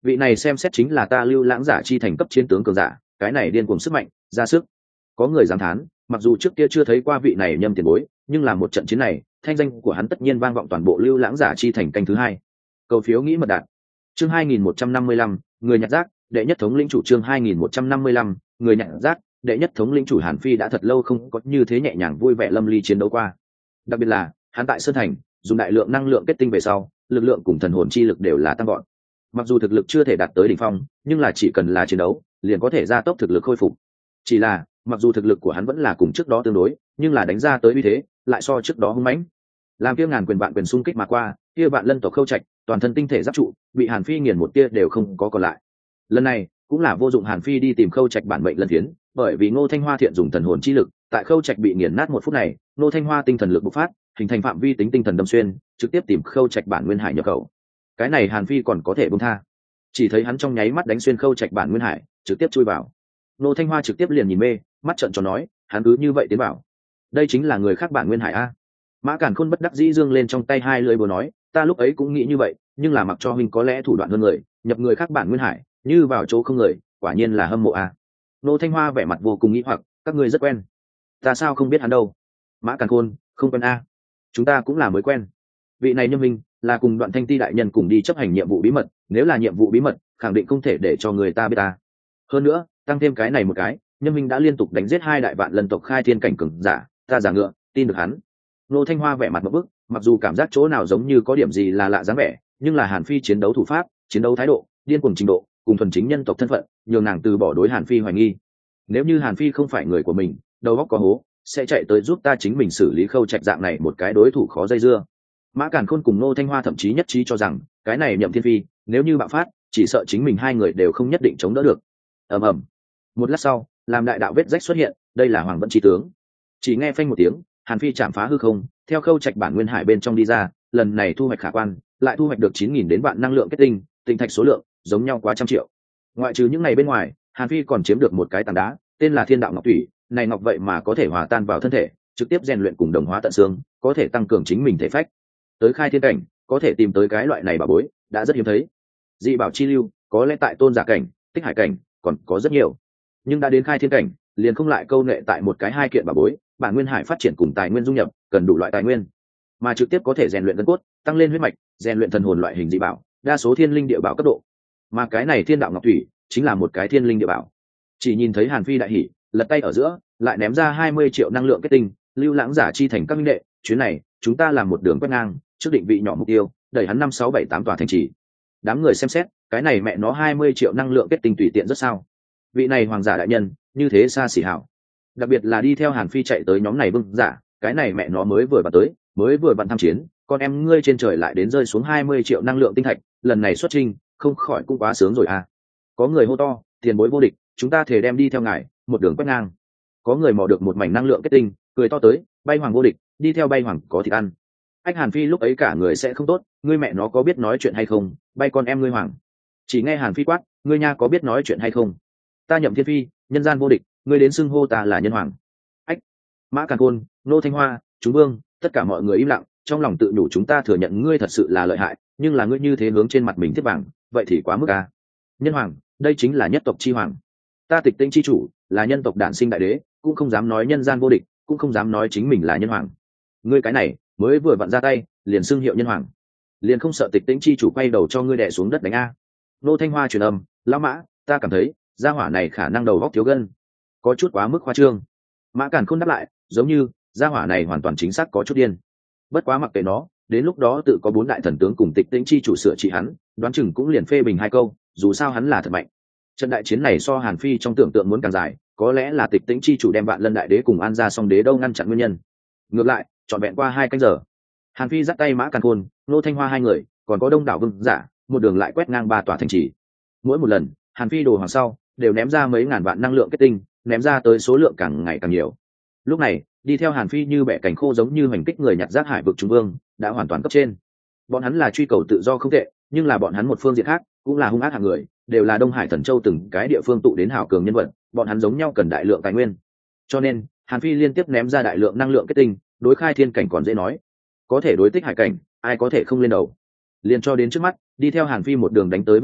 vị này xem xét chính là ta Lưu Lãng Giả chi thành cấp chiến tướng cường giả, cái này điên cuồng sức mạnh ra sức. Có người dám thán, mặc dù trước kia chưa thấy qua vị này Nhâm tiền bối, nhưng là một trận chiến này thanh danh của hắn tất nhiên vang vọng toàn bộ Lưu Lãng Giả chi thành canh thứ hai. Cầu phiếu nghĩ mật đạt. Chương 2155, người nhặt rác, đệ nhất thống lĩnh chủ. Chương 2155, người nhặt rác, đệ nhất thống lĩnh chủ. Hàn Phi đã thật lâu không có như thế nhẹ nhàng vui vẻ lâm ly chiến đấu qua. Đặc biệt là hắn tại Sơn Thành dùng đại lượng năng lượng kết tinh về sau, lực lượng cùng thần hồn chi lực đều là tăng gọn. Mặc dù thực lực chưa thể đạt tới đỉnh phong, nhưng là chỉ cần là chiến đấu, liền có thể gia tốc thực lực khôi phục. Chỉ là, mặc dù thực lực của hắn vẫn là cùng trước đó tương đối, nhưng là đánh ra tới uy thế, lại so trước đó hung mãnh. Làm kia ngàn quyền vạn quyền xung kích mà qua, kia vạn lân tộc Khâu Trạch, toàn thân tinh thể giáp trụ, bị Hàn Phi nghiền một tia đều không có còn lại. Lần này, cũng là vô dụng Hàn Phi đi tìm Khâu Trạch bản mệnh lân phiến, bởi vì Ngô Thanh Hoa thiện dùng thần hồn chi lực, tại Khâu Trạch bị nghiền nát một phút này, Ngô Thanh Hoa tinh thần lực bộc phát, hình thành phạm vi tính tinh thần đâm xuyên, trực tiếp tìm Khâu Trạch bản nguyên hải nhập khẩu. Cái này Hàn Phi còn có thể buông tha. Chỉ thấy hắn trong nháy mắt đánh xuyên Khâu Trạch bản nguyên hải, trực tiếp chui vào. Ngô Thanh Hoa trực tiếp liền nhìn mê, mắt trợn tròn nói, hắn cứ như vậy tiến vào. Đây chính là người khác bản nguyên hải a. Mã Càn Khôn bất đắc dĩ giương lên trong tay hai lưỡi búa nói, ta lúc ấy cũng nghĩ như vậy, nhưng là mặc cho huynh có lẽ thủ đoạn hơn người, nhập người khác bản nguyên hải, như vào chỗ không người, quả nhiên là hâm mộ a. Ngô Thanh Hoa vẻ mặt vô cùng nghĩ hoặc, các ngươi rất quen. Ta sao không biết hắn đâu? Mã Càn Khôn, không quen a. Chúng ta cũng là mới quen. Vị này Nhâm minh là cùng Đoạn Thanh Ti đại nhân cùng đi chấp hành nhiệm vụ bí mật, nếu là nhiệm vụ bí mật, khẳng định không thể để cho người ta biết ta. Hơn nữa, tăng thêm cái này một cái, Nhâm minh đã liên tục đánh giết hai đại vạn lân tộc khai thiên cảnh cường giả, ta giả ngựa, tin được hắn. Ngô Thanh Hoa vẻ mặt một bức, mặc dù cảm giác chỗ nào giống như có điểm gì là lạ dáng vẻ, nhưng là Hàn Phi chiến đấu thủ pháp, chiến đấu thái độ, điên cuồng trình độ, cùng thuần chính nhân tộc thân phận, nhường nàng từ bỏ đối Hàn Phi hoài nghi. Nếu như Hàn Phi không phải người của mình, đầu óc có hố, sẽ chạy tới giúp ta chính mình xử lý Khâu Trạch dạng này một cái đối thủ khó dây dưa. Mã Càn Khôn cùng Ngô Thanh Hoa thậm chí nhất trí cho rằng, cái này Nhậm Thiên Phi, nếu như bạo phát, chỉ sợ chính mình hai người đều không nhất định chống đỡ được. Ầm ầm. Một lát sau, làm đại đạo vết rách xuất hiện, đây là Hoàng Vận Chi tướng. Chỉ nghe phanh một tiếng, Hàn Phi chạm phá hư không, theo Khâu Trạch bản nguyên hải bên trong đi ra, lần này thu hoạch khả quan, lại thu hoạch được 9.000 đến vạn năng lượng kết tinh, tinh thạch số lượng giống nhau quá trăm triệu. Ngoại trừ những này bên ngoài, Hàn Phi còn chiếm được một cái tảng đá, tên là Thiên Đạo Ngọc Thủy, này ngọc vậy mà có thể hòa tan vào thân thể, trực tiếp rèn luyện cùng đồng hóa tận xương, có thể tăng cường chính mình thể phách. Tới khai thiên cảnh, có thể tìm tới cái loại này bảo bối, đã rất hiếm thấy. Dị bảo chi lưu, có lẽ tại tôn giả cảnh, tích hải cảnh, còn có rất nhiều. Nhưng đã đến khai thiên cảnh, liền không lại câu nệ tại một cái hai kiện bảo bối, bản nguyên hải phát triển cùng tài nguyên dung nhập, cần đủ loại tài nguyên, mà trực tiếp có thể rèn luyện gân cốt, tăng lên huyết mạch, rèn luyện thần hồn loại hình dị bảo, đa số thiên linh địa bảo cấp độ. Mà cái này Thiên Đạo Ngọc Thủy chính là một cái thiên linh địa bảo. Chỉ nhìn thấy Hàn Phi đại hỉ, lật tay ở giữa, lại ném ra 20 triệu năng lượng kết tinh, Lưu Lãng Giả chi thành các minh đệ, chuyến này, chúng ta làm một đường quét ngang, trước định vị nhỏ mục tiêu, đẩy hắn 5 6 7 8 tòa thành trì. Đám người xem xét, cái này mẹ nó 20 triệu năng lượng kết tinh tùy tiện rất sao? Vị này hoàng giả đại nhân, như thế xa xỉ hảo. Đặc biệt là đi theo Hàn Phi chạy tới nhóm này vương giả, cái này mẹ nó mới vừa bật tới, mới vừa bận tham chiến, con em ngươi trên trời lại đến rơi xuống 20 triệu năng lượng tinh thạch, lần này xuất trình, không khỏi cũng quá sướng rồi à. Có người hô to, tiền bối vô địch, chúng ta thể đem đi theo ngài, một đường quét ngang. Có người mò được một mảnh năng lượng kết tinh, cười to tới, bay hoàng vô địch, đi theo bay hoàng có thịt ăn. Anh Hàn Phi lúc ấy cả người sẽ không tốt, ngươi mẹ nó có biết nói chuyện hay không, bay con em ngươi hoàng. Chỉ nghe Hàn Phi quát, ngươi nha có biết nói chuyện hay không? Ta Nhậm Thiên Phi, nhân gian vô địch, ngươi đến xưng hô ta là nhân hoàng. Ách. Mã Càn Khôn, Ngô Thanh Hoa, chúng vương, tất cả mọi người im lặng, trong lòng tự nhủ chúng ta thừa nhận ngươi thật sự là lợi hại, nhưng là ngươi như thế hướng trên mặt mình thiết vàng, vậy thì quá mức à. Nhân hoàng, đây chính là nhất tộc chi hoàng. Ta Tịch Tinh chi chủ, là nhân tộc đản sinh đại đế, cũng không dám nói nhân gian vô địch, cũng không dám nói chính mình là nhân hoàng. Ngươi cái này, mới vừa vặn ra tay, liền xưng hiệu nhân hoàng. Liền không sợ Tịch Tinh chi chủ quay đầu cho ngươi đè xuống đất đánh a. Ngô Thanh Hoa truyền âm, lão Mã, ta cảm thấy, gia hỏa này khả năng đầu góc thiếu gân, có chút quá mức khoa trương. Mã Càn Khôn đáp lại, giống như gia hỏa này hoàn toàn chính xác có chút điên. Bất quá mặc kệ nó, đến lúc đó tự có 4 đại thần tướng cùng Tịch Tĩnh chi chủ sửa trị hắn, đoán chừng cũng liền phê bình 2 câu, dù sao hắn là thật mạnh. Trận đại chiến này so Hàn Phi trong tưởng tượng muốn càng dài, có lẽ là Tịch Tĩnh chi chủ đem Vạn Lân đại đế cùng An Gia Song đế đâu ngăn chặn nguyên nhân. Ngược lại, trọn vẹn qua 2 canh giờ, Hàn Phi dắt tay Mã Càn Khôn, Ngô Thanh Hoa hai người, còn có đông đảo vương giả, một đường lại quét ngang 3 tòa thành trì. Mỗi một lần, Hàn Phi đồ hoàng sau, đều ném ra mấy ngàn vạn năng lượng kết tinh, ném ra tới số lượng càng ngày càng nhiều. Lúc này, đi theo Hàn Phi như bẻ cành khô giống như hoành kích người nhặt rác hải vực trung vương, đã hoàn toàn cấp trên. Bọn hắn là truy cầu tự do không tệ, nhưng là bọn hắn một phương diện khác, cũng là hung ác hạng người, đều là Đông Hải Thần Châu từng cái địa phương tụ đến hào cường nhân vật, bọn hắn giống nhau cần đại lượng tài nguyên. Cho nên, Hàn Phi liên tiếp ném ra đại lượng năng lượng kết tinh, đối khai thiên cảnh còn dễ nói, có thể đối tích hải cảnh, ai có thể không lên đầu. Liên cho đến trước mắt, đi theo Hàn Phi một đường đánh tới vương giả,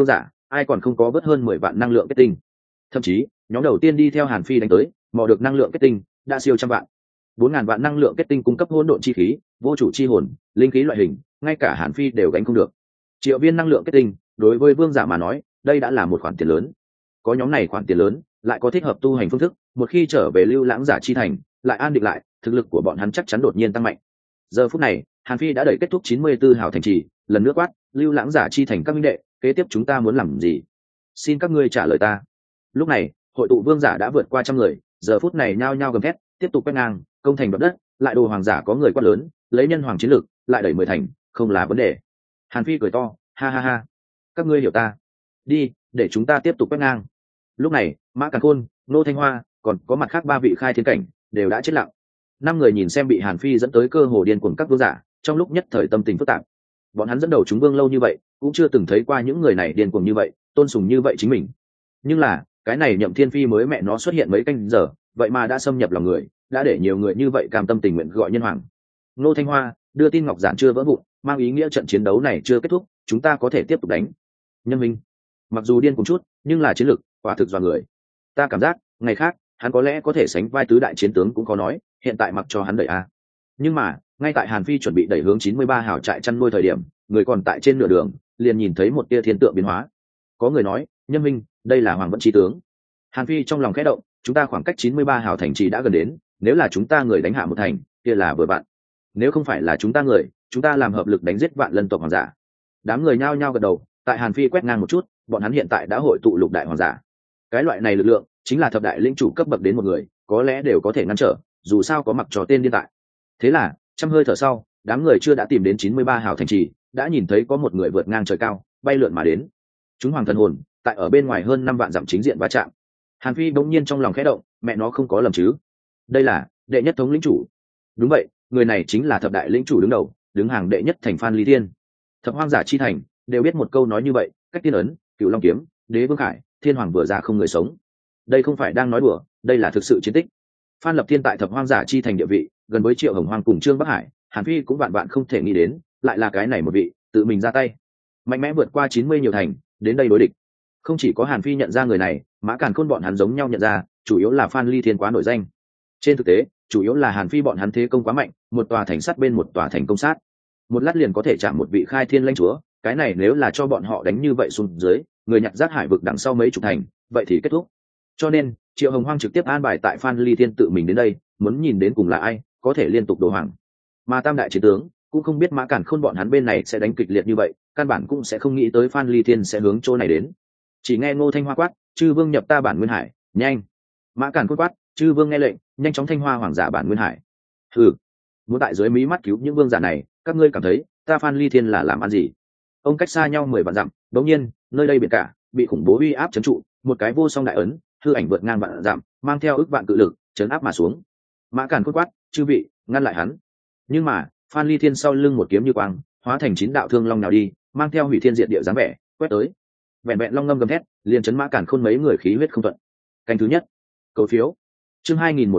ai còn không có vớt hơn 10 vạn năng lượng kết tinh. Thậm chí nhóm đầu tiên đi theo Hàn Phi đánh tới mò được năng lượng kết tinh đã siêu trăm vạn. 4.000 vạn năng lượng kết tinh cung cấp hỗn độn chi khí, vô chủ chi hồn, linh khí loại hình, ngay cả Hàn Phi đều gánh không được. Triệu viên năng lượng kết tinh đối với vương giả mà nói đây đã là một khoản tiền lớn. Có nhóm này khoản tiền lớn lại có thích hợp tu hành phương thức, một khi trở về lưu lãng giả chi thành lại an định lại, thực lực của bọn hắn chắc chắn đột nhiên tăng mạnh. Giờ phút này Hàn Phi đã đẩy kết thúc 94 hào thành trì, lần nữa quát: lưu lãng giả chi thành các minh đệ, kế tiếp chúng ta muốn làm gì? Xin các ngươi trả lời ta. Lúc này hội tụ vương giả đã vượt qua 100 người, giờ phút này nhao nhao gầm thét, tiếp tục quét ngang công thành đoạt đất, lại đồ hoàng giả có người quát lớn, lấy nhân hoàng chiến lược lại đẩy 10 thành không là vấn đề. Hàn Phi cười to, ha ha ha, các ngươi hiểu ta, đi để chúng ta tiếp tục quét ngang. Lúc này Mã Càn Khôn, Ngô Thanh Hoa còn có mặt khác 3 vị khai thiên cảnh đều đã chết lặng. 5 người nhìn xem bị Hàn Phi dẫn tới cơ hồ điên cuồng các vương giả, trong lúc nhất thời tâm tình phức tạp. Bọn hắn dẫn đầu chúng vương lâu như vậy cũng chưa từng thấy qua những người này điên cuồng như vậy, tôn sùng như vậy chính mình. Nhưng là cái này Nhậm Thiên Phi mới mẹ nó xuất hiện mấy canh giờ, vậy mà đã xâm nhập lòng người, đã để nhiều người như vậy cam tâm tình nguyện gọi nhân hoàng. Ngô Thanh Hoa đưa tin ngọc giản chưa vỡ vụn, mang ý nghĩa trận chiến đấu này chưa kết thúc, chúng ta có thể tiếp tục đánh. Nhân Minh mặc dù điên cùng chút nhưng là chiến lực quả thực dọa người. Ta cảm giác ngày khác hắn có lẽ có thể sánh vai tứ đại chiến tướng cũng có nói, hiện tại mặc cho hắn đẩy a. Nhưng mà ngay tại Hàn Phi chuẩn bị đẩy hướng 93 hào trại chăn nuôi thời điểm, người còn tại trên nửa đường liền nhìn thấy một tia thiên tượng biến hóa. Có người nói, Nhân Minh, đây là Hoàng Vẫn Chi tướng. Hàn Phi trong lòng khẽ động, chúng ta khoảng cách 93 hào thành trì đã gần đến, nếu là chúng ta người đánh hạ một thành kia là vừa vặn, nếu không phải là chúng ta người, chúng ta làm hợp lực đánh giết vạn lân tộc hoàng giả. Đám người nhao nhao gật đầu, tại Hàn Phi quét ngang một chút, bọn hắn hiện tại đã hội tụ lục đại hoàng giả. Cái loại này lực lượng chính là thập đại lĩnh chủ cấp bậc đến một người có lẽ đều có thể ngăn trở, dù sao có mặc trò tên điên tại. Thế là trăm hơi thở sau, đám người chưa đã tìm đến 93 hào thành trì, đã nhìn thấy có một người vượt ngang trời cao bay lượn mà đến. Chúng hoàng thần hồn tại ở bên ngoài hơn 5 vạn dặm chính diện va chạm. Hàn Phi bỗng nhiên trong lòng khẽ động, mẹ nó không có lầm chứ, đây là đệ nhất thống lĩnh chủ. Đúng vậy, người này chính là thập đại lĩnh chủ đứng đầu, đứng hàng đệ nhất thành Phan Ly Thiên. Thập hoang giả chi thành đều biết một câu nói như vậy, cách tiên ấn, cửu long kiếm, đế vương khải, thiên hoàng vừa ra không người sống. Đây không phải đang nói đùa, đây là thực sự chiến tích. Phan Lập Thiên tại thập hoang giả chi thành địa vị gần với Triệu Hồng Hoang cùng Trương Bắc Hải, Hàn Phi cũng vạn vạn không thể nghĩ đến, lại là cái này một vị tự mình ra tay mạnh mẽ vượt qua 90 nhiều thành đến đây đối địch. Không chỉ có Hàn Phi nhận ra người này, Mã Càn Khôn bọn hắn giống nhau nhận ra, chủ yếu là Phan Ly Thiên quá nổi danh. Trên thực tế chủ yếu là Hàn Phi bọn hắn thế công quá mạnh, một tòa thành sắt bên một tòa thành công sát, một lát liền có thể chạm một vị khai thiên lãnh chúa. Cái này nếu là cho bọn họ đánh như vậy xuống dưới, người nhặt rác hải vực đằng sau mấy chục thành, vậy thì kết thúc. Cho nên Triệu Hồng Hoang trực tiếp an bài tại Phan Ly Thiên tự mình đến đây, muốn nhìn đến cùng là ai có thể liên tục đồ hoàng. Mà tam đại chiến tướng cũng không biết Mã Càn Khôn bọn hắn bên này sẽ đánh kịch liệt như vậy, căn bản cũng sẽ không nghĩ tới Phan Ly Thiên sẽ hướng chỗ này đến. Chỉ nghe Ngô Thanh Hoa quát, chư vương nhập ta bản nguyên hải, nhanh. Mã Càn Khôn quát, chư vương nghe lệnh, nhanh chóng thanh hoa hoàng giả bản nguyên hải. Hừ, muốn tại dưới mí mắt cứu những vương giả này, các ngươi cảm thấy ta Phan Ly Thiên là làm ăn gì? Ông cách xa nhau 10 vạn dặm, đột nhiên nơi đây biển cả bị khủng bố uy áp trấn trụ, một cái vô song đại ấn hư ảnh vượt ngang vạn dặm, mang theo ức vạn cự lực chấn áp mà xuống. Mã Càn Khôn quát, chư vị ngăn lại hắn. Nhưng mà Phan Ly Thiên sau lưng một kiếm như quang, hóa thành 9 đạo thương long nào đi, mang theo hủy thiên diệt địa dáng vẻ quét tới. Vẹn vẹn long ngâm gầm thét, liền chấn Mã Càn Khôn mấy người khí huyết không thuận. Canh thứ nhất, cầu phiếu. Chương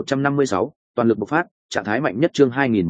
2156, toàn lực bộc phát, trạng thái mạnh nhất. Chương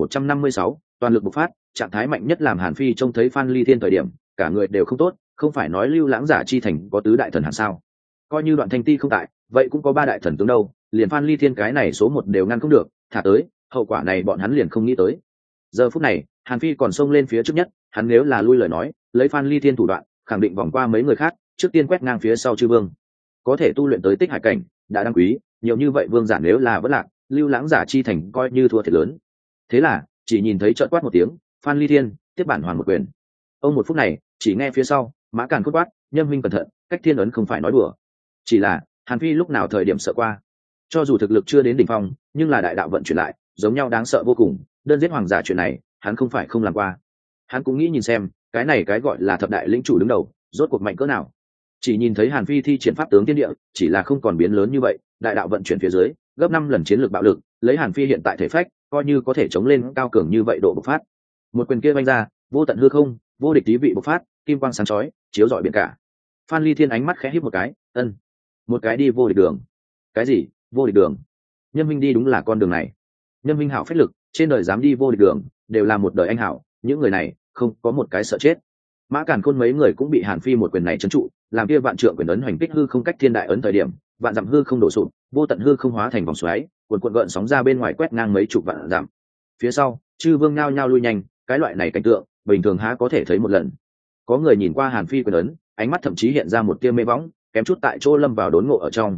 2156, toàn lực bộc phát, trạng thái mạnh nhất. Làm Hàn Phi trông thấy Phan Ly Thiên thời điểm, cả người đều không tốt, không phải nói lưu lãng giả chi thành có tứ đại thần hẳn sao? Coi như Đoạn Thanh Ti không tại, vậy cũng có 3 đại thần tướng đâu, liền Phan Ly Thiên cái này số 1 đều ngăn không được, thả tới, hậu quả này bọn hắn liền không nghĩ tới. Giờ phút này, Hàn Phi còn xông lên phía trước nhất, hắn nếu là lui lời nói, lấy Phan Ly Thiên thủ đoạn, khẳng định vòng qua mấy người khác, trước tiên quét ngang phía sau chư vương. Có thể tu luyện tới tích hải cảnh, đã đáng quý, nhiều như vậy vương giả nếu là vỡ lạc, lưu lãng giả chi thành coi như thua thiệt lớn. Thế là, chỉ nhìn thấy trợn quát một tiếng, Phan Ly Thiên tiếp bản hoàng một quyền. Ông một phút này, chỉ nghe phía sau, Mã Càn Khôn quát, Nhâm huynh cẩn thận, cách thiên ấn không phải nói đùa. Chỉ là, Hàn Phi lúc nào thời điểm sợ qua. Cho dù thực lực chưa đến đỉnh phong, nhưng là đại đạo vận chuyển lại, giống nhau đáng sợ vô cùng, đơn giết hoàng giả chuyện này, hắn không phải không làm qua. Hắn cũng nghĩ nhìn xem, cái này cái gọi là thập đại lĩnh chủ đứng đầu, rốt cuộc mạnh cỡ nào. Chỉ nhìn thấy Hàn Phi thi triển pháp tướng thiên địa, chỉ là không còn biến lớn như vậy, đại đạo vận chuyển phía dưới, gấp 5 lần chiến lược bạo lực, lấy Hàn Phi hiện tại thể phách, coi như có thể chống lên cao cường như vậy độ bộc phát. Một quyền kia vung ra, vô tận hư không, vô địch tí vị bộc phát, kim quang sáng chói, chiếu rọi biển cả. Phan Ly Thiên ánh mắt khẽ híp một cái, ân, một cái đi vô địch đường. Cái gì? Vô địch đường? Nhâm huynh đi đúng là con đường này. Nhâm huynh hảo phách lực, trên đời dám đi vô địch đường, đều là một đời anh hảo, những người này không có một cái sợ chết. Mã Càn Khôn mấy người cũng bị Hàn Phi một quyền này trấn trụ, làm kia vạn trượng quyền ấn hoành kích hư không cách thiên đại ấn thời điểm, vạn dặm hư không đổ sụp, vô tận hư không hóa thành vòng xoáy, cuộn gợn sóng ra bên ngoài quét ngang mấy chục vạn dặm. Phía sau, chư vương nhao nhao lui nhanh, cái loại này cảnh tượng, bình thường há có thể thấy một lần. Có người nhìn qua Hàn Phi quyền ấn, ánh mắt thậm chí hiện ra một tia mê võng, kém chút tại chỗ lâm vào đốn ngộ ở trong.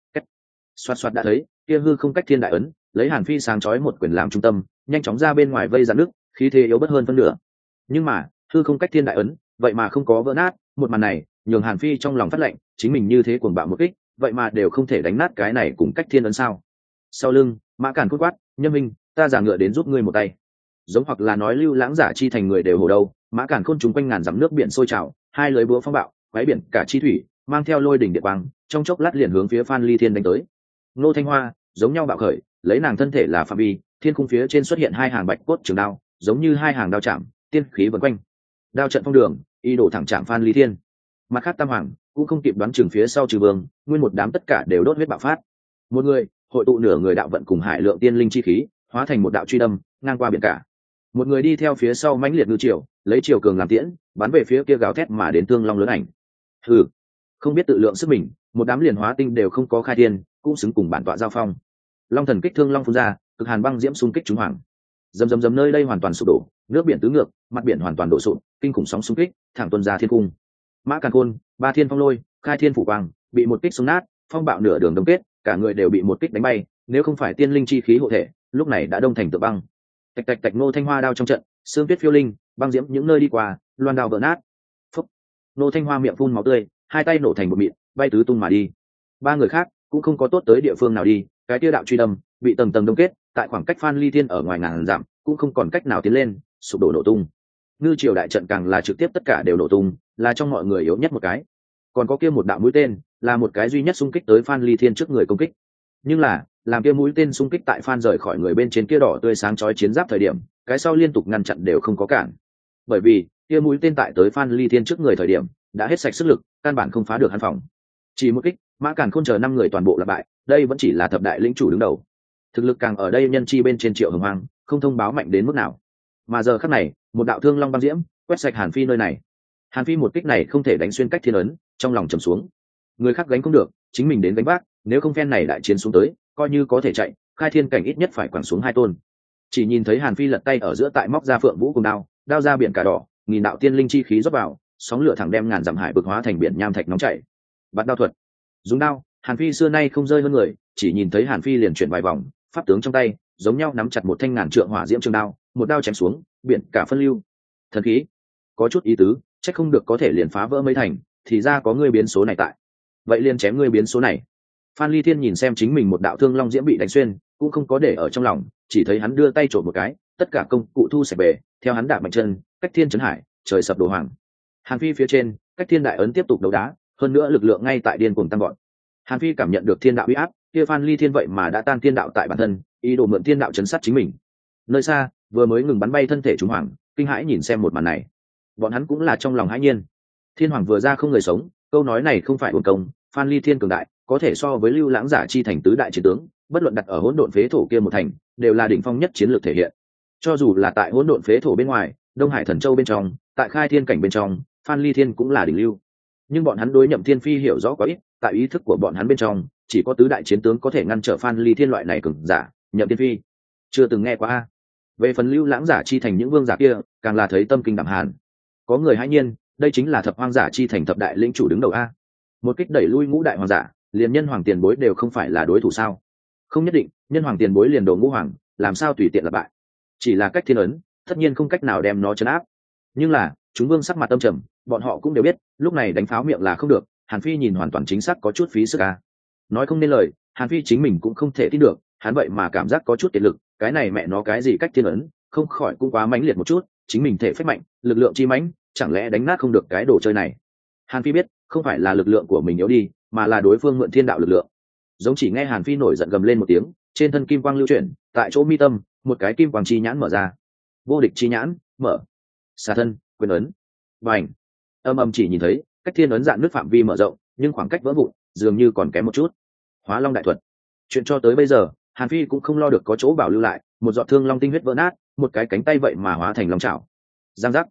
Xoát xoát đã thấy, kia hư không cách thiên đại ấn, lấy Hàn Phi sáng chói một quyền làm trung tâm, nhanh chóng ra bên ngoài vây dạn nước, khí thế yếu bất hơn phân nửa. Nhưng mà, hư không cách thiên đại ấn, vậy mà không có vỡ nát, một màn này, nhường Hàn Phi trong lòng phát lệnh, chính mình như thế cuồng bạo một kích, vậy mà đều không thể đánh nát cái này cùng cách thiên ấn sao? Sau lưng, Mã Càn Khôn quát, "Nhâm Minh, ta giả ngựa đến giúp ngươi một tay." Giống hoặc là nói lưu lãng giả chi thành người đều hồ đâu, Mã Càn Khôn chúng quanh ngàn dặm nước biển sôi trào, hai lưới búa phong bạo, quái biển cả chi thủy, mang theo lôi đỉnh địa quang, trong chốc lát liền hướng phía Phan Ly Thiên đánh tới. Nô Thanh Hoa giống nhau bạo khởi, lấy nàng thân thể là phạm vi, thiên khung phía trên xuất hiện hai hàng bạch cốt trường đao, giống như hai hàng đao chạm, tiên khí vần quanh. Đao trận phong đường, y đổ thẳng chạm Phan Ly Thiên. Mặt khác Tam Hoàng cũng không kịp đoán chừng phía sau trừ vương, nguyên một đám tất cả đều đốt huyết bạo phát. Một người hội tụ nửa người đạo vận cùng hải lượng tiên linh chi khí, hóa thành một đạo truy đâm, ngang qua biển cả. Một người đi theo phía sau mãnh liệt ngư triều, lấy triều cường làm tiễn, bắn về phía kia gào thét mà đến thương long lớn ảnh. Hừ, không biết tự lượng sức mình, một đám liền hóa tinh đều không có khai thiên, cũng xứng cùng bản tọa giao phong. Long thần kích thương long phun ra, cực hàn băng diễm xung kích chúng hoàng. Dầm nơi đây hoàn toàn sụp đổ, nước biển tứ ngược, mặt biển hoàn toàn đổ sụp, kinh khủng sóng xung kích, thẳng tuôn ra thiên cung. Mã Càn Khôn, ba thiên phong lôi, khai thiên phủ quang, bị một kích xung nát, phong bạo nửa đường đông kết, cả người đều bị một kích đánh bay, nếu không phải tiên linh chi khí hộ thể, lúc này đã đông thành tượng băng. Tạch tạch tạch, Ngô Thanh Hoa đao trong trận, xương tuyết phiêu linh, băng diễm những nơi đi qua, loan đao vỡ nát. Phúc. Ngô Thanh Hoa miệng phun máu tươi, hai tay nổ thành một mịn, bay tứ tung mà đi. Ba người khác cũng không có tốt tới địa phương nào đi, cái tiêu đạo truy đâm bị tầng tầng đông kết, tại khoảng cách Phan Ly Thiên ở ngoài ngàn dặm, cũng không còn cách nào tiến lên, sụp đổ nổ tung. Ngư triều đại trận càng là trực tiếp tất cả đều nổ tung, là trong mọi người yếu nhất một cái. Còn có kia một đạo mũi tên, là một cái duy nhất xung kích tới Phan Ly Thiên trước người công kích. Nhưng là, làm kia mũi tên xung kích tại Phan rời khỏi người bên trên kia đỏ tươi sáng chói chiến giáp thời điểm, cái sau liên tục ngăn chặn đều không có cản. Bởi vì, kia mũi tên tại tới Phan Ly Thiên trước người thời điểm, đã hết sạch sức lực, căn bản không phá được hắn phòng. Chỉ một kích, Mã Càn Khôn chờ năm người toàn bộ là bại, đây vẫn chỉ là thập đại lĩnh chủ đứng đầu. Thực lực càng ở đây nhân chi bên trên Triệu Hồng Hoang, không thông báo mạnh đến mức nào. Mà giờ khắc này, một đạo thương long băng diễm, quét sạch Hàn Phi nơi này. Hàn Phi một kích này không thể đánh xuyên cách thiên ấn, trong lòng trầm xuống. Người khác gánh không được, chính mình đến gánh vác, nếu không phen này đại chiến xuống tới, coi như có thể chạy, khai thiên cảnh ít nhất phải quẳng xuống hai tôn. Chỉ nhìn thấy Hàn Phi lật tay ở giữa tại móc ra Phượng Vũ cùng đao, đao ra biển cả đỏ, nghìn đạo tiên linh chi khí rót vào, sóng lửa thẳng đem ngàn dặm hải vực hóa thành biển nham thạch nóng chảy. Bắt đao thuật, dùng đao, Hàn Phi xưa nay không rơi hơn người, chỉ nhìn thấy Hàn Phi liền chuyển vài vòng, pháp tướng trong tay giống nhau nắm chặt một thanh ngàn trượng hỏa diễm trường đao, một đao chém xuống, biển cả phân lưu. Thần khí, có chút ý tứ, chắc không được có thể liền phá vỡ mấy thành, thì ra có ngươi biến số này tại. Vậy liền chém ngươi biến số này. Phan Ly Thiên nhìn xem chính mình một đạo thương long diễm bị đánh xuyên, cũng không có để ở trong lòng, chỉ thấy hắn đưa tay trộm một cái, tất cả công cụ thu sạch về, theo hắn đạp mạnh chân, cách thiên chấn hải, trời sập đổ hoàng. Hàn Phi phía trên, cách thiên đại ấn tiếp tục đấu đá, hơn nữa lực lượng ngay tại điên cuồng tăng gọn. Hàn Phi cảm nhận được thiên đạo uy áp, kia Phan Ly Thiên vậy mà đã tan thiên đạo tại bản thân, ý đồ mượn thiên đạo chấn sát chính mình. Nơi xa, vừa mới ngừng bắn bay thân thể chúng hoàng, kinh hãi nhìn xem một màn này. Bọn hắn cũng là trong lòng hãi nhiên. Thiên hoàng vừa ra không người sống, câu nói này không phải uổng công, Phan Ly Thiên cường đại, có thể so với lưu lãng giả chi thành tứ đại chiến tướng, bất luận đặt ở hỗn độn phế thổ kia một thành, đều là đỉnh phong nhất chiến lược thể hiện. Cho dù là tại hỗn độn phế thổ bên ngoài, Đông Hải Thần Châu bên trong, tại khai thiên cảnh bên trong, Phan Ly Thiên cũng là đỉnh lưu. Nhưng bọn hắn đối Nhậm Thiên Phi hiểu rõ quá ít, tại ý thức của bọn hắn bên trong, chỉ có tứ đại chiến tướng có thể ngăn trở Phan Ly Thiên loại này cường giả, Nhậm Thiên Phi chưa từng nghe qua a. Về phần lưu lãng giả chi thành những vương giả kia, càng là thấy tâm kinh đảm hàn. Có người hãi nhiên, đây chính là thập hoang giả chi thành thập đại lĩnh chủ đứng đầu a. Một kích đẩy lui ngũ đại hoàng giả, liền nhân hoàng tiền bối đều không phải là đối thủ sao? Không nhất định, nhân hoàng tiền bối liền đồ ngũ hoàng, làm sao tùy tiện là bại? Chỉ là cách thiên ấn, tất nhiên không cách nào đem nó trấn áp. Nhưng là, chúng vương sắc mặt tâm trầm, bọn họ cũng đều biết, lúc này đánh pháo miệng là không được. Hàn Phi nhìn hoàn toàn chính xác có chút phí sức a. Nói không nên lời, Hàn Phi chính mình cũng không thể tin được, hắn vậy mà cảm giác có chút kiệt lực, cái này mẹ nó cái gì cách thiên ấn, không khỏi cũng quá mãnh liệt một chút, chính mình thể phách mạnh, lực lượng chi mãnh, chẳng lẽ đánh nát không được cái đồ chơi này. Hàn Phi biết, không phải là lực lượng của mình yếu đi, mà là đối phương mượn thiên đạo lực lượng. Giống chỉ nghe Hàn Phi nổi giận gầm lên một tiếng, trên thân kim quang lưu chuyển, tại chỗ mi tâm, một cái kim quang chi nhãn mở ra. Vô địch chi nhãn, mở. Xà thân, quyền ấn. Bành. Âm chỉ nhìn thấy, cách thiên ấn dạn nước phạm vi mở rộng, nhưng khoảng cách vỡ vụn, dường như còn kém một chút. Hóa Long đại thuật. Chuyện cho tới bây giờ, Hàn Phi cũng không lo được có chỗ bảo lưu lại, một giọt thương long tinh huyết vỡ nát, một cái cánh tay vậy mà hóa thành long chảo. Giang giác.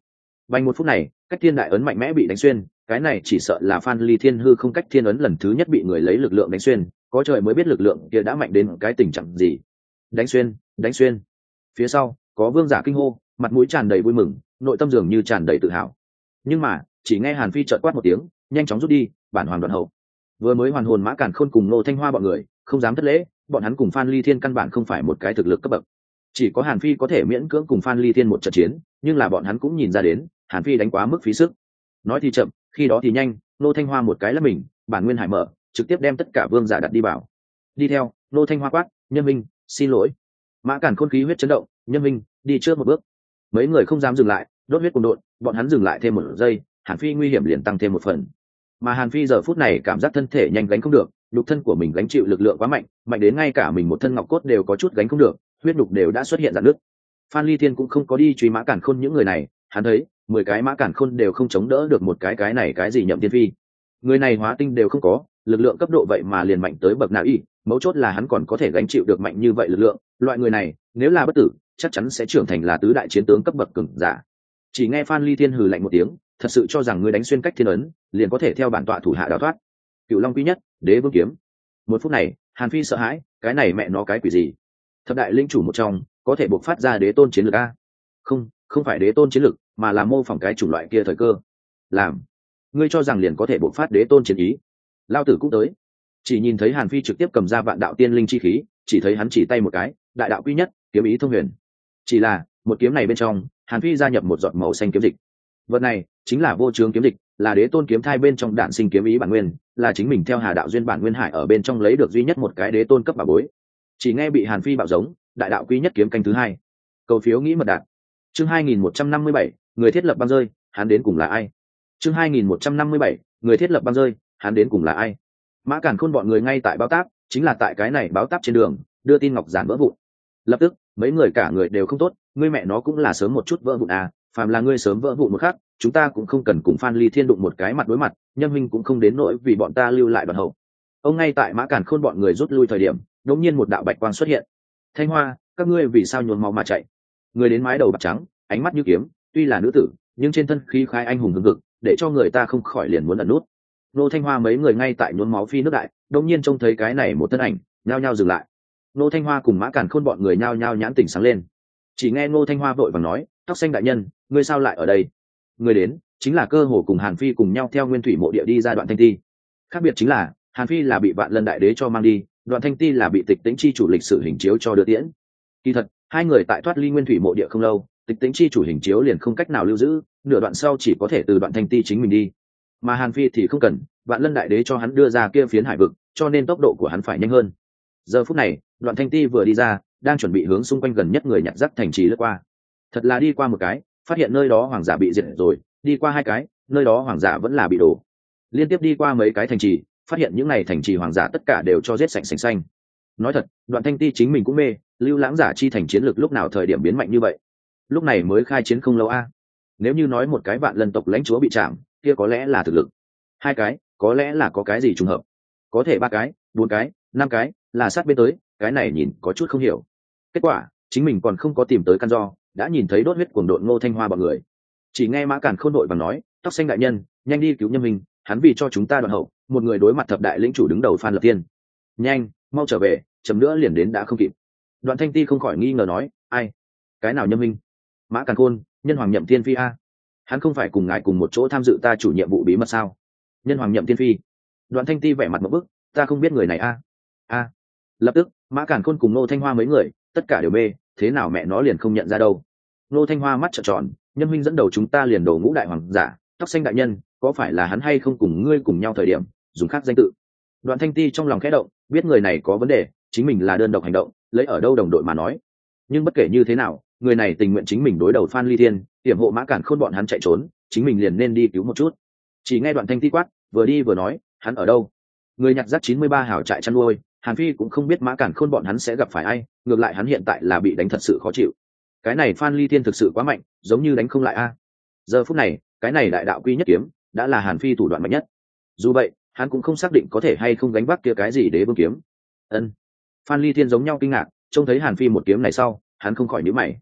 Vành một phút này, cách thiên đại ấn mạnh mẽ bị đánh xuyên, cái này chỉ sợ là Phan Ly Thiên hư không cách thiên ấn lần thứ nhất bị người lấy lực lượng đánh xuyên, có trời mới biết lực lượng kia đã mạnh đến cái tình trạng gì. Đánh xuyên, đánh xuyên. Phía sau, có vương giả kinh hô, mặt mũi tràn đầy vui mừng, nội tâm dường như tràn đầy tự hào. Nhưng mà, chỉ nghe Hàn Phi chợt quát một tiếng, nhanh chóng rút đi, bản hoàn đoạn hậu. Vừa mới hoàn hồn Mã Càn Khôn cùng Ngô Thanh Hoa bọn người, không dám thất lễ, bọn hắn cùng Phan Ly Thiên căn bản không phải một cái thực lực cấp bậc. Chỉ có Hàn Phi có thể miễn cưỡng cùng Phan Ly Thiên một trận chiến, nhưng là bọn hắn cũng nhìn ra đến, Hàn Phi đánh quá mức phí sức. Nói thì chậm, khi đó thì nhanh, Ngô Thanh Hoa một cái lắp mình, bản nguyên hải mở, trực tiếp đem tất cả vương giả đặt đi bảo. Đi theo, Ngô Thanh Hoa quát, "Nhân Minh, xin lỗi." Mã Càn Khôn khí huyết chấn động, "Nhân Minh, đi trước một bước." Mấy người không dám dừng lại, đốt huyết cùng độn, bọn hắn dừng lại thêm một giây, Hàn Phi nguy hiểm liền tăng thêm một phần. Mà Hàn Phi giờ phút này cảm giác thân thể nhanh gánh không được, nhục thân của mình gánh chịu lực lượng quá mạnh, mạnh đến ngay cả mình một thân ngọc cốt đều có chút gánh không được, huyết nhục đều đã xuất hiện rạn nứt. Phan Ly Thiên cũng không có đi truy Mã Càn Khôn những người này, hắn thấy 10 cái Mã Càn Khôn đều không chống đỡ được một cái này cái gì Nhậm Tiên Phi. Người này hóa tinh đều không có, lực lượng cấp độ vậy mà liền mạnh tới bậc nào y, mấu chốt là hắn còn có thể gánh chịu được mạnh như vậy lực lượng, loại người này, nếu là bất tử, chắc chắn sẽ trưởng thành là tứ đại chiến tướng cấp bậc cường giả. Chỉ nghe Phan Ly Thiên hừ lạnh một tiếng, thật sự cho rằng ngươi đánh xuyên cách thiên ấn, liền có thể theo bản tọa thủ hạ đào thoát. Cửu Long Quý Nhất, Đế Vương Kiếm. Một phút này, Hàn Phi sợ hãi, cái này mẹ nó cái quỷ gì? Thập đại linh chủ một trong, có thể bộc phát ra đế tôn chiến lực a? Không, không phải đế tôn chiến lực, mà là mô phỏng cái chủng loại kia thời cơ. Làm, ngươi cho rằng liền có thể bộc phát đế tôn chiến ý? Lao tử cũng tới. Chỉ nhìn thấy Hàn Phi trực tiếp cầm ra vạn đạo tiên linh chi khí, chỉ thấy hắn chỉ tay một cái, đại đạo quý nhất, kiếm ý thông huyền. Chỉ là, một kiếm này bên trong, Hàn Phi gia nhập một giọt màu xanh kiếm dịch. Vật này chính là vô chướng kiếm dịch, là đế tôn kiếm thai bên trong đạn sinh kiếm ý bản nguyên, là chính mình theo Hà đạo duyên bản nguyên hải ở bên trong lấy được duy nhất một cái đế tôn cấp bảo bối. Chỉ nghe bị Hàn Phi bạo giống, đại đạo quý nhất kiếm canh thứ hai. Cầu phiếu nghĩ mật đạt. Chương 2157, người thiết lập băng rơi, hắn đến cùng là ai? Chương 2157, người thiết lập băng rơi, hắn đến cùng là ai? Mã Càn Khôn bọn người ngay tại báo táp, chính là tại cái này báo táp trên đường, đưa tin ngọc giản vỡ vụn. Lập tức, mấy người cả người đều không tốt, ngươi mẹ nó cũng là sớm một chút vỡ vụn à, phàm là ngươi sớm vỡ vụn một khắc, chúng ta cũng không cần cùng Phan Ly Thiên đụng một cái mặt đối mặt, Nhân Minh cũng không đến nỗi vì bọn ta lưu lại đoạn hậu. Ông ngay tại Mã Càn Khôn bọn người rút lui thời điểm, đột nhiên một đạo bạch quang xuất hiện. Thanh Hoa, các ngươi vì sao nhuốm máu mà chạy? Người đến mái đầu bạc trắng, ánh mắt như kiếm, tuy là nữ tử, nhưng trên thân khí khái anh hùng hừng hực, để cho người ta không khỏi liền muốn ẩn nút. Nô Thanh Hoa mấy người ngay tại nhuốm máu phi nước đại, đột nhiên trông thấy cái này một thân ảnh, nhao nhao dừng lại. Nô Thanh Hoa cùng Mã Càn Khôn bọn người nhao nhao nhãn tỉnh sáng lên. Chỉ nghe Nô Thanh Hoa vội vàng nói, "Tóc xanh đại nhân, ngươi sao lại ở đây?" Người đến chính là cơ hồ cùng Hàn Phi cùng nhau theo Nguyên Thủy Mộ Địa đi ra Đoạn Thanh Ti. Khác biệt chính là, Hàn Phi là bị Vạn Lân Đại Đế cho mang đi, Đoạn Thanh Ti là bị Tịch Tĩnh Chi chủ lịch sử hình chiếu cho đưa tiễn. Kỳ thật, hai người tại thoát ly Nguyên Thủy Mộ Địa không lâu, Tịch Tĩnh Chi chủ hình chiếu liền không cách nào lưu giữ, nửa đoạn sau chỉ có thể từ Đoạn Thanh Ti chính mình đi. Mà Hàn Phi thì không cần, Vạn Lân Đại Đế cho hắn đưa ra kia phiến hải vực, cho nên tốc độ của hắn phải nhanh hơn. Giờ phút này, Đoạn Thanh Ti vừa đi ra, đang chuẩn bị hướng xung quanh gần nhất người nhặt rác thành trì lướt qua. Thật là đi qua một cái, phát hiện nơi đó hoàng giả bị diệt rồi, đi qua hai cái, nơi đó hoàng giả vẫn là bị đổ. Liên tiếp đi qua mấy cái thành trì, phát hiện những này thành trì hoàng giả tất cả đều cho giết sạch sành xanh. Nói thật, Đoạn Thanh Ti chính mình cũng mê, lưu lãng giả chi thành chiến lược lúc nào thời điểm biến mạnh như vậy. Lúc này mới khai chiến không lâu a. Nếu như nói một cái Vạn Lân tộc lãnh chúa bị chạm, kia có lẽ là thực lực. Hai cái, có lẽ là có cái gì trùng hợp. Có thể ba cái, bốn cái, năm cái, là sát bên tới, cái này nhìn có chút không hiểu. Kết quả, chính mình còn không có tìm tới căn do, đã nhìn thấy đốt huyết cuồng độn Ngô Thanh Hoa bọn người. Chỉ nghe Mã Càn Khôn đội và nói, "Tóc xanh đại nhân, nhanh đi cứu Nhân Minh, hắn vì cho chúng ta đoạn hậu." Một người đối mặt thập đại lĩnh chủ đứng đầu Phan Lập Tiên. "Nhanh, mau trở về, chậm nữa liền đến đã không kịp." Đoạn Thanh Ti không khỏi nghi ngờ nói, "Ai? Cái nào Nhân Minh?" "Mã Càn Khôn, Nhân Hoàng Nhậm Tiên Phi a. Hắn không phải cùng ngài cùng một chỗ tham dự ta chủ nhiệm vụ bí mật sao?" "Nhân Hoàng Nhậm Tiên Phi?" Đoạn Thanh Ti vẻ mặt một bức, "Ta không biết người này a." "A." Lập tức, Mã Càn Khôn cùng Ngô Thanh Hoa mấy người, tất cả đều mê, thế nào mẹ nó liền không nhận ra đâu. Ngô Thanh Hoa mắt trợn tròn, "Nhân huynh dẫn đầu chúng ta liền đổ ngũ đại hoàng giả, Tóc xanh đại nhân, có phải là hắn hay không cùng ngươi cùng nhau thời điểm dùng khác danh tự?" Đoạn Thanh Ti trong lòng khẽ động, biết người này có vấn đề, chính mình là đơn độc hành động, lấy ở đâu đồng đội mà nói. Nhưng bất kể như thế nào, người này tình nguyện chính mình đối đầu Phan Ly Thiên, hiểm hộ Mã Càn Khôn bọn hắn chạy trốn, chính mình liền nên đi cứu một chút. Chỉ nghe Đoạn Thanh Ti quát, vừa đi vừa nói, "Hắn ở đâu?" Người nhặt rác 93 hảo trại chăn nuôi, Hàn Phi cũng không biết Mã Càn Khôn bọn hắn sẽ gặp phải ai, ngược lại hắn hiện tại là bị đánh thật sự khó chịu. Cái này Phan Ly Thiên thực sự quá mạnh, giống như đánh không lại a. Giờ phút này, cái này đại đạo quy nhất kiếm đã là Hàn Phi thủ đoạn mạnh nhất. Dù vậy, hắn cũng không xác định có thể hay không gánh vác kia cái gì Đế Vương kiếm. Ân. Phan Ly Thiên giống nhau kinh ngạc, trông thấy Hàn Phi một kiếm này sau, hắn không khỏi nhíu mày.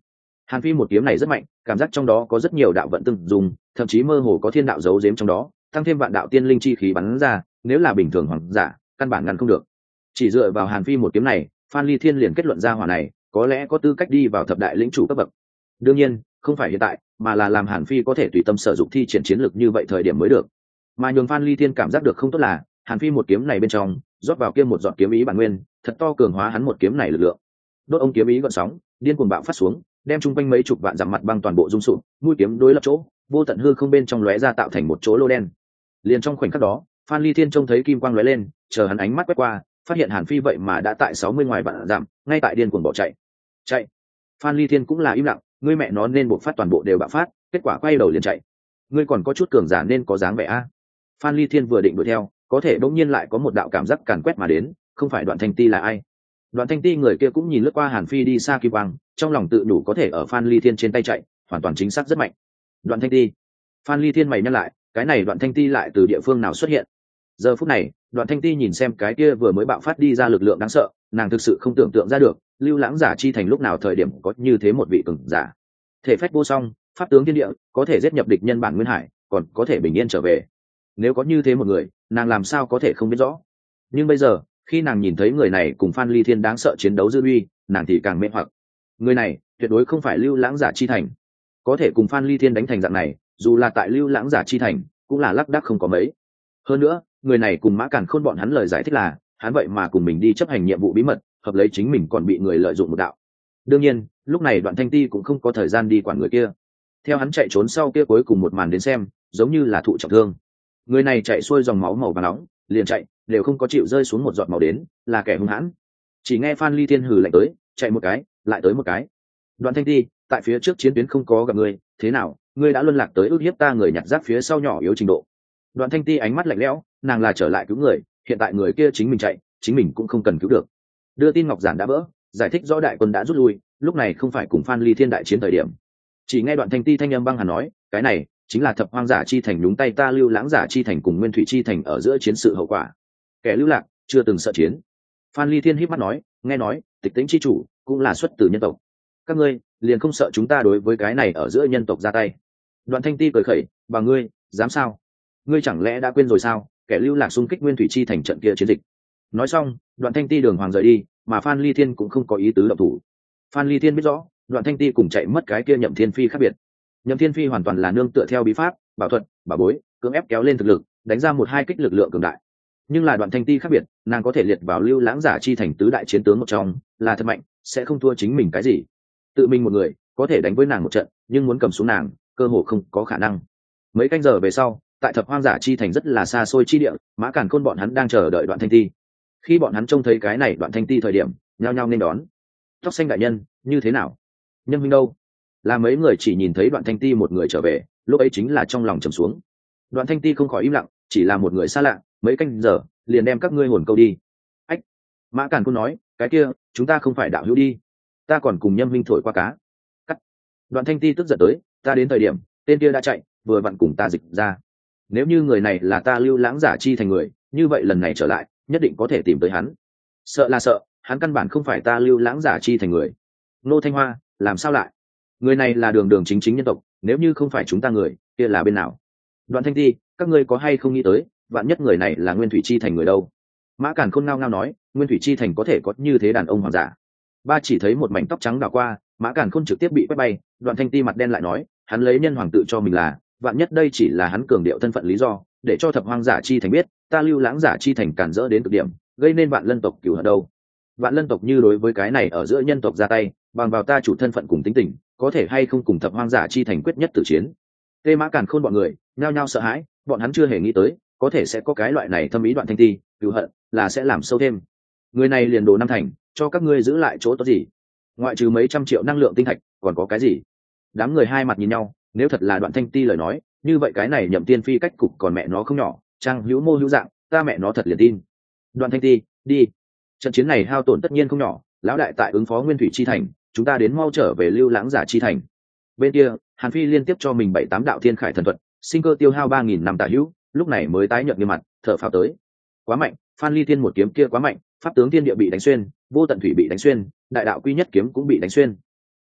Hàn Phi một kiếm này rất mạnh, cảm giác trong đó có rất nhiều đạo vận tương dùng, thậm chí mơ hồ có thiên đạo giấu giếm trong đó, tăng thêm vạn đạo tiên linh chi khí bắn ra, nếu là bình thường hoàng giả, căn bản ngăn không được. Chỉ dựa vào Hàn Phi một kiếm này, Phan Ly Thiên liền kết luận ra hỏa này, có lẽ có tư cách đi vào thập đại lĩnh chủ cấp bậc. Đương nhiên, không phải hiện tại, mà là làm Hàn Phi có thể tùy tâm sở dụng thi triển chiến lược như vậy thời điểm mới được. Mà nhường Phan Ly Thiên cảm giác được không tốt là, Hàn Phi một kiếm này bên trong, rót vào kia một giọt kiếm ý bản nguyên, thật to cường hóa hắn một kiếm này lực lượng. Đốt ông kiếm ý gợn sóng, điên cuồng bạo phát xuống, đem chung quanh mấy chục vạn dặm mặt băng toàn bộ rung sụp, mũi kiếm đối lập chỗ, vô tận hư không bên trong lóe ra tạo thành một chỗ lô đen. Liền trong khoảnh khắc đó, Phan Ly Thiên trông thấy kim quang lóe lên, chờ hắn ánh mắt quét qua, phát hiện Hàn Phi vậy mà đã tại 60 ngoài vạn dặm, ngay tại điên cuồng bỏ chạy. Chạy. Phan Ly Thiên cũng là im lặng, ngươi mẹ nó nên bộ phát toàn bộ đều bạo phát, kết quả quay đầu liền chạy. Ngươi còn có chút cường giả nên có dáng vẻ a. Phan Ly Thiên vừa định đuổi theo, có thể bỗng nhiên lại có một đạo cảm giác càn quét mà đến, không phải Đoạn Thanh Ti là ai? Đoạn Thanh Ti người kia cũng nhìn lướt qua Hàn Phi đi xa kim quang, trong lòng tự đủ có thể ở Phan Ly Thiên trên tay chạy, hoàn toàn chính xác rất mạnh. Đoạn Thanh Ti. Phan Ly Thiên mày nhắc lại, cái này Đoạn Thanh Ti lại từ địa phương nào xuất hiện? Giờ phút này, Đoạn Thanh Ti nhìn xem cái kia vừa mới bạo phát đi ra lực lượng đáng sợ, nàng thực sự không tưởng tượng ra được, Lưu Lãng Giả Chi Thành lúc nào thời điểm có như thế một vị cường giả. Thể phách vô song, pháp tướng thiên địa, có thể giết nhập địch nhân bản nguyên hải, còn có thể bình yên trở về. Nếu có như thế một người, nàng làm sao có thể không biết rõ? Nhưng bây giờ, khi nàng nhìn thấy người này cùng Phan Ly Thiên đáng sợ chiến đấu dư uy, nàng thì càng mê hoặc. Người này tuyệt đối không phải Lưu Lãng Giả Chi Thành, có thể cùng Phan Ly Thiên đánh thành dạng này, dù là tại Lưu Lãng Giả Chi Thành, cũng là lác đác không có mấy. Hơn nữa, người này cùng Mã Càn Khôn bọn hắn lời giải thích là, hắn vậy mà cùng mình đi chấp hành nhiệm vụ bí mật, hợp lấy chính mình còn bị người lợi dụng một đạo. Đương nhiên, lúc này Đoạn Thanh Ti cũng không có thời gian đi quản người kia. Theo hắn chạy trốn sau kia cuối cùng một màn đến xem, giống như là thụ trọng thương. Người này chạy xuôi dòng máu màu vàng nóng, liền chạy, đều không có chịu rơi xuống một giọt máu đến, là kẻ hung hãn. Chỉ nghe Phan Ly Thiên hừ lạnh tới, chạy một cái, lại tới một cái. Đoạn Thanh Ti, tại phía trước chiến tuyến không có gặp ngươi, thế nào, ngươi đã luân lạc tới ức hiếp ta người nhặt rác phía sau nhỏ yếu trình độ. Đoạn Thanh Ti ánh mắt lạnh lẽo, nàng là trở lại cứu người, hiện tại người kia chính mình chạy, chính mình cũng không cần cứu được. Đưa tin ngọc giản đã vỡ, giải thích rõ đại quân đã rút lui, lúc này không phải cùng Phan Ly Thiên đại chiến thời điểm. Chỉ nghe Đoạn Thanh Ti thanh âm băng hàn nói, cái này chính là Thập Hoang Giả Chi Thành nhúng tay ta Lưu Lãng Giả Chi Thành cùng Nguyên Thủy Chi Thành ở giữa chiến sự hậu quả. Kẻ lưu lạc chưa từng sợ chiến. Phan Ly Thiên híp mắt nói, nghe nói Tịch Tĩnh chi chủ cũng là xuất từ nhân tộc, các ngươi liền không sợ chúng ta đối với cái này ở giữa nhân tộc ra tay? Đoạn Thanh Ti cười khẩy, bà ngươi dám sao? Ngươi chẳng lẽ đã quên rồi sao, kẻ lưu lạc xung kích Nguyên Thủy Chi Thành trận kia chiến dịch? Nói xong, Đoạn Thanh Ti đường hoàng rời đi, mà Phan Ly Thiên cũng không có ý tứ động thủ. Phan Ly Thiên biết rõ, Đoạn Thanh Ti cùng chạy mất cái kia Nhậm Thiên Phi khác biệt. Nhậm Thiên Phi hoàn toàn là nương tựa theo bí pháp, bảo thuật, bảo bối, cưỡng ép kéo lên thực lực, đánh ra một hai kích lực lượng cường đại. Nhưng là Đoạn Thanh Ti khác biệt, nàng có thể liệt vào Lưu Lãng Giả Chi Thành tứ đại chiến tướng một trong, là thật mạnh, sẽ không thua chính mình cái gì. Tự mình một người có thể đánh với nàng một trận, nhưng muốn cầm xuống nàng, cơ hồ không có khả năng. Mấy canh giờ về sau, tại Thập Hoang Giả Chi Thành rất là xa xôi chi địa, Mã Càn Khôn bọn hắn đang chờ đợi Đoạn Thanh Ti. Khi bọn hắn trông thấy cái này Đoạn Thanh Ti thời điểm, nhao nhao nên đón. Tóc xanh đại nhân, như thế nào? Nhân huynh đâu? Là mấy người chỉ nhìn thấy Đoạn Thanh Ti một người trở về, lúc ấy chính là trong lòng trầm xuống. Đoạn Thanh Ti không khỏi im lặng, chỉ là một người xa lạ, mấy canh giờ liền đem các ngươi hồn câu đi. Ách. Mã Càn Khôn nói, cái kia chúng ta không phải đạo hữu đi, ta còn cùng Nhâm huynh thổi qua cá. Cắt. Đoạn Thanh Ti tức giận tới, ta đến thời điểm tên kia đã chạy, vừa vặn cùng ta dịch ra. Nếu như người này là ta Lưu Lãng Giả Chi Thành người, như vậy lần này trở lại nhất định có thể tìm tới hắn. Sợ là sợ, hắn căn bản không phải ta Lưu Lãng Giả Chi Thành người. Nô Thanh Hoa, làm sao lại? Người này là đường đường chính chính nhân tộc, nếu như không phải chúng ta người, kia là bên nào? Đoạn Thanh Ti, các ngươi có hay không nghĩ tới, vạn nhất người này là Nguyên Thủy Chi Thành người đâu? Mã Càn Khôn ngao ngao nói, Nguyên Thủy Chi Thành có thể có như thế đàn ông hoàng giả? Ba chỉ thấy một mảnh tóc trắng đảo qua, Mã Càn Khôn trực tiếp bị quét bay. Đoạn Thanh Ti mặt đen lại nói, hắn lấy nhân hoàng tự cho mình là, vạn nhất đây chỉ là hắn cường điệu thân phận lý do, để cho Thập Hoang Giả Chi Thành biết, ta Lưu Lãng Giả Chi Thành cản rỡ đến cực điểm, gây nên vạn lân tộc cửu hận đâu. Vạn lân tộc như đối với cái này ở giữa nhân tộc ra tay, bằng vào ta chủ thân phận cùng tính tình, có thể hay không cùng Thập Hoang Giả Chi Thành quyết nhất tử chiến? Tê Mã Càn Khôn bọn người nhao nhao sợ hãi, bọn hắn chưa hề nghĩ tới có thể sẽ có cái loại này thâm ý. Đoạn Thanh Ti cửu hận là sẽ làm sâu thêm. Người này liền đồ năm thành, cho các ngươi giữ lại chỗ tốt gì? Ngoại trừ mấy trăm triệu năng lượng tinh thạch, còn có cái gì? Đám người hai mặt nhìn nhau, nếu thật là Đoạn Thanh Ti lời nói, như vậy cái này Nhậm Tiên Phi cách cục còn mẹ nó không nhỏ, trang hữu mô hữu dạng, ta mẹ nó thật liền tin. Đoạn Thanh Ti, đi. Trận chiến này hao tổn tất nhiên không nhỏ, lão đại tại ứng phó Nguyên Thủy Chi Thành, chúng ta đến mau trở về Lưu Lãng Giả Chi Thành. Bên kia, Hàn Phi liên tiếp cho mình 7-8 đạo thiên khải thần thuật, sinh cơ tiêu hao 3000 năm tả hữu, lúc này mới tái nhợt nghiêm mặt, thở phào tới. Quá mạnh, Phan Ly Thiên một kiếm kia quá mạnh, pháp tướng thiên địa bị đánh xuyên, vô tận thủy bị đánh xuyên, đại đạo quy nhất kiếm cũng bị đánh xuyên.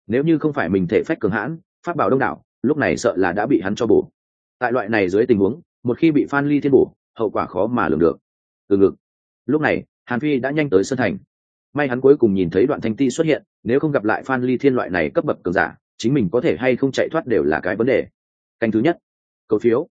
Nếu như không phải mình thể phách cường hãn, pháp bảo đông đảo, lúc này sợ là đã bị hắn cho bổ. Tại loại này dưới tình huống, một khi bị Phan Ly Thiên bổ, hậu quả khó mà lường được. Từ ngực. Lúc này, Hàn Phi đã nhanh tới sân thành. May hắn cuối cùng nhìn thấy Đoạn Thanh Ti xuất hiện, nếu không gặp lại Phan Ly Thiên loại này cấp bậc cường giả, chính mình có thể hay không chạy thoát đều là cái vấn đề. Canh thứ nhất, cầu phiếu.